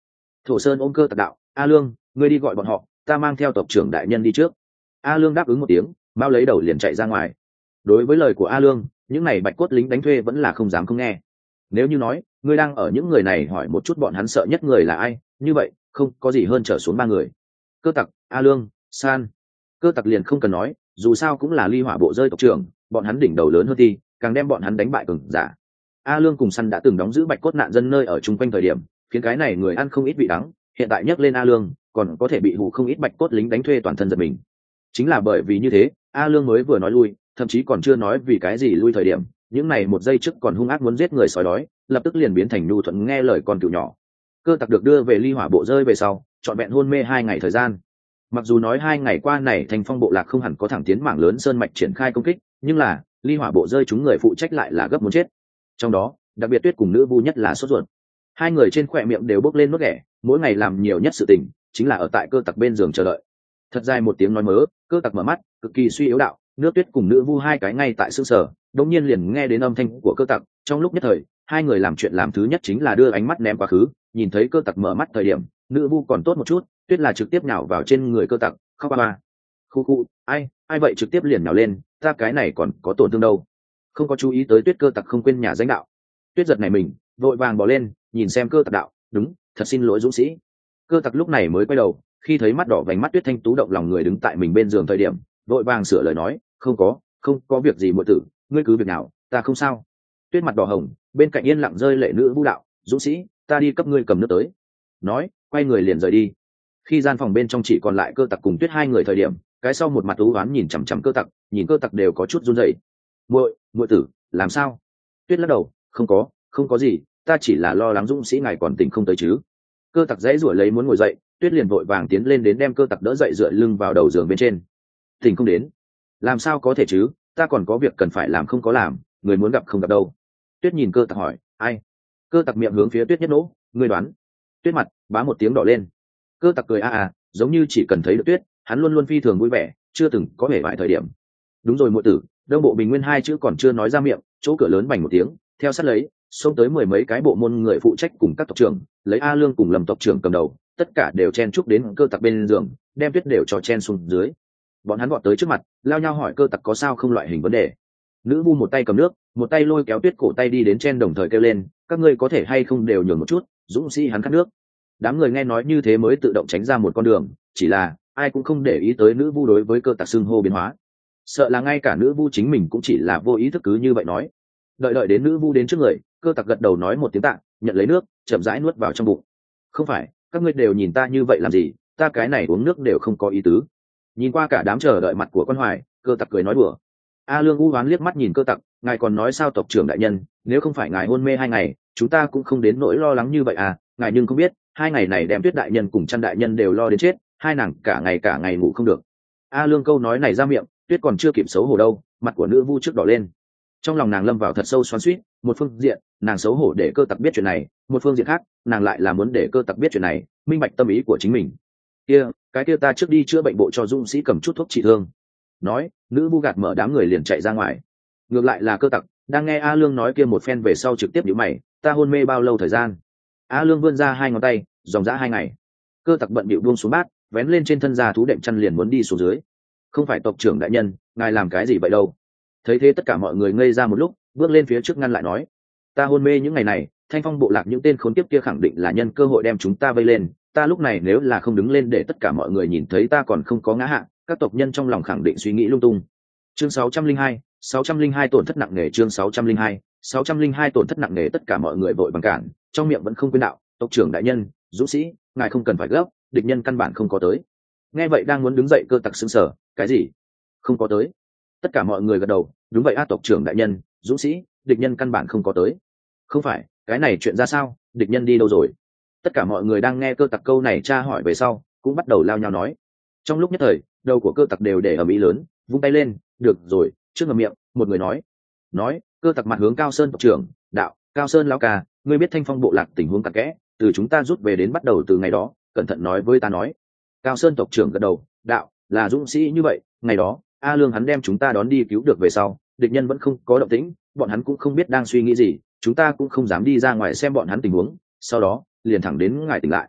[SPEAKER 1] Thổ Sơn ôm Cơ Tặc đạo: A Lương, ngươi đi gọi bọn họ, ta mang theo tộc trưởng đại nhân đi trước. A Lương đáp ứng một tiếng, bao lấy đầu liền chạy ra ngoài. Đối với lời của A Lương, những này bạch cốt lính đánh thuê vẫn là không dám không nghe. Nếu như nói ngươi đang ở những người này hỏi một chút bọn hắn sợ nhất người là ai, như vậy không có gì hơn trở xuống ba người: Cơ Tặc, A Lương, San. Cơ Tặc liền không cần nói, dù sao cũng là ly hỏa bộ rơi tộc trưởng, bọn hắn đỉnh đầu lớn hơn thì càng đem bọn hắn đánh bại cường giả. A Lương cùng San đã từng đóng giữ bạch cốt nạn dân nơi ở chung quanh thời điểm, khiến cái này người ăn không ít vị đắng, hiện tại nhắc lên A Lương còn có thể bị hù không ít bạch cốt lính đánh thuê toàn thân giật mình. Chính là bởi vì như thế, A Lương mới vừa nói lui, thậm chí còn chưa nói vì cái gì lui thời điểm, những này một giây trước còn hung ác muốn giết người sói đói, lập tức liền biến thành nhu thuận nghe lời con cừu nhỏ. Cơ Tặc được đưa về ly hỏa bộ rơi về sau, trọn vẹn hôn mê hai ngày thời gian. Mặc dù nói hai ngày qua này Thanh Phong bộ lạc không hẳn có thẳng tiến mảng lớn sơn mạch triển khai công kích, nhưng là ly hỏa bộ rơi chúng người phụ trách lại là gấp muốn chết. Trong đó, đặc biệt Tuyết cùng Nữ Vu nhất là sốt ruột. Hai người trên khóe miệng đều bốc lên nốt ghẻ, mỗi ngày làm nhiều nhất sự tình chính là ở tại Cơ Tặc bên giường chờ đợi. Thật dài một tiếng nói mớ, Cơ Tặc mở mắt, cực kỳ suy yếu đạo: Nước Tuyết cùng Nữ Vu hai cái ngay tại xương sở, đột nhiên liền nghe đến âm thanh của Cơ Tặc, trong lúc nhất thời, hai người làm chuyện làm thứ nhất chính là đưa ánh mắt ném quá khứ, nhìn thấy Cơ Tặc mở mắt thời điểm, Nữ Vu còn tốt một chút, Tuyết là trực tiếp nhào vào trên người Cơ Tặc, khóc ba. Khu khu, ai, ai vậy trực tiếp liền nhào lên, ta cái này còn có tổn thương đâu. Không có chú ý tới Tuyết, Cơ Tặc không quên nhà danh đạo. Tuyết giật này mình, vội vàng bỏ lên, nhìn xem Cơ Tặc đạo: đúng, thật xin lỗi dũng sĩ. Cơ Tặc lúc này mới quay đầu, khi thấy mắt đỏ vành mắt Tuyết thanh tú động lòng người đứng tại mình bên giường thời điểm, vội vàng sửa lời nói: không có, không có việc gì muội tử, ngươi cứ việc nào, ta không sao. Tuyết mặt đỏ hồng, bên cạnh yên lặng rơi lệ Nữ Vu đạo: dũng sĩ, ta đi cấp ngươi cầm nước tới. Nói, quay người liền rời đi. Khi gian phòng bên trong chỉ còn lại Cơ Tặc cùng Tuyết hai người thời điểm, cái sau một mặt ú oán nhìn chằm chằm Cơ Tặc, nhìn Cơ Tặc đều có chút run rẩy. muội muội tử, làm sao? Tuyết lắc đầu: không có, không có gì, ta chỉ là lo lắng dũng sĩ ngài còn tỉnh không tới chứ. Cơ Tặc dãy rủa lấy muốn ngồi dậy, Tuyết liền vội vàng tiến lên đến đem Cơ Tặc đỡ dậy, dựa lưng vào đầu giường bên trên. Tỉnh không đến? Làm sao có thể chứ, ta còn có việc cần phải làm không có làm, người muốn gặp không gặp đâu. Tuyết nhìn Cơ Tặc hỏi: ai? Cơ Tặc miệng hướng phía Tuyết nhất nỗ: ngươi đoán. Tuyết mặt bá một tiếng đỏ lên. Cơ Tặc cười a a, giống như chỉ cần thấy được Tuyết, hắn luôn luôn phi thường vui vẻ, chưa từng có vẻ vài thời điểm. Đúng rồi muội tử, Đông Bộ Bình Nguyên hai chữ còn chưa nói ra miệng, chỗ cửa lớn bành một tiếng, theo sát lấy xông tới mười mấy cái bộ môn người phụ trách cùng các tộc trưởng, lấy A Lương cùng Lâm tộc trưởng cầm đầu, tất cả đều chen chúc đến Cơ Tặc bên giường, đem Tuyết đều cho chen xuống dưới. Bọn hắn vọt tới trước mặt, lao nhau hỏi Cơ Tặc có sao không loại hình vấn đề. Nữ Vu một tay cầm nước, một tay lôi kéo Tuyết cổ tay đi đến chen, đồng thời kêu lên: các ngươi có thể hay không đều nhường một chút, dũng sĩ hắn khát nước. Đám người nghe nói như thế mới tự động tránh ra một con đường, chỉ là ai cũng không để ý tới Nữ Vu đối với Cơ Tặc xưng hô biến hóa, sợ là ngay cả Nữ Vu chính mình cũng chỉ là vô ý thức cứ như vậy nói. Đợi đợi đến Nữ Vu đến trước người, Cơ Tặc gật đầu nói một tiếng tạ, nhận lấy nước, chậm rãi nuốt vào trong bụng. Không phải, các ngươi đều nhìn ta như vậy làm gì, ta cái này uống nước đều không có ý tứ. Nhìn qua cả đám chờ đợi mặt của con hoài, Cơ Tặc cười nói đùa. A Lương u hoán liếc mắt nhìn Cơ Tặc: ngài còn nói sao tộc trưởng đại nhân, nếu không phải ngài hôn mê hai ngày, chúng ta cũng không đến nỗi lo lắng như vậy à, ngài nhưng không biết, hai ngày này đem Tuyết đại nhân cùng Chăn đại nhân đều lo đến chết, hai nàng cả ngày cả ngày ngủ không được. A Lương câu nói này ra miệng, Tuyết còn chưa kịp xấu hổ đâu, mặt của Nữ Vu trước đỏ lên. Trong lòng nàng lâm vào thật sâu xoắn xuýt, một phương diện nàng xấu hổ để Cơ Tặc biết chuyện này, một phương diện khác nàng lại là muốn để Cơ Tặc biết chuyện này, minh bạch tâm ý của chính mình. Kia, cái kia ta trước đi chữa bệnh bộ cho dũng sĩ cầm chút thuốc trị thương. Nói, Nữ Vu gạt mở đám người liền chạy ra ngoài. Ngược lại là Cơ Tặc đang nghe A Lương nói kia một phen về sau trực tiếp nhíu mày: ta hôn mê bao lâu thời gian? A Lương vươn ra hai ngón tay, dòng dã hai ngày. Cơ Tặc bận bịu buông xuống bát, vén lên trên thân da thú đệm chăn liền muốn đi xuống dưới. Không phải tộc trưởng đại nhân, ngài làm cái gì vậy đâu? Thấy thế tất cả mọi người ngây ra một lúc, bước lên phía trước ngăn lại nói: ta hôn mê những ngày này, Thanh Phong bộ lạc những tên khốn kiếp kia khẳng định là nhân cơ hội đem chúng ta vây lên, ta lúc này nếu là không đứng lên để tất cả mọi người nhìn thấy ta còn không có ngã hạ, các tộc nhân trong lòng khẳng định suy nghĩ lung tung. Chương sáu trăm linh hai, sáu trăm linh hai tổn thất nặng nề. Chương sáu trăm linh hai, sáu trăm linh hai tổn thất nặng nề. Tất cả mọi người vội bằng cản, trong miệng vẫn không quên đạo: tộc trưởng đại nhân, dũng sĩ, ngài không cần phải gấp, địch nhân căn bản không có tới. Nghe vậy đang muốn đứng dậy Cơ Tặc sững sờ: cái gì? Không có tới? Tất cả mọi người gật đầu: đúng vậy a tộc trưởng đại nhân, dũng sĩ, địch nhân căn bản không có tới. Không phải, cái này chuyện ra sao, địch nhân đi đâu rồi? Tất cả mọi người đang nghe Cơ Tặc câu này tra hỏi về sau, cũng bắt đầu lao nhau nói. Trong lúc nhất thời, đầu của Cơ Tặc đều để ở mỹ lớn, vung tay lên: được rồi, trước ngậm miệng. Một người nói. Nói, Cơ Tặc mặt hướng Cao Sơn tộc trưởng đạo: Cao Sơn lão ca, ngươi biết Thanh Phong bộ lạc tình huống cặn kẽ, từ chúng ta rút về đến bắt đầu từ ngày đó, cẩn thận nói với ta nói. Cao Sơn tộc trưởng gật đầu đạo: là dũng sĩ như vậy, ngày đó A Lương hắn đem chúng ta đón đi cứu được về sau, địch nhân vẫn không có động tĩnh, bọn hắn cũng không biết đang suy nghĩ gì, chúng ta cũng không dám đi ra ngoài xem bọn hắn tình huống, sau đó liền thẳng đến ngài tỉnh lại.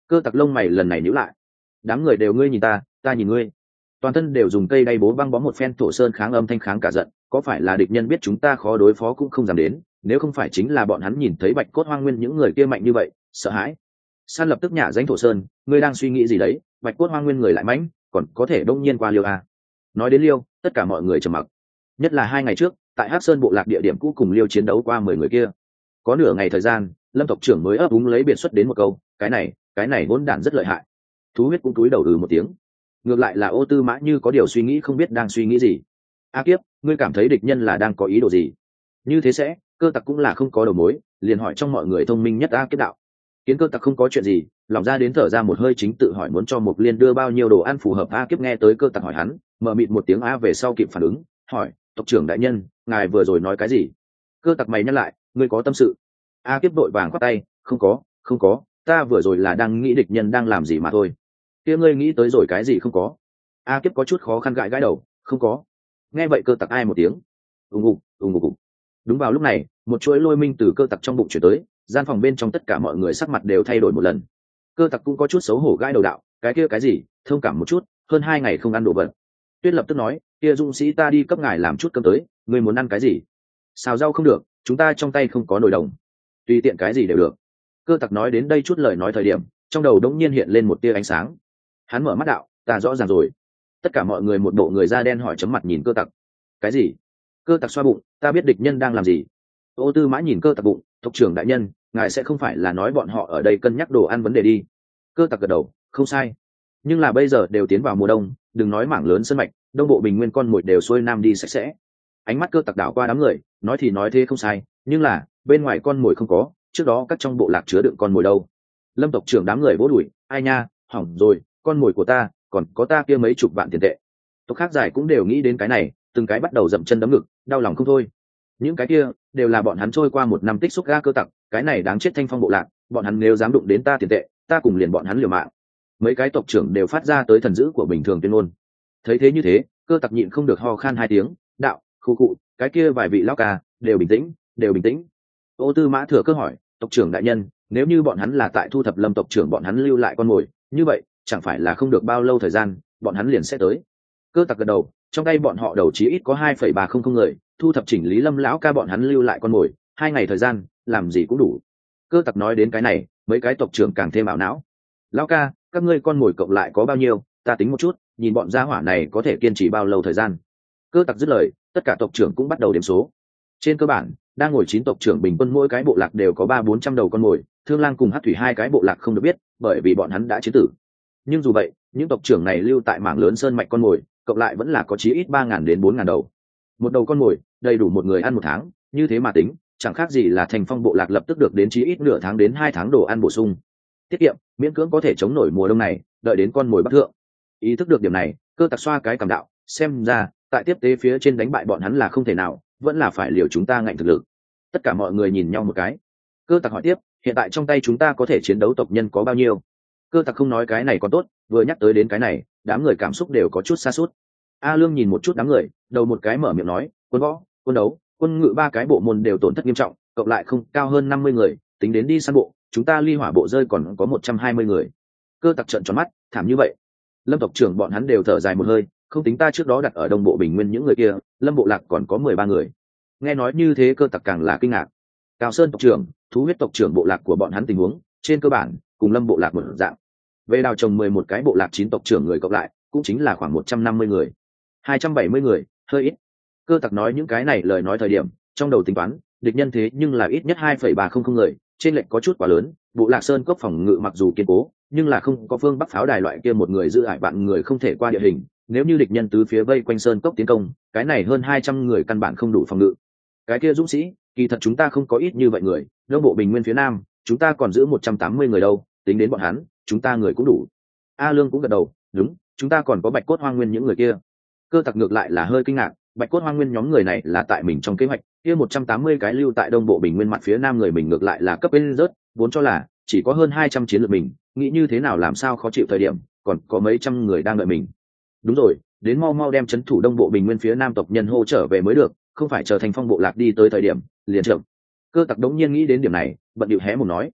[SPEAKER 1] Cơ tặc lông mày lần này nhíu lại. Đám người đều ngươi nhìn ta, ta nhìn ngươi. Toàn thân đều dùng cây đay bố băng bó một phen thổ sơn kháng âm thanh kháng cả giận, có phải là địch nhân biết chúng ta khó đối phó cũng không dám đến, nếu không phải chính là bọn hắn nhìn thấy bạch cốt hoang nguyên những người kia mạnh như vậy, sợ hãi. San lập tức nhả danh thổ sơn, ngươi đang suy nghĩ gì đấy, bạch cốt hoang nguyên người lại mãnh, còn có thể đông nhiên qua liêu à. Nói đến liêu, tất cả mọi người trầm mặc. Nhất là hai ngày trước, tại Hắc Sơn bộ lạc địa điểm cũ cùng liêu chiến đấu qua mười người kia. Có nửa ngày thời gian, Lâm tộc trưởng mới ấp úng lấy biệt xuất đến một câu, cái này, cái này hỗn đản rất lợi hại. Thú huyết cũng túi đầu ừ một tiếng. Ngược lại là Ô Tư Mã như có điều suy nghĩ không biết đang suy nghĩ gì. A Kiếp, ngươi cảm thấy địch nhân là đang có ý đồ gì? Như thế sẽ, Cơ tặc cũng là không có đầu mối, liền hỏi trong mọi người thông minh nhất A Kiếp đạo. Kiến Cơ tặc không có chuyện gì, lòng ra đến thở ra một hơi chính tự hỏi muốn cho Mộc Liên đưa bao nhiêu đồ ăn phù hợp. A Kiếp nghe tới Cơ tặc hỏi hắn, mở mịt một tiếng a về sau kịp phản ứng, hỏi, tộc trưởng đại nhân, ngài vừa rồi nói cái gì? Cơ tặc mày nhắc lại, ngươi có tâm sự? A Kiếp đội vàng quát tay, không có, không có, ta vừa rồi là đang nghĩ địch nhân đang làm gì mà thôi. Kia ngươi nghĩ tới rồi cái gì không có? A Kiếp có chút khó khăn gãi gãi đầu, không có. Nghe vậy Cơ tặc ai một tiếng, ùng ục ùng ục. Đúng vào lúc này, một chuỗi lôi minh từ Cơ tặc trong bụng chuyển tới, gian phòng bên trong tất cả mọi người sắc mặt đều thay đổi một lần. Cơ tặc cũng có chút xấu hổ gãi đầu đạo, cái kia cái gì, thông cảm một chút, hơn hai ngày không ăn đồ vật. Tuyết lập tức nói, kia dũng sĩ ta đi cấp ngài làm chút cơm tới, ngươi muốn ăn cái gì? Xào rau không được, chúng ta trong tay không có nồi đồng. Tùy tiện cái gì đều được. Cơ tặc nói đến đây chút lời nói thời điểm, trong đầu đống nhiên hiện lên một tia ánh sáng. Hắn mở mắt đạo, ta rõ ràng rồi. Tất cả mọi người một bộ người da đen hỏi chấm mặt nhìn Cơ tặc. Cái gì? Cơ tặc xoa bụng, ta biết địch nhân đang làm gì. Ô Tư Mã nhìn Cơ tặc bụng, tộc trưởng đại nhân, ngài sẽ không phải là nói bọn họ ở đây cân nhắc đồ ăn vấn đề đi. Cơ tặc gật đầu, không sai. Nhưng là bây giờ đều tiến vào mùa đông, đừng nói mảng lớn sân mạch, đông bộ bình nguyên con mồi đều xuôi nam đi sạch sẽ. Ánh mắt Cơ tặc đảo qua đám người, nói thì nói thế không sai, nhưng là bên ngoài con mồi không có, trước đó các trong bộ lạc chứa đựng con mồi đâu. Lâm tộc trưởng đám người vỗ đùi, ai nha, hỏng rồi, con mồi của ta, còn có ta kia mấy chục vạn tiền tệ. Tộc khác giải cũng đều nghĩ đến cái này, từng cái bắt đầu dậm chân đấm ngực, đau lòng không thôi. Những cái kia đều là bọn hắn trôi qua một năm tích xúc ga Cơ tặc, cái này đáng chết thanh phong bộ lạc, bọn hắn nếu dám đụng đến ta tiền tệ, ta cùng liền bọn hắn liều mạng. Mấy cái tộc trưởng đều phát ra tới thần dữ của bình thường tuyên ngôn. Thấy thế như thế, Cơ tặc nhịn không được ho khan hai tiếng, đạo, khu cụ, cái kia vài vị lão ca, đều bình tĩnh, đều bình tĩnh. Ô Tư Mã thừa cơ hỏi, tộc trưởng đại nhân, nếu như bọn hắn là tại thu thập Lâm tộc trưởng bọn hắn lưu lại con mồi, như vậy chẳng phải là không được bao lâu thời gian, bọn hắn liền sẽ tới. Cơ tặc gật đầu, trong tay bọn họ đầu chí ít có hai phẩy ba không không người, thu thập chỉnh lý Lâm lão ca bọn hắn lưu lại con mồi, hai ngày thời gian, làm gì cũng đủ. Cơ tặc nói đến cái này, mấy cái tộc trưởng càng thêm ảo não. Lão ca, các ngươi con mồi cộng lại có bao nhiêu, ta tính một chút, nhìn bọn gia hỏa này có thể kiên trì bao lâu thời gian. Cơ tặc dứt lời, tất cả tộc trưởng cũng bắt đầu đếm số. Trên cơ bản, đang ngồi chín tộc trưởng bình quân mỗi cái bộ lạc đều có ba bốn trăm đầu con mồi, Thương Lang cùng Hắc Thủy hai cái bộ lạc không được biết, bởi vì bọn hắn đã chiến tử. Nhưng dù vậy, những tộc trưởng này lưu tại mảng lớn sơn mạch con mồi, cộng lại vẫn là có chí ít ba ngàn đến bốn ngàn đầu. Một đầu con mồi, đầy đủ một người ăn một tháng, như thế mà tính, chẳng khác gì là Thành Phong bộ lạc lập tức được đến chí ít nửa tháng đến hai tháng đồ ăn bổ sung. Tiết kiệm, miễn cưỡng có thể chống nổi mùa đông này, đợi đến con mồi bắt thượng. Ý thức được điểm này, Cơ tặc xoa cái cảm đạo, xem ra, tại tiếp tế phía trên đánh bại bọn hắn là không thể nào, vẫn là phải liều chúng ta ngạnh thực lực. Tất cả mọi người nhìn nhau một cái. Cơ tặc hỏi tiếp, hiện tại trong tay chúng ta có thể chiến đấu tộc nhân có bao nhiêu? Cơ tặc không nói cái này còn tốt, vừa nhắc tới đến cái này, đám người cảm xúc đều có chút xa suốt. A Lương nhìn một chút đám người, đầu một cái mở miệng nói, quân võ, quân đấu, quân ngự ba cái bộ môn đều tổn thất nghiêm trọng, cộng lại không cao hơn năm mươi người, tính đến đi săn bộ, chúng ta ly hỏa bộ rơi còn có một trăm hai mươi người. Cơ tặc trợn tròn mắt, thảm như vậy. Lâm tộc trưởng bọn hắn đều thở dài một hơi, không tính ta trước đó đặt ở đông bộ bình nguyên những người kia, Lâm bộ lạc còn có mười ba người. Nghe nói như thế Cơ tặc càng là kinh ngạc. Cao Sơn tộc trưởng, thú huyết tộc trưởng bộ lạc của bọn hắn tình huống, trên cơ bản cùng Lâm bộ lạc một dạng. Về đào trồng mười một cái bộ lạc chín tộc trưởng người cộng lại, cũng chính là khoảng một trăm năm mươi người. hai trăm bảy mươi người, hơi ít. Cơ tặc nói những cái này lời nói thời điểm, trong đầu tính toán, địch nhân thế nhưng là ít nhất hai phẩy ba không không người, trên lệch có chút quá lớn, bộ lạc Sơn cốc phòng ngự mặc dù kiên cố, nhưng là không có phương Bắc pháo đài loại kia một người giữ ải bạn người không thể qua địa hình, nếu như địch nhân tứ phía vây quanh Sơn cốc tiến công, cái này hơn hai trăm người căn bản không đủ phòng ngự. Cái kia dũng sĩ, kỳ thật chúng ta không có ít như vậy người, đông bộ bình nguyên phía nam, chúng ta còn giữ một trăm tám mươi người đâu, tính đến bọn hắn, chúng ta người cũng đủ. A Lương cũng gật đầu, đúng, chúng ta còn có Bạch Cốt Hoang Nguyên những người kia. Cơ tặc ngược lại là hơi kinh ngạc, Bạch Cốt Hoang Nguyên nhóm người này là tại mình trong kế hoạch, kia một trăm tám mươi cái lưu tại đông bộ bình nguyên mặt phía nam người mình ngược lại là cấp bên rớt, vốn cho là chỉ có hơn hai trăm chiến lược mình, nghĩ như thế nào làm sao khó chịu thời điểm, còn có mấy trăm người đang đợi mình. Đúng rồi, đến mau mau đem trấn thủ đông bộ bình nguyên phía nam tộc nhân hô trở về mới được, không phải chờ Thành Phong bộ lạc đi tới thời điểm liền chậm. Cơ tặc đống nhiên nghĩ đến điểm này, bận điệu hé một nói,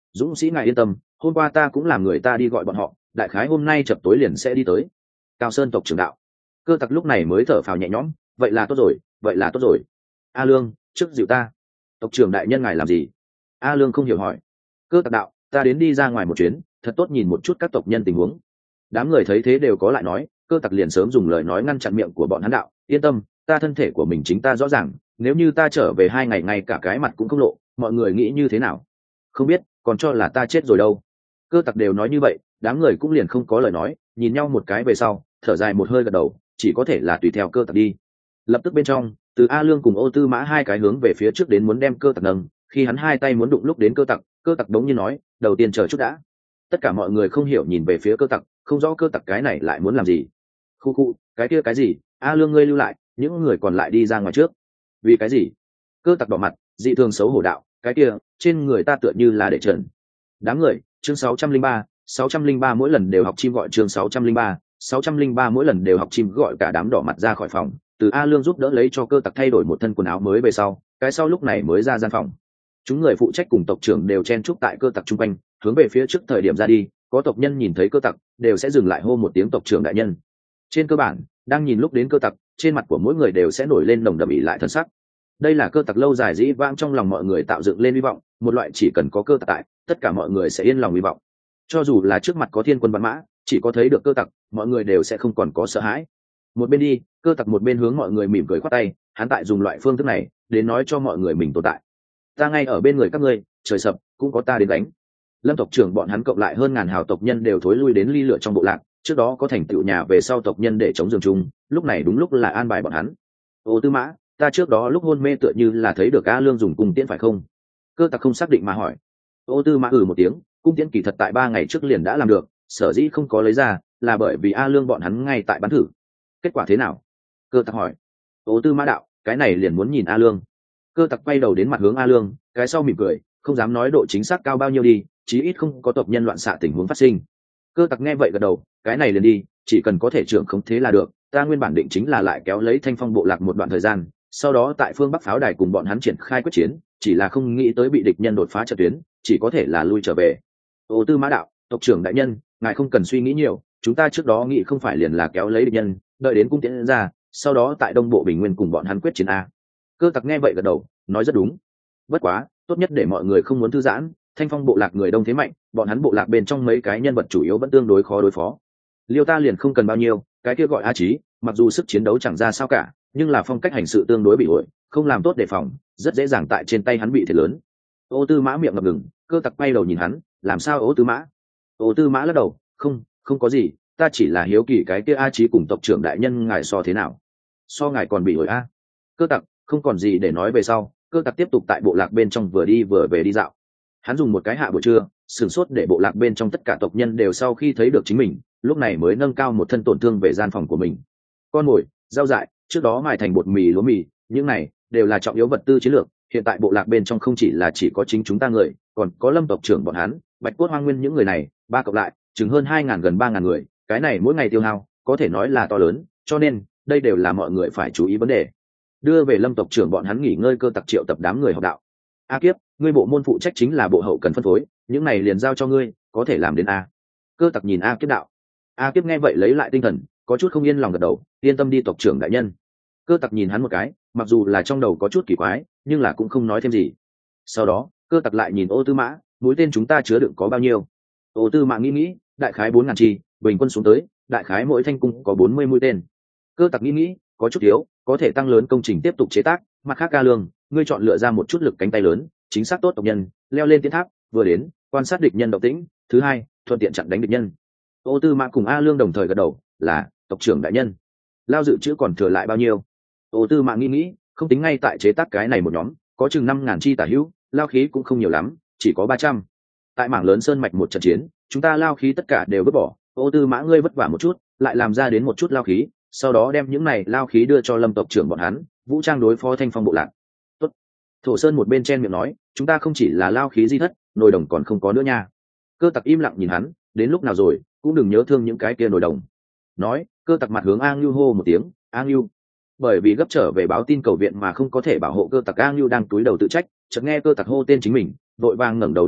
[SPEAKER 1] dũng sĩ ngài yên tâm, hôm qua ta cũng làm người ta đi gọi bọn họ, đại khái hôm nay chập tối liền sẽ đi tới. Cao Sơn tộc trưởng đạo. Cơ tặc lúc này mới thở phào nhẹ nhõm, vậy là tốt rồi, vậy là tốt rồi. A Lương, trước dịu ta. Tộc trưởng đại nhân ngài làm gì? A Lương không hiểu hỏi. Cơ tặc đạo, ta đến đi ra ngoài một chuyến, thật tốt nhìn một chút các tộc nhân tình huống. Đám người thấy thế đều có lại nói, cơ tặc liền sớm dùng lời nói ngăn chặn miệng của bọn hắn đạo, yên tâm, ta thân thể của mình chính ta rõ ràng, nếu như ta trở về hai ngày ngay cả cái mặt cũng không lộ, mọi người nghĩ như thế nào? Không biết, còn cho là ta chết rồi đâu. Cơ tặc đều nói như vậy, đám người cũng liền không có lời nói, nhìn nhau một cái về sau, thở dài một hơi gật đầu, chỉ có thể là tùy theo cơ tặc đi. Lập tức bên trong, từ A Lương cùng Ô Tư Mã hai cái hướng về phía trước đến muốn đem cơ tặc nâng, khi hắn hai tay muốn đụng lúc đến cơ tặc, cơ tặc đống nhiên nói, đầu tiên chờ chút đã. Tất cả mọi người không hiểu nhìn về phía cơ tặc, không rõ cơ tặc cái này lại muốn làm gì. Khu khu, cái kia cái gì? A Lương ngươi lưu lại, những người còn lại đi ra ngoài trước. Vì cái gì? Cơ tặc đỏ mặt, dị thường xấu hổ đạo, cái kia trên người ta tựa như là để trần. Đám người, chương sáu trăm linh ba, sáu trăm linh ba mỗi lần đều học chim gọi chương sáu trăm linh ba, sáu trăm linh ba mỗi lần đều học chim gọi cả đám đỏ mặt ra khỏi phòng, từ A Lương giúp đỡ lấy cho cơ tặc thay đổi một thân quần áo mới về sau, cái sau lúc này mới ra gian phòng. Chúng người phụ trách cùng tộc trưởng đều chen chúc tại cơ tặc chung quanh, hướng về phía trước thời điểm ra đi, có tộc nhân nhìn thấy cơ tặc, đều sẽ dừng lại hô một tiếng tộc trưởng đại nhân. Trên cơ bản, đang nhìn lúc đến cơ tặc, trên mặt của mỗi người đều sẽ nổi lên nồng đậm ỉ lại thân sắc. Đây là cơ tặc lâu dài dĩ vãng trong lòng mọi người tạo dựng lên hy vọng, một loại chỉ cần có cơ tặc tại, tất cả mọi người sẽ yên lòng hy vọng. Cho dù là trước mặt có thiên quân vạn mã, chỉ có thấy được cơ tặc, mọi người đều sẽ không còn có sợ hãi. Một bên đi, cơ tặc một bên hướng mọi người mỉm cười khoát tay, hắn tại dùng loại phương thức này đến nói cho mọi người mình tồn tại. Ta ngay ở bên người các ngươi, trời sập cũng có ta đến đánh. Lâm tộc trưởng bọn hắn cộng lại hơn ngàn hào tộc nhân đều thối lui đến ly lửa trong bộ lạc, trước đó có thành tựu nhà về sau tộc nhân để chống giường chung, lúc này đúng lúc là an bài bọn hắn. Ô Tư Mã, ta trước đó lúc hôn mê tựa như là thấy được A Lương dùng cung tiễn phải không? Cơ tặc không xác định mà hỏi. Ô Tư Mã ừ một tiếng, cung tiễn kỳ thật tại ba ngày trước liền đã làm được, sở dĩ không có lấy ra là bởi vì A Lương bọn hắn ngay tại bắn thử. Kết quả thế nào? Cơ tặc hỏi. Ô Tư Mã đạo, cái này liền muốn nhìn A Lương. Cơ tặc quay đầu đến mặt hướng A Lương, cái sau mỉm cười, không dám nói độ chính xác cao bao nhiêu đi, chí ít không có tộc nhân loạn xạ tình huống phát sinh. Cơ tặc nghe vậy gật đầu, cái này liền đi, chỉ cần có thể trưởng không thế là được, ta nguyên bản định chính là lại kéo lấy Thanh Phong bộ lạc một đoạn thời gian, sau đó tại phương Bắc pháo đài cùng bọn hắn triển khai quyết chiến, chỉ là không nghĩ tới bị địch nhân đột phá trận tuyến, chỉ có thể là lui trở về. Ô Tư Mã đạo, tộc trưởng đại nhân, ngài không cần suy nghĩ nhiều, chúng ta trước đó nghĩ không phải liền là kéo lấy địch nhân, đợi đến cung tiễn ra, sau đó tại Đông Bộ Bình Nguyên cùng bọn hắn quyết chiến a. Cơ tặc nghe vậy gật đầu, nói rất đúng. Bất quá, tốt nhất để mọi người không muốn thư giãn, Thanh Phong bộ lạc người đông thế mạnh, bọn hắn bộ lạc bên trong mấy cái nhân vật chủ yếu vẫn tương đối khó đối phó. Liêu ta liền không cần bao nhiêu, cái kia gọi A Chí, mặc dù sức chiến đấu chẳng ra sao cả, nhưng là phong cách hành sự tương đối bị ổi, không làm tốt đề phòng, rất dễ dàng tại trên tay hắn bị thiệt lớn. Ô Tư Mã miệng ngập ngừng, cơ tặc quay đầu nhìn hắn, làm sao Ô Tư Mã? Ô Tư Mã lắc đầu, không, không có gì, ta chỉ là hiếu kỳ cái kia A Chí cùng tộc trưởng đại nhân ngài so thế nào? So ngài còn bị ổi a? Cơ tặc không còn gì để nói về sau, cơ tặc tiếp tục tại bộ lạc bên trong vừa đi vừa về đi dạo. Hắn dùng một cái hạ buổi trưa, sửng sốt để bộ lạc bên trong tất cả tộc nhân đều sau khi thấy được chính mình, lúc này mới nâng cao một thân tổn thương về gian phòng của mình. Con mồi, rau dại, trước đó mài thành bột mì lúa mì, những này đều là trọng yếu vật tư chiến lược. Hiện tại bộ lạc bên trong không chỉ là chỉ có chính chúng ta người, còn có Lâm tộc trưởng bọn hắn, Bạch Cốt Hoang Nguyên những người này, ba cộng lại, chừng hơn hai ngàn gần ba ngàn người, cái này mỗi ngày tiêu hao, có thể nói là to lớn, cho nên đây đều là mọi người phải chú ý vấn đề. Đưa về Lâm tộc trưởng bọn hắn nghỉ ngơi, cơ tặc triệu tập đám người học đạo. A Kiếp, ngươi bộ môn phụ trách chính là bộ hậu cần phân phối, những này liền giao cho ngươi, có thể làm đến a. Cơ tặc nhìn A Kiếp đạo. A Kiếp nghe vậy lấy lại tinh thần, có chút không yên lòng gật đầu, yên tâm đi tộc trưởng đại nhân. Cơ tặc nhìn hắn một cái, mặc dù là trong đầu có chút kỳ quái, nhưng là cũng không nói thêm gì. Sau đó, cơ tặc lại nhìn Ô Tư Mã, mũi tên chúng ta chứa đựng có bao nhiêu? Ô Tư Mã nghĩ nghĩ, đại khái bốn ngàn chi, bình quân xuống tới, đại khái mỗi thanh cung có bốn mươi mũi tên. Cơ tặc nghĩ nghĩ, có chút thiếu, có thể tăng lớn công trình tiếp tục chế tác. Mặt khác, A Lương, ngươi chọn lựa ra một chút lực cánh tay lớn, chính xác tốt tộc nhân, leo lên tiến tháp, vừa đến quan sát địch nhân động tĩnh, thứ hai thuận tiện chặn đánh địch nhân. Ô Tư Mã cùng A Lương đồng thời gật đầu, là tộc trưởng đại nhân. Lao dự trữ còn thừa lại bao nhiêu? Ô Tư Mã nghĩ nghĩ, không tính ngay tại chế tác cái này một nhóm, có chừng năm ngàn chi tả hữu, lao khí cũng không nhiều lắm, chỉ có ba trăm. Tại mảng lớn sơn mạch một trận chiến, chúng ta lao khí tất cả đều vứt bỏ. Ô Tư Mã ngươi vất vả một chút, lại làm ra đến một chút lao khí, sau đó đem những này lao khí đưa cho Lâm tộc trưởng bọn hắn, vũ trang đối phó Thanh Phong bộ lạc. Tốt. Thổ Sơn một bên chen miệng nói, chúng ta không chỉ là lao khí di thất, nồi đồng còn không có nữa nha. Cơ tặc im lặng nhìn hắn, đến lúc nào rồi, cũng đừng nhớ thương những cái kia nồi đồng. Nói, cơ tặc mặt hướng Ang Lưu hô một tiếng, Ang Lưu. Bởi vì gấp trở về báo tin cầu viện mà không có thể bảo hộ, cơ tặc Ang Lưu đang túi đầu tự trách, chợt nghe cơ tặc hô tên chính mình, vội vàng ngẩng đầu đáp ứng,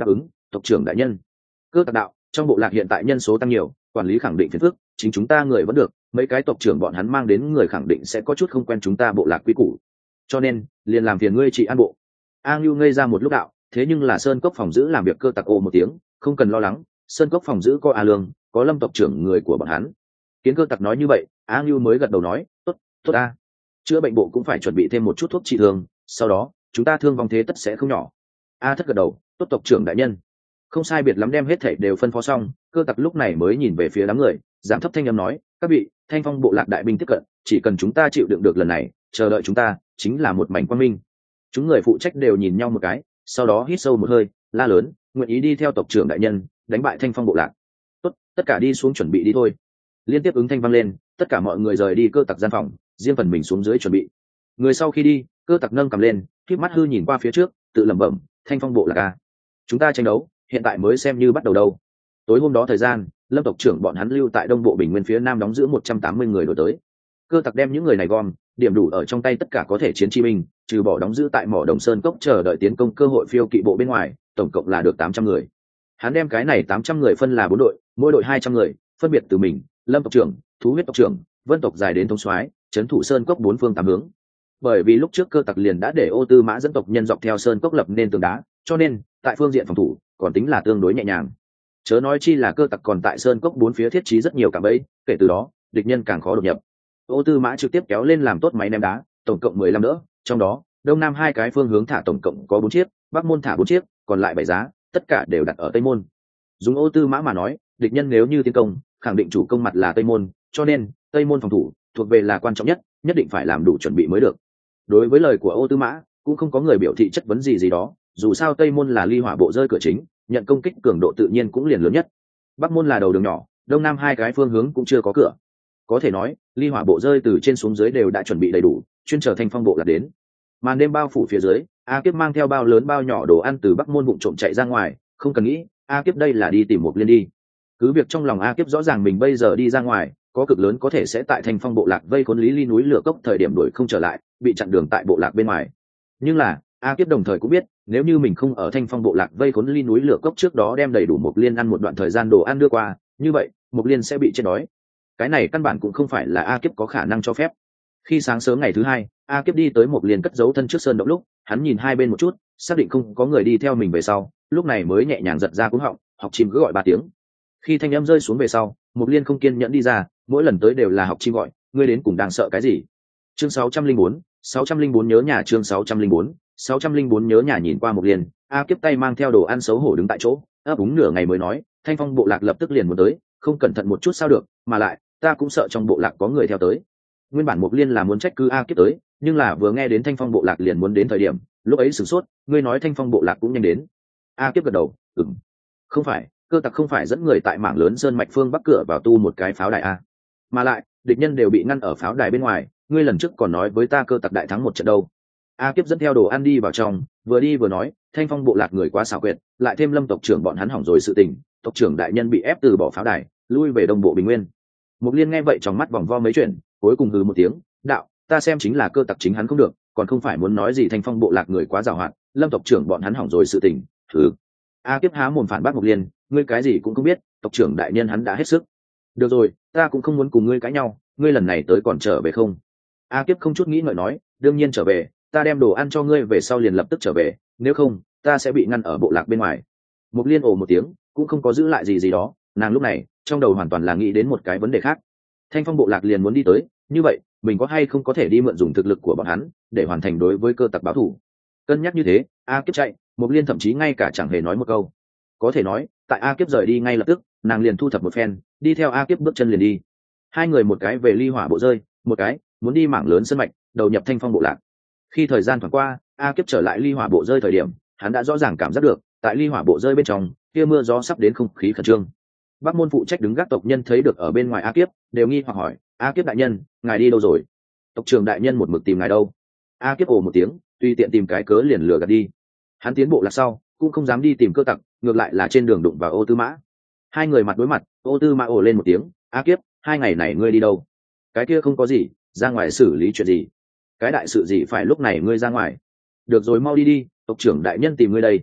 [SPEAKER 1] tộc trưởng đại nhân. Cơ tặc đạo, trong bộ lạc hiện tại nhân số tăng nhiều, quản lý khẳng định phiền phức, chính chúng ta người vẫn được, mấy cái tộc trưởng bọn hắn mang đến người khẳng định sẽ có chút không quen chúng ta bộ lạc quý củ, cho nên liền làm phiền ngươi trị an bộ. A Ngưu ngây ra một lúc đạo, thế nhưng là sơn cốc phòng giữ làm việc. Cơ tặc ồ một tiếng, không cần lo lắng, sơn cốc phòng giữ có A Lương, có Lâm tộc trưởng người của bọn hắn. Kiến Cơ tặc nói như vậy, A Ngưu mới gật đầu nói, tốt, tốt a. Chữa bệnh bộ cũng phải chuẩn bị thêm một chút thuốc trị thương, sau đó chúng ta thương vong thế tất sẽ không nhỏ. A Thất gật đầu, tốt tộc trưởng đại nhân. Không sai biệt lắm đem hết thảy đều phân phó xong, Cơ tặc lúc này mới nhìn về phía đám người, giảm thấp thanh âm nói, các vị, Thanh Phong bộ lạc đại binh tiếp cận, chỉ cần chúng ta chịu đựng được lần này, chờ đợi chúng ta chính là một mảnh quang minh. Chúng người phụ trách đều nhìn nhau một cái, sau đó hít sâu một hơi, la lớn, nguyện ý đi theo tộc trưởng đại nhân đánh bại Thanh Phong bộ lạc. Tốt, tất cả đi xuống chuẩn bị đi thôi. Liên tiếp ứng thanh vang lên, tất cả mọi người rời đi Cơ tặc gian phòng, riêng phần mình xuống dưới chuẩn bị. Người sau khi đi, Cơ tặc nâng cầm lên, khép mắt hư nhìn qua phía trước, tự lẩm bẩm, Thanh Phong bộ lạc a, chúng ta tranh đấu hiện tại mới xem như bắt đầu đâu. Tối hôm đó thời gian, Lâm tộc trưởng bọn hắn lưu tại đông bộ bình nguyên phía nam đóng giữ một trăm tám mươi người đổi tới. Cơ tặc đem những người này gom điểm đủ ở trong tay tất cả có thể chiến chi binh, trừ bỏ đóng giữ tại mỏ Đồng Sơn cốc chờ đợi tiến công cơ hội phiêu kỵ bộ bên ngoài, tổng cộng là được tám trăm người. Hắn đem cái này tám trăm người phân là bốn đội, mỗi đội hai trăm người, phân biệt từ mình, Lâm tộc trưởng, Thú huyết tộc trưởng, Vân tộc dài đến thống soái, trấn thủ sơn cốc bốn phương tám hướng. Bởi vì lúc trước Cơ tặc liền đã để Ô Tư Mã dẫn tộc nhân dọc theo sơn cốc lập nên tường đá, cho nên tại phương diện phòng thủ còn tính là tương đối nhẹ nhàng. Chớ nói chi là Cơ tặc còn tại sơn cốc bốn phía thiết trí rất nhiều cạm bẫy, kể từ đó địch nhân càng khó đột nhập. Ô Tư Mã trực tiếp kéo lên làm tốt máy ném đá, tổng cộng mười lăm đỡ, trong đó đông nam hai cái phương hướng thả tổng cộng có bốn chiếc, bắc môn thả bốn chiếc, còn lại bảy giá, tất cả đều đặt ở tây môn. Dùng Ô Tư Mã mà nói, địch nhân nếu như tiến công, khẳng định chủ công mặt là tây môn, cho nên tây môn phòng thủ thuộc về là quan trọng nhất, nhất định phải làm đủ chuẩn bị mới được. Đối với lời của Ô Tư Mã, cũng không có người biểu thị chất vấn gì gì đó, dù sao tây môn là ly hỏa bộ rơi cửa chính, nhận công kích cường độ tự nhiên cũng liền lớn nhất. Bắc môn là đầu đường nhỏ, đông nam hai cái phương hướng cũng chưa có cửa. Có thể nói, ly hỏa bộ rơi từ trên xuống dưới đều đã chuẩn bị đầy đủ, chuyên chờ Thanh Phong bộ lạc đến. Màn đêm bao phủ phía dưới, A Kiếp mang theo bao lớn bao nhỏ đồ ăn từ Bắc môn vụng trộm chạy ra ngoài, không cần nghĩ, A Kiếp đây là đi tìm Mộc Liên đi. Cứ việc trong lòng A Kiếp rõ ràng mình bây giờ đi ra ngoài, có cực lớn có thể sẽ tại Thanh Phong bộ lạc vây khốn Lý Ly núi lửa cốc thời điểm đuổi không trở lại, bị chặn đường tại bộ lạc bên ngoài. Nhưng là, A Kiếp đồng thời cũng biết, nếu như mình không ở Thanh Phong bộ lạc vây khốn Ly núi lửa cốc trước đó đem đầy đủ Mộc Liên ăn một đoạn thời gian đồ ăn đưa qua, như vậy, Mộc Liên sẽ bị chết đói. Cái này căn bản cũng không phải là A Kiếp có khả năng cho phép. Khi sáng sớm ngày thứ hai, A Kiếp đi tới Mộc Liên cất giấu thân trước sơn động lúc, hắn nhìn hai bên một chút, xác định không có người đi theo mình về sau, lúc này mới nhẹ nhàng giật ra cuống họng, học chim cứ gọi ba tiếng. Khi thanh âm rơi xuống về sau, Mộc Liên không kiên nhẫn đi ra, mỗi lần tới đều là học chim gọi, ngươi đến cùng đang sợ cái gì? Chương sáu trăm linh bốn, sáu trăm linh bốn nhớ nhà chương sáu trăm linh bốn, sáu trăm linh bốn nhớ nhà nhìn qua Mộc Liên, A Kiếp tay mang theo đồ ăn xấu hổ đứng tại chỗ, ấp úng nửa ngày mới nói, Thanh Phong bộ lạc lập tức liền muốn tới, không cẩn thận một chút sao được, mà lại, ta cũng sợ trong bộ lạc có người theo tới. Nguyên bản Mộc Liên là muốn trách cứ A Kiếp tới, nhưng là vừa nghe đến Thanh Phong bộ lạc liền muốn đến thời điểm, lúc ấy sửng sốt, ngươi nói Thanh Phong bộ lạc cũng nhanh đến. A Kiếp gật đầu, ừm. Không phải, Cơ tặc không phải dẫn người tại mảng lớn sơn mạch phương bắc cửa vào tu một cái pháo đài a, mà lại địch nhân đều bị ngăn ở pháo đài bên ngoài, ngươi lần trước còn nói với ta Cơ tặc đại thắng một trận đâu. A Kiếp dẫn theo đồ ăn đi vào trong, vừa đi vừa nói, Thanh Phong bộ lạc người quá xảo quyệt, lại thêm Lâm tộc trưởng bọn hắn hỏng rồi sự tình, tộc trưởng đại nhân bị ép từ bỏ pháo đài, lui về đông bộ bình nguyên. Mộc Liên nghe vậy trong mắt vòng vo mấy chuyện, cuối cùng hừ một tiếng, đạo, ta xem chính là Cơ tặc chính hắn không được, còn không phải muốn nói gì Thanh Phong bộ lạc người quá giàu hạn, Lâm tộc trưởng bọn hắn hỏng rồi sự tình, thử. A Kiếp há mồm phản bác Mộc Liên, ngươi cái gì cũng không biết, tộc trưởng đại nhân hắn đã hết sức. Được rồi, ta cũng không muốn cùng ngươi cãi nhau, ngươi lần này tới còn trở về không? A Kiếp không chút nghĩ ngợi nói, đương nhiên trở về, ta đem đồ ăn cho ngươi về sau liền lập tức trở về, nếu không, ta sẽ bị ngăn ở bộ lạc bên ngoài. Mộc Liên ồ một tiếng, cũng không có giữ lại gì gì đó, nàng lúc này trong đầu hoàn toàn là nghĩ đến một cái vấn đề khác. Thanh Phong bộ lạc liền muốn đi tới, như vậy mình có hay không có thể đi mượn dùng thực lực của bọn hắn để hoàn thành đối với Cơ tặc báo thù? Cân nhắc như thế, A Kiếp chạy, Mộc Liên thậm chí ngay cả chẳng hề nói một câu. Có thể nói, tại A Kiếp rời đi ngay lập tức, nàng liền thu thập một phen, đi theo A Kiếp bước chân liền đi. Hai người một cái về ly hỏa bộ rơi, một cái muốn đi mảng lớn sân mạch, đầu nhập Thanh Phong bộ lạc. Khi thời gian thoáng qua, A Kiếp trở lại ly hỏa bộ rơi thời điểm, hắn đã rõ ràng cảm giác được, tại ly hỏa bộ rơi bên trong, kia mưa gió sắp đến không khí khẩn trương. Bắc môn phụ trách đứng gác tộc nhân thấy được ở bên ngoài A Kiếp, đều nghi hoặc hỏi, A Kiếp đại nhân, ngài đi đâu rồi? Tộc trưởng đại nhân một mực tìm ngài đâu? A Kiếp ồ một tiếng, tùy tiện tìm cái cớ liền lừa gạt đi. Hắn tiến bộ lạc sau, cũng không dám đi tìm Cơ tặc, ngược lại là trên đường đụng vào Ô Tư Mã. Hai người mặt đối mặt, Ô Tư Mã ồ lên một tiếng, A Kiếp, hai ngày này ngươi đi đâu? Cái kia không có gì, ra ngoài xử lý chuyện gì? Cái đại sự gì phải lúc này ngươi ra ngoài? Được rồi, mau đi đi, tộc trưởng đại nhân tìm ngươi đây.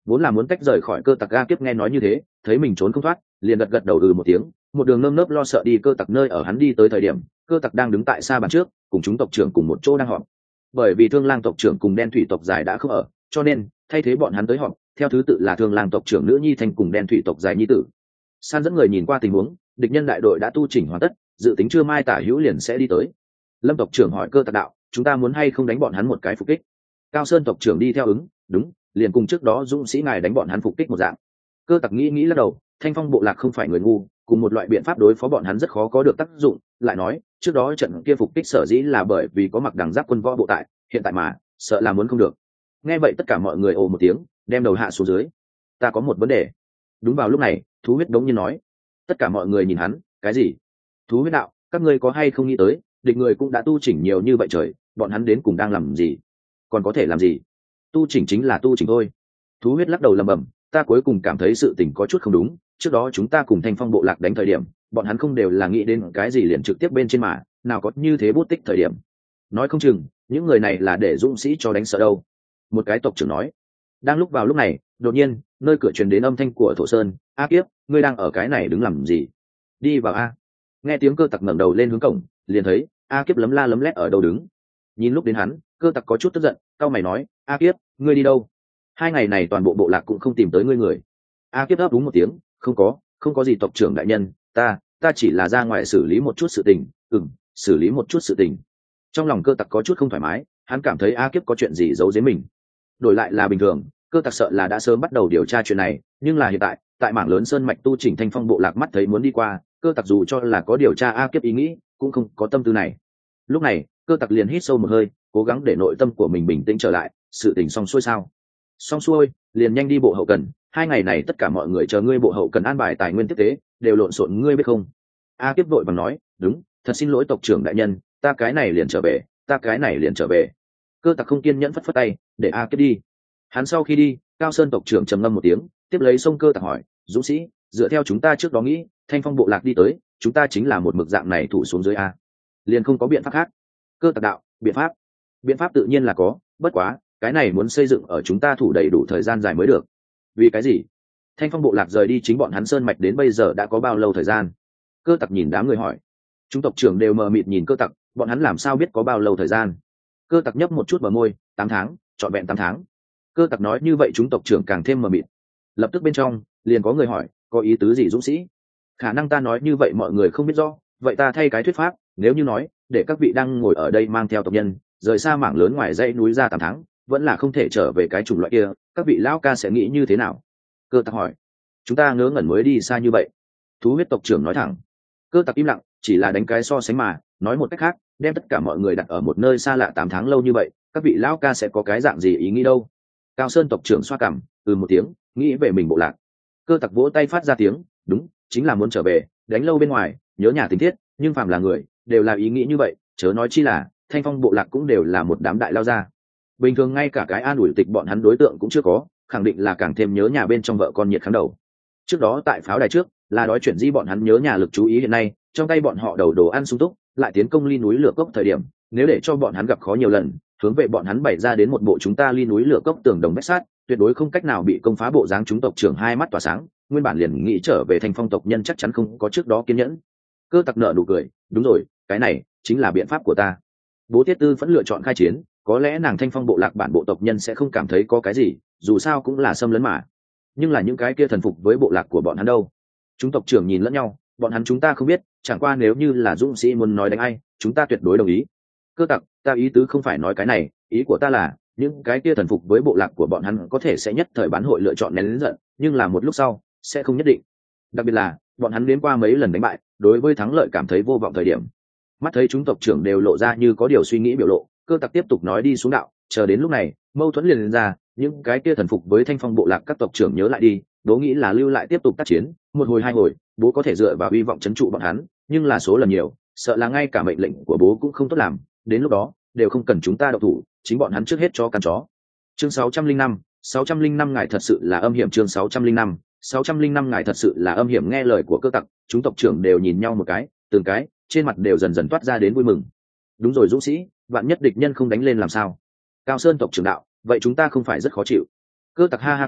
[SPEAKER 1] vốn là muốn tách rời khỏi cơ tặc A Kiếp nghe nói như thế, thấy mình trốn không thoát, liền gật gật đầu ừ một tiếng, một đường nơm nớp lo sợ đi cơ tặc nơi ở. Hắn đi tới thời điểm, cơ tặc đang đứng tại xa bàn trước, cùng chúng tộc trưởng cùng một chỗ đang họp. Bởi vì Thương Lang tộc trưởng cùng Đen Thủy tộc dài đã không ở, cho nên thay thế bọn hắn tới họp, theo thứ tự là Thương Lang tộc trưởng nữ nhi Thanh cùng Đen Thủy tộc dài nhi tử. San dẫn người nhìn qua tình huống, địch nhân đại đội đã tu chỉnh hoàn tất, dự tính trưa mai tả hữu liền sẽ đi tới. Lâm tộc trưởng hỏi cơ tặc đạo, chúng ta muốn hay không đánh bọn hắn một cái phục kích? Cao Sơn tộc trưởng đi theo ứng, đúng, liền cùng trước đó dũng sĩ ngài đánh bọn hắn phục kích một dạng. Cơ tặc nghĩ nghĩ lắc đầu, Thanh Phong bộ lạc không phải người ngu, cùng một loại biện pháp đối phó bọn hắn rất khó có được tác dụng. Lại nói, trước đó trận kia phục kích sở dĩ là bởi vì có mặc đằng giáp quân võ bộ tại, hiện tại mà sợ là muốn không được. Nghe vậy tất cả mọi người ồ một tiếng, đem đầu hạ xuống dưới. Ta có một vấn đề. Đúng vào lúc này, Thú Huyết đống nhiên nói. Tất cả mọi người nhìn hắn, cái gì? Thú Huyết đạo, các ngươi có hay không nghĩ tới, địch người cũng đã tu chỉnh nhiều như vậy trời, bọn hắn đến cùng đang làm gì? Còn có thể làm gì? Tu chỉnh chính là tu chỉnh thôi. Thú Huyết lắc đầu lầm bầm, ta cuối cùng cảm thấy sự tình có chút không đúng. Trước đó chúng ta cùng Thanh Phong bộ lạc đánh thời điểm, bọn hắn không đều là nghĩ đến cái gì liền trực tiếp bên trên mà, nào có như thế bút tích thời điểm. Nói không chừng, những người này là để dũng sĩ cho đánh sợ đâu. Một cái tộc trưởng nói. Đang lúc vào lúc này, đột nhiên, nơi cửa truyền đến âm thanh của Thổ Sơn, A Kiếp, ngươi đang ở cái này đứng làm gì? Đi vào a. Nghe tiếng cơ tặc ngẩng đầu lên hướng cổng, liền thấy A Kiếp lấm la lấm lét ở đâu đứng. Nhìn lúc đến hắn, cơ tặc có chút tức giận, cau mày nói, A Kiếp, ngươi đi đâu? Hai ngày này toàn bộ bộ lạc cũng không tìm tới ngươi người. A Kiếp đáp đúng một tiếng, không có, không có gì tộc trưởng đại nhân, ta, ta chỉ là ra ngoài xử lý một chút sự tình, ừm, xử lý một chút sự tình. Trong lòng cơ tặc có chút không thoải mái, hắn cảm thấy A Kiếp có chuyện gì giấu giếm mình. Đổi lại là bình thường, cơ tặc sợ là đã sớm bắt đầu điều tra chuyện này, nhưng là hiện tại, tại mảng lớn sơn mạch tu chỉnh Thanh Phong bộ lạc mắt thấy muốn đi qua, cơ tặc dù cho là có điều tra A Kiếp ý nghĩ, cũng không có tâm tư này. Lúc này, cơ tặc liền hít sâu một hơi, cố gắng để nội tâm của mình bình tĩnh trở lại. Sự tình xong xuôi sao? Xong xuôi, liền nhanh đi bộ hậu cần. Hai ngày này tất cả mọi người chờ ngươi bộ hậu cần an bài tài nguyên tiếp tế, đều lộn xộn ngươi biết không? A Kiếp vội vàng nói, đúng, thật xin lỗi tộc trưởng đại nhân, ta cái này liền trở về, ta cái này liền trở về. Cơ tặc không kiên nhẫn phất phất tay, để A Kiếp đi. Hắn sau khi đi, Cao Sơn tộc trưởng trầm ngâm một tiếng, tiếp lấy sông cơ tặc hỏi, dũng sĩ, dựa theo chúng ta trước đó nghĩ, Thanh Phong bộ lạc đi tới, chúng ta chính là một mực dạng này thủ xuống dưới a, liền không có biện pháp khác. Cơ tặc đạo, biện pháp, biện pháp tự nhiên là có, bất quá cái này muốn xây dựng ở chúng ta thủ đầy đủ thời gian dài mới được. Vì cái gì? Thanh Phong bộ lạc rời đi chính bọn hắn sơn mạch đến bây giờ đã có bao lâu thời gian? Cơ tặc nhìn đám người hỏi. Chúng tộc trưởng đều mờ mịt nhìn cơ tặc, bọn hắn làm sao biết có bao lâu thời gian? Cơ tặc nhấp một chút bờ môi, tám tháng, trọn vẹn tám tháng. Cơ tặc nói như vậy chúng tộc trưởng càng thêm mờ mịt. Lập tức bên trong liền có người hỏi, có ý tứ gì dũng sĩ? Khả năng ta nói như vậy mọi người không biết rõ, vậy ta thay cái thuyết pháp, nếu như nói để các vị đang ngồi ở đây mang theo tộc nhân rời xa mảng lớn ngoài dãy núi ra tám tháng, vẫn là không thể trở về cái chủng loại kia, các vị lão ca sẽ nghĩ như thế nào? Cơ tặc hỏi. Chúng ta ngớ ngẩn mới đi xa như vậy. Thú Huyết tộc trưởng nói thẳng. Cơ tặc im lặng, chỉ là đánh cái so sánh mà, nói một cách khác, đem tất cả mọi người đặt ở một nơi xa lạ tám tháng lâu như vậy, các vị lão ca sẽ có cái dạng gì ý nghĩ đâu? Cao Sơn tộc trưởng xoa cằm, ừ một tiếng, nghĩ về mình bộ lạc. Cơ tặc vỗ tay phát ra tiếng, đúng, chính là muốn trở về, đánh lâu bên ngoài, nhớ nhà tình thiết, nhưng phàm là người, đều là ý nghĩ như vậy, chớ nói chi là Thanh Phong bộ lạc cũng đều là một đám đại lao ra. Bình thường ngay cả cái an ủi tịch bọn hắn đối tượng cũng chưa có, khẳng định là càng thêm nhớ nhà bên trong vợ con nhiệt kháng đầu. Trước đó tại pháo đài trước, là đói chuyển di bọn hắn nhớ nhà lực chú ý hiện nay, trong tay bọn họ đầu đồ ăn sung túc, lại tiến công ly núi lửa cốc thời điểm, nếu để cho bọn hắn gặp khó nhiều lần, hướng về bọn hắn bày ra đến một bộ chúng ta ly núi lửa cốc tường đồng vách sát, tuyệt đối không cách nào bị công phá. Bộ dáng chúng tộc trưởng hai mắt tỏa sáng, nguyên bản liền nghĩ trở về Thanh Phong tộc nhân chắc chắn không có trước đó kiên nhẫn. Cơ tặc nợ nụ cười, đúng rồi, cái này chính là biện pháp của ta. Bố Tiết Tư vẫn lựa chọn khai chiến, có lẽ nàng Thanh Phong bộ lạc bản bộ tộc nhân sẽ không cảm thấy có cái gì, dù sao cũng là xâm lấn mà. Nhưng là những cái kia thần phục với bộ lạc của bọn hắn đâu? Chúng tộc trưởng nhìn lẫn nhau, bọn hắn chúng ta không biết, chẳng qua nếu như là dũng sĩ muốn nói đánh ai, chúng ta tuyệt đối đồng ý. Cơ tặc, ta ý tứ không phải nói cái này, ý của ta là những cái kia thần phục với bộ lạc của bọn hắn có thể sẽ nhất thời bán hội lựa chọn nén lớn giận, nhưng là một lúc sau sẽ không nhất định. Đặc biệt là bọn hắn đến qua mấy lần đánh bại, đối với thắng lợi cảm thấy vô vọng thời điểm. Mắt thấy chúng tộc trưởng đều lộ ra như có điều suy nghĩ biểu lộ, cơ tặc tiếp tục nói đi xuống đạo, chờ đến lúc này mâu thuẫn liền lên ra, những cái kia thần phục với Thanh Phong bộ lạc các tộc trưởng nhớ lại đi, bố nghĩ là lưu lại tiếp tục tác chiến, một hồi hai hồi, bố có thể dựa vào hy vọng trấn trụ bọn hắn, nhưng là số lần nhiều, sợ là ngay cả mệnh lệnh của bố cũng không tốt làm, đến lúc đó đều không cần chúng ta động thủ, chính bọn hắn trước hết cho căn chó. Chương sáu trăm linh năm, sáu trăm linh năm ngài thật sự là âm hiểm. Chương sáu trăm linh năm, sáu trăm linh năm ngài thật sự là âm hiểm. Nghe lời của cơ tặc, chúng tộc trưởng đều nhìn nhau một cái, từng cái trên mặt đều dần dần toát ra đến vui mừng. Đúng rồi dũng sĩ, vạn nhất địch nhân không đánh lên làm sao? Cao Sơn tộc trưởng đạo, vậy chúng ta không phải rất khó chịu? Cơ tặc ha ha cười,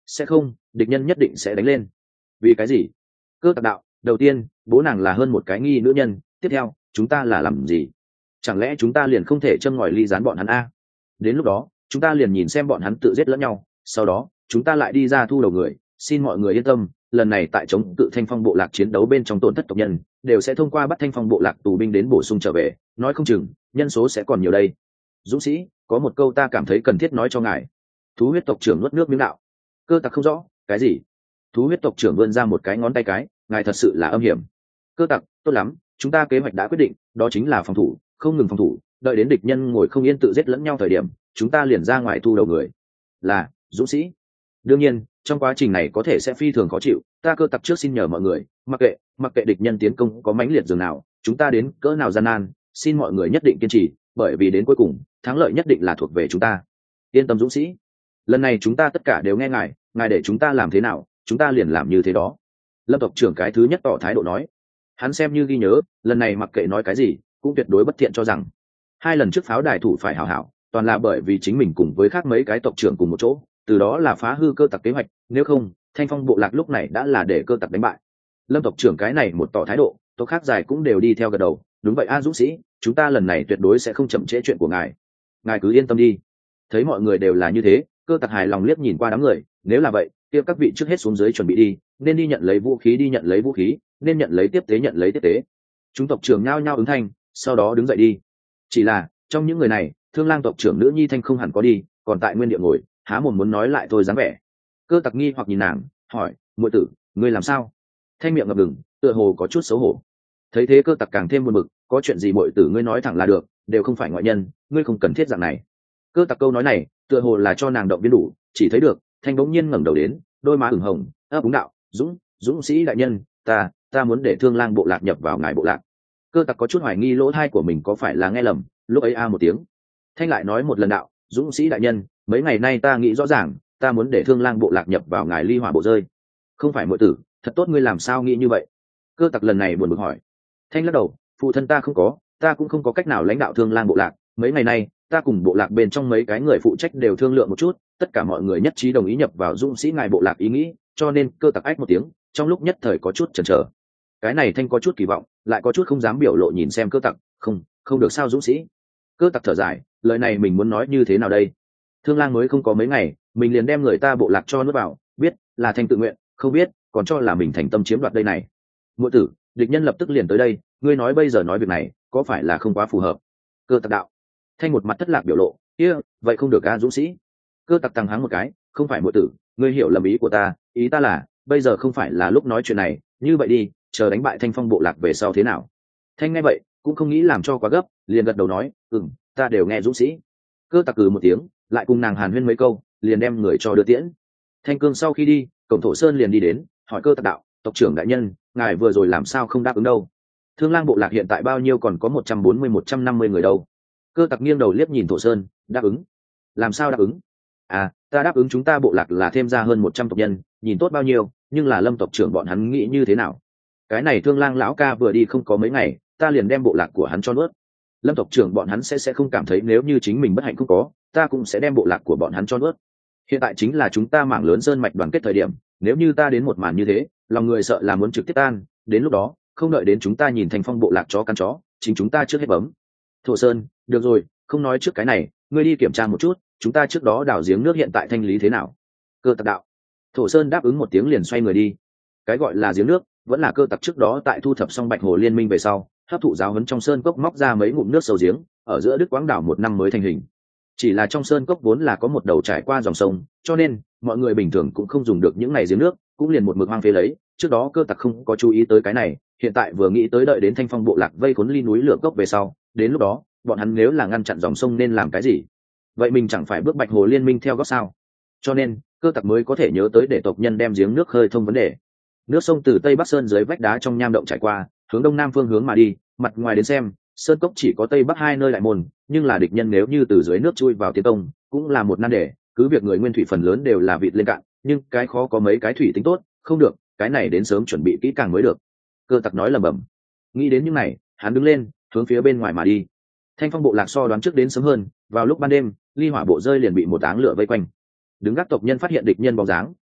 [SPEAKER 1] sẽ không, địch nhân nhất định sẽ đánh lên. Vì cái gì? Cơ tặc đạo, đầu tiên bố nàng là hơn một cái nghi nữ nhân, tiếp theo chúng ta là làm gì? Chẳng lẽ chúng ta liền không thể châm ngòi ly gián bọn hắn a? Đến lúc đó chúng ta liền nhìn xem bọn hắn tự giết lẫn nhau, sau đó chúng ta lại đi ra thu đầu người. Xin mọi người yên tâm, lần này tại chống cự Thanh Phong bộ lạc chiến đấu bên trong tổn thất tộc nhân đều sẽ thông qua bắt Thanh Phong bộ lạc tù binh đến bổ sung trở về, nói không chừng nhân số sẽ còn nhiều đây. Dũng sĩ, có một câu ta cảm thấy cần thiết nói cho ngài. Thú huyết tộc trưởng nuốt nước miếng đạo. Cơ tặc không rõ cái gì. Thú huyết tộc trưởng vươn ra một cái ngón tay cái, ngài thật sự là âm hiểm. Cơ tặc, tốt lắm, chúng ta kế hoạch đã quyết định, đó chính là phòng thủ, không ngừng phòng thủ, đợi đến địch nhân ngồi không yên tự giết lẫn nhau thời điểm, chúng ta liền ra ngoài thu đầu người. Là dũng sĩ. Đương nhiên trong quá trình này có thể sẽ phi thường khó chịu, ta cơ tặc trước xin nhờ mọi người, mặc kệ mặc kệ địch nhân tiến công có mãnh liệt dường nào, chúng ta đến cỡ nào gian nan, xin mọi người nhất định kiên trì, bởi vì đến cuối cùng thắng lợi nhất định là thuộc về chúng ta. Yên tâm dũng sĩ, lần này chúng ta tất cả đều nghe ngài, ngài để chúng ta làm thế nào chúng ta liền làm như thế đó. Lâm tộc trưởng cái thứ nhất tỏ thái độ nói. Hắn xem như ghi nhớ, lần này mặc kệ nói cái gì cũng tuyệt đối bất thiện cho rằng hai lần trước pháo đài thủ phải hảo hảo, toàn là bởi vì chính mình cùng với khác mấy cái tộc trưởng cùng một chỗ, từ đó là phá hư cơ tặc kế hoạch, nếu không Thanh Phong bộ lạc lúc này đã là để cơ tặc đánh bại. Lâm tộc trưởng cái này một tỏ thái độ, tộc khác dài cũng đều đi theo gật đầu. Đúng vậy a dũng sĩ, chúng ta lần này tuyệt đối sẽ không chậm trễ chuyện của ngài, ngài cứ yên tâm đi. Thấy mọi người đều là như thế, cơ tặc hài lòng liếc nhìn qua đám người, nếu là vậy kia các vị trước hết xuống dưới chuẩn bị đi, nên đi nhận lấy vũ khí đi nhận lấy vũ khí, nên nhận lấy tiếp tế nhận lấy tiếp tế. Chúng tộc trưởng nhao nhao ứng thanh, sau đó đứng dậy đi. Chỉ là trong những người này, Thương Lang tộc trưởng nữ Nhi Thanh không hẳn có đi, còn tại nguyên địa ngồi há mồm muốn nói lại thôi dáng vẻ. Cơ tặc nghi hoặc nhìn nàng, hỏi, muội tử, ngươi làm sao? Thanh miệng ngập ngừng, tựa hồ có chút xấu hổ. Thấy thế cơ tặc càng thêm buồn bực, có chuyện gì muội tử ngươi nói thẳng là được, đều không phải ngoại nhân, ngươi không cần thiết dạng này. Cơ tặc câu nói này tựa hồ là cho nàng động viên đủ, chỉ thấy được Thanh bỗng nhiên ngẩng đầu đến, đôi má ửng hồng, ấp úng đạo, dũng dũng sĩ đại nhân, ta ta muốn để Thương Lang bộ lạc nhập vào ngài bộ lạc. Cơ tặc có chút hoài nghi lỗ tai của mình có phải là nghe lầm, lúc ấy a một tiếng. Thanh lại nói một lần đạo, dũng sĩ đại nhân, mấy ngày nay ta nghĩ rõ ràng, ta muốn để Thương Lang bộ lạc nhập vào ngài ly hỏa bộ rơi. Không phải muội tử, thật tốt ngươi làm sao nghĩ như vậy? Cơ tặc lần này buồn bực hỏi. Thanh lắc đầu, phụ thân ta không có, ta cũng không có cách nào lãnh đạo Thương Lang bộ lạc, mấy ngày nay ta cùng bộ lạc bên trong mấy cái người phụ trách đều thương lượng một chút, tất cả mọi người nhất trí đồng ý nhập vào dũng sĩ ngài bộ lạc ý nghĩ, cho nên cơ tặc ách một tiếng, trong lúc nhất thời có chút chần chờ. Cái này Thanh có chút kỳ vọng, lại có chút không dám biểu lộ nhìn xem cơ tặc, không không được sao dũng sĩ. Cơ tặc thở dài, lời này mình muốn nói như thế nào đây? Thương Lang mới không có mấy ngày, mình liền đem người ta bộ lạc cho nước vào, biết là Thanh tự nguyện, không biết còn cho là mình thành tâm chiếm đoạt đây này. Muội tử, địch nhân lập tức liền tới đây, ngươi nói bây giờ nói việc này có phải là không quá phù hợp? Cơ tặc đạo. Thanh một mặt thất lạc biểu lộ, kia vậy không được a dũng sĩ. Cơ tặc tăng hắng một cái, không phải muội tử, ngươi hiểu lầm ý của ta, ý ta là bây giờ không phải là lúc nói chuyện này, như vậy đi, chờ đánh bại Thanh Phong bộ lạc về sau thế nào? Thanh nghe vậy cũng không nghĩ làm cho quá gấp, liền gật đầu nói, ừm, ta đều nghe dũng sĩ. Cơ tặc cừ một tiếng, lại cùng nàng hàn huyên mấy câu, liền đem người cho đưa tiễn. Thanh cương sau khi đi, cổng thổ sơn liền đi đến, hỏi cơ tặc đạo, tộc trưởng đại nhân, ngài vừa rồi làm sao không đáp ứng đâu? Thương Lang bộ lạc hiện tại bao nhiêu, còn có một trăm bốn mươi một trăm năm mươi người đâu? Cơ tặc nghiêng đầu liếc nhìn thổ sơn, đáp ứng. Làm sao đáp ứng? À, ta đáp ứng chúng ta bộ lạc là thêm ra hơn một trăm tộc nhân, nhìn tốt bao nhiêu, nhưng là Lâm tộc trưởng bọn hắn nghĩ như thế nào? Cái này Thương Lang lão ca vừa đi không có mấy ngày, ta liền đem bộ lạc của hắn cho nuốt. Lâm tộc trưởng bọn hắn sẽ sẽ không cảm thấy nếu như chính mình bất hạnh không có, ta cũng sẽ đem bộ lạc của bọn hắn cho nuốt. Hiện tại chính là chúng ta mảng lớn sơn mạch đoàn kết thời điểm, nếu như ta đến một màn như thế, lòng người sợ là muốn trực tiếp tan, đến lúc đó không đợi đến chúng ta nhìn Thành Phong bộ lạc chó căn chó, chính chúng ta trước hết bấm. Thổ Sơn, được rồi, không nói trước cái này, ngươi đi kiểm tra một chút, chúng ta trước đó đào giếng nước hiện tại thanh lý thế nào? Cơ tặc đạo. Thổ Sơn đáp ứng một tiếng liền xoay người đi. Cái gọi là giếng nước, vẫn là cơ tặc trước đó tại thu thập xong Bạch Hồ Liên Minh về sau, hấp thụ giáo huấn trong sơn cốc móc ra mấy ngụm nước sâu giếng, ở giữa Đức Quãng đảo một năm mới thành hình. Chỉ là trong sơn cốc vốn là có một đầu trải qua dòng sông, cho nên mọi người bình thường cũng không dùng được những này giếng nước, cũng liền một mực hoang phế lấy. Trước đó cơ tặc không có chú ý tới cái này, hiện tại vừa nghĩ tới đợi đến Thanh Phong bộ lạc vây khốn ly núi lửa cốc về sau, đến lúc đó bọn hắn nếu là ngăn chặn dòng sông nên làm cái gì? Vậy mình chẳng phải bước Bạch Hồ Liên Minh theo góc sao? Cho nên cơ tặc mới có thể nhớ tới để tộc nhân đem giếng nước khơi thông vấn đề. Nước sông từ Tây Bắc Sơn dưới vách đá trong nham động chảy qua, hướng đông nam phương hướng mà đi, mặt ngoài đến xem, sơn cốc chỉ có Tây Bắc hai nơi đại môn, nhưng là địch nhân nếu như từ dưới nước chui vào tiến công, cũng là một nan đề, cứ việc người nguyên thủy phần lớn đều là vịt lên cạn, nhưng cái khó có mấy cái thủy tính tốt, không được, cái này đến sớm chuẩn bị kỹ càng mới được. Cơ tặc nói lẩm bẩm. Nghĩ đến những này, hắn đứng lên, hướng phía bên ngoài mà đi. Thanh Phong bộ lạc so đoán trước đến sớm hơn, vào lúc ban đêm, ly hỏa bộ rơi liền bị một áng lửa vây quanh. Đứng gác tộc nhân phát hiện địch nhân bóng dáng,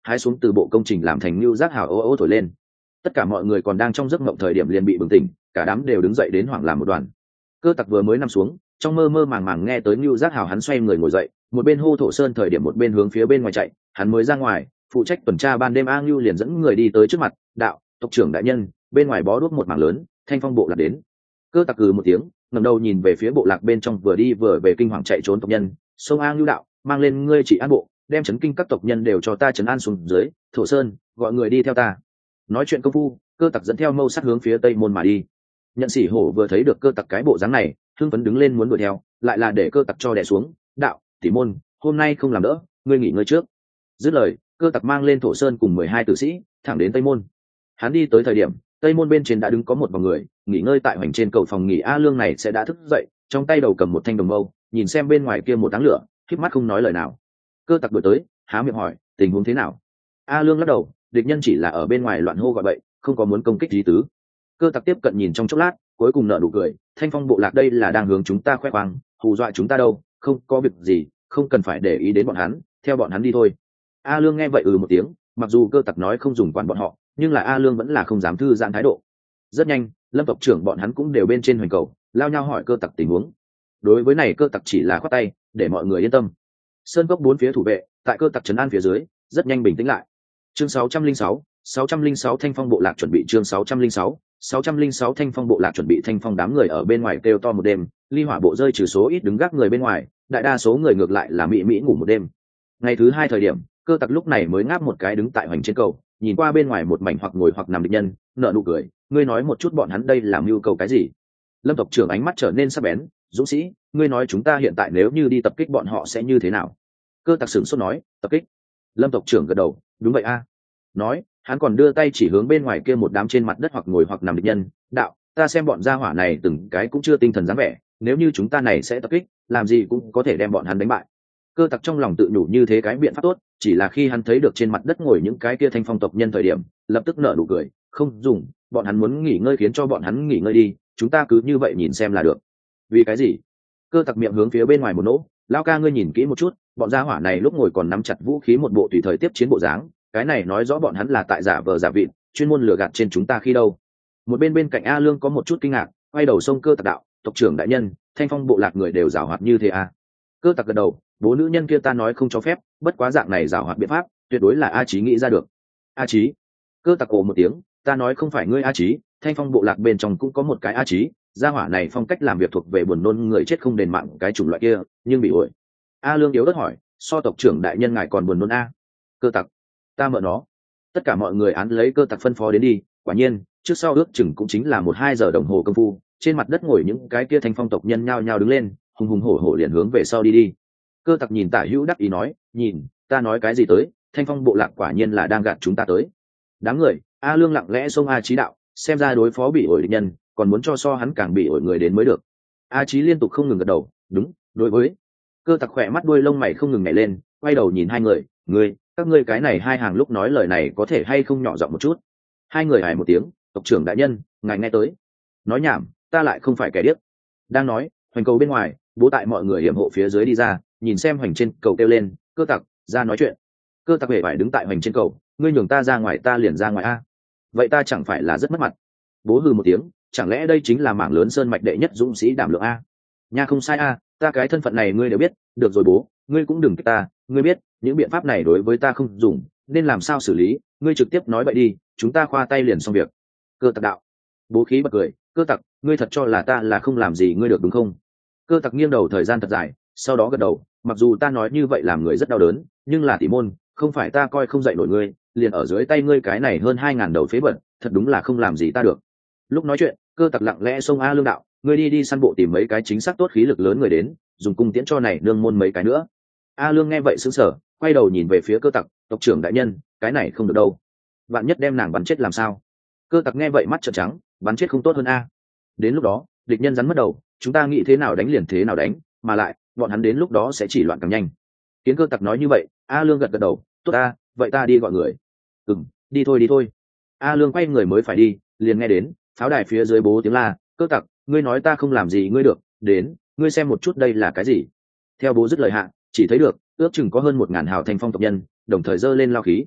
[SPEAKER 1] hái xuống từ bộ công trình làm thành lưu giác hào ô ô thổi lên. Tất cả mọi người còn đang trong giấc mộng thời điểm liền bị bừng tỉnh, cả đám đều đứng dậy đến hoảng làm một đoàn. Cơ tặc vừa mới nằm xuống, trong mơ mơ màng màng nghe tới lưu giác hào, hắn xoay người ngồi dậy, một bên hô Thổ Sơn thời điểm một bên hướng phía bên ngoài chạy. Hắn mới ra ngoài, phụ trách tuần tra ban đêm A Ngưu liền dẫn người đi tới trước mặt, đạo tộc trưởng đại nhân, bên ngoài bó đuốc một mảng lớn, thanh phong bộ lạc đến. Cơ tặc cừ một tiếng, ngẩng đầu nhìn về phía bộ lạc bên trong vừa đi vừa về kinh hoàng chạy trốn tộc nhân. Sông A Ngưu đạo, mang lên ngươi chỉ an bộ, đem chấn kinh các tộc nhân đều cho ta chấn an xuống dưới. Thổ Sơn, gọi người đi theo ta. Nói chuyện công phu, cơ tặc dẫn theo mâu sắt hướng phía tây môn mà đi. Nhận Sĩ Hổ vừa thấy được cơ tặc cái bộ dáng này, hưng phấn đứng lên muốn đuổi theo, lại là để cơ tặc cho đè xuống. Đạo, tỷ môn, hôm nay không làm đỡ, ngươi nghỉ ngơi trước. Dứt lời, cơ tặc mang lên Thổ Sơn cùng mười hai tử sĩ thẳng đến tây môn. Hắn đi tới thời điểm, tây môn bên trên đã đứng có một vòng người nghỉ ngơi tại hoành trên cầu phòng nghỉ. A Lương này sẽ đã thức dậy, trong tay đầu cầm một thanh đồng mâu, nhìn xem bên ngoài kia một đám lửa, khép mắt không nói lời nào. Cơ tặc đuổi tới, há miệng hỏi tình huống thế nào. A Lương lắc đầu, địch nhân chỉ là ở bên ngoài loạn hô gọi bậy, không có muốn công kích lý tứ. Cơ tặc tiếp cận nhìn trong chốc lát, cuối cùng nở nụ cười, thanh phong bộ lạc đây là đang hướng chúng ta khoe khoang, hù dọa chúng ta đâu, không có việc gì, không cần phải để ý đến bọn hắn, theo bọn hắn đi thôi. A Lương nghe vậy ừ một tiếng, mặc dù cơ tặc nói không dùng quản bọn họ, nhưng là A Lương vẫn là không dám thư giãn thái độ. Rất nhanh, Lâm tộc trưởng bọn hắn cũng đều bên trên hoành cầu, lao nhau hỏi cơ tặc tình huống. Đối với này cơ tặc chỉ là khoát tay, để mọi người yên tâm. Sơn cốc bốn phía thủ vệ, tại cơ tặc trấn an phía dưới, rất nhanh bình tĩnh lại. Chương sáu trăm linh sáu, sáu trăm linh sáu Thanh Phong bộ lạc chuẩn bị. Chương sáu trăm linh sáu, sáu trăm linh sáu Thanh Phong bộ lạc chuẩn bị. Thanh Phong đám người ở bên ngoài kêu to một đêm, ly hỏa bộ rơi trừ số ít đứng gác người bên ngoài, đại đa số người ngược lại là mỹ mỹ ngủ một đêm. Ngày thứ hai thời điểm, cơ tặc lúc này mới ngáp một cái đứng tại hoành trên cầu, nhìn qua bên ngoài một mảnh hoặc ngồi hoặc nằm địch nhân, nở nụ cười, ngươi nói một chút bọn hắn đây làm mưu cầu cái gì. Lâm tộc trưởng ánh mắt trở nên sắc bén, dũng sĩ, ngươi nói chúng ta hiện tại nếu như đi tập kích bọn họ sẽ như thế nào. Cơ tặc sửng sốt nói, tập kích. Lâm tộc trưởng gật đầu, đúng vậy a. Nói, hắn còn đưa tay chỉ hướng bên ngoài kia một đám trên mặt đất hoặc ngồi hoặc nằm địch nhân, đạo, ta xem bọn gia hỏa này từng cái cũng chưa tinh thần dáng vẻ, nếu như chúng ta này sẽ tập kích, làm gì cũng có thể đem bọn hắn đánh bại. Cơ tặc trong lòng tự nhủ như thế cái biện pháp tốt, chỉ là khi hắn thấy được trên mặt đất ngồi những cái kia thanh phong tộc nhân thời điểm, lập tức nở nụ cười, không dùng, bọn hắn muốn nghỉ ngơi khiến cho bọn hắn nghỉ ngơi đi, chúng ta cứ như vậy nhìn xem là được. Vì cái gì? Cơ tặc miệng hướng phía bên ngoài một nỗ, lao ca ngươi nhìn kỹ một chút, bọn gia hỏa này lúc ngồi còn nắm chặt vũ khí một bộ tùy thời tiếp chiến bộ dáng, cái này nói rõ bọn hắn là tại giả vờ giả vịt, chuyên môn lừa gạt trên chúng ta khi đâu. Một bên bên cạnh A Lương có một chút kinh ngạc, quay đầu xông cơ tặc đạo, tộc trưởng đại nhân, Thanh Phong bộ lạc người đều giảo hoạt như thế à? Cơ tặc gật đầu, bố nữ nhân kia ta nói không cho phép, bất quá dạng này giảo hoạt biện pháp tuyệt đối là A Chí nghĩ ra được. A Chí? Cơ tặc ồ một tiếng, ta nói không phải ngươi A Chí, Thanh Phong bộ lạc bên trong cũng có một cái A Chí, gia hỏa này phong cách làm việc thuộc về buồn nôn người chết không đền mạng cái chủng loại kia, nhưng bị ổi. A Lương yếu đất hỏi, so tộc trưởng đại nhân ngài còn buồn nôn a? Cơ tặc, ta mợ nó. Tất cả mọi người án lấy cơ tặc phân phó đến đi, quả nhiên trước sau ước chừng cũng chính là một hai giờ đồng hồ công phu, trên mặt đất ngồi những cái kia Thanh Phong tộc nhân nhao nhao đứng lên, hùng hùng hổ hổ liền hướng về sau đi đi. Cơ tặc nhìn Tả Hữu đắc ý nói, nhìn ta nói cái gì tới, Thanh Phong bộ lạc quả nhiên là đang gạt chúng ta tới. Đám người, A Lương lặng lẽ xông A Chí đạo, xem ra đối phó bị ổi địch nhân, còn muốn cho so hắn càng bị ổi người đến mới được. A Chí liên tục không ngừng gật đầu, đúng, đối với. Cơ tặc khỏe mắt đuôi lông mày không ngừng nhảy lên, quay đầu nhìn hai người, ngươi, các ngươi cái này hai hàng lúc nói lời này có thể hay không nhỏ giọng một chút. Hai người hài một tiếng, tộc trưởng đại nhân, ngài nghe tới. Nói nhảm, ta lại không phải kẻ điếc. Đang nói, hoành cầu bên ngoài, bố tại mọi người hiểm hộ phía dưới đi ra, nhìn xem hoành trên cầu kêu lên, cơ tặc, ra nói chuyện. Cơ tặc hề phải đứng tại hoành trên cầu, ngươi nhường ta ra ngoài ta liền ra ngoài a. Vậy ta chẳng phải là rất mất mặt. Bố hừ một tiếng, chẳng lẽ đây chính là mảng lớn sơn mạch đệ nhất dũng sĩ đảm lượng a? Nha không sai a, ta cái thân phận này ngươi đều biết, được rồi bố, ngươi cũng đừng kích ta, ngươi biết, những biện pháp này đối với ta không dùng, nên làm sao xử lý, ngươi trực tiếp nói vậy đi, chúng ta khoa tay liền xong việc. Cơ tặc đạo. Bố khí bật cười, cơ tặc, ngươi thật cho là ta là không làm gì ngươi được đúng không? Cơ tặc nghiêng đầu thời gian thật dài, sau đó gật đầu, mặc dù ta nói như vậy làm người rất đau đớn, nhưng là tỷ môn, không phải ta coi không dạy nổi ngươi, liền ở dưới tay ngươi cái này hơn hai ngàn đầu phế bẩn, thật đúng là không làm gì ta được. Lúc nói chuyện, cơ tặc lặng lẽ xông A Lương đạo, ngươi đi đi săn bộ tìm mấy cái chính xác tốt khí lực lớn người đến, dùng cung tiễn cho này nương môn mấy cái nữa. A Lương nghe vậy sững sờ, quay đầu nhìn về phía cơ tặc, tộc trưởng đại nhân, cái này không được đâu, bạn nhất đem nàng bắn chết làm sao? Cơ tặc nghe vậy mắt trợn trắng, bắn chết không tốt hơn a. Đến lúc đó địch nhân rắn mất đầu, chúng ta nghĩ thế nào đánh liền thế nào đánh, mà lại bọn hắn đến lúc đó sẽ chỉ loạn càng nhanh. Kiến cơ tặc nói như vậy, A Lương gật gật đầu, tốt a, vậy ta đi gọi người. Ừm, đi thôi đi thôi. A Lương quay người mới phải đi, liền nghe đến pháo đài phía dưới bố tiếng la, cơ tặc, ngươi nói ta không làm gì ngươi được, đến, ngươi xem một chút đây là cái gì. Theo bố dứt lời hạ, chỉ thấy được ước chừng có hơn một ngàn hào Thanh Phong tộc nhân đồng thời giơ lên lao khí.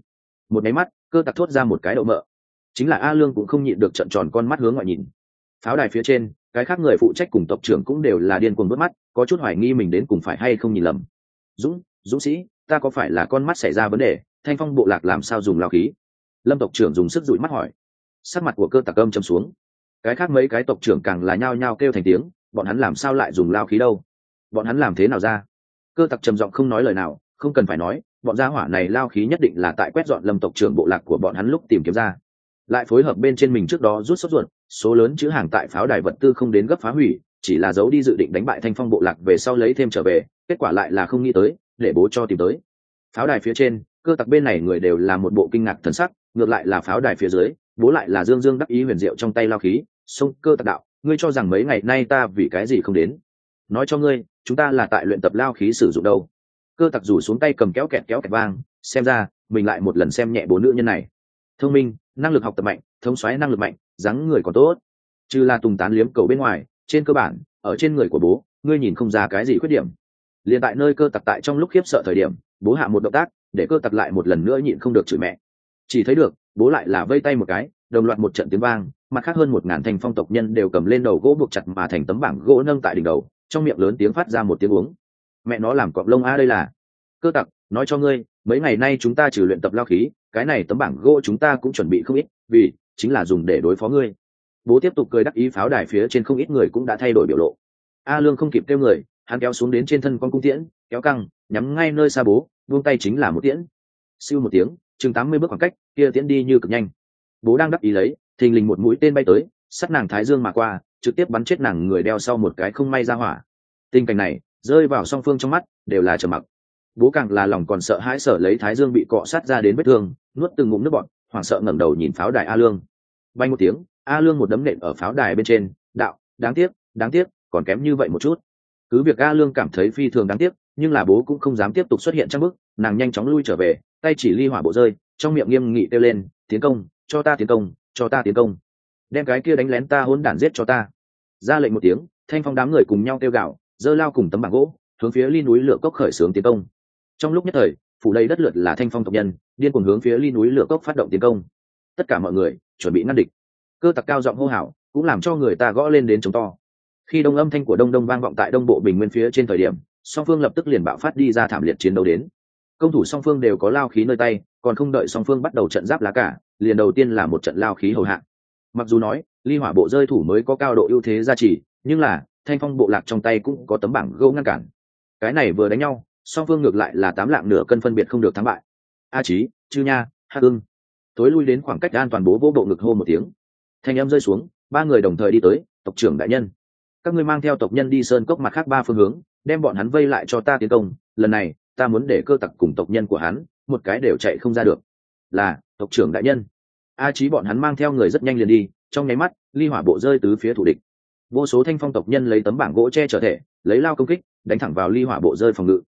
[SPEAKER 1] Một máy mắt cơ tặc thốt ra một cái đậu mợ, chính là A Lương cũng không nhịn được trợn tròn con mắt hướng ngoại nhìn. Pháo đài phía trên cái khác người phụ trách cùng tộc trưởng cũng đều là điên cuồng vớt mắt, có chút hoài nghi mình đến cùng phải hay không nhìn lầm. Dũng, Dũng sĩ, ta có phải là con mắt xảy ra vấn đề? Thanh phong bộ lạc làm sao dùng lao khí? Lâm tộc trưởng dùng sức dụi mắt hỏi. Sắc mặt của cơ tặc âm trầm xuống. Cái khác mấy cái tộc trưởng càng là nhao nhao kêu thành tiếng, bọn hắn làm sao lại dùng lao khí đâu? Bọn hắn làm thế nào ra? Cơ tặc trầm giọng không nói lời nào, không cần phải nói, bọn gia hỏa này lao khí nhất định là tại quét dọn Lâm tộc trưởng bộ lạc của bọn hắn lúc tìm kiếm ra. Lại phối hợp bên trên mình trước đó rút sốt ruột, số lớn chữ hàng tại pháo đài vật tư không đến gấp phá hủy, chỉ là giấu đi dự định đánh bại Thanh phong bộ lạc về sau lấy thêm trở về, kết quả lại là không nghĩ tới, để bố cho tìm tới. Pháo đài phía trên cơ tặc bên này người đều là một bộ kinh ngạc thần sắc, ngược lại là pháo đài phía dưới bố lại là dương dương đắc ý huyền diệu trong tay lao khí. Xông cơ tặc đạo, ngươi cho rằng mấy ngày nay ta vì cái gì không đến? Nói cho ngươi, chúng ta là tại luyện tập lao khí sử dụng đâu. Cơ tặc rủ xuống tay cầm kéo kẹt kéo kẹt vang, xem ra mình lại một lần xem nhẹ bố nữ nhân này. Thông minh, năng lực học tập mạnh, thống soái năng lực mạnh, dáng người còn tốt, trừ là tùng tán liếm cầu bên ngoài, trên cơ bản ở trên người của bố ngươi nhìn không ra cái gì khuyết điểm. Liền tại nơi cơ tặc tại trong lúc khiếp sợ thời điểm, bố hạ một động tác để cơ tặc lại một lần nữa nhịn không được chửi mẹ. Chỉ thấy được bố lại là vây tay một cái, đồng loạt một trận tiếng vang, mặt khác hơn một ngàn thanh phong tộc nhân đều cầm lên đầu gỗ buộc chặt mà thành tấm bảng gỗ nâng tại đỉnh đầu, trong miệng lớn tiếng phát ra một tiếng uống. Mẹ nó làm cọp lông a, đây là cơ tặc, nói cho ngươi, mấy ngày nay chúng ta trừ luyện tập lao khí, cái này tấm bảng gỗ chúng ta cũng chuẩn bị không ít, vì chính là dùng để đối phó ngươi. Bố tiếp tục cười đắc ý, pháo đài phía trên không ít người cũng đã thay đổi biểu lộ. A Lương không kịp kêu người, hắn kéo xuống đến trên thân con cung tiễn, kéo căng, nhắm ngay nơi xa bố, buông tay chính là một tiễn. Siêu một tiếng, chừng tám mươi bước khoảng cách, kia tiễn đi như cực nhanh. Bố đang đắc ý lấy, thình lình một mũi tên bay tới, sắt nàng thái dương mà qua, trực tiếp bắn chết nàng người đeo sau một cái không may ra hỏa. Tình cảnh này rơi vào song phương trong mắt đều là trầm mặc. Bố càng là lòng còn sợ hãi, sợ lấy thái dương bị cọ sát ra đến vết thương, nuốt từng ngụm nước bọt, hoảng sợ ngẩng đầu nhìn pháo đài A Lương. Bay một tiếng, A Lương một đấm nện ở pháo đài bên trên, đạo, đáng tiếc, đáng tiếc, còn kém như vậy một chút. Cứ việc A Lương cảm thấy phi thường đáng tiếc, nhưng là bố cũng không dám tiếp tục xuất hiện trong bước, nàng nhanh chóng lui trở về, tay chỉ ly hỏa bộ rơi, trong miệng nghiêm nghị kêu lên, tiến công, cho ta tiến công, cho ta tiến công, đem cái kia đánh lén ta hỗn đản giết cho ta. Ra lệnh một tiếng, thanh phong đám người cùng nhau kêu gào, giơ lao cùng tấm bảng gỗ, hướng phía ly núi lửa cốc khởi xướng tiến công. Trong lúc nhất thời, phủ đầy đất lượt là thanh phong tộc nhân, điên cuồng hướng phía ly núi lửa cốc phát động tiến công. Tất cả mọi người chuẩn bị ngăn địch. Cơ tặc cao giọng hô hào, cũng làm cho người ta gõ lên đến trống to. Khi đông âm thanh của đông đông vang vọng tại đông bộ bình nguyên phía trên thời điểm, song phương lập tức liền bạo phát đi ra thảm liệt chiến đấu đến. Công thủ song phương đều có lao khí nơi tay, còn không đợi song phương bắt đầu trận giáp lá cả, liền đầu tiên là một trận lao khí hầu hạ. Mặc dù nói ly hỏa bộ rơi thủ mới có cao độ ưu thế gia trì, nhưng là thanh phong bộ lạc trong tay cũng có tấm bảng gỗ ngăn cản. Cái này vừa đánh nhau, song phương ngược lại là tám lạng nửa cân phân biệt không được thắng bại. A Chí, Chư Nha, Hắc Ưng tối lui đến khoảng cách an toàn, bố vỗ bộ ngực hô một tiếng. Thanh âm rơi xuống, ba người đồng thời đi tới. Tộc trưởng đại nhân, các ngươi mang theo tộc nhân đi sơn cốc mặt khác ba phương hướng, đem bọn hắn vây lại cho ta tiến công. Lần này ta muốn để cơ tặc cùng tộc nhân của hắn một cái đều chạy không ra được. Là tộc trưởng đại nhân. A Chí bọn hắn mang theo người rất nhanh liền đi, trong nháy mắt ly hỏa bộ rơi tứ phía thủ địch. Vô số thanh phong tộc nhân lấy tấm bảng gỗ che trở thể, lấy lao công kích, đánh thẳng vào ly hỏa bộ rơi phòng ngự.